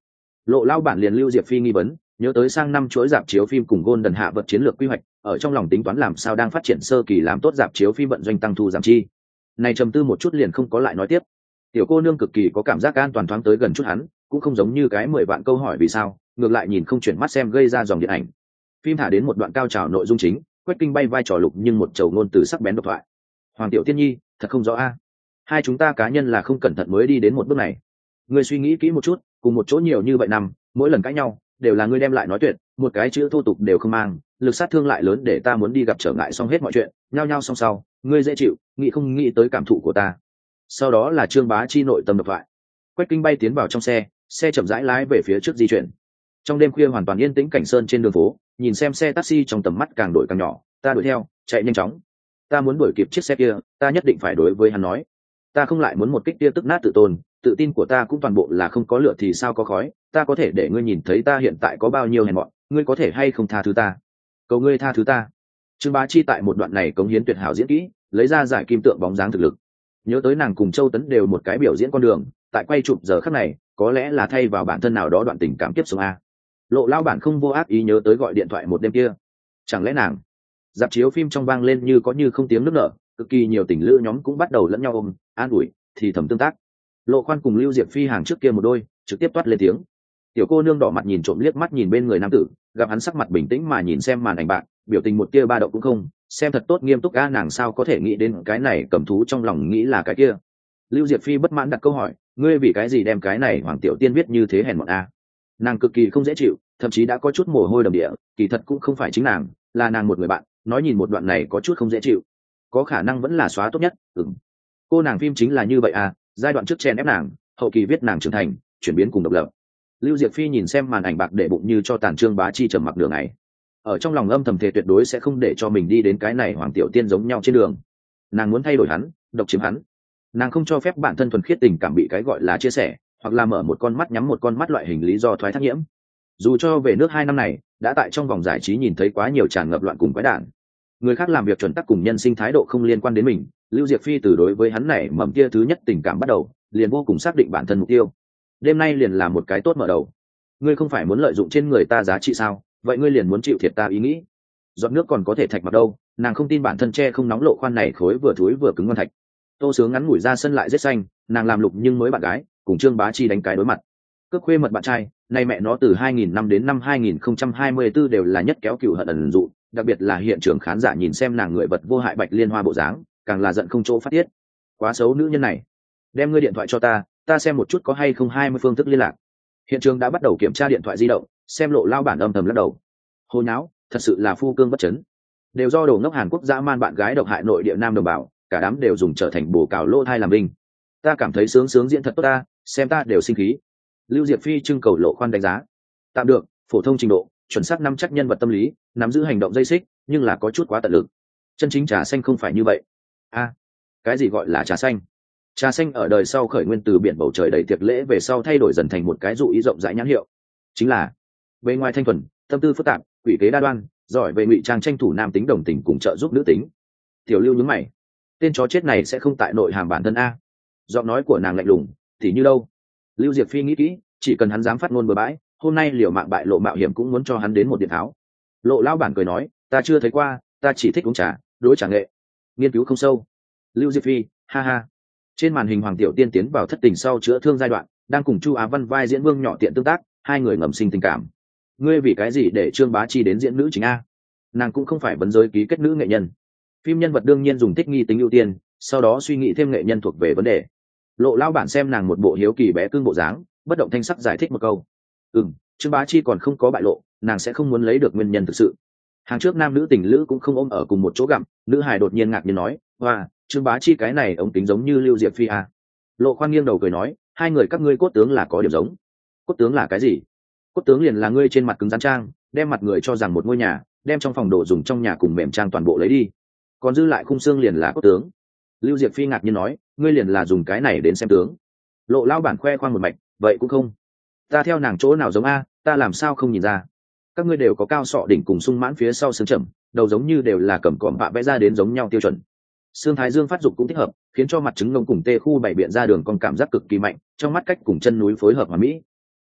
S1: Lộ lao bản liền lưu Diệp Phi nghi vấn, nhớ tới sang năm chuỗi dạp chiếu phim cùng Golden hạ vật chiến lược quy hoạch, ở trong lòng tính toán làm sao đang phát triển sơ kỳ làm tốt dạp chiếu phim vận doanh tăng thu giảm chi. Này trầm tư một chút liền không có lại nói tiếp. Tiểu cô nương cực kỳ có cảm giác an toàn thoáng tới gần chút hắn, cũng không giống như cái mười vạn câu hỏi vì sao, ngược lại nhìn không chuyển mắt xem gây ra dòng điện ảnh. Phim thả đến một đoạn cao trào nội dung chính, Quách Kinh bay vai trò lục nhưng một chầu ngôn từ sắc bén độc thoại. Hoàng tiểu tiên nhi, thật không rõ a. Hai chúng ta cá nhân là không cẩn thận mới đi đến một bước này. Ngươi suy nghĩ kỹ một chút, cùng một chỗ nhiều như vậy năm, mỗi lần cãi nhau đều là ngươi đem lại nói tuyệt, một cái chữ thô tục đều không mang, lực sát thương lại lớn để ta muốn đi gặp trở ngại xong hết mọi chuyện, nhao nhao xong sau, ngươi dễ chịu, nghĩ không nghĩ tới cảm thụ của ta. Sau đó là Trương Bá Chi nội tâm độc thoại. Quách Kinh bay tiến vào trong xe, xe chậm rãi lái về phía trước di chuyển. Trong đêm khuya hoàn toàn yên tĩnh cảnh sơn trên đường phố, nhìn xem xe taxi trong tầm mắt càng đổi càng nhỏ, ta đuổi theo, chạy nhanh chóng. Ta muốn đuổi kịp chiếc xe kia, ta nhất định phải đối với hắn nói. Ta không lại muốn một kích tia tức nát tự tôn, tự tin của ta cũng toàn bộ là không có lửa thì sao có khói, ta có thể để ngươi nhìn thấy ta hiện tại có bao nhiêu hèn mọn, ngươi có thể hay không tha thứ ta. Cầu ngươi tha thứ ta. Trương Bá Chi tại một đoạn này cống hiến tuyệt hảo diễn kỹ, lấy ra giải kim tượng bóng dáng thực lực. Nhớ tới nàng cùng Châu Tấn đều một cái biểu diễn con đường, tại quay chụp giờ khắc này, có lẽ là thay vào bản thân nào đó đoạn tình cảm kiếp sống a. Lộ lao bản không vô ác ý nhớ tới gọi điện thoại một đêm kia. Chẳng lẽ nàng? Dạp chiếu phim trong vang lên như có như không tiếng nước nở, cực kỳ nhiều tình lữ nhóm cũng bắt đầu lẫn nhau ôm, an ủi, thì thầm tương tác. Lộ Khoan cùng Lưu Diệp Phi hàng trước kia một đôi, trực tiếp toát lên tiếng. Tiểu cô nương đỏ mặt nhìn trộm liếc mắt nhìn bên người nam tử, gặp hắn sắc mặt bình tĩnh mà nhìn xem màn ảnh bạc, biểu tình một tia ba động cũng không, xem thật tốt nghiêm túc a, nàng sao có thể nghĩ đến cái này cầm thú trong lòng nghĩ là cái kia. Lưu Diệp Phi bất mãn đặt câu hỏi, ngươi vì cái gì đem cái này Hoàng tiểu tiên viết như thế hèn mọn a? Nàng cực kỳ không dễ chịu, thậm chí đã có chút mồ hôi đầm địa, kỳ thật cũng không phải chính nàng, là nàng một người bạn, nói nhìn một đoạn này có chút không dễ chịu, có khả năng vẫn là xóa tốt nhất. Ừm, cô nàng phim chính là như vậy à, giai đoạn trước chen ép nàng, hậu kỳ viết nàng trưởng thành, chuyển biến cùng độc lập. Lưu Diệp Phi nhìn xem màn ảnh bạc để bụng như cho tàn Trương Bá Chi trầm mặc đường này, ở trong lòng âm thầm thề tuyệt đối sẽ không để cho mình đi đến cái này Hoàng tiểu tiên giống nhau trên đường. Nàng muốn thay đổi hắn, độc chiếm hắn, nàng không cho phép bản thân thuần khiết tình cảm bị cái gọi là chia sẻ, hoặc là mở một con mắt nhắm một con mắt loại hình lý do thoái thác nhiễm. Dù cho về nước hai năm này đã tại trong vòng giải trí nhìn thấy quá nhiều tràn ngập loạn cùng quái đản, người khác làm việc chuẩn tắc cùng nhân sinh thái độ không liên quan đến mình, Lưu Diệp Phi từ đối với hắn này mầm kia thứ nhất tình cảm bắt đầu liền vô cùng xác định bản thân mục tiêu. Đêm nay liền là một cái tốt mở đầu. Ngươi không phải muốn lợi dụng trên người ta giá trị sao, vậy ngươi liền muốn chịu thiệt ta ý nghĩ. Giọt nước còn có thể thạch mặc đâu, nàng không tin bản thân che không nóng lộ khoan này khối vừa thúi vừa cứng ngon thạch. Tô Sướng ngắn ngủi ra sân lại rết xanh, nàng làm lục nhưng mới bạn gái cùng Trương Bá Chi đánh cái đối mặt. Cước khuê mật bạn trai, nay mẹ nó từ hai nghìn năm đến năm hai nghìn không trăm hai mươi tư đều là nhất kéo cừu hận ẩn dụ, đặc biệt là hiện trường khán giả nhìn xem nàng người vật vô hại bạch liên hoa bộ dáng, càng là giận không chỗ phát tiết. Quá xấu nữ nhân này, đem ngươi điện thoại cho ta, ta xem một chút có hay không hai mươi phương thức liên lạc. Hiện trường đã bắt đầu kiểm tra điện thoại di động, xem Lộ lao bản âm thầm lắc đầu. Hồ nháo, thật sự là phu cương bất chấn. Đều do đồ ngốc Hàn Quốc dã man bạn gái độc hại nội địa nam đồng bào, cả đám đều dùng trở thành bổ cào lỗ thai làm linh. Ta cảm thấy sướng sướng diễn thật tốt ta, xem ta đều sinh khí. Lưu Diệp Phi trưng cầu Lộ khoan đánh giá. Tạm được, phổ thông trình độ, chuẩn xác nắm chắc nhân vật tâm lý, nắm giữ hành động dây xích, nhưng là có chút quá tận lực. Chân chính trà xanh không phải như vậy. A, cái gì gọi là trà xanh? Trà xanh ở đời sau khởi nguyên từ biển bầu trời đầy tiệc lễ về sau thay đổi dần thành một cái dụ ý rộng rãi nhãn hiệu, chính là bề ngoài thanh thuần, tâm tư phức tạp, quỷ kế đa đoan, giỏi về ngụy trang tranh thủ nam tính đồng tình cùng trợ giúp nữ tính. Tiểu Lưu nhướng mày, tên chó chết này sẽ không tại nội hàm bản thân a? Giọng nói của nàng lạnh lùng, thì như đâu? Lưu Diệp Phi nghĩ kỹ, chỉ cần hắn dám phát ngôn bừa bãi, hôm nay liều mạng bại lộ mạo hiểm cũng muốn cho hắn đến một điện tháo. Lộ lão bản cười nói, ta chưa thấy qua, ta chỉ thích uống trà, đối trà nghệ, nghiên cứu không sâu. Lưu Diệp Phi, ha ha. Trên màn hình Hoàng tiểu tiên tiến vào thất tình sau chữa thương giai đoạn, đang cùng Chu Á Văn vai diễn vương nhỏ tiện tương tác, hai người ngầm sinh tình cảm. Ngươi vì cái gì để Trương Bá Chi đến diễn nữ chính a? Nàng cũng không phải vấn giới ký kết nữ nghệ nhân. Phim nhân vật đương nhiên dùng thích nghi tính ưu tiên, sau đó suy nghĩ thêm nghệ nhân thuộc về vấn đề. Lộ lao bản xem nàng một bộ hiếu kỳ bé cưng bộ dáng, bất động thanh sắc giải thích một câu. Ừm, Trương Bá Chi còn không có bại lộ, nàng sẽ không muốn lấy được nguyên nhân thực sự. Hàng trước nam nữ tình lữ cũng không ôm ở cùng một chỗ gặm, nữ hài đột nhiên ngạc nhiên nói, hoa, Trương Bá Chi cái này ống kính giống như Lưu Diệp Phi à. Lộ khoan nghiêng đầu cười nói, hai người các ngươi cốt tướng là có điểm giống. Cốt tướng là cái gì? Cốt tướng liền là ngươi trên mặt cứng rắn trang, đem mặt người cho rằng một ngôi nhà, đem trong phòng đồ dùng trong nhà cùng mềm trang toàn bộ lấy đi, còn dư lại khung xương liền là cốt tướng. Lưu Diệp Phi ngạc nhiên nói, ngươi liền là dùng cái này đến xem tướng. Lộ lao bản khoe khoang một mạch, vậy cũng không. Ta theo nàng chỗ nào giống a, ta làm sao không nhìn ra? Các ngươi đều có cao sọ đỉnh cùng sung mãn phía sau xương chậm, đầu giống như đều là cầm cọm bạ vẽ ra đến giống nhau tiêu chuẩn. Xương thái dương phát dục cũng thích hợp, khiến cho mặt trứng ngông cùng tê khu bảy biện ra đường con cảm giác cực kỳ mạnh, trong mắt cách cùng chân núi phối hợp hòa mỹ.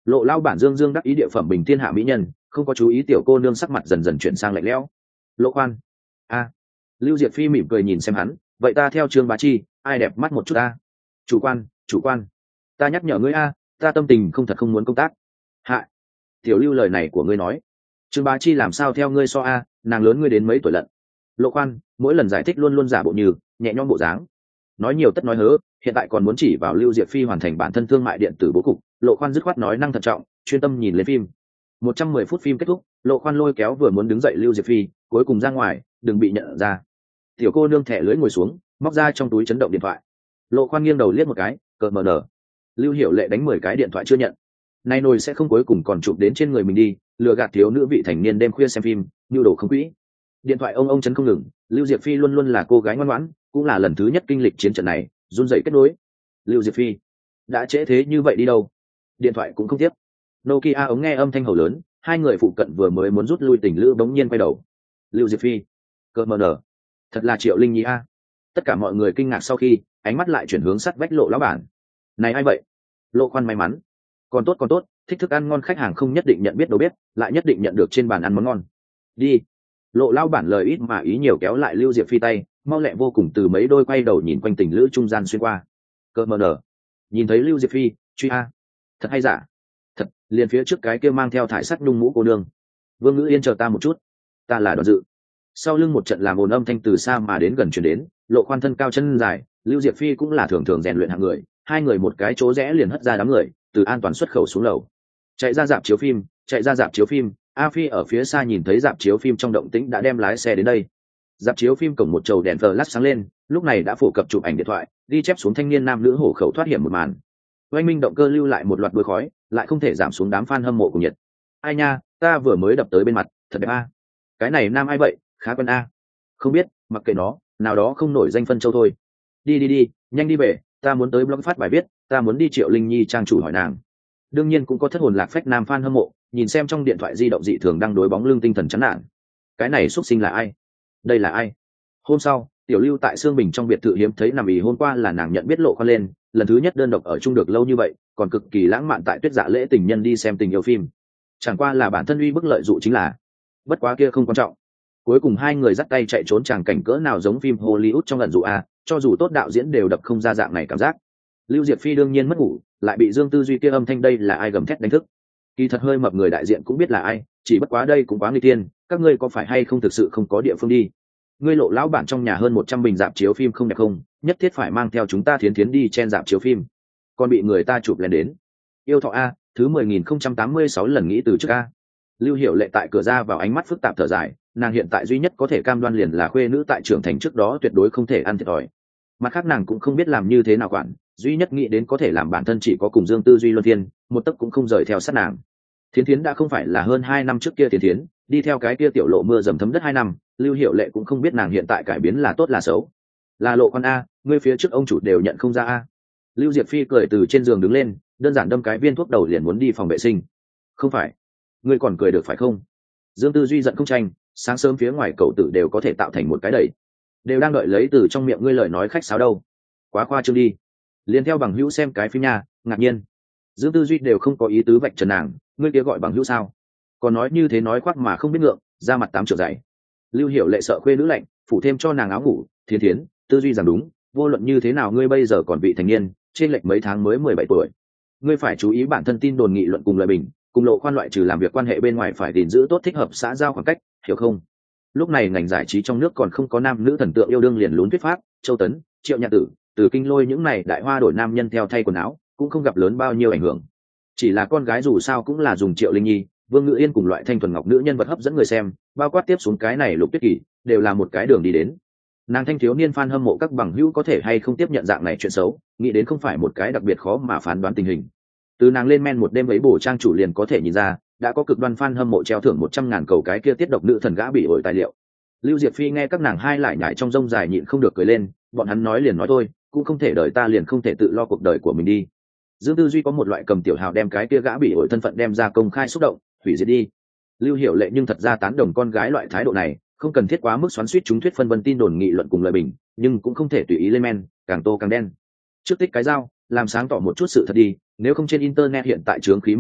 S1: Lộ lao bản dương dương đắc ý địa phẩm bình thiên hạ mỹ nhân, không có chú ý tiểu cô nương sắc mặt dần dần chuyển sang lạnh lẽo. Lộ khoan a Lưu Diệp Phi mỉm cười nhìn xem hắn, vậy ta theo Trương Bá Chi, ai đẹp mắt một chút a? Chủ quan, chủ quan, ta nhắc nhở ngươi a, ta tâm tình không thật không muốn công tác. Hạ, tiểu Lưu lời này của ngươi nói, Trương Bá Chi làm sao theo ngươi so a, nàng lớn ngươi đến mấy tuổi lận. Lộ khoan, mỗi lần giải thích luôn luôn giả bộ như nhẹ nhõm bộ dáng, nói nhiều tất nói hớ, hiện tại còn muốn chỉ vào Lưu Diệp Phi hoàn thành bản thân thương mại điện tử bố cục. Lộ khoan dứt khoát nói năng thận trọng, chuyên tâm nhìn lên phim. Một trăm mười phút phim kết thúc, Lộ khoan lôi kéo vừa muốn đứng dậy Lưu Diệp Phi, cuối cùng ra ngoài, đừng bị nhận ra. Tiểu cô nương thẻ lưới ngồi xuống, móc ra trong túi chấn động điện thoại. Lộ khoan nghiêng đầu liếc một cái, cờ mờ nở. Lưu Hiểu Lệ đánh mười cái điện thoại chưa nhận. Nay nồi sẽ không cuối cùng còn chụp đến trên người mình đi, lừa gạt thiếu nữ vị thành niên đêm khuya xem phim, nhu đồ không quỹ. Điện thoại ông ông chấn không ngừng. Lưu Diệp Phi luôn luôn là cô gái ngoan ngoãn, cũng là lần thứ nhất kinh lịch chiến trận này, run rẩy kết nối. Lưu Diệp Phi, đã trễ thế như vậy đi đâu? Điện thoại cũng không tiếp. Nokia ống nghe âm thanh hầu lớn, hai người phụ cận vừa mới muốn rút lui tình lữ bỗng nhiên quay đầu. Lưu Diệp Phi, cơ mờ nở, thật là Triệu Linh Nhi a. Tất cả mọi người kinh ngạc sau khi ánh mắt lại chuyển hướng sát vách Lộ lão bản. Này ai vậy? Lộ khoan may mắn, còn tốt còn tốt, thích thức ăn ngon khách hàng không nhất định nhận biết đâu biết, lại nhất định nhận được trên bàn ăn món ngon. Đi. Lộ lão bản lời ít mà ý nhiều kéo lại Lưu Diệp Phi tay, mau lẹ vô cùng từ mấy đôi quay đầu nhìn quanh tình lữ trung gian xuyên qua. Cơ mờ nở, nhìn thấy Lưu Diệp Phi, truy a. Thật hay giả? Thật, liền phía trước cái kia mang theo thải sắt nhung mũ cô nương. Vương Ngữ Yên chờ ta một chút, ta là Đoàn Dự. Sau lưng một trận làm ồn âm thanh từ xa mà đến gần chuyển đến. Lộ khoan thân cao chân dài, Lưu Diệp Phi cũng là thường thường rèn luyện hạng người, hai người một cái chỗ rẽ liền hất ra đám người, từ an toàn xuất khẩu xuống lầu, chạy ra dạp chiếu phim. Chạy ra dạp chiếu phim, A Phi ở phía xa nhìn thấy dạp chiếu phim trong động tĩnh đã đem lái xe đến đây. Dạp chiếu phim cổng một chầu đèn flash sáng lên, lúc này đã phổ cập chụp ảnh điện thoại, ghi chép xuống thanh niên nam nữ hổ khẩu thoát hiểm một màn. Oanh minh động cơ lưu lại một loạt đuôi khói, lại không thể giảm xuống đám fan hâm mộ của nhiệt. Ai nha, ta vừa mới đập tới bên mặt, thật đẹp a. Cái này nam ai vậy, khá quen a. Không biết, mặc kệ nó, nào đó không nổi danh phân châu thôi. Đi đi đi, nhanh đi về, ta muốn tới blog phát bài viết, ta muốn đi Triệu Linh Nhi trang chủ hỏi nàng. Đương nhiên cũng có thất hồn lạc phách nam fan hâm mộ, nhìn xem trong điện thoại di động dị thường đang đối bóng lưng tinh thần chán nản. Cái này xuất sinh là ai? Đây là ai? Hôm sau, Tiểu Lưu tại Sương Bình trong biệt thự hiếm thấy nằm ì hôm qua là nàng nhận biết Lộ khoan lên, lần thứ nhất đơn độc ở chung được lâu như vậy, còn cực kỳ lãng mạn tại tuyết dạ lễ tình nhân đi xem tình yêu phim. Chẳng qua là bản thân uy bức lợi dụ chính là, bất quá kia không quan trọng. Cuối cùng hai người dắt tay chạy trốn tràng cảnh cỡ nào giống phim Hollywood trong ẩn dụ a, cho dù tốt đạo diễn đều đập không ra dạng này cảm giác. Lưu Diệp Phi đương nhiên mất ngủ, lại bị Dương Tư Duy kia âm thanh đây là ai gầm thét đánh thức. Kỳ thật hơi mập người đại diện cũng biết là ai, chỉ bất quá đây cũng quá nguy tiên, các ngươi có phải hay không thực sự không có địa phương đi. Ngươi Lộ lão bản trong nhà hơn một trăm bình dạp chiếu phim không đẹp không, nhất thiết phải mang theo chúng ta thiến thiến đi chen dạp chiếu phim. Còn bị người ta chụp lên đến. Yêu thọ a, thứ mười nghìn không trăm tám mươi sáu lần nghĩ từ trước a. Lưu Hiểu Lệ tại cửa ra vào ánh mắt phức tạp thở dài, nàng hiện tại duy nhất có thể cam đoan liền là khuê nữ tại trưởng thành trước đó tuyệt đối không thể ăn thiệt thòi. Mặt khác nàng cũng không biết làm như thế nào quản, duy nhất nghĩ đến có thể làm bản thân chỉ có cùng Dương Tư Duy luân phiên, một tấc cũng không rời theo sát nàng. Thiến Thiến đã không phải là hơn hai năm trước kia Thiến Thiến, đi theo cái kia tiểu Lộ mưa dầm thấm đất hai năm, Lưu Hiểu Lệ cũng không biết nàng hiện tại cải biến là tốt là xấu. Là Lộ con a, ngươi phía trước ông chủ đều nhận không ra a. Lưu Diệp Phi cười từ trên giường đứng lên, đơn giản đâm cái viên thuốc đầu liền muốn đi phòng vệ sinh. Không phải, ngươi còn cười được phải không? Dương Tư Duy giận không tranh, sáng sớm phía ngoài cậu tử đều có thể tạo thành một cái đẩy, đều đang đợi lấy từ trong miệng ngươi lời nói khách sáo đâu. Quá khoa trương đi. Liên theo bằng hữu xem cái phim nha, ngạc nhiên. Dương Tư Duy đều không có ý tứ vạch trần nàng, ngươi kia gọi bằng hữu sao? Còn nói như thế nói khoác mà không biết ngượng, ra mặt tám triệu dày. Lưu Hiểu Lệ sợ khuê nữ lạnh, phủ thêm cho nàng áo ngủ. Thiến Thiến, Tư Duy rằng đúng, vô luận như thế nào ngươi bây giờ còn vị thành niên, trên lệch mấy tháng mới mười bảy tuổi. Ngươi phải chú ý bản thân tin đồn nghị luận cùng lời bình, cùng Lộ khoan loại trừ làm việc quan hệ bên ngoài phải gìn giữ tốt thích hợp xã giao khoảng cách, hiểu không? Lúc này ngành giải trí trong nước còn không có nam nữ thần tượng yêu đương liền lún thuyết pháp, Châu Tấn, Triệu Nhạc Tử, Từ Kinh Lôi những này đại hoa đổi nam nhân theo thay quần áo, cũng không gặp lớn bao nhiêu ảnh hưởng. Chỉ là con gái dù sao cũng là dùng Triệu Linh Nhi, Vương Ngữ Yên cùng loại thanh thuần ngọc nữ nhân vật hấp dẫn người xem, bao quát tiếp xuống cái này Lục Tuyết Kỳ, đều là một cái đường đi đến. Nàng thanh thiếu niên fan hâm mộ các bằng hữu có thể hay không tiếp nhận dạng này chuyện xấu, nghĩ đến không phải một cái đặc biệt khó mà phán đoán tình hình. Từ nàng lên men một đêm ấy bổ trang chủ liền có thể nhìn ra, đã có cực đoan fan hâm mộ treo thưởng một trăm ngàn cầu cái kia tiết độc nữ thần gã bị ổi tài liệu. Lưu Diệp Phi nghe các nàng hai lại nhảy trong rông dài nhịn không được cười lên, bọn hắn nói liền nói thôi, cũng không thể đợi ta liền không thể tự lo cuộc đời của mình đi. Dương Tư Duy có một loại cầm tiểu hào đem cái kia gã bị ổi thân phận đem ra công khai xúc động, hủy diệt đi. Lưu Hiểu Lệ nhưng thật ra tán đồng con gái loại thái độ này, không cần thiết quá mức xoắn xuýt chúng thuyết phân vân tin đồn nghị luận cùng lời bình, nhưng cũng không thể tùy ý lên men, càng tô càng đen. Trước tích cái dao, làm sáng tỏ một chút sự thật đi, nếu không trên internet hiện tại chướng khí mù mịt,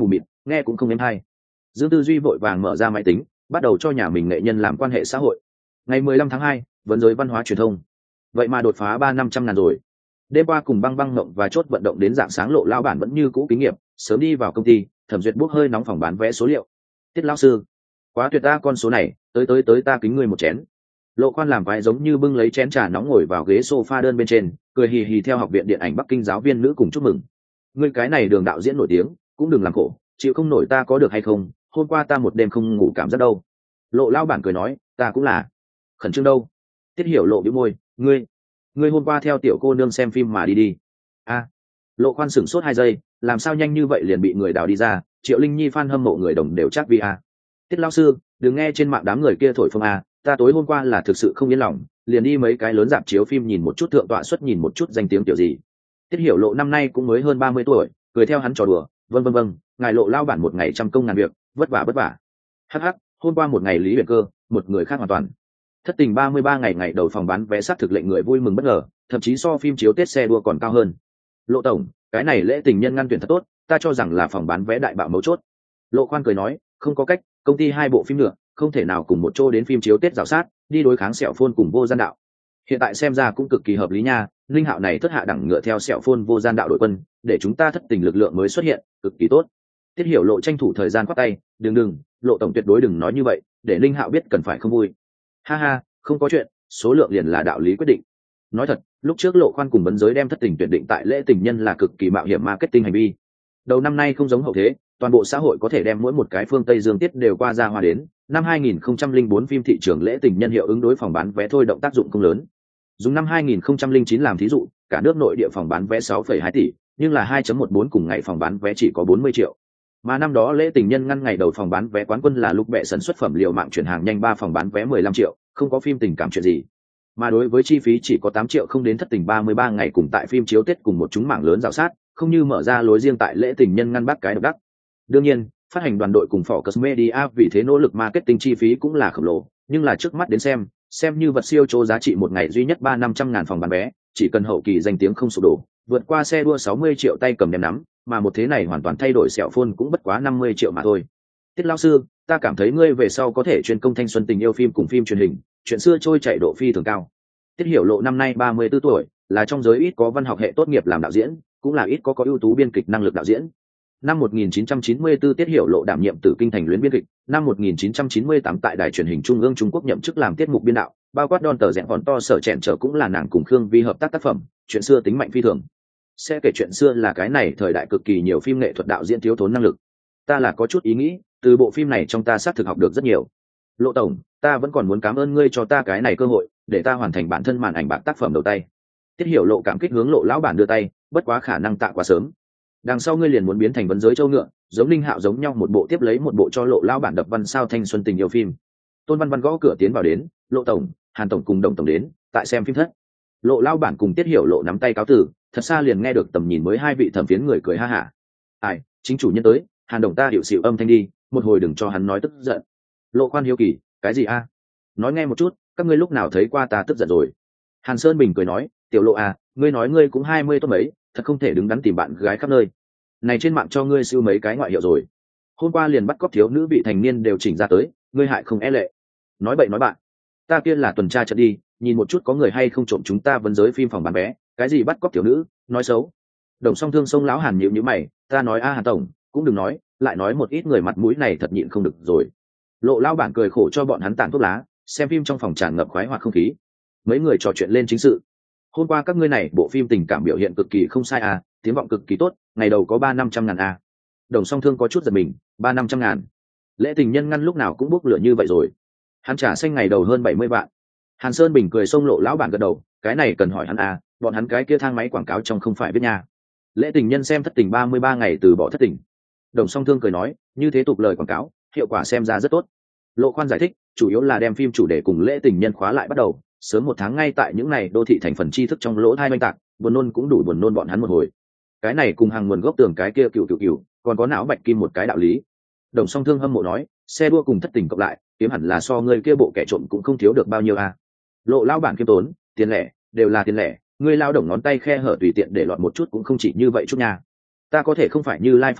S1: nghe cũng không êm hay. Dương Tư Duy vội vàng mở ra máy tính, bắt đầu cho nhà mình nghệ nhân làm quan hệ xã hội. Ngày mười lăm tháng hai, vấn giới văn hóa truyền thông, vậy mà đột phá ba năm trăm ngàn rồi. Đêm qua cùng băng băng ngộng và chốt vận động đến dạng sáng, Lộ lao bản vẫn như cũ kinh nghiệm, sớm đi vào công ty thẩm duyệt bốc hơi nóng phòng bán vé số liệu. Tiết lão sư, quá tuyệt ta con số này, tới tới tới ta kính ngươi một chén. Lộ Khoan làm vai giống như bưng lấy chén trà nóng ngồi vào ghế sofa đơn bên trên, cười hì hì theo học viện điện ảnh Bắc Kinh giáo viên nữ cùng chúc mừng. Ngươi cái này Đường đạo diễn nổi tiếng, cũng đừng làm khổ, chịu không nổi ta có được hay không? Hôm qua ta một đêm không ngủ cảm giác đâu. Lộ lao bản cười nói, ta cũng là. Khẩn trương đâu? Tiết Hiểu Lộ bĩu môi, ngươi, ngươi hôm qua theo tiểu cô nương xem phim mà đi đi. A. Lộ Khoan sửng sốt hai giây, làm sao nhanh như vậy liền bị người đào đi ra? Triệu Linh Nhi fan hâm mộ người đồng đều chắc vì a. Tiết lão sư, đừng nghe trên mạng đám người kia thổi phồng a, ta tối hôm qua là thực sự không yên lòng, liền đi mấy cái lớn rạp chiếu phim nhìn một chút thượng tọa suất, nhìn một chút danh tiếng kiểu gì. Tiết Hiểu Lộ năm nay cũng mới hơn ba mươi tuổi, cười theo hắn trò đùa, vân vân vân, ngài Lộ lao bản một ngày trăm công ngàn việc, vất vả vất vả. Hắc hắc, hôm qua một ngày Lý Huyền Cơ, một người khác hoàn toàn. Thất tình ba mươi ba ngày ngày đầu phòng bán vé sát thực lệnh người vui mừng bất ngờ, thậm chí so phim chiếu Tết xe đua còn cao hơn. Lộ tổng, cái này lễ tình nhân ngăn tuyển thật tốt, ta cho rằng là phòng bán vé đại bạo mấu chốt. Lộ Khoan cười nói, không có cách, công ty hai bộ phim nữa, không thể nào cùng một chỗ đến phim chiếu Tết rào sát, đi đối kháng Sẹo Phôn cùng Vô Gian Đạo. Hiện tại xem ra cũng cực kỳ hợp lý nha, linh hạo này thất hạ đẳng ngựa theo Sẹo Phôn Vô Gian Đạo đội quân, để chúng ta thất tình lực lượng mới xuất hiện, cực kỳ tốt. Tiết Hiểu Lộ tranh thủ thời gian quát tay, đừng đừng, Lộ tổng tuyệt đối đừng nói như vậy, để linh hạo biết cần phải không vui. Ha ha, không có chuyện, số lượng liền là đạo lý quyết định. Nói thật, lúc trước Lộ Khoan cùng vấn giới đem thất tình tuyển định tại lễ tình nhân là cực kỳ mạo hiểm marketing hành vi. Đầu năm nay không giống hậu thế, toàn bộ xã hội có thể đem mỗi một cái phương Tây Dương tiết đều qua ra hoa đến. Năm hai nghìn không trăm lẻ bốn phim thị trường lễ tình nhân hiệu ứng đối phòng bán vé thôi động tác dụng không lớn. Dùng năm hai nghìn không trăm lẻ chín làm thí dụ, cả nước nội địa phòng bán vé sáu phẩy hai tỷ, nhưng là hai phẩy mười bốn cùng ngày phòng bán vé chỉ có bốn mươi triệu. Mà năm đó lễ tình nhân ngăn ngày đầu phòng bán vé quán quân là lúc bệ sân xuất phẩm liều mạng chuyển hàng nhanh ba phòng bán vé mười lăm triệu, không có phim tình cảm chuyện gì. Mà đối với chi phí chỉ có tám triệu không đến thất tình ba mươi ba ngày cùng tại phim chiếu Tết cùng một chúng mảng lớn rào sát, không như mở ra lối riêng tại lễ tình nhân ngăn bắt cái độc đắc. Đương nhiên, phát hành đoàn đội cùng Focus Media vì thế nỗ lực marketing chi phí cũng là khổng lồ, nhưng là trước mắt đến xem, xem như vật siêu chô giá trị một ngày duy nhất ba năm trăm ngàn phòng bán vé, chỉ cần hậu kỳ danh tiếng không sụp đổ, vượt qua xe đua sáu mươi triệu tay cầm đem nắm, mà một thế này hoàn toàn thay đổi Sẹo Phôn cũng bất quá năm mươi triệu mà thôi. Tiết lão sư, ta cảm thấy ngươi về sau có thể chuyên công thanh xuân tình yêu phim cùng phim truyền hình, chuyện xưa trôi chảy độ phi thường cao. Tiết Hiểu Lộ năm nay ba mươi tư tuổi, là trong giới ít có văn học hệ tốt nghiệp làm đạo diễn, cũng là ít có có ưu tú biên kịch năng lực đạo diễn. Năm một nghìn chín trăm chín mươi tư Tiết Hiểu Lộ đảm nhiệm Tử Kinh thành luyến biên kịch, năm một nghìn chín trăm chín mươi tám tại đài truyền hình trung ương Trung Quốc nhậm chức làm tiết mục biên đạo, bao quát Đòn tờ rẽ còn to sở chèn trở cũng là nàng cùng Khương Vi hợp tác tác phẩm, chuyện xưa tính mạnh phi thường. Sẽ kể chuyện xưa là cái này thời đại cực kỳ nhiều phim nghệ thuật đạo diễn thiếu thốn năng lực. Ta là có chút ý nghĩ, từ bộ phim này trong ta xác thực học được rất nhiều. Lộ tổng, ta vẫn còn muốn cảm ơn ngươi cho ta cái này cơ hội, để ta hoàn thành bản thân màn ảnh bạc tác phẩm đầu tay. Tiết Hiểu Lộ cảm kích hướng Lộ lão bản đưa tay, bất quá khả năng tạ quá sớm. Đằng sau ngươi liền muốn biến thành vấn giới châu ngựa, giống Linh Hạo giống nhau một bộ tiếp lấy một bộ cho Lộ lão bản đập văn sao thanh xuân tình yêu phim. Tôn Văn Văn gõ cửa tiến vào đến, Lộ tổng, Hàn tổng cùng Đồng tổng đến, tại xem phim thất. Lộ lão bản cùng Tiết Hiểu Lộ nắm tay cáo từ, thật xa liền nghe được tầm nhìn mới hai vị thẩm phiến người cười ha hả. Ai, chính chủ nhân tới, Hàn đồng ta hiểu xịu âm thanh đi, một hồi đừng cho hắn nói tức giận. Lộ Khoan hiếu kỳ, cái gì a? Nói nghe một chút, các ngươi lúc nào thấy qua ta tức giận rồi? Hàn Sơn Bình cười nói, tiểu Lộ à, ngươi nói ngươi cũng hai mươi tốt mấy, thật không thể đứng đắn tìm bạn gái khắp nơi. Này trên mạng cho ngươi siêu mấy cái ngoại hiệu rồi. Hôm qua liền bắt cóc thiếu nữ vị thành niên đều chỉnh ra tới, ngươi hại không e lệ. Nói bậy nói bạn, ta kia là tuần tra trận đi, nhìn một chút có người hay không trộm chúng ta vấn giới phim phòng bán vé, cái gì bắt cóc thiếu nữ, nói xấu. Đồng Song Thương sông lão Hàn nhíu nhíu mày, ta nói a Hàn tổng, cũng đừng nói, lại nói một ít người mặt mũi này thật nhịn không được rồi. Lộ lao bản cười khổ cho bọn hắn tản thuốc lá, xem phim trong phòng tràn ngập khoái hoạt không khí. Mấy người trò chuyện lên chính sự. Hôm qua các ngươi này bộ phim tình cảm biểu hiện cực kỳ không sai à, tiếng vọng cực kỳ tốt, ngày đầu có ba năm trăm ngàn à. Đồng Song Thương có chút giật mình, ba năm trăm ngàn. Lễ tình nhân ngăn lúc nào cũng bốc lửa như vậy rồi. Hắn trả xanh ngày đầu hơn bảy mươi vạn. Hàn Sơn Bình cười xông Lộ lão bản gật đầu, cái này cần hỏi hắn à, bọn hắn cái kia thang máy quảng cáo trong không phải biết nha. Lễ tình nhân xem thất tình ba mươi ba ngày từ bỏ thất tình. Đồng Song Thương cười nói, như thế tục lời quảng cáo, hiệu quả xem ra rất tốt. Lộ Khoan giải thích, chủ yếu là đem phim chủ đề cùng lễ tình nhân khóa lại bắt đầu, sớm một tháng ngay tại những này đô thị thành phần tri thức trong lỗ thai oanh tạc, buồn nôn cũng đủ buồn nôn bọn hắn một hồi. Cái này cùng hàng nguồn gốc tường cái kia cựu cựu cựu, còn có não bạch kim một cái đạo lý. Đồng Song Thương hâm mộ nói, xe đua cùng thất tình cộng lại, kiếm hẳn là so ngươi kia bộ kẻ trộm cũng không thiếu được bao nhiêu à. Lộ lao bản kiêm tốn, tiền lẻ, đều là tiền lẻ, ngươi lao động ngón tay khe hở tùy tiện để lọt một chút cũng không chỉ như vậy chút nha. Ta có thể không phải như Lai Phật tổ,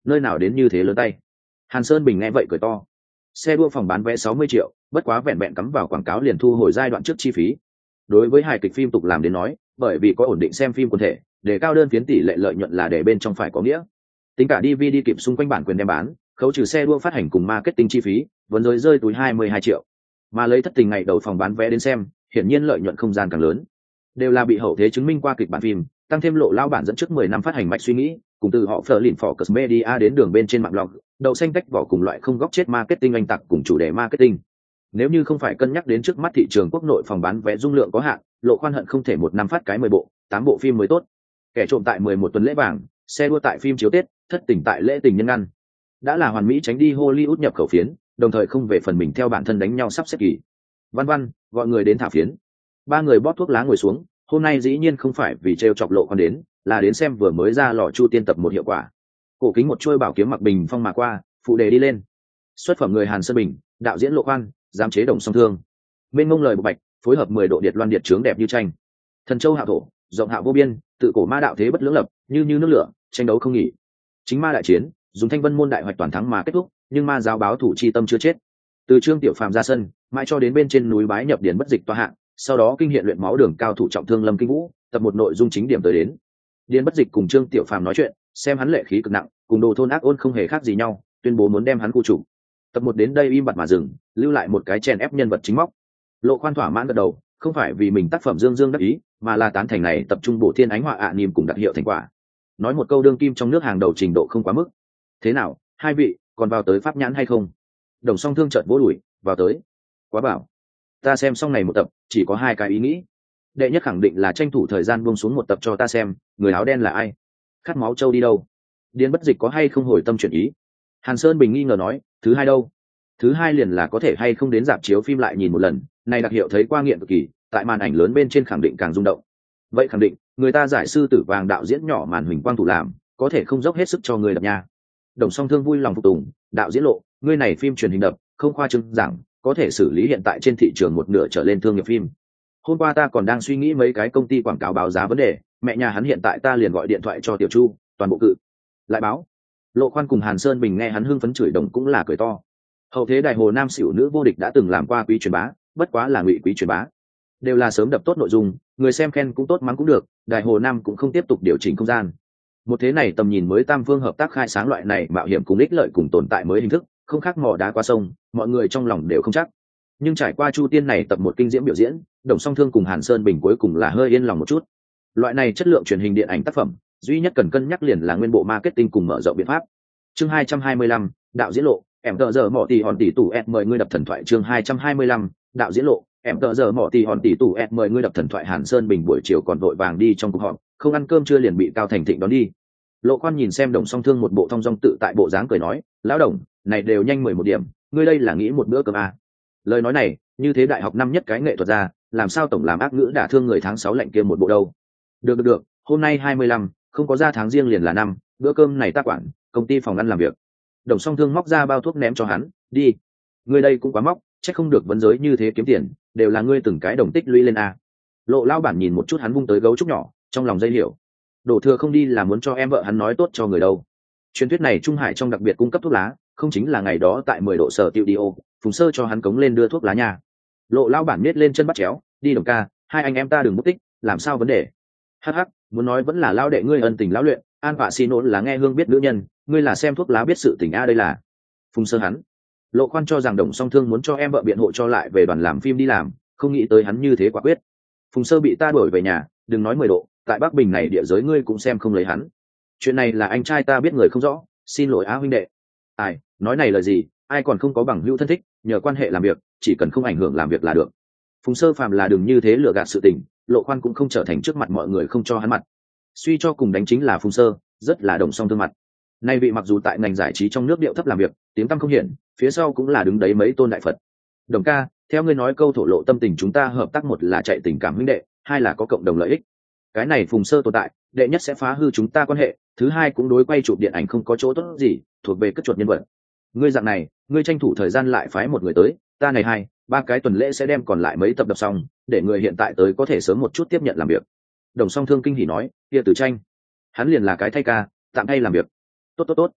S1: nơi nào đến như thế lớn tay. Hàn Sơn Bình nghe vậy cười to. Xe đua phòng bán vé sáu mươi triệu, bất quá vẹn vẹn cắm vào quảng cáo liền thu hồi giai đoạn trước chi phí. Đối với hài kịch phim tục làm đến nói, bởi vì có ổn định xem phim quần thể, để cao đơn phiến tỷ lệ lợi nhuận là để bên trong phải có nghĩa. Tính cả đê vê đê kịp xung quanh bản quyền đem bán, khấu trừ xe đua phát hành cùng marketing chi phí, vẫn rơi rơi túi hai mươi hai triệu. Mà lấy thất tình ngày đầu phòng bán vé đến xem, hiển nhiên lợi nhuận không gian càng lớn. Đều là bị hậu thế chứng minh qua kịch bản phim, tăng thêm lộ lao bản dẫn trước mười năm phát hành mạch suy nghĩ, cùng từ họ phở lìn Focus Media đến đường bên trên mạng blog, đậu xanh tách vỏ cùng loại không góc chết marketing anh tặc cùng chủ đề marketing. Nếu như không phải cân nhắc đến trước mắt thị trường quốc nội phòng bán vé dung lượng có hạn, Lộ Khoan hận không thể một năm phát cái mười bộ, tám bộ phim mới tốt. Kẻ trộm tại mười một tuần lễ vàng, xe đua tại phim chiếu Tết, thất tình tại lễ tình nhân ngăn. Đã là hoàn mỹ tránh đi Hollywood nhập khẩu phiến, đồng thời không về phần mình theo bản thân đánh nhau sắp xếp kỳ. Văn Văn, gọi người đến thả phiến. Ba người bóp thuốc lá ngồi xuống, hôm nay dĩ nhiên không phải vì trêu chọc Lộ Khoan đến, là đến xem vừa mới ra lò Chu Tiên tập một hiệu quả. Cổ kính một chuôi bảo kiếm mặc bình phong mà qua, phụ đề đi lên. Xuất phẩm người Hàn Sơn Bình, đạo diễn Lộ Khoan, giám chế Đồng Song Thương. Bên ngông lời bộ bạch, phối hợp mười độ điệt loan điệt trướng đẹp như tranh. Thần châu hạo thổ, rộng hạo vô biên, tự cổ ma đạo thế bất lưỡng lập, như như nước lửa, tranh đấu không nghỉ. Chính ma đại chiến, dùng thanh vân môn đại hoạch toàn thắng mà kết thúc, nhưng ma giáo báo thủ chi tâm chưa chết. Từ Trương Tiểu Phàm ra sân, mãi cho đến bên trên núi bái nhập điển bất dịch tọa hạng, sau đó kinh hiện luyện máu đường cao thủ trọng thương Lâm Kinh Vũ, tập một nội dung chính điểm tới đến. Điển bất dịch cùng Trương Tiểu Phàm nói chuyện, xem hắn lệ khí cực nặng, cùng đồ thôn ác ôn không hề khác gì nhau, tuyên bố muốn đem hắn khu chủ. Tập một đến đây im bặt mà dừng, lưu lại một cái chèn ép nhân vật chính móc. Lộ Khoan thỏa mãn gật đầu, không phải vì mình tác phẩm dương dương đắc ý, mà là tán thành này tập trung bộ thiên ánh họa ạ à niềm cùng đặc hiệu thành quả. Nói một câu đương kim trong nước hàng đầu trình độ không quá mức. Thế nào, hai vị còn vào tới pháp nhãn hay không? Đồng Song Thương chợt vỗ đùi, vào tới. Quá bảo. Ta xem xong này một tập, chỉ có hai cái ý nghĩ. Đệ nhất khẳng định là tranh thủ thời gian buông xuống một tập cho ta xem, người áo đen là ai? Khát máu châu đi đâu? Điên bất dịch có hay không hồi tâm chuyển ý? Hàn Sơn Bình nghi ngờ nói, thứ hai đâu? Thứ hai liền là có thể hay không đến rạp chiếu phim lại nhìn một lần, này đặc hiệu thấy qua nghiện cực kỳ, tại màn ảnh lớn bên trên khẳng định càng rung động. Vậy khẳng định, người ta giải sư tử vàng đạo diễn nhỏ màn huỳnh quang thủ làm, có thể không dốc hết sức cho người đập nha. Đồng Song Thương vui lòng phục tùng, đạo diễn Lộ, ngươi này phim truyền hình đập, không khoa trương rằng có thể xử lý hiện tại trên thị trường một nửa trở lên thương nghiệp phim. Hôm qua ta còn đang suy nghĩ mấy cái công ty quảng cáo báo giá vấn đề, mẹ nhà hắn hiện tại ta liền gọi điện thoại cho Tiểu Chu, toàn bộ cự. Lại báo. Lộ Khoan cùng Hàn Sơn Bình nghe hắn hưng phấn chửi đồng cũng là cười to. Hậu thế đại hồ nam xỉu nữ vô địch đã từng làm qua quý truyền bá, bất quá là ngụy quý truyền bá. Đều là sớm đập tốt nội dung, người xem khen cũng tốt mắng cũng được, đại hồ nam cũng không tiếp tục điều chỉnh không gian. Một thế này tầm nhìn mới tam phương hợp tác khai sáng loại này mạo hiểm cùng ích lợi cùng tồn tại mới hình thức, không khác mò đá qua sông, mọi người trong lòng đều không chắc. Nhưng trải qua Chu Tiên này tập một kinh diễm biểu diễn, Đồng Song Thương cùng Hàn Sơn Bình cuối cùng là hơi yên lòng một chút. Loại này chất lượng truyền hình điện ảnh tác phẩm, duy nhất cần cân nhắc liền là nguyên bộ marketing cùng mở rộng biện pháp. Chương hai trăm hai mươi lăm, đạo diễn Lộ, em tờ giờ mỏ tỷ hòn tỷ tủ ép mời ngươi đập thần thoại. Chương hai trăm hai mươi lăm, đạo diễn Lộ, em tờ giờ mỏ tỷ hòn tỷ tủ ép mời ngươi đập thần thoại. Hàn Sơn Bình buổi chiều còn vội vàng đi trong cuộc họp, không ăn cơm trưa liền bị Cao Thành Thịnh đón đi. Lộ Khoan nhìn xem Đồng Song Thương một bộ thong dong tự tại bộ dáng cười nói, lão Đồng, này đều nhanh mười một điểm, ngươi đây là nghĩ một bữa cơm à. Lời nói này, như thế đại học năm nhất cái nghệ thuật ra, làm sao tổng làm ác ngữ đả thương người tháng sáu lạnh kia một bộ đâu. Được được được, hôm nay hai mươi lăm, không có ra tháng riêng liền là năm, bữa cơm này ta quản, công ty phòng ăn làm việc. Đồng Song Thương móc ra bao thuốc ném cho hắn, đi. Ngươi đây cũng quá móc, chắc không được vấn giới như thế kiếm tiền, đều là ngươi từng cái đồng tích lũy lên à. Lộ lao bản nhìn một chút hắn vung tới gấu trúc nhỏ, trong lòng dây hiểu. Đổ thừa không đi là muốn cho em vợ hắn nói tốt cho người đâu. Truyền thuyết này Trung Hải trong đặc biệt cung cấp thuốc lá, không chính là ngày đó tại mười độ sở tiêu đi ô, Phùng Sơ cho hắn cống lên đưa thuốc lá nha. Lộ lao bản miết lên chân bắt chéo, đi Đồng ca, hai anh em ta đừng mất tích, làm sao vấn đề. Hắc hắc, muốn nói vẫn là lao đệ ngươi ân tình lão luyện, an vạ xin nỗi là nghe hương biết nữ nhân, ngươi là xem thuốc lá biết sự tình a đây là. Phùng Sơ hắn. Lộ Khoan cho rằng Đồng Song Thương muốn cho em vợ biện hộ cho lại về đoàn làm phim đi làm, không nghĩ tới hắn như thế quả quyết. Phùng Sơ bị ta đuổi về nhà, đừng nói mười độ, tại Bắc Bình này địa giới ngươi cũng xem không lấy hắn. Chuyện này là anh trai ta biết người không rõ, xin lỗi á huynh đệ. Ai, nói này là gì, ai còn không có bằng hữu thân thích, nhờ quan hệ làm việc, chỉ cần không ảnh hưởng làm việc là được. Phùng Sơ phàm là đừng như thế lừa gạt sự tình, Lộ Khoan cũng không trở thành trước mặt mọi người không cho hắn mặt. Suy cho cùng đánh chính là Phùng Sơ, rất là Đồng Song Thương mặt. Nay vị mặc dù tại ngành giải trí trong nước điệu thấp làm việc, tiếng tăm không hiển, phía sau cũng là đứng đấy mấy tôn đại Phật. Đồng ca, theo ngươi nói câu thổ lộ tâm tình chúng ta hợp tác một là chạy tình cảm huynh đệ, hai là có cộng đồng lợi ích. Cái này Phùng Sơ tồn tại, đệ nhất sẽ phá hư chúng ta quan hệ, thứ hai cũng đối quay chụp điện ảnh không có chỗ tốt gì, thuộc về cất chuột nhân vật. Ngươi dạng này, ngươi tranh thủ thời gian lại phái một người tới, ta này hai, ba cái tuần lễ sẽ đem còn lại mấy tập đập xong, để người hiện tại tới có thể sớm một chút tiếp nhận làm việc. Đồng Song Thương kinh hỉ nói, kia Tử Tranh, hắn liền là cái thay ca, tạm thay làm việc. Tốt tốt tốt.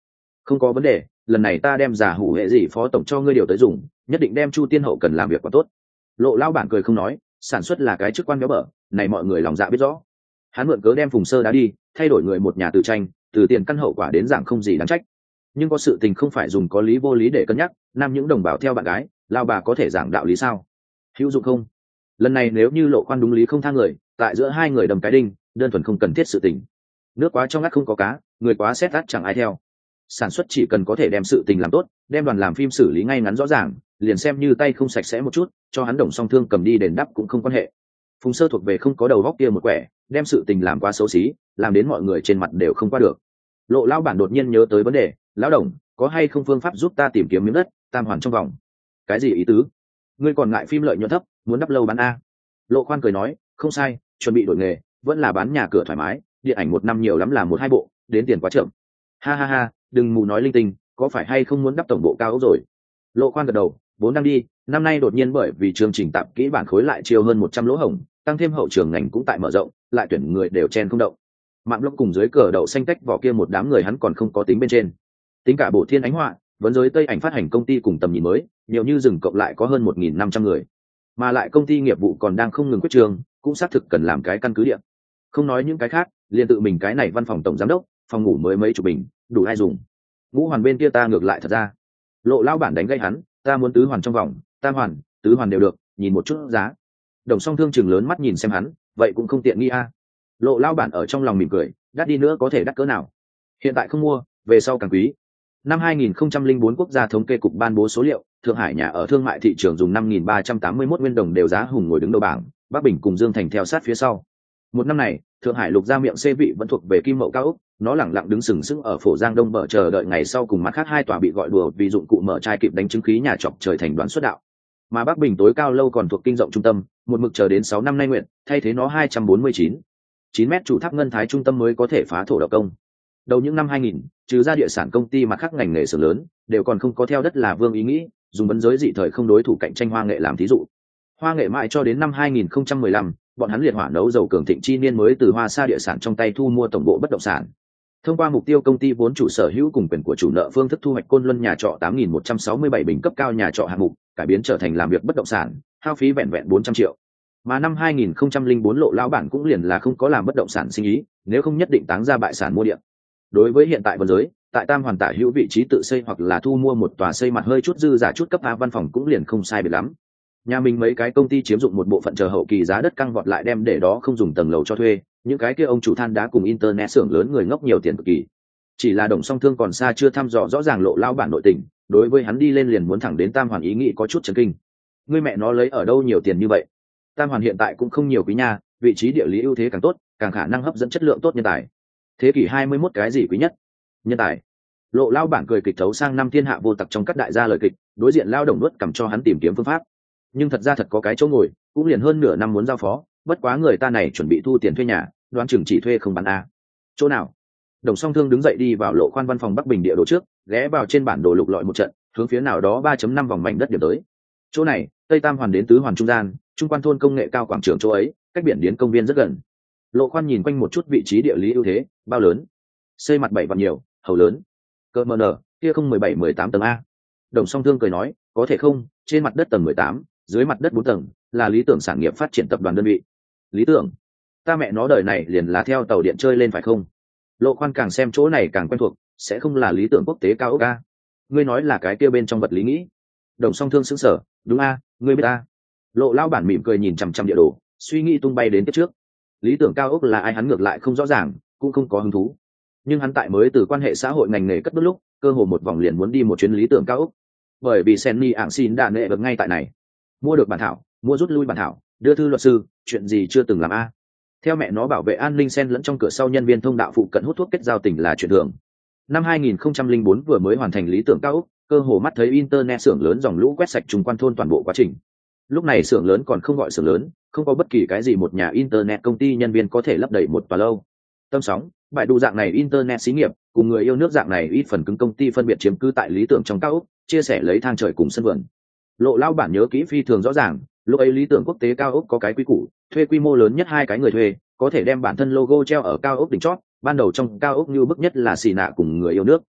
S1: Không có vấn đề, lần này ta đem giả hủ hệ gì phó tổng cho ngươi điều tới dùng, nhất định đem Chu Tiên hậu cần làm việc quá tốt. Lộ lao bản cười không nói, sản xuất là cái chức quan béo bở, này mọi người lòng dạ biết rõ. Hắn mượn cớ đem Phùng Sơ đá đi, thay đổi người một nhà từ tranh, từ tiền căn hậu quả đến dạng không gì đáng trách. Nhưng có sự tình không phải dùng có lý vô lý để cân nhắc, nam những đồng bào theo bạn gái, lao bà có thể giảng đạo lý sao? Hữu dụng không? Lần này nếu như Lộ Khoan đúng lý không tha người, tại giữa hai người đầm cái đinh, đơn thuần không cần thiết sự tình. Nước quá trong ngắt không có cá, người quá xét át chẳng ai theo. Sản xuất chỉ cần có thể đem sự tình làm tốt, đem đoàn làm phim xử lý ngay ngắn rõ ràng, liền xem như tay không sạch sẽ một chút, cho hắn Đồng Song Thương cầm đi đền đáp cũng không quan hệ. Phùng Sơ thuộc về không có đầu góc kia một quẻ, đem sự tình làm quá xấu xí, làm đến mọi người trên mặt đều không qua được. Lộ lão bản đột nhiên nhớ tới vấn đề, lão Đồng, có hay không phương pháp giúp ta tìm kiếm miếng đất tam hoàn trong vòng? Cái gì ý tứ? Ngươi còn ngại phim lợi nhuận thấp, muốn đắp lâu bán a? Lộ Khoan cười nói, không sai, chuẩn bị đổi nghề, vẫn là bán nhà cửa thoải mái, điện ảnh một năm nhiều lắm là một hai bộ, đến tiền quá chậm. Ha ha ha, đừng mù nói linh tinh, có phải hay không muốn đắp tổng bộ cao ốc rồi? Lộ Khoan gật đầu, vốn đang đi, năm nay đột nhiên bởi vì chương trình tạp kỹ bản khối lại chiều hơn một trăm lỗ hổng, tăng thêm hậu trường ngành cũng tại mở rộng, lại tuyển người đều chen không động. Mạng blog cùng dưới cờ đậu xanh tách vỏ kia một đám người hắn còn không có tính bên trên. Tính cả Bộ Thiên Ánh Họa, vấn giới Tây ảnh phát hành công ty cùng tầm nhìn mới, nhiều như rừng cộng lại có hơn một nghìn năm trăm người. Mà lại công ty nghiệp vụ còn đang không ngừng quyết trường, cũng xác thực cần làm cái căn cứ địa. Không nói những cái khác, liền tự mình cái này văn phòng tổng giám đốc, phòng ngủ mới mấy chục bình, đủ ai dùng. Ngũ hoàn bên kia ta ngược lại thật ra. Lộ lao bản đánh gây hắn, ta muốn tứ hoàn trong vòng, tam hoàn, tứ hoàn đều được, nhìn một chút giá. Đồng Song Thương chừng lớn mắt nhìn xem hắn, vậy cũng không tiện nghi a. Lộ lao bản ở trong lòng mỉm cười, đắt đi nữa có thể đắt cỡ nào? Hiện tại không mua, về sau càng quý. Năm hai nghìn không trăm lẻ bốn quốc gia thống kê cục ban bố số liệu, Thượng Hải nhà ở thương mại thị trường dùng năm nghìn ba trăm tám mươi mốt nguyên đồng đều giá hùng ngồi đứng đầu bảng, Bắc Bình cùng Dương Thành theo sát phía sau. Một năm này, Thượng Hải lục gia miệng xê vị vẫn thuộc về kim mậu cao ốc, nó lẳng lặng đứng sừng sững ở phổ Giang Đông bờ chờ đợi ngày sau cùng mặt khác hai tòa bị gọi đùa vì dụng cụ mở chai kịp đánh chứng khí nhà chọc trời thành đoàn xuất đạo. Mà Bắc Bình tối cao lâu còn thuộc kinh rộng trung tâm, một mực chờ đến sáu năm nay nguyện, thay thế nó hai trăm bốn mươi chín chín mét trụ tháp ngân thái trung tâm mới có thể phá thổ độc công. Đầu những năm hai nghìn, trừ ra địa sản công ty mặt khác ngành nghề xưởng lớn, đều còn không có theo đất là vương ý nghĩ, dùng vấn giới dị thời không đối thủ cạnh tranh Hoa Nghệ làm thí dụ. Hoa Nghệ mãi cho đến năm hai nghìn không trăm mười lăm, bọn hắn liệt hỏa nấu dầu cường thịnh chi niên mới từ Hoa Sa địa sản trong tay thu mua tổng bộ bất động sản. Thông qua mục tiêu công ty vốn chủ sở hữu cùng quyền của chủ nợ phương thức thu hoạch Côn Luân nhà trọ tám nghìn một trăm sáu mươi bảy bình cấp cao nhà trọ hạng mục, cải biến trở thành làm việc bất động sản, hao phí vẹn vẹn bốn trăm triệu. Mà năm hai nghìn không trăm lẻ bốn Lộ lão bản cũng liền là không có làm bất động sản sinh ý, nếu không nhất định táng ra bại sản mua địa. Đối với hiện tại vấn giới, tại tam hoàn tả hữu vị trí tự xây hoặc là thu mua một tòa xây mặt hơi chút dư giả chút cấp A văn phòng cũng liền không sai biệt lắm. Nhà mình mấy cái công ty chiếm dụng một bộ phận chờ hậu kỳ giá đất căng vọt lại đem để đó không dùng tầng lầu cho thuê, những cái kia ông chủ than đá cùng internet xưởng lớn người ngốc nhiều tiền cực kỳ. Chỉ là Đồng Song Thương còn xa chưa thăm dò rõ ràng Lộ lao bản nội tình, đối với hắn đi lên liền muốn thẳng đến tam hoàn ý nghĩ có chút chấn kinh. Ngươi mẹ nó lấy ở đâu nhiều tiền như vậy? Tam hoàn hiện tại cũng không nhiều quý nha, vị trí địa lý ưu thế càng tốt, càng khả năng hấp dẫn chất lượng tốt nhân tài. Thế kỷ hai mươi mốt cái gì quý nhất? Nhân tài. Lộ lao bản cười kịch thấu sang năm thiên hạ vô tặc trong các đại gia lời kịch, đối diện lao đồng nuốt cầm cho hắn tìm kiếm phương pháp. Nhưng thật ra thật có cái chỗ ngồi, cũng liền hơn nửa năm muốn giao phó, bất quá người ta này chuẩn bị thu tiền thuê nhà, đoán chừng chỉ thuê không bán a. Chỗ nào? Đồng Song Thương đứng dậy đi vào Lộ Khoan văn phòng Bắc Bình địa đồ trước, ghé vào trên bản đồ lục lọi một trận, hướng phía nào đó ba chấm năm vòng mảnh đất điểm tới. Chỗ này, Tây Tam hoàn đến tứ hoàn trung gian, trung quan thôn công nghệ cao quảng trường chỗ ấy, cách biển điến công viên rất gần. Lộ Khoan nhìn quanh một chút vị trí địa lý ưu thế, bao lớn? Xây mặt bảy vạn nhiều, hầu lớn. Cơ mờ nở, kia không mười bảy mười tám tầng a. Đồng Song Thương cười nói, có thể không, trên mặt đất tầng mười tám, dưới mặt đất bốn tầng, là Lý Tưởng sản nghiệp phát triển tập đoàn đơn vị. Lý Tưởng? Ta mẹ nó đời này liền là theo tàu điện chơi lên phải không? Lộ Khoan càng xem chỗ này càng quen thuộc, sẽ không là Lý Tưởng quốc tế cao ốc a? Ngươi nói là cái kia bên trong vật lý nghĩ. Đồng Song Thương sững sờ, đúng a, ngươi biết a? Lộ lao bản mỉm cười nhìn chằm chằm địa đồ, suy nghĩ tung bay đến tiếp trước. Lý Tưởng cao ốc là ai hắn ngược lại không rõ ràng, cũng không có hứng thú. Nhưng hắn tại mới từ quan hệ xã hội ngành nghề cất bước lúc, cơ hồ một vòng liền muốn đi một chuyến Lý Tưởng cao ốc. Bởi vì Senny ảng xin đã nệ được ngay tại này. Mua được bản thảo, mua rút lui bản thảo, đưa thư luật sư, chuyện gì chưa từng làm a. Theo mẹ nó bảo vệ an ninh xen lẫn trong cửa sau nhân viên thông đạo phụ cận hút thuốc kết giao tình là chuyện thường. Năm hai nghìn không trăm lẻ bốn vừa mới hoàn thành Lý Tưởng cao ốc, cơ hồ mắt thấy internet xưởng lớn dòng lũ quét sạch trùng quan thôn toàn bộ quá trình. Lúc này xưởng lớn còn không gọi xưởng lớn, không có bất kỳ cái gì một nhà internet công ty nhân viên có thể lấp đầy một tòa lâu. Tâm sóng, bại đủ dạng này internet xí nghiệp, cùng người yêu nước dạng này ít phần cứng công ty phân biệt chiếm cứ tại Lý Tưởng trong cao ốc, chia sẻ lấy thang trời cùng sân vườn. Lộ lao bản nhớ kỹ phi thường rõ ràng, lúc ấy Lý Tưởng quốc tế cao ốc có cái quy củ, thuê quy mô lớn nhất hai cái người thuê, có thể đem bản thân logo treo ở cao ốc đỉnh chót, ban đầu trong cao ốc như bức nhất là xì nạ cùng người yêu nước.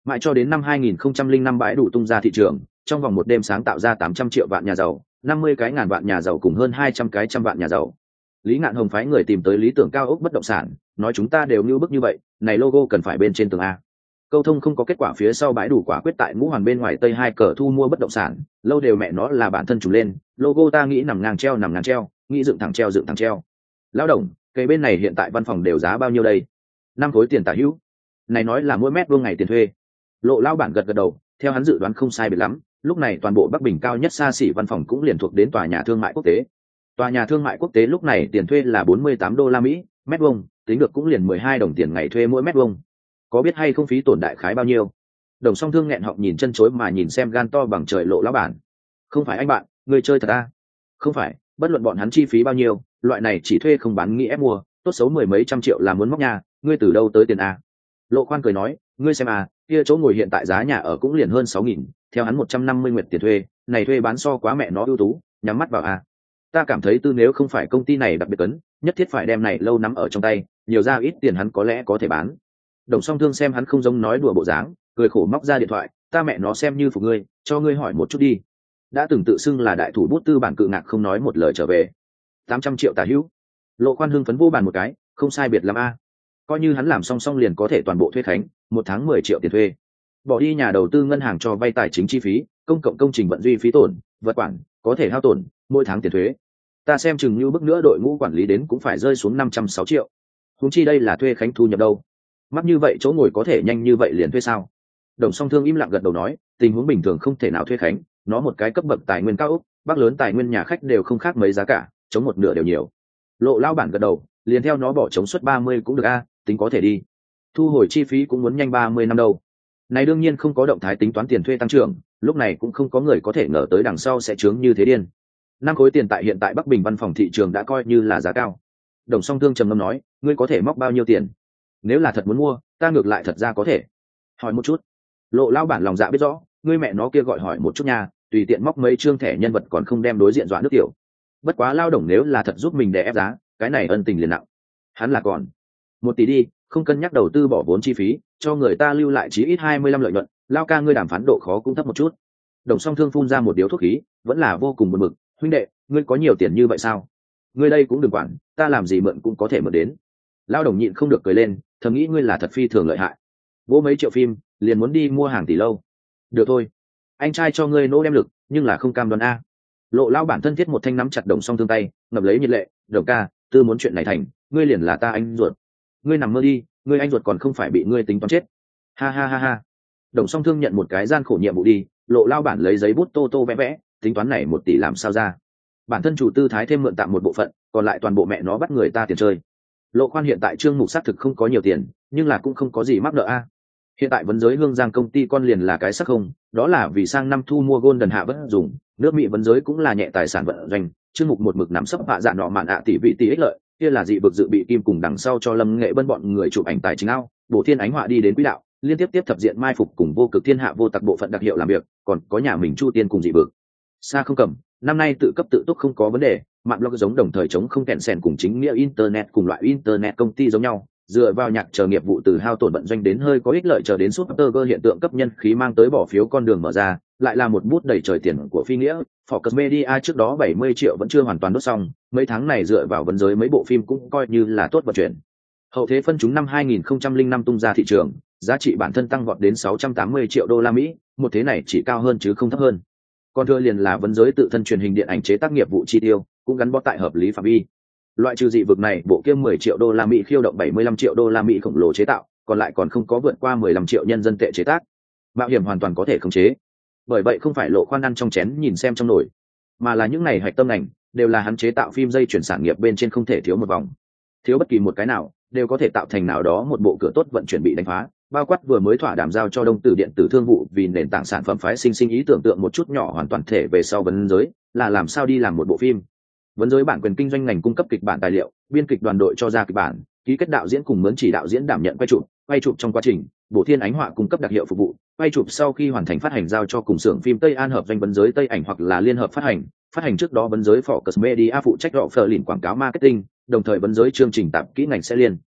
S1: Mãi cho đến năm hai nghìn không trăm lẻ năm bãi đủ tung ra thị trường, trong vòng một đêm sáng tạo ra tám trăm triệu vạn nhà giàu, năm mươi cái ngàn vạn nhà giàu cùng hơn hai trăm cái trăm vạn nhà giàu. Lý Ngạn Hồng phái người tìm tới lý tưởng cao ốc bất động sản, nói chúng ta đều như bức như vậy, này logo cần phải bên trên tường a. Câu thông không có kết quả phía sau bãi đủ quả quyết tại ngũ hoàn bên ngoài tây hai cờ thu mua bất động sản, lâu đều mẹ nó là bản thân chủ lên, logo ta nghĩ nằm ngang treo nằm ngang treo, nghĩ dựng thẳng treo dựng thẳng treo. Lão đồng, cây bên này hiện tại văn phòng đều giá bao nhiêu đây? Năm khối tiền tả hữu. Này nói là mỗi mét vuông ngày tiền thuê. Lộ lão bản gật gật đầu, theo hắn dự đoán không sai biệt lắm, lúc này toàn bộ Bắc Bình cao nhất xa xỉ văn phòng cũng liền thuộc đến tòa nhà thương mại quốc tế. Tòa nhà thương mại quốc tế lúc này tiền thuê là bốn mươi tám đô la Mỹ, mét vuông, tính được cũng liền mười hai đồng tiền ngày thuê mỗi mét vuông. Có biết hay không phí tổn đại khái bao nhiêu? Đồng Song Thương nghẹn họng nhìn chân chối mà nhìn xem gan to bằng trời Lộ lão bản. Không phải anh bạn, người chơi thật à? Không phải, bất luận bọn hắn chi phí bao nhiêu, loại này chỉ thuê không bán nghĩ ép mua, tốt xấu mười mấy trăm triệu là muốn móc nhà, ngươi từ đâu tới tiền a? Lộ Khoan cười nói, ngươi xem à, kia chỗ ngồi hiện tại giá nhà ở cũng liền hơn sáu nghìn, theo hắn một trăm năm mươi nguyệt tiền thuê, này thuê bán so quá mẹ nó ưu tú, nhắm mắt vào à. Ta cảm thấy tư nếu không phải công ty này đặc biệt cấn, nhất thiết phải đem này lâu nắm ở trong tay, nhiều ra ít tiền hắn có lẽ có thể bán. Đồng Song Thương xem hắn không giống nói đùa bộ dáng, cười khổ móc ra điện thoại, ta mẹ nó xem như phục ngươi, cho ngươi hỏi một chút đi. Đã từng tự xưng là đại thủ bút tư bản cự ngạc không nói một lời trở về. tám trăm triệu tả hữu. Lộ Khoan hưng phấn vô bàn một cái, không sai biệt lắm a. Coi như hắn làm song song liền có thể toàn bộ thuê khánh, một tháng mười triệu tiền thuê. Bỏ đi nhà đầu tư ngân hàng cho vay tài chính chi phí, công cộng công trình vận duy phí tổn, vật quản, có thể hao tổn, mỗi tháng tiền thuế. Ta xem chừng như bước nữa đội ngũ quản lý đến cũng phải rơi xuống năm trăm sáu triệu. Huống chi đây là thuê khánh thu nhập đâu. Mắc như vậy chỗ ngồi có thể nhanh như vậy liền thuê sao? Đồng Song Thương im lặng gật đầu nói, tình huống bình thường không thể nào thuê khánh, nó một cái cấp bậc tài nguyên cao ốc, bác lớn tài nguyên nhà khách đều không khác mấy giá cả, chống một nửa đều nhiều. Lộ lao bản gật đầu, liền theo nó bỏ chống suất ba mươi cũng được a, tính có thể đi. Thu hồi chi phí cũng muốn nhanh ba mươi năm đâu. Này đương nhiên không có động thái tính toán tiền thuê tăng trưởng, lúc này cũng không có người có thể ngờ tới đằng sau sẽ chướng như thế điên. Năm khối tiền tại hiện tại Bắc Bình văn phòng thị trường đã coi như là giá cao. Đồng Song Thương trầm ngâm nói, ngươi có thể móc bao nhiêu tiền? Nếu là thật muốn mua, ta ngược lại thật ra có thể. Hỏi một chút. Lộ lao bản lòng dạ biết rõ, ngươi mẹ nó kia gọi hỏi một chút nha, tùy tiện móc mấy trương thẻ nhân vật còn không đem đối diện dọa nước tiểu. Bất quá lao đồng nếu là thật giúp mình để ép giá, cái này ân tình liền nặng. Hắn là còn một tỷ đi, không cân nhắc đầu tư bỏ vốn chi phí, cho người ta lưu lại chí ít hai mươi lăm lợi nhuận, lao ca ngươi đàm phán độ khó cũng thấp một chút. Đồng Song Thương phun ra một điếu thuốc khí, vẫn là vô cùng buồn bực, huynh đệ, ngươi có nhiều tiền như vậy sao? Ngươi đây cũng đừng quản, ta làm gì mượn cũng có thể mượn đến. Lao đồng nhịn không được cười lên, thầm nghĩ ngươi là thật phi thường lợi hại. Vô mấy triệu phim, liền muốn đi mua hàng tỷ lâu. Được thôi, anh trai cho ngươi nỗ đem lực, nhưng là không cam đoan a. Lộ lao bản thân thiết một thanh nắm chặt Đồng Song Thương tay, ngập lấy nhiệt lệ, đồng ca, tư muốn chuyện này thành, ngươi liền là ta anh ruột. Ngươi nằm mơ đi, ngươi anh ruột còn không phải bị ngươi tính toán chết. Ha ha ha ha. Đồng Song Thương nhận một cái gian khổ nhiệm vụ đi, lộ lao bản lấy giấy bút tô tô vẽ vẽ, tính toán này một tỷ làm sao ra. Bản thân chủ tư thái thêm mượn tạm một bộ phận, còn lại toàn bộ mẹ nó bắt người ta tiền chơi. Lộ Khoan hiện tại trương mục xác thực không có nhiều tiền, nhưng là cũng không có gì mắc nợ a. Hiện tại vấn giới Hương Giang công ty con liền là cái sắc không, đó là vì sang năm thu mua Golden hạ vẫn dùng, nước Mỹ vấn giới cũng là nhẹ tài sản vận doanh, chương mục một mực nắm sấp hạ dạ nọ mạn ạ tỷ vị tỷ ích lợi, kia là dị vực dự bị kim cùng đằng sau cho Lâm Nghệ Bân bọn người chụp ảnh tài chính ao, Bổ Thiên Ánh Họa đi đến quỹ đạo, liên tiếp tiếp thập diện mai phục cùng vô cực thiên hạ vô tặc bộ phận đặc hiệu làm việc, còn có nhà mình Chu Tiên cùng dị vực. Xa không cầm, năm nay tự cấp tự túc không có vấn đề, mạng blog giống đồng thời chống không kẹn sèn cùng chính nghĩa internet cùng loại internet công ty giống nhau, dựa vào nhạc chờ nghiệp vụ từ hao tổn vận doanh đến hơi có ích lợi chờ đến super hiện tượng cấp nhân khí mang tới bỏ phiếu con đường mở ra, lại là một bút đầy trời tiền của phi nghĩa. Focus Media trước đó bảy mươi triệu vẫn chưa hoàn toàn đốt xong, mấy tháng này dựa vào vấn giới mấy bộ phim cũng coi như là tốt vận chuyển. Hậu thế phân chúng năm hai nghìn không trăm lẻ năm tung ra thị trường, giá trị bản thân tăng vọt đến sáu trăm tám mươi triệu đô la Mỹ, một thế này chỉ cao hơn chứ không thấp hơn. Còn thừa liền là vấn giới tự thân truyền hình điện ảnh chế tác nghiệp vụ chi tiêu, cũng gắn bó tại hợp lý phạm vi. Loại trừ dị vực này, bộ kia mười triệu đô la Mỹ khiêu động bảy mươi lăm triệu đô la Mỹ khổng lồ chế tạo, còn lại còn không có vượt qua mười lăm triệu nhân dân tệ chế tác. Mạo hiểm hoàn toàn có thể khống chế. Bởi vậy không phải Lộ Khoan ăn trong chén nhìn xem trong nồi, mà là những này hạch tâm ngành đều là hắn chế tạo phim dây chuyển sản nghiệp bên trên không thể thiếu một vòng. Thiếu bất kỳ một cái nào, đều có thể tạo thành nào đó một bộ cửa tốt vận chuyển bị đánh phá. Bao quát vừa mới thỏa đàm giao cho Đông Tử điện tử thương vụ vì nền tảng sản phẩm phái sinh sinh ý tưởng tượng một chút nhỏ hoàn toàn thể về sau vấn giới, là làm sao đi làm một bộ phim. Vấn giới bản quyền kinh doanh ngành cung cấp kịch bản tài liệu, biên kịch đoàn đội cho ra kịch bản, ký kết đạo diễn cùng mướn chỉ đạo diễn đảm nhận quay chụp, quay chụp trong quá trình, Bổ Thiên Ánh Họa cung cấp đặc hiệu phục vụ, quay chụp sau khi hoàn thành phát hành giao cho cùng xưởng phim Tây An hợp doanh vấn giới Tây ảnh hoặc là liên hợp phát hành, phát hành trước đó vấn giới Focus Media phụ trách rõ phờ lìn quảng cáo marketing, đồng thời vấn giới chương trình tạp kỹ ngành sẽ liên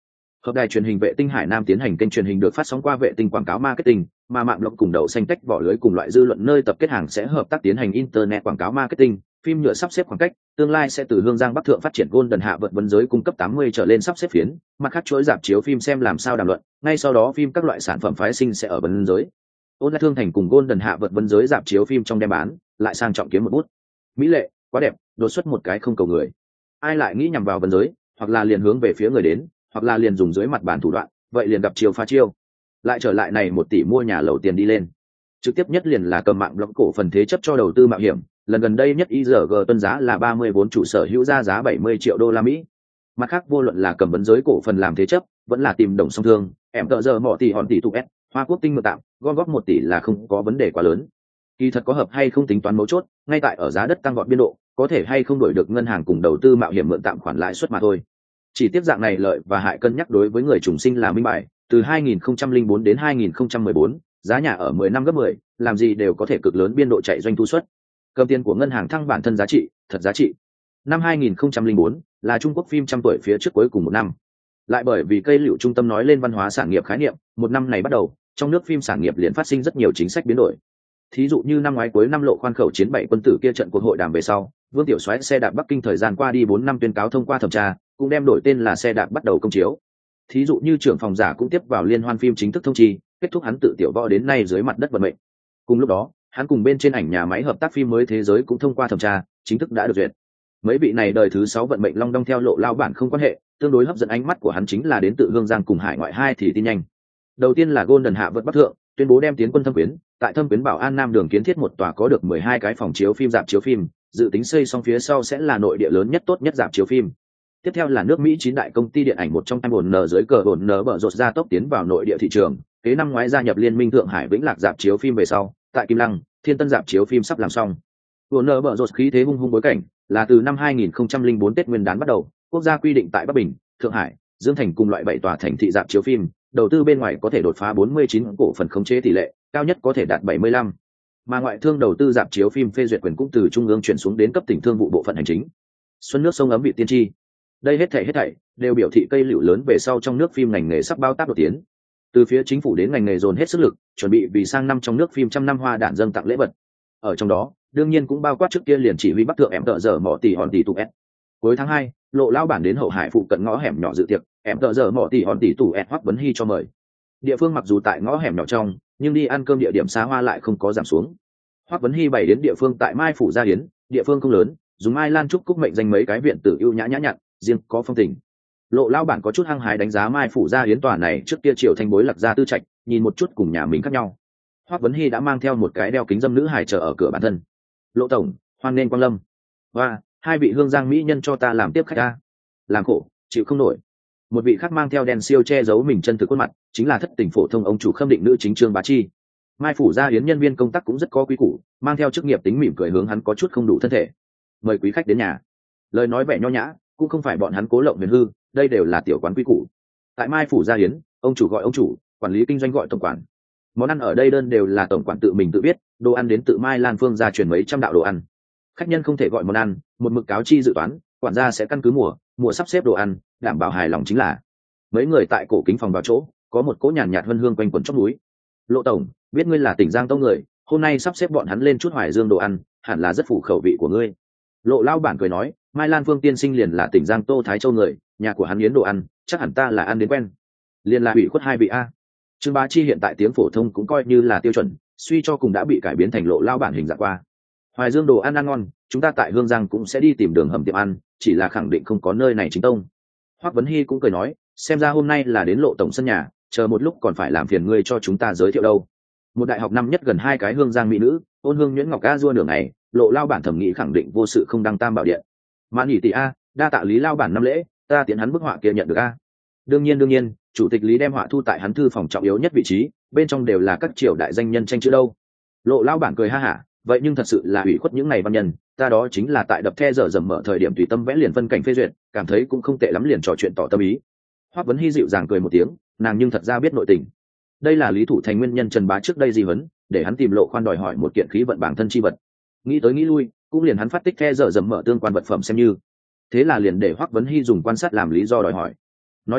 S1: Hợp đài truyền hình vệ tinh Hải Nam tiến hành kênh truyền hình được phát sóng qua vệ tinh quảng cáo marketing, mà mạng lọc cùng đậu xanh tách vỏ lưới cùng loại dư luận nơi tập kết hàng sẽ hợp tác tiến hành internet quảng cáo marketing, phim nhựa sắp xếp khoảng cách, tương lai sẽ từ Hương Giang Bắc Thượng phát triển Golden Hạ vượt vấn giới cung cấp tám mươi trở lên sắp xếp phiến, mặt khác chuỗi rạp chiếu phim xem làm sao đàm luận, ngay sau đó phim các loại sản phẩm phái sinh sẽ ở vấn giới. Ôn lại Thương Thành cùng Golden Hạ vượt vấn giới rạp chiếu phim trong đem bán, lại sang trọng kiếm một bút. Mỹ lệ, quá đẹp, đột xuất một cái không cầu người. Ai lại nghĩ nhằm vào vấn giới, hoặc là liền hướng về phía người đến, hoặc là liền dùng dưới mặt bàn thủ đoạn, vậy liền gặp chiều pha chiêu. Lại trở lại này một tỷ mua nhà lầu tiền đi lên. Trực tiếp nhất liền là cầm mạng blog cổ phần thế chấp cho đầu tư mạo hiểm, lần gần đây nhất i giê giê tuân giá là ba mươi vốn chủ sở hữu ra giá bảy mươi triệu đô la Mỹ. Mặt khác vô luận là cầm vấn giới cổ phần làm thế chấp, vẫn là tìm đồng song thương, em tợ giờ mỏ tỷ hòn tỷ tụ s, Hoa Quốc tinh mượn tạm, gom góp một tỷ là không có vấn đề quá lớn. Kỳ thật có hợp hay không tính toán mấu chốt, ngay tại ở giá đất tăng vọt biên độ, có thể hay không đổi được ngân hàng cùng đầu tư mạo hiểm mượn tạm khoản lãi suất mà thôi. Chỉ tiếp dạng này lợi và hại cân nhắc đối với người trùng sinh là minh bạch, từ hai nghìn không trăm lẻ bốn đến hai nghìn không trăm mười bốn, giá nhà ở mười năm gấp mười, làm gì đều có thể cực lớn biên độ chạy doanh thu suất. Cầm tiền của ngân hàng thăng bản thân giá trị, thật giá trị. Năm hai nghìn không trăm lẻ bốn là Trung Quốc phim trăm tuổi phía trước cuối cùng một năm. Lại bởi vì cây liệu trung tâm nói lên văn hóa sản nghiệp khái niệm, một năm này bắt đầu, trong nước phim sản nghiệp liền phát sinh rất nhiều chính sách biến đổi. Thí dụ như năm ngoái cuối năm Lộ Khoan khẩu chiến bảy quân tử kia trận cuộc hội đàm về sau, Vương Tiểu Soái xe đạp Bắc Kinh thời gian qua đi bốn năm tuyên cáo thông qua thẩm tra, cũng đem đổi tên là xe đạp bắt đầu công chiếu. Thí dụ như trưởng phòng giả cũng tiếp vào liên hoan phim chính thức thông chi, kết thúc hắn tự tiểu võ đến nay dưới mặt đất vận mệnh. Cùng lúc đó, hắn cùng bên trên ảnh nhà máy hợp tác phim mới thế giới cũng thông qua thẩm tra, chính thức đã được duyệt. Mấy vị này đời thứ sáu vận mệnh long đong theo Lộ lao bản không quan hệ, tương đối hấp dẫn ánh mắt của hắn chính là đến tự Hương Giang cùng hải ngoại hai thì tin nhanh. Đầu tiên là Golden Hạ vượt Bắc Thượng, tuyên bố đem tiến quân Thâm Quyến, tại Thâm Quyến Bảo An Nam đường kiến thiết một tòa có được mười hai cái phòng chiếu phim rạp chiếu phim, dự tính xây xong phía sau sẽ là nội địa lớn nhất tốt nhất rạp chiếu phim. Tiếp theo là nước Mỹ chín đại công ty điện ảnh một trong em nở dưới cờ ổn nở bở rột ra tốc tiến vào nội địa thị trường, kế năm ngoái gia nhập liên minh Thượng Hải Vĩnh Lạc rạp chiếu phim về sau, tại Kim Lăng, Thiên Tân rạp chiếu phim sắp làm xong. ổn nở bở rột khí thế hung hung bối cảnh, là từ năm hai nghìn không trăm lẻ bốn Tết Nguyên đán bắt đầu, quốc gia quy định tại Bắc Bình, Thượng Hải, Dương Thành cùng loại bảy tòa thành thị rạp chiếu phim, đầu tư bên ngoài có thể đột phá bốn mươi chín cổ phần khống chế tỷ lệ, cao nhất có thể đạt bảy mươi lăm. Mà ngoại thương đầu tư rạp chiếu phim phê duyệt quyền cũng từ trung ương chuyển xuống đến cấp tỉnh thương vụ bộ phận hành chính. Xuân nước sông ấm vị tiên tri. Đây hết thảy hết thảy đều biểu thị cây liễu lớn về sau trong nước phim ngành nghề sắp bao tác đột tiến. Từ phía chính phủ đến ngành nghề dồn hết sức lực, chuẩn bị vì sang năm trong nước phim trăm năm hoa đản dâng tặng lễ vật. Ở trong đó, đương nhiên cũng bao quát trước kia liền chỉ huy Bắc Thượng em tợ giờ mỏ tỷ hòn tỷ tụ s. Cuối tháng hai, Lộ lao bản đến Hậu Hải phụ cận ngõ hẻm nhỏ dự tiệc, em tợ giờ mỏ tỷ hòn tỷ tụ s Hoắc Vấn Hy cho mời. Địa phương mặc dù tại ngõ hẻm nhỏ trong, nhưng đi ăn cơm địa điểm xa hoa lại không có giảm xuống. Hoắc Vấn Hy bày đến địa phương tại Mai phủ Gia Hiến, địa phương không lớn, dùng Mai Lan trúc cúc mệnh danh mấy cái viện tử ưu nhã nhã nhặn, riêng có phong tình. Lộ lao bản có chút hăng hái đánh giá Mai phủ Gia Hiến tòa này trước kia triều thanh bối lạc gia tư trạch, nhìn một chút cùng nhà mình khác nhau. Hoắc Vấn Hy đã mang theo một cái đeo kính dâm nữ hài chờ ở cửa bản thân. Lộ tổng, hoan nên quang lâm. Và hai vị Hương Giang mỹ nhân cho ta làm tiếp khách ta. Làm khổ, chịu không nổi. Một vị khác mang theo đèn siêu che giấu mình chân thực khuôn mặt, chính là thất tình phổ thông ông chủ Khâm Định nữ chính Trương Bá Chi. Mai phủ Gia Hiến nhân viên công tác cũng rất có quý củ, mang theo chức nghiệp tính mỉm cười hướng hắn có chút không đủ thân thể. Mời quý khách đến nhà. Lời nói vẻ nho nhã, cũng không phải bọn hắn cố lộng huyền hư, đây đều là tiểu quán quý củ. Tại Mai phủ Gia Hiến, ông chủ gọi ông chủ, quản lý kinh doanh gọi tổng quản. Món ăn ở đây đơn đều là tổng quản tự mình tự biết, đồ ăn đến tự Mai Lan Phương gia truyền mấy trăm đạo đồ ăn. Khách nhân không thể gọi món ăn, một mực cáo chi dự toán, quản gia sẽ căn cứ mùa, mùa sắp xếp đồ ăn, đảm bảo hài lòng chính là. Mấy người tại cổ kính phòng vào chỗ, có một cỗ nhàn nhạt hương hương quanh quẩn trong núi. Lộ tổng, biết ngươi là tỉnh Giang Tông người, hôm nay sắp xếp bọn hắn lên chút Hoài Dương đồ ăn, hẳn là rất phù khẩu vị của ngươi. Lộ lao bản cười nói, Mai Lan Phương tiên sinh liền là tỉnh Giang Tô Thái Châu người, nhà của hắn yến đồ ăn, chắc hẳn ta là ăn đến quen. Liền là ủy khuất hai vị a. Trương Bá Chi hiện tại tiếng phổ thông cũng coi như là tiêu chuẩn, suy cho cùng đã bị cải biến thành Lộ lao bản hình dạng qua. Hoài Dương đồ ăn ăn ngon, chúng ta tại Hương Giang cũng sẽ đi tìm đường hầm tiệm ăn, chỉ là khẳng định không có nơi này chính tông. Hoắc Vấn Hy cũng cười nói, xem ra hôm nay là đến Lộ tổng sân nhà, chờ một lúc còn phải làm phiền ngươi cho chúng ta giới thiệu đâu. Một đại học năm nhất gần hai cái Hương Giang mỹ nữ, Ôn Hương Nhuyễn Ngọc a dua nửa ngày, Lộ lao bản thẩm nghĩ khẳng định vô sự không đăng tam bảo điện. Mãn nhị tỷ a, đa tạ Lý lao bản năm lễ, ta tiện hắn bức họa kia nhận được a. Đương nhiên đương nhiên, chủ tịch Lý đem họa thu tại hắn thư phòng trọng yếu nhất vị trí, bên trong đều là các triều đại danh nhân tranh chữ đâu. Lộ lao bản cười ha hả, vậy nhưng thật sự là ủy khuất những ngày văn nhân, ta đó chính là tại đập the dở dầm mở thời điểm tùy tâm vẽ liền phân cảnh phê duyệt, cảm thấy cũng không tệ lắm liền trò chuyện tỏ tâm ý. Hoắc Vấn Hy dịu dàng cười một tiếng, nàng nhưng thật ra biết nội tình. Đây là Lý Thủ Thành nguyên nhân Trần Bá trước đây di huấn, để hắn tìm Lộ Khoan đòi hỏi một kiện khí vận bản thân chi vật. Nghĩ tới nghĩ lui, cũng liền hắn phát tích the dở dầm mở tương quan vật phẩm xem như. Thế là liền để Hoắc Vấn Hy dùng quan sát làm lý do đòi hỏi. Nói chung,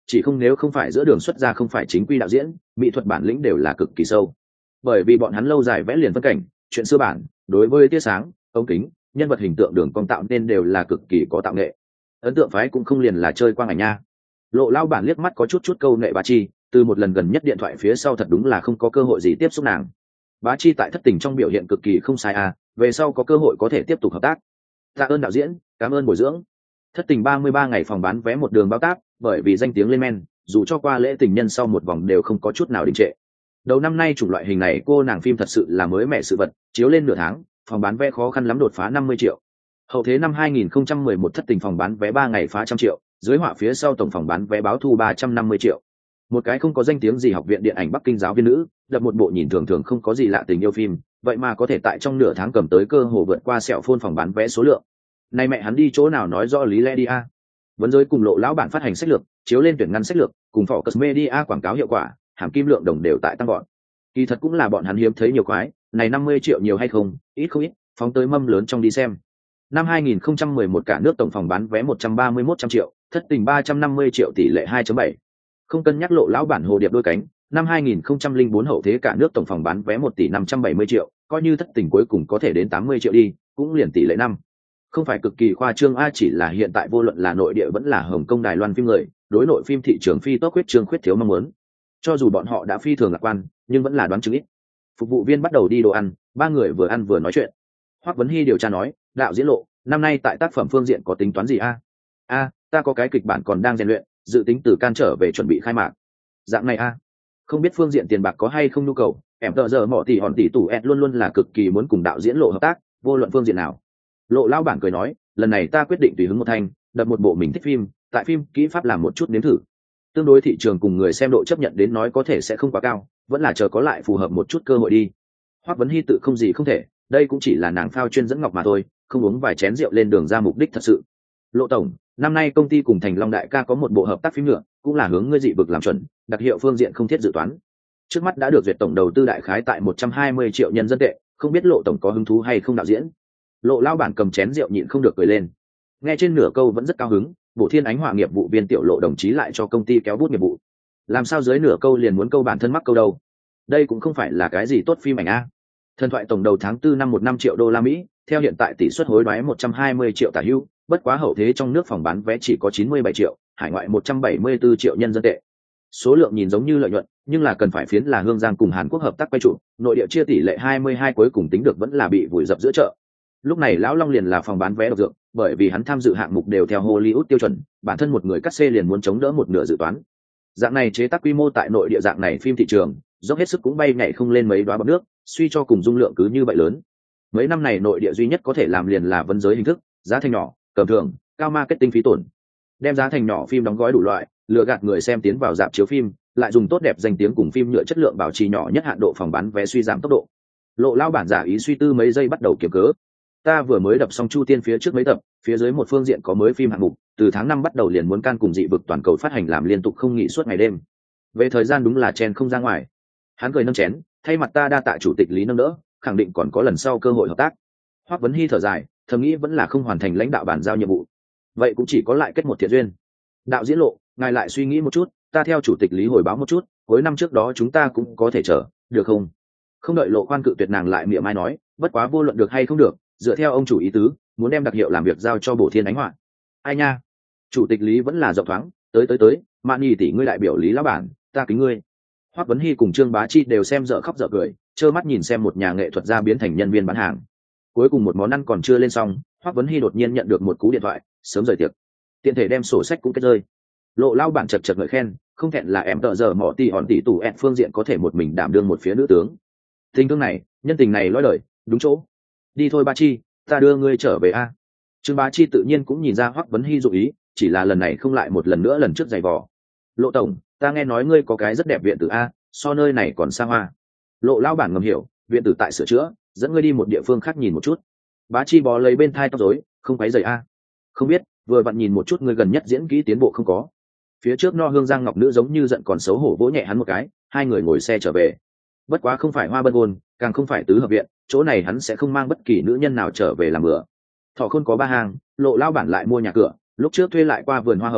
S1: chỉ không nếu không phải giữa đường xuất ra không phải chính quy đạo diễn, mỹ thuật bản lĩnh đều là cực kỳ sâu. Bởi vì bọn hắn lâu dài vẽ liền phân cảnh, chuyện xưa bản, đối với tia sáng, ống kính, nhân vật hình tượng đường cong tạo nên đều là cực kỳ có tạo nghệ. Ấn tượng phái cũng không liền là chơi quang ảnh nha. Lộ lao bản liếc mắt có chút chút câu nệ Bá Chi, từ một lần gần nhất điện thoại phía sau thật đúng là không có cơ hội gì tiếp xúc nàng. Bá Chi tại thất tình trong biểu hiện cực kỳ không sai à, về sau có cơ hội có thể tiếp tục hợp tác. Tạ ơn đạo diễn, cảm ơn bồi dưỡng. Thất tình ba mươi ba ngày phòng bán vé một đường bao tác, bởi vì danh tiếng lên men, dù cho qua lễ tình nhân sau một vòng đều không có chút nào đình trệ. Đầu năm nay chủng loại hình này cô nàng phim thật sự là mới mẻ sự vật, chiếu lên nửa tháng, phòng bán vé khó khăn lắm đột phá năm mươi triệu. Hậu thế năm hai nghìn không trăm mười một thất tình phòng bán vé ba ngày phá trăm triệu, dưới họa phía sau tổng phòng bán vé báo thu ba trăm năm mươi triệu. Một cái không có danh tiếng gì học viện điện ảnh Bắc Kinh giáo viên nữ, đập một bộ nhìn thường thường không có gì lạ tình yêu phim, vậy mà có thể tại trong nửa tháng cầm tới cơ hồ vượt qua sẹo phôn phòng bán vé số lượng. Này mẹ hắn đi chỗ nào nói rõ lý lẽ đi a. Vấn giới cùng Lộ lão bản phát hành sách lược, chiếu lên tuyển ngăn sách lược, cùng Focus Media quảng cáo hiệu quả, hàm kim lượng đồng đều tại tăng gọn. Kỳ thật cũng là bọn hắn hiếm thấy nhiều quái, này năm mươi triệu nhiều hay không, ít không ít, phóng tới mâm lớn trong đi xem. Năm hai nghìn không trăm mười một cả nước tổng phòng bán vé một trăm ba mươi mốt trăm triệu, thất tình ba trăm năm mươi triệu tỷ lệ hai chấm bảy. Không cân nhắc Lộ lão bản hồ điệp đôi cánh, năm hai nghìn không trăm lẻ bốn hậu thế cả nước tổng phòng bán vé một tỷ năm trăm bảy mươi triệu, coi như thất tình cuối cùng có thể đến tám mươi triệu đi, cũng liền tỷ lệ năm. Không phải cực kỳ khoa trương a, chỉ là hiện tại vô luận là nội địa vẫn là Hồng Kông Đài Loan phim người, đối nội phim thị trường phi tốc huyết trương khuyết thiếu mong muốn. Cho dù bọn họ đã phi thường lạc quan, nhưng vẫn là đoán chừng ít. Phục vụ viên bắt đầu đi đồ ăn, ba người vừa ăn vừa nói chuyện. Hoắc Vấn Hi điều tra nói, đạo diễn Lộ, năm nay tại tác phẩm phương diện có tính toán gì a? A, ta có cái kịch bản còn đang rèn luyện, dự tính từ Can trở về chuẩn bị khai mạc. Dạng này a, không biết phương diện tiền bạc có hay không nhu cầu, em tờ giờ mỏ tỷ hòn tỷ tủ ẹt luôn luôn là cực kỳ muốn cùng đạo diễn Lộ hợp tác, vô luận phương diện nào. Lộ lão bản cười nói, lần này ta quyết định tùy hứng một thanh, đập một bộ mình thích phim, tại phim kỹ pháp làm một chút nếm thử. Tương đối thị trường cùng người xem độ chấp nhận đến nói có thể sẽ không quá cao, vẫn là chờ có lại phù hợp một chút cơ hội đi. Hoắc Vấn Hi tự không gì không thể, đây cũng chỉ là nàng phao chuyên dẫn ngọc mà thôi, không uống vài chén rượu lên đường ra mục đích thật sự. Lộ tổng, năm nay công ty cùng Thành Long đại ca có một bộ hợp tác phim nữa, cũng là hướng ngươi dị vực làm chuẩn, đặc hiệu phương diện không thiết dự toán. Trước mắt đã được duyệt tổng đầu tư đại khái tại một trăm hai mươi triệu nhân dân tệ, không biết Lộ tổng có hứng thú hay không đạo diễn. Lộ lao bản cầm chén rượu nhịn không được cười lên. Nghe trên nửa câu vẫn rất cao hứng, Bộ Thiên Ánh Họa nghiệp vụ viên Tiểu Lộ đồng chí lại cho công ty kéo bút nghiệp vụ. Làm sao dưới nửa câu liền muốn câu bản thân mắc câu đâu? Đây cũng không phải là cái gì tốt phim ảnh a. Thần thoại tổng đầu tháng tư năm một năm triệu đô la Mỹ, theo hiện tại tỷ suất hối đoái một trăm hai mươi triệu tả hữu, bất quá hậu thế trong nước phòng bán vé chỉ có chín mươi bảy triệu, hải ngoại một trăm bảy mươi tư triệu nhân dân tệ. Số lượng nhìn giống như lợi nhuận, nhưng là cần phải phiến là Hương Giang cùng Hàn Quốc hợp tác quay trụ, nội địa chia tỷ lệ hai mươi hai cuối cùng tính được vẫn là bị vùi dập giữa chợ. Lúc này lão Long liền là phòng bán vé độc dược, bởi vì hắn tham dự hạng mục đều theo Hollywood tiêu chuẩn, bản thân một người cắt xê liền muốn chống đỡ một nửa dự toán. Dạng này chế tác quy mô tại nội địa dạng này phim thị trường, dốc hết sức cũng bay nhảy không lên mấy đoá bọt nước, suy cho cùng dung lượng cứ như vậy lớn. Mấy năm này nội địa duy nhất có thể làm liền là vấn giới hình thức, giá thành nhỏ, cầm thường, cao marketing phí tổn. Đem giá thành nhỏ phim đóng gói đủ loại, lừa gạt người xem tiến vào rạp chiếu phim, lại dùng tốt đẹp danh tiếng cùng phim nhựa chất lượng bảo trì nhỏ nhất hạn độ phòng bán vé suy giảm tốc độ. Lộ lao bản giả ý suy tư mấy giây bắt đầu kiểm cớ. Ta vừa mới đập xong Chu Tiên phía trước mấy tập, phía dưới một phương diện có mới phim hạng mục, từ tháng năm bắt đầu liền muốn can cùng dị vực toàn cầu phát hành làm liên tục không nghỉ suốt ngày đêm. Về thời gian đúng là chen không ra ngoài. Hắn cười nâng chén, thay mặt ta đa tạ chủ tịch Lý nâng đỡ, khẳng định còn có lần sau cơ hội hợp tác. Hoắc Vấn Hi thở dài, thầm nghĩ vẫn là không hoàn thành lãnh đạo bản giao nhiệm vụ. Vậy cũng chỉ có lại kết một thiện duyên. Đạo diễn Lộ, ngài lại suy nghĩ một chút, ta theo chủ tịch Lý hồi báo một chút, cuối năm trước đó chúng ta cũng có thể chờ, được không? Không đợi Lộ khoan cự tuyệt nàng lại miệng mai nói, bất quá vô luận được hay không được, dựa theo ông chủ ý tứ, muốn đem đặc hiệu làm việc giao cho Bộ Thiên Ánh Họa. Ai nha? Chủ tịch Lý vẫn là rộng thoáng, tới tới tới, Mạn Nhi tỷ ngươi đại biểu Lý lão bản, ta kính ngươi. Hoắc Vấn Hi cùng Trương Bá Chi đều xem dở khóc dở cười, trơ mắt nhìn xem một nhà nghệ thuật gia biến thành nhân viên bán hàng. Cuối cùng một món ăn còn chưa lên xong, Hoắc Vấn Hi đột nhiên nhận được một cú điện thoại, sớm rời tiệc. Tiện thể đem sổ sách cũng kết rơi. Lộ lao bản chật chật ngợi khen, không thẹn là em tợ giờ mỏ tỷ hòn tỷ tủ ẹt phương diện có thể một mình đảm đương một phía nữ tướng. Tình thương này, nhân tình này lói lời, đúng chỗ. Đi thôi Bá Chi, ta đưa ngươi trở về a. Trương Bá Chi tự nhiên cũng nhìn ra Hoắc Vấn Hi dụng ý, chỉ là lần này không lại một lần nữa lần trước giày vò. Lộ tổng, ta nghe nói ngươi có cái rất đẹp viện tử a, so nơi này còn xa hoa. Lộ lao bản ngầm hiểu, viện tử tại sửa chữa, dẫn ngươi đi một địa phương khác nhìn một chút. Bá Chi bó lấy bên thai tóc rối, không quấy rầy a. Không biết, vừa vặn nhìn một chút ngươi gần nhất diễn kỹ tiến bộ không có. Phía trước no hương giang ngọc nữ giống như giận còn xấu hổ vỗ nhẹ hắn một cái, hai người ngồi xe trở về. Bất quá không phải hoa bân ôn, càng không phải tứ hợp viện, chỗ này hắn sẽ không mang bất kỳ nữ nhân nào trở về làm bữa. Thọ Khôn có ba hàng, Lộ lao bản lại mua nhà cửa, lúc trước thuê lại qua vườn hoa hồng,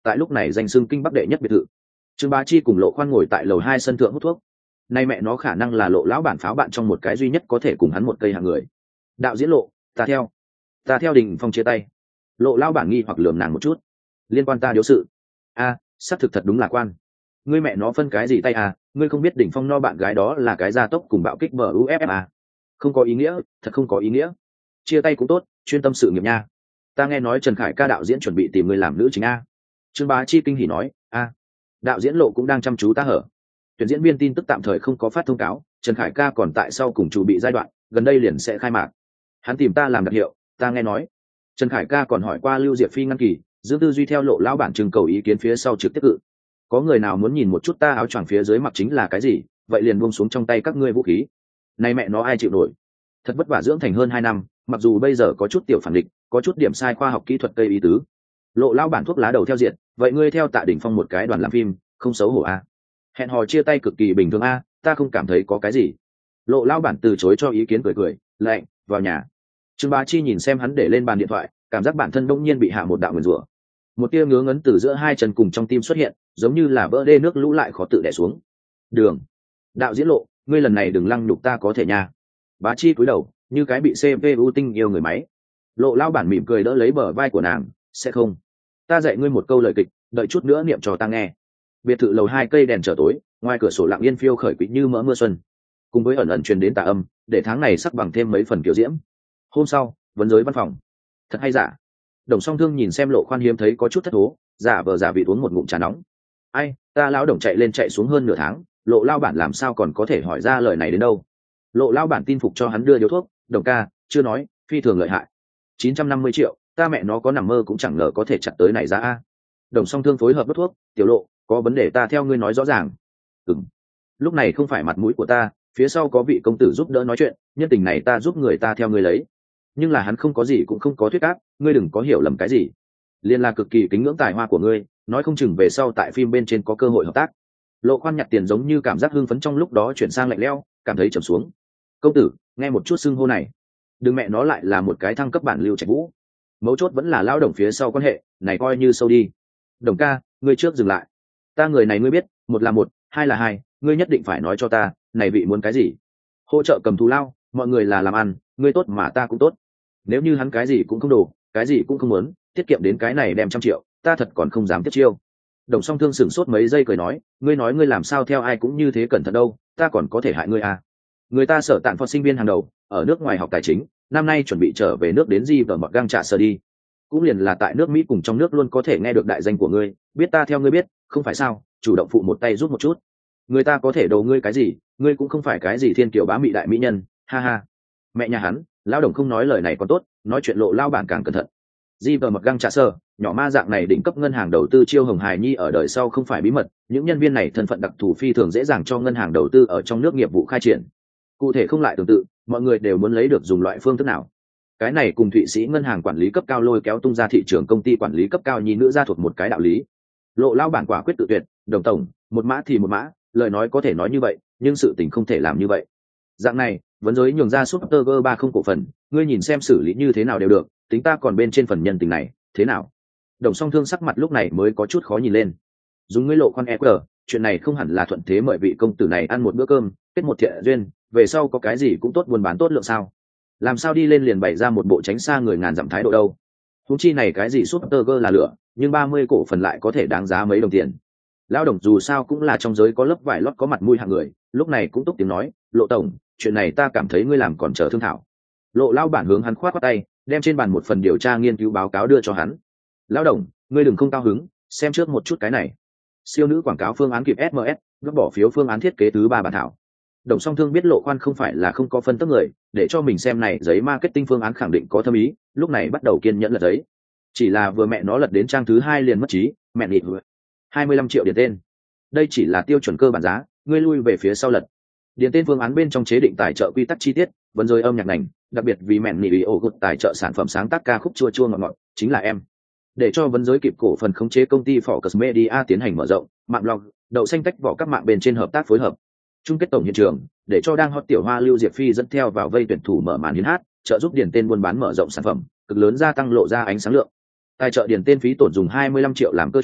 S1: tại lúc này danh xưng kinh bắc đệ nhất biệt thự. Trương Bá Chi cùng Lộ Khoan ngồi tại lầu hai sân thượng hút thuốc. Nay mẹ nó khả năng là Lộ lão bản pháo bạn trong một cái duy nhất có thể cùng hắn một cây hàng người. Đạo diễn Lộ, ta theo. Ta theo Đình Phong chia tay. Lộ lão bản nghi hoặc lườm nàng một chút. Liên quan ta điếu sự. A, xác thực thật đúng là quan. Ngươi mẹ nó phân cái gì tay à, ngươi không biết Đình Phong no bạn gái đó là cái gia tốc cùng bạo kích bờ u ép ép à. Không có ý nghĩa, thật không có ý nghĩa. Chia tay cũng tốt, chuyên tâm sự nghiệp nha. Ta nghe nói Trần Khải Ca đạo diễn chuẩn bị tìm người làm nữ chính a. Trương Bá Chi kinh hỉ nói, a, đạo diễn Lộ cũng đang chăm chú ta hở. Tuyển diễn viên tin tức tạm thời không có phát thông cáo, Trần Khải Ca còn tại sau cùng chuẩn bị giai đoạn, gần đây liền sẽ khai mạc. Hắn tìm ta làm đặc hiệu, ta nghe nói. Trần Khải Ca còn hỏi qua Lưu Diệp Phi ngăn kỳ, Dương Tư Duy theo Lộ lão bản trưng cầu ý kiến phía sau trực tiếp cự. Có người nào muốn nhìn một chút ta áo choàng phía dưới mặc chính là cái gì, vậy liền buông xuống trong tay các ngươi vũ khí. Này mẹ nó ai chịu nổi. Thật vất vả dưỡng thành hơn hai năm, mặc dù bây giờ có chút tiểu phản địch, có chút điểm sai khoa học kỹ thuật cây ý tứ. Lộ lão bản thuốc lá đầu theo diện, vậy ngươi theo Tạ Đỉnh Phong một cái đoàn làm phim, không xấu hổ a. Hẹn hò chia tay cực kỳ bình thường a, ta không cảm thấy có cái gì. Lộ lão bản từ chối cho ý kiến cười cười, lạnh, vào nhà. Trương Bá Chi nhìn xem hắn để lên bàn điện thoại, cảm giác bản thân đông nhiên bị hạ một đạo nguyền rủa. Một tia ngứa ngấn từ giữa hai chân cùng trong tim xuất hiện, giống như là vỡ đê nước lũ lại khó tự đè xuống. Đường, đạo diễn Lộ, ngươi lần này đừng lăng nhục ta có thể nha. Bá Chi cúi đầu, như cái bị xê pê u tinh yêu người máy. Lộ lão bản mỉm cười đỡ lấy bờ vai của nàng, sẽ không. Ta dạy ngươi một câu lời kịch, đợi chút nữa niệm cho ta nghe. Biệt thự lầu hai cây đèn trở tối, ngoài cửa sổ lặng yên phiêu khởi quỷ như mỡ mưa xuân, cùng với ẩn ẩn truyền đến tà âm, để tháng này sắc bằng thêm mấy phần kiểu diễm. Hôm sau, vấn giới văn phòng. Thật hay giả? Đồng Song Thương nhìn xem Lộ Khoan hiếm thấy có chút thất thố, giả vờ giả vị uống một ngụm trà nóng. Ai, ta lão Đồng chạy lên chạy xuống hơn nửa tháng, Lộ lao bản làm sao còn có thể hỏi ra lời này đến đâu? Lộ lao bản tin phục cho hắn đưa điếu thuốc, Đồng ca, chưa nói, phi thường lợi hại. chín trăm năm mươi triệu, ta mẹ nó có nằm mơ cũng chẳng ngờ có thể chặt tới này ra a. Đồng Song Thương phối hợp đốt thuốc, tiểu Lộ, có vấn đề ta theo ngươi nói rõ ràng. Ừm. Lúc này không phải mặt mũi của ta, phía sau có vị công tử giúp đỡ nói chuyện, nhân tình này ta giúp người ta theo ngươi lấy. Nhưng là hắn không có gì cũng không có thuyết áp, ngươi đừng có hiểu lầm cái gì. Liên là cực kỳ kính ngưỡng tài hoa của ngươi, nói không chừng về sau tại phim bên trên có cơ hội hợp tác. Lộ Khoan nhặt tiền giống như cảm giác hưng phấn trong lúc đó chuyển sang lạnh lẽo, cảm thấy trầm xuống. Công tử, nghe một chút xưng hô này, đừng mẹ nó lại là một cái thăng cấp bản Lưu Trạch Vũ. Mấu chốt vẫn là lao Đồng phía sau quan hệ, này coi như sâu đi. Đồng ca, ngươi trước dừng lại. Ta người này ngươi biết, một là một, hai là hai, ngươi nhất định phải nói cho ta, này vị muốn cái gì? Hỗ trợ cầm thù lao, mọi người là làm ăn, ngươi tốt mà ta cũng tốt. Nếu như hắn cái gì cũng không đủ, cái gì cũng không muốn, tiết kiệm đến cái này đem trăm triệu, ta thật còn không dám tiếp chiêu. Đồng Song Thương sửng sốt mấy giây cười nói, ngươi nói ngươi làm sao theo ai cũng như thế cẩn thận đâu, ta còn có thể hại ngươi à? Người ta sở tạn phật sinh viên hàng đầu, ở nước ngoài học tài chính, năm nay chuẩn bị trở về nước đến Di và Mọt Găng trả sở đi. Cũng liền là tại nước Mỹ cùng trong nước luôn có thể nghe được đại danh của ngươi, biết ta theo ngươi biết, không phải sao, chủ động phụ một tay giúp một chút. Người ta có thể đầu ngươi cái gì, ngươi cũng không phải cái gì thiên kiều bá mỹ đại mỹ nhân, ha ha. Mẹ nhà hắn, lão Đồng không nói lời này còn tốt, nói chuyện Lộ lao bản càng cẩn thận. Di và Mật Găng trả sơ, nhỏ ma dạng này đỉnh cấp ngân hàng đầu tư chiêu hồng hài nhi ở đời sau không phải bí mật, những nhân viên này thân phận đặc thù phi thường dễ dàng cho ngân hàng đầu tư ở trong nước nghiệp vụ khai triển. Cụ thể không lại tương tự, mọi người đều muốn lấy được dùng loại phương thức nào. Cái này cùng Thụy Sĩ ngân hàng quản lý cấp cao lôi kéo tung ra thị trường công ty quản lý cấp cao nhi nữ ra thuộc một cái đạo lý. Lộ lao bản quả quyết tự tuyệt, Đồng tổng, một mã thì một mã, lời nói có thể nói như vậy, nhưng sự tình không thể làm như vậy. Dạng này, vấn giới nhường ra Super G ba không cổ phần, ngươi nhìn xem xử lý như thế nào đều được, tính ta còn bên trên phần nhân tình này, thế nào? Đồng Song Thương sắc mặt lúc này mới có chút khó nhìn lên. Dùng ngươi Lộ Khoan e quy, chuyện này không hẳn là thuận thế mời vị công tử này ăn một bữa cơm, kết một thiện duyên, về sau có cái gì cũng tốt buôn bán tốt lượng sao? Làm sao đi lên liền bày ra một bộ tránh xa người ngàn dặm thái độ đâu? Huống chi này cái gì Super G là lửa, nhưng ba mươi cổ phần lại có thể đáng giá mấy đồng tiền. Lão Đồng dù sao cũng là trong giới có lớp vải lót có mặt mũi hạng người, lúc này cũng túc tiếng nói, Lộ tổng, chuyện này ta cảm thấy ngươi làm còn chờ thương thảo. Lộ lao bản hướng hắn khoát khoát tay, đem trên bàn một phần điều tra nghiên cứu báo cáo đưa cho hắn. Lão Đồng, ngươi đừng không cao hứng, xem trước một chút cái này. Siêu nữ quảng cáo phương án kịp ét em ét, gấp bỏ phiếu phương án thiết kế thứ ba bản thảo. Đồng Song Thương biết Lộ Khoan không phải là không có phân tích người, để cho mình xem này giấy marketing phương án khẳng định có thâm ý, lúc này bắt đầu kiên nhẫn lật giấy. Chỉ là vừa mẹ nó lật đến trang thứ hai liền mất trí, mẹ nghịch hai mươi lăm triệu điền tên. Đây chỉ là tiêu chuẩn cơ bản giá, ngươi lui về phía sau lật. Điền tên phương án bên trong chế định tài trợ quy tắc chi tiết, vấn giới âm nhạc ngành, đặc biệt vì mẹn nỉ ổ gột tài trợ sản phẩm sáng tác ca khúc chua chua ngọt ngọt, chính là em. Để cho vấn giới kịp cổ phần khống chế công ty Focus Media tiến hành mở rộng, mạng blog, đậu xanh tách vỏ các mạng bên trên hợp tác phối hợp. Chung kết tổng hiện trường, để cho đang hot tiểu hoa Lưu Diệp Phi dẫn theo vào vây tuyển thủ mở màn hiến hát, trợ giúp điền tên buôn bán mở rộng sản phẩm, cực lớn gia tăng lộ ra ánh sáng lượng. Tài trợ điền tên phí tổn dùng hai mươi lăm triệu làm cơ chuẩn,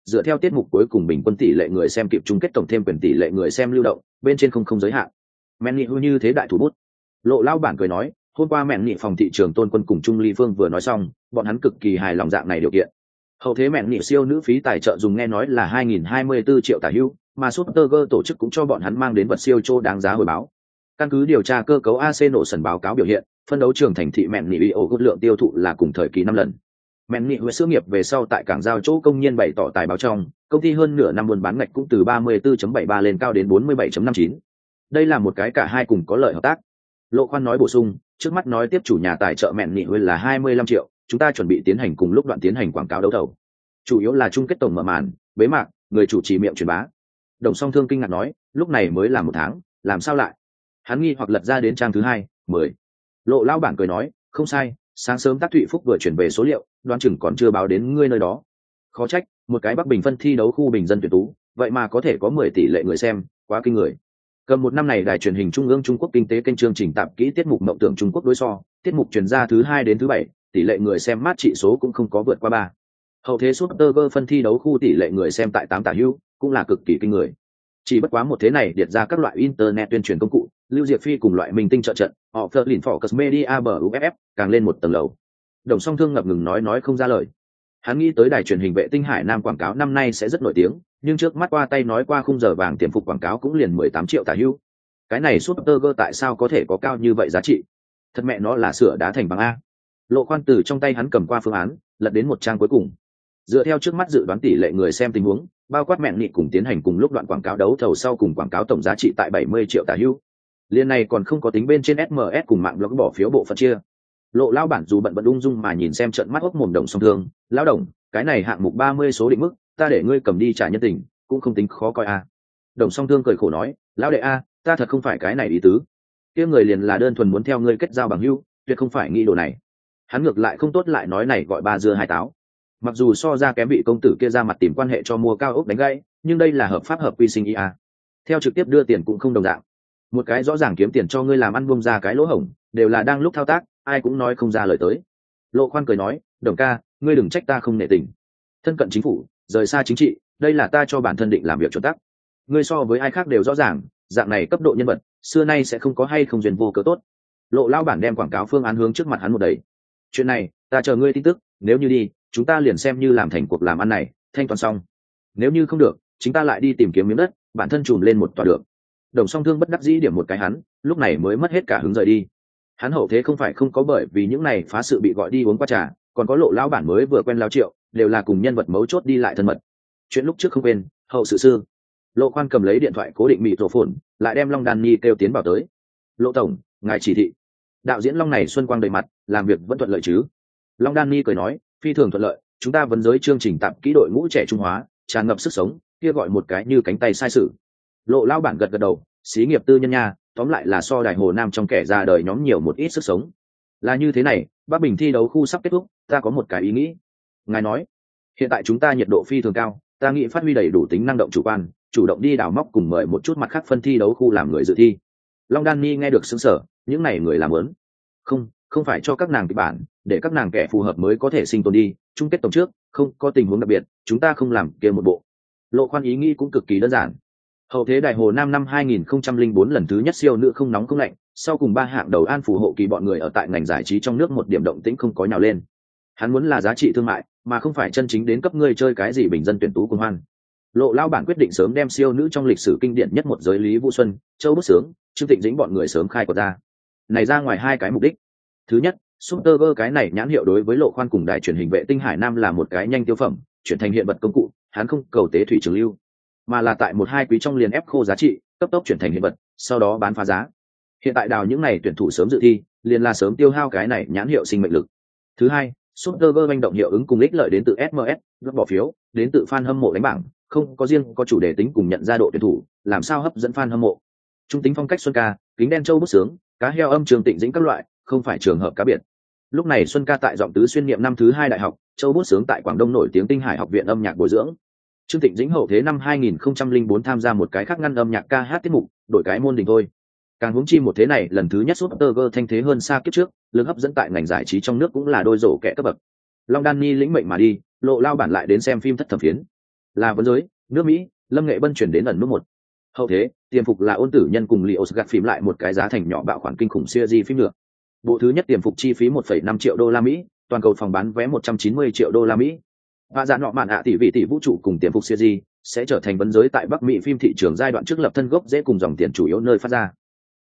S1: dựa theo tiết mục cuối cùng bình quân tỷ lệ người xem kịp chung kết tổng thêm quyền tỷ lệ người xem lưu động bên trên không không giới hạn. Mẹn nghị như thế đại thủ bút. Lộ lao bản cười nói, hôm qua mẹn nghị phòng thị trường Tôn Quân cùng Trung Ly Phương vừa nói xong, bọn hắn cực kỳ hài lòng dạng này điều kiện. Hậu thế mẹn nghị siêu nữ phí tài trợ dùng nghe nói là hai nghìn hai mươi bốn triệu tả hữu, mà Superger tổ chức cũng cho bọn hắn mang đến vật siêu chô đáng giá hồi báo. Căn cứ điều tra cơ cấu a xê nổ sần báo cáo biểu hiện, phân đấu trường thành thị mẹn nghị ổ gút lượng tiêu thụ là cùng thời kỳ năm lần. Mẹn nghị huệ sự nghiệp về sau tại cảng giao chỗ công nhân bày tỏ tài báo trong, công ty hơn nửa năm buôn bán ngạch cũng từ ba mươi tư phẩy bảy ba lên cao đến bốn mươi bảy phẩy năm chín. Đây là một cái cả hai cùng có lợi hợp tác. Lộ Khoan nói bổ sung, trước mắt nói tiếp chủ nhà tài trợ mẹn nghị huệ là hai mươi lăm triệu, chúng ta chuẩn bị tiến hành cùng lúc đoạn tiến hành quảng cáo đấu thầu. Chủ yếu là chung kết tổng mở màn, bế mạc, người chủ trì miệng truyền bá. Đồng Song Thương kinh ngạc nói, lúc này mới là một tháng, làm sao lại? Hắn nghi hoặc lật ra đến trang thứ hai, mười. Lộ lao bản cười nói, không sai, sáng sớm Tác Thụy Phúc vừa chuyển về số liệu, đoán chừng còn chưa báo đến ngươi nơi đó. Khó trách, một cái Bắc Bình phân thi đấu khu bình dân tuyển tú, vậy mà có thể có mười tỷ lệ người xem, quá kinh người. Cầm một năm này đài truyền hình trung ương Trung Quốc kinh tế kênh chương trình tạp kỹ tiết mục mộng tưởng Trung Quốc đối so, tiết mục truyền ra thứ hai đến thứ bảy, tỷ lệ người xem mát trị số cũng không có vượt qua ba. Hậu thế Superger phân thi đấu khu tỷ lệ người xem tại tám tả hữu, cũng là cực kỳ kinh người. Chỉ bất quá một thế này điệt ra các loại internet tuyên truyền công cụ, Lưu Diệp Phi cùng loại minh tinh trợ trận, họ Flerlin Focus Media bờ u ép ép, càng lên một tầng lầu. Đồng Song Thương ngập ngừng nói nói không ra lời. Hắn nghĩ tới đài truyền hình Vệ tinh Hải Nam quảng cáo năm nay sẽ rất nổi tiếng, nhưng trước mắt qua tay nói qua khung giờ vàng tiềm phục quảng cáo cũng liền mười tám triệu tả hữu. Cái này Superger tại sao có thể có cao như vậy giá trị? Thật mẹ nó là sửa đá thành bằng a. Lộ Khoan từ trong tay hắn cầm qua phương án, lật đến một trang cuối cùng. Dựa theo trước mắt dự đoán tỷ lệ người xem tình huống, bao quát mẹn nghị cùng tiến hành cùng lúc đoạn quảng cáo đấu thầu sau cùng quảng cáo tổng giá trị tại bảy mươi triệu tả hữu. Liên này còn không có tính bên trên ét em ét cùng mạng blog bỏ phiếu bộ phận chia. Lộ lao bản dù bận bận ung dung mà nhìn xem trận mắt ốc mồm Đồng Song Thương, lão đồng, cái này hạng mục ba mươi số định mức, ta để ngươi cầm đi trả nhân tình, cũng không tính khó coi a. Đồng Song Thương cười khổ nói, lão đệ a, ta thật không phải cái này ý tứ. Kia người liền là đơn thuần muốn theo ngươi kết giao bằng hữu, tuyệt không phải nghĩ đồ này. Hắn ngược lại không tốt lại nói này gọi ba dưa hai táo. Mặc dù so ra kém vị công tử kia ra mặt tìm quan hệ cho mua cao ốc đánh gãy, nhưng đây là hợp pháp hợp quy sinh ý a. Theo trực tiếp đưa tiền cũng không đồng dạng. Một cái rõ ràng kiếm tiền cho ngươi làm ăn bông ra cái lỗ hổng, đều là đang lúc thao tác, ai cũng nói không ra lời tới. Lộ Khoan cười nói, Đồng ca, ngươi đừng trách ta không nể tình. Thân cận chính phủ, rời xa chính trị, đây là ta cho bản thân định làm việc chuẩn tắc. Ngươi so với ai khác đều rõ ràng, dạng này cấp độ nhân vật, xưa nay sẽ không có hay không duyên vô cớ tốt. Lộ lao bản đem quảng cáo phương án hướng trước mặt hắn một đầy. Chuyện này, ta chờ ngươi tin tức, nếu như đi, chúng ta liền xem như làm thành cuộc làm ăn này, thanh toán xong. Nếu như không được, chúng ta lại đi tìm kiếm miếng đất, bản thân trùm lên một tòa được. Đồng Song Thương bất đắc dĩ điểm một cái hắn, lúc này mới mất hết cả hứng rời đi. Hắn hậu thế không phải không có bởi vì những này phá sự bị gọi đi uống qua trà, còn có Lộ lão bản mới vừa quen lao triệu, đều là cùng nhân vật mấu chốt đi lại thân mật. Chuyện lúc trước không quên, hậu sự sư. Lộ Khoan cầm lấy điện thoại cố định mịt rổ phồn, lại đem Long Đan Ni kêu tiến vào tới. Lộ tổng, ngài chỉ thị. Đạo diễn Long này xuân quang đầy mặt, làm việc vẫn thuận lợi chứ? Long Đan Ni cười nói, phi thường thuận lợi, chúng ta vấn giới chương trình tạp kỹ đội ngũ trẻ Trung Hóa, tràn ngập sức sống, kia gọi một cái như cánh tay sai sự. Lộ lão bản gật gật đầu, xí nghiệp tư nhân nha, tóm lại là so đài Hồ Nam trong kẻ ra đời nhóm nhiều một ít sức sống. Là như thế này, Bắc Bình thi đấu khu sắp kết thúc, ta có một cái ý nghĩ. Ngài nói, hiện tại chúng ta nhiệt độ phi thường cao, ta nghĩ phát huy đầy đủ tính năng động chủ quan, chủ động đi đào móc cùng mời một chút mặt khác phân thi đấu khu làm người dự thi. Long Đan Ni nghe được sững sờ, những này người làm lớn. Không, không phải cho các nàng kịch bản, để các nàng kẻ phù hợp mới có thể sinh tồn đi, chung kết tổng trước, không có tình huống đặc biệt, chúng ta không làm kia một bộ. Lộ Khoan ý nghĩ cũng cực kỳ đơn giản. Hậu thế đài Hồ Nam năm hai nghìn không trăm lẻ bốn lần thứ nhất siêu nữ không nóng không lạnh, sau cùng ba hạng đầu an phù hộ kỳ bọn người ở tại ngành giải trí trong nước một điểm động tĩnh không có nhào lên. Hắn muốn là giá trị thương mại, mà không phải chân chính đến cấp ngươi chơi cái gì bình dân tuyển tú cùng hoan. Lộ lao bản quyết định sớm đem siêu nữ trong lịch sử kinh điển nhất một giới Lý Vũ Xuân, Châu Bức Sướng, Trương Tịnh Dĩnh bọn người sớm khai quật ra. Này ra ngoài hai cái mục đích. Thứ nhất, Superger cái này nhãn hiệu đối với Lộ Khoan cùng đài truyền hình Vệ tinh Hải Nam là một cái nhanh tiêu phẩm, chuyển thành hiện vật công cụ, hắn không cầu tế thủy trường lưu, mà là tại một hai quý trong liền ép khô giá trị, cấp tốc chuyển thành hiện vật, sau đó bán phá giá. Hiện tại đào những này tuyển thủ sớm dự thi, liền là sớm tiêu hao cái này nhãn hiệu sinh mệnh lực. Thứ hai, Superger manh động hiệu ứng cùng ích lợi đến từ ét em ét, rất bỏ phiếu, đến từ fan hâm mộ đánh bảng, không có riêng có chủ đề tính cùng nhận ra độ tuyển thủ, làm sao hấp dẫn fan hâm mộ. Trung tính phong cách Xuân ca, kính đen Châu Bức Sướng, cá heo âm Trường Tịnh Dĩnh các loại, không phải trường hợp cá biệt. Lúc này Xuân ca tại giọng tứ xuyên nghiệm năm thứ hai đại học, Châu Bức Sướng tại Quảng Đông nổi tiếng Tinh Hải học viện âm nhạc bồi dưỡng. Trương Tịnh Dĩnh hậu thế năm hai nghìn không trăm lẻ bốn tham gia một cái khác ngăn âm nhạc ca hát tiết mục, đổi cái môn đình thôi. Càng huống chi một thế này lần thứ nhất Superger thanh thế hơn xa kiếp trước, lực hấp dẫn tại ngành giải trí trong nước cũng là đôi rổ kẻ cấp bậc. Long Đan Ni lĩnh mệnh mà đi, Lộ lao bản lại đến xem phim thất thẩm phiến. là vấn giới nước Mỹ, Lâm Nghệ Bân chuyển đến ẩn nút một. Hậu thế, tiềm phục là ôn tử nhân cùng Lios gạt phím lại một cái giá thành nhỏ bạo khoản kinh khủng series phim nữa. Bộ thứ nhất tiềm phục chi phí một phẩy năm triệu đô la Mỹ, toàn cầu phòng bán vé một trăm chín mươi triệu đô la Mỹ. Và dạng nọ mạn ạ tỷ vị tỷ vũ trụ cùng tiềm phục series sẽ trở thành vấn giới tại Bắc Mỹ phim thị trường giai đoạn trước lập thân gốc dễ cùng dòng tiền chủ yếu nơi phát ra.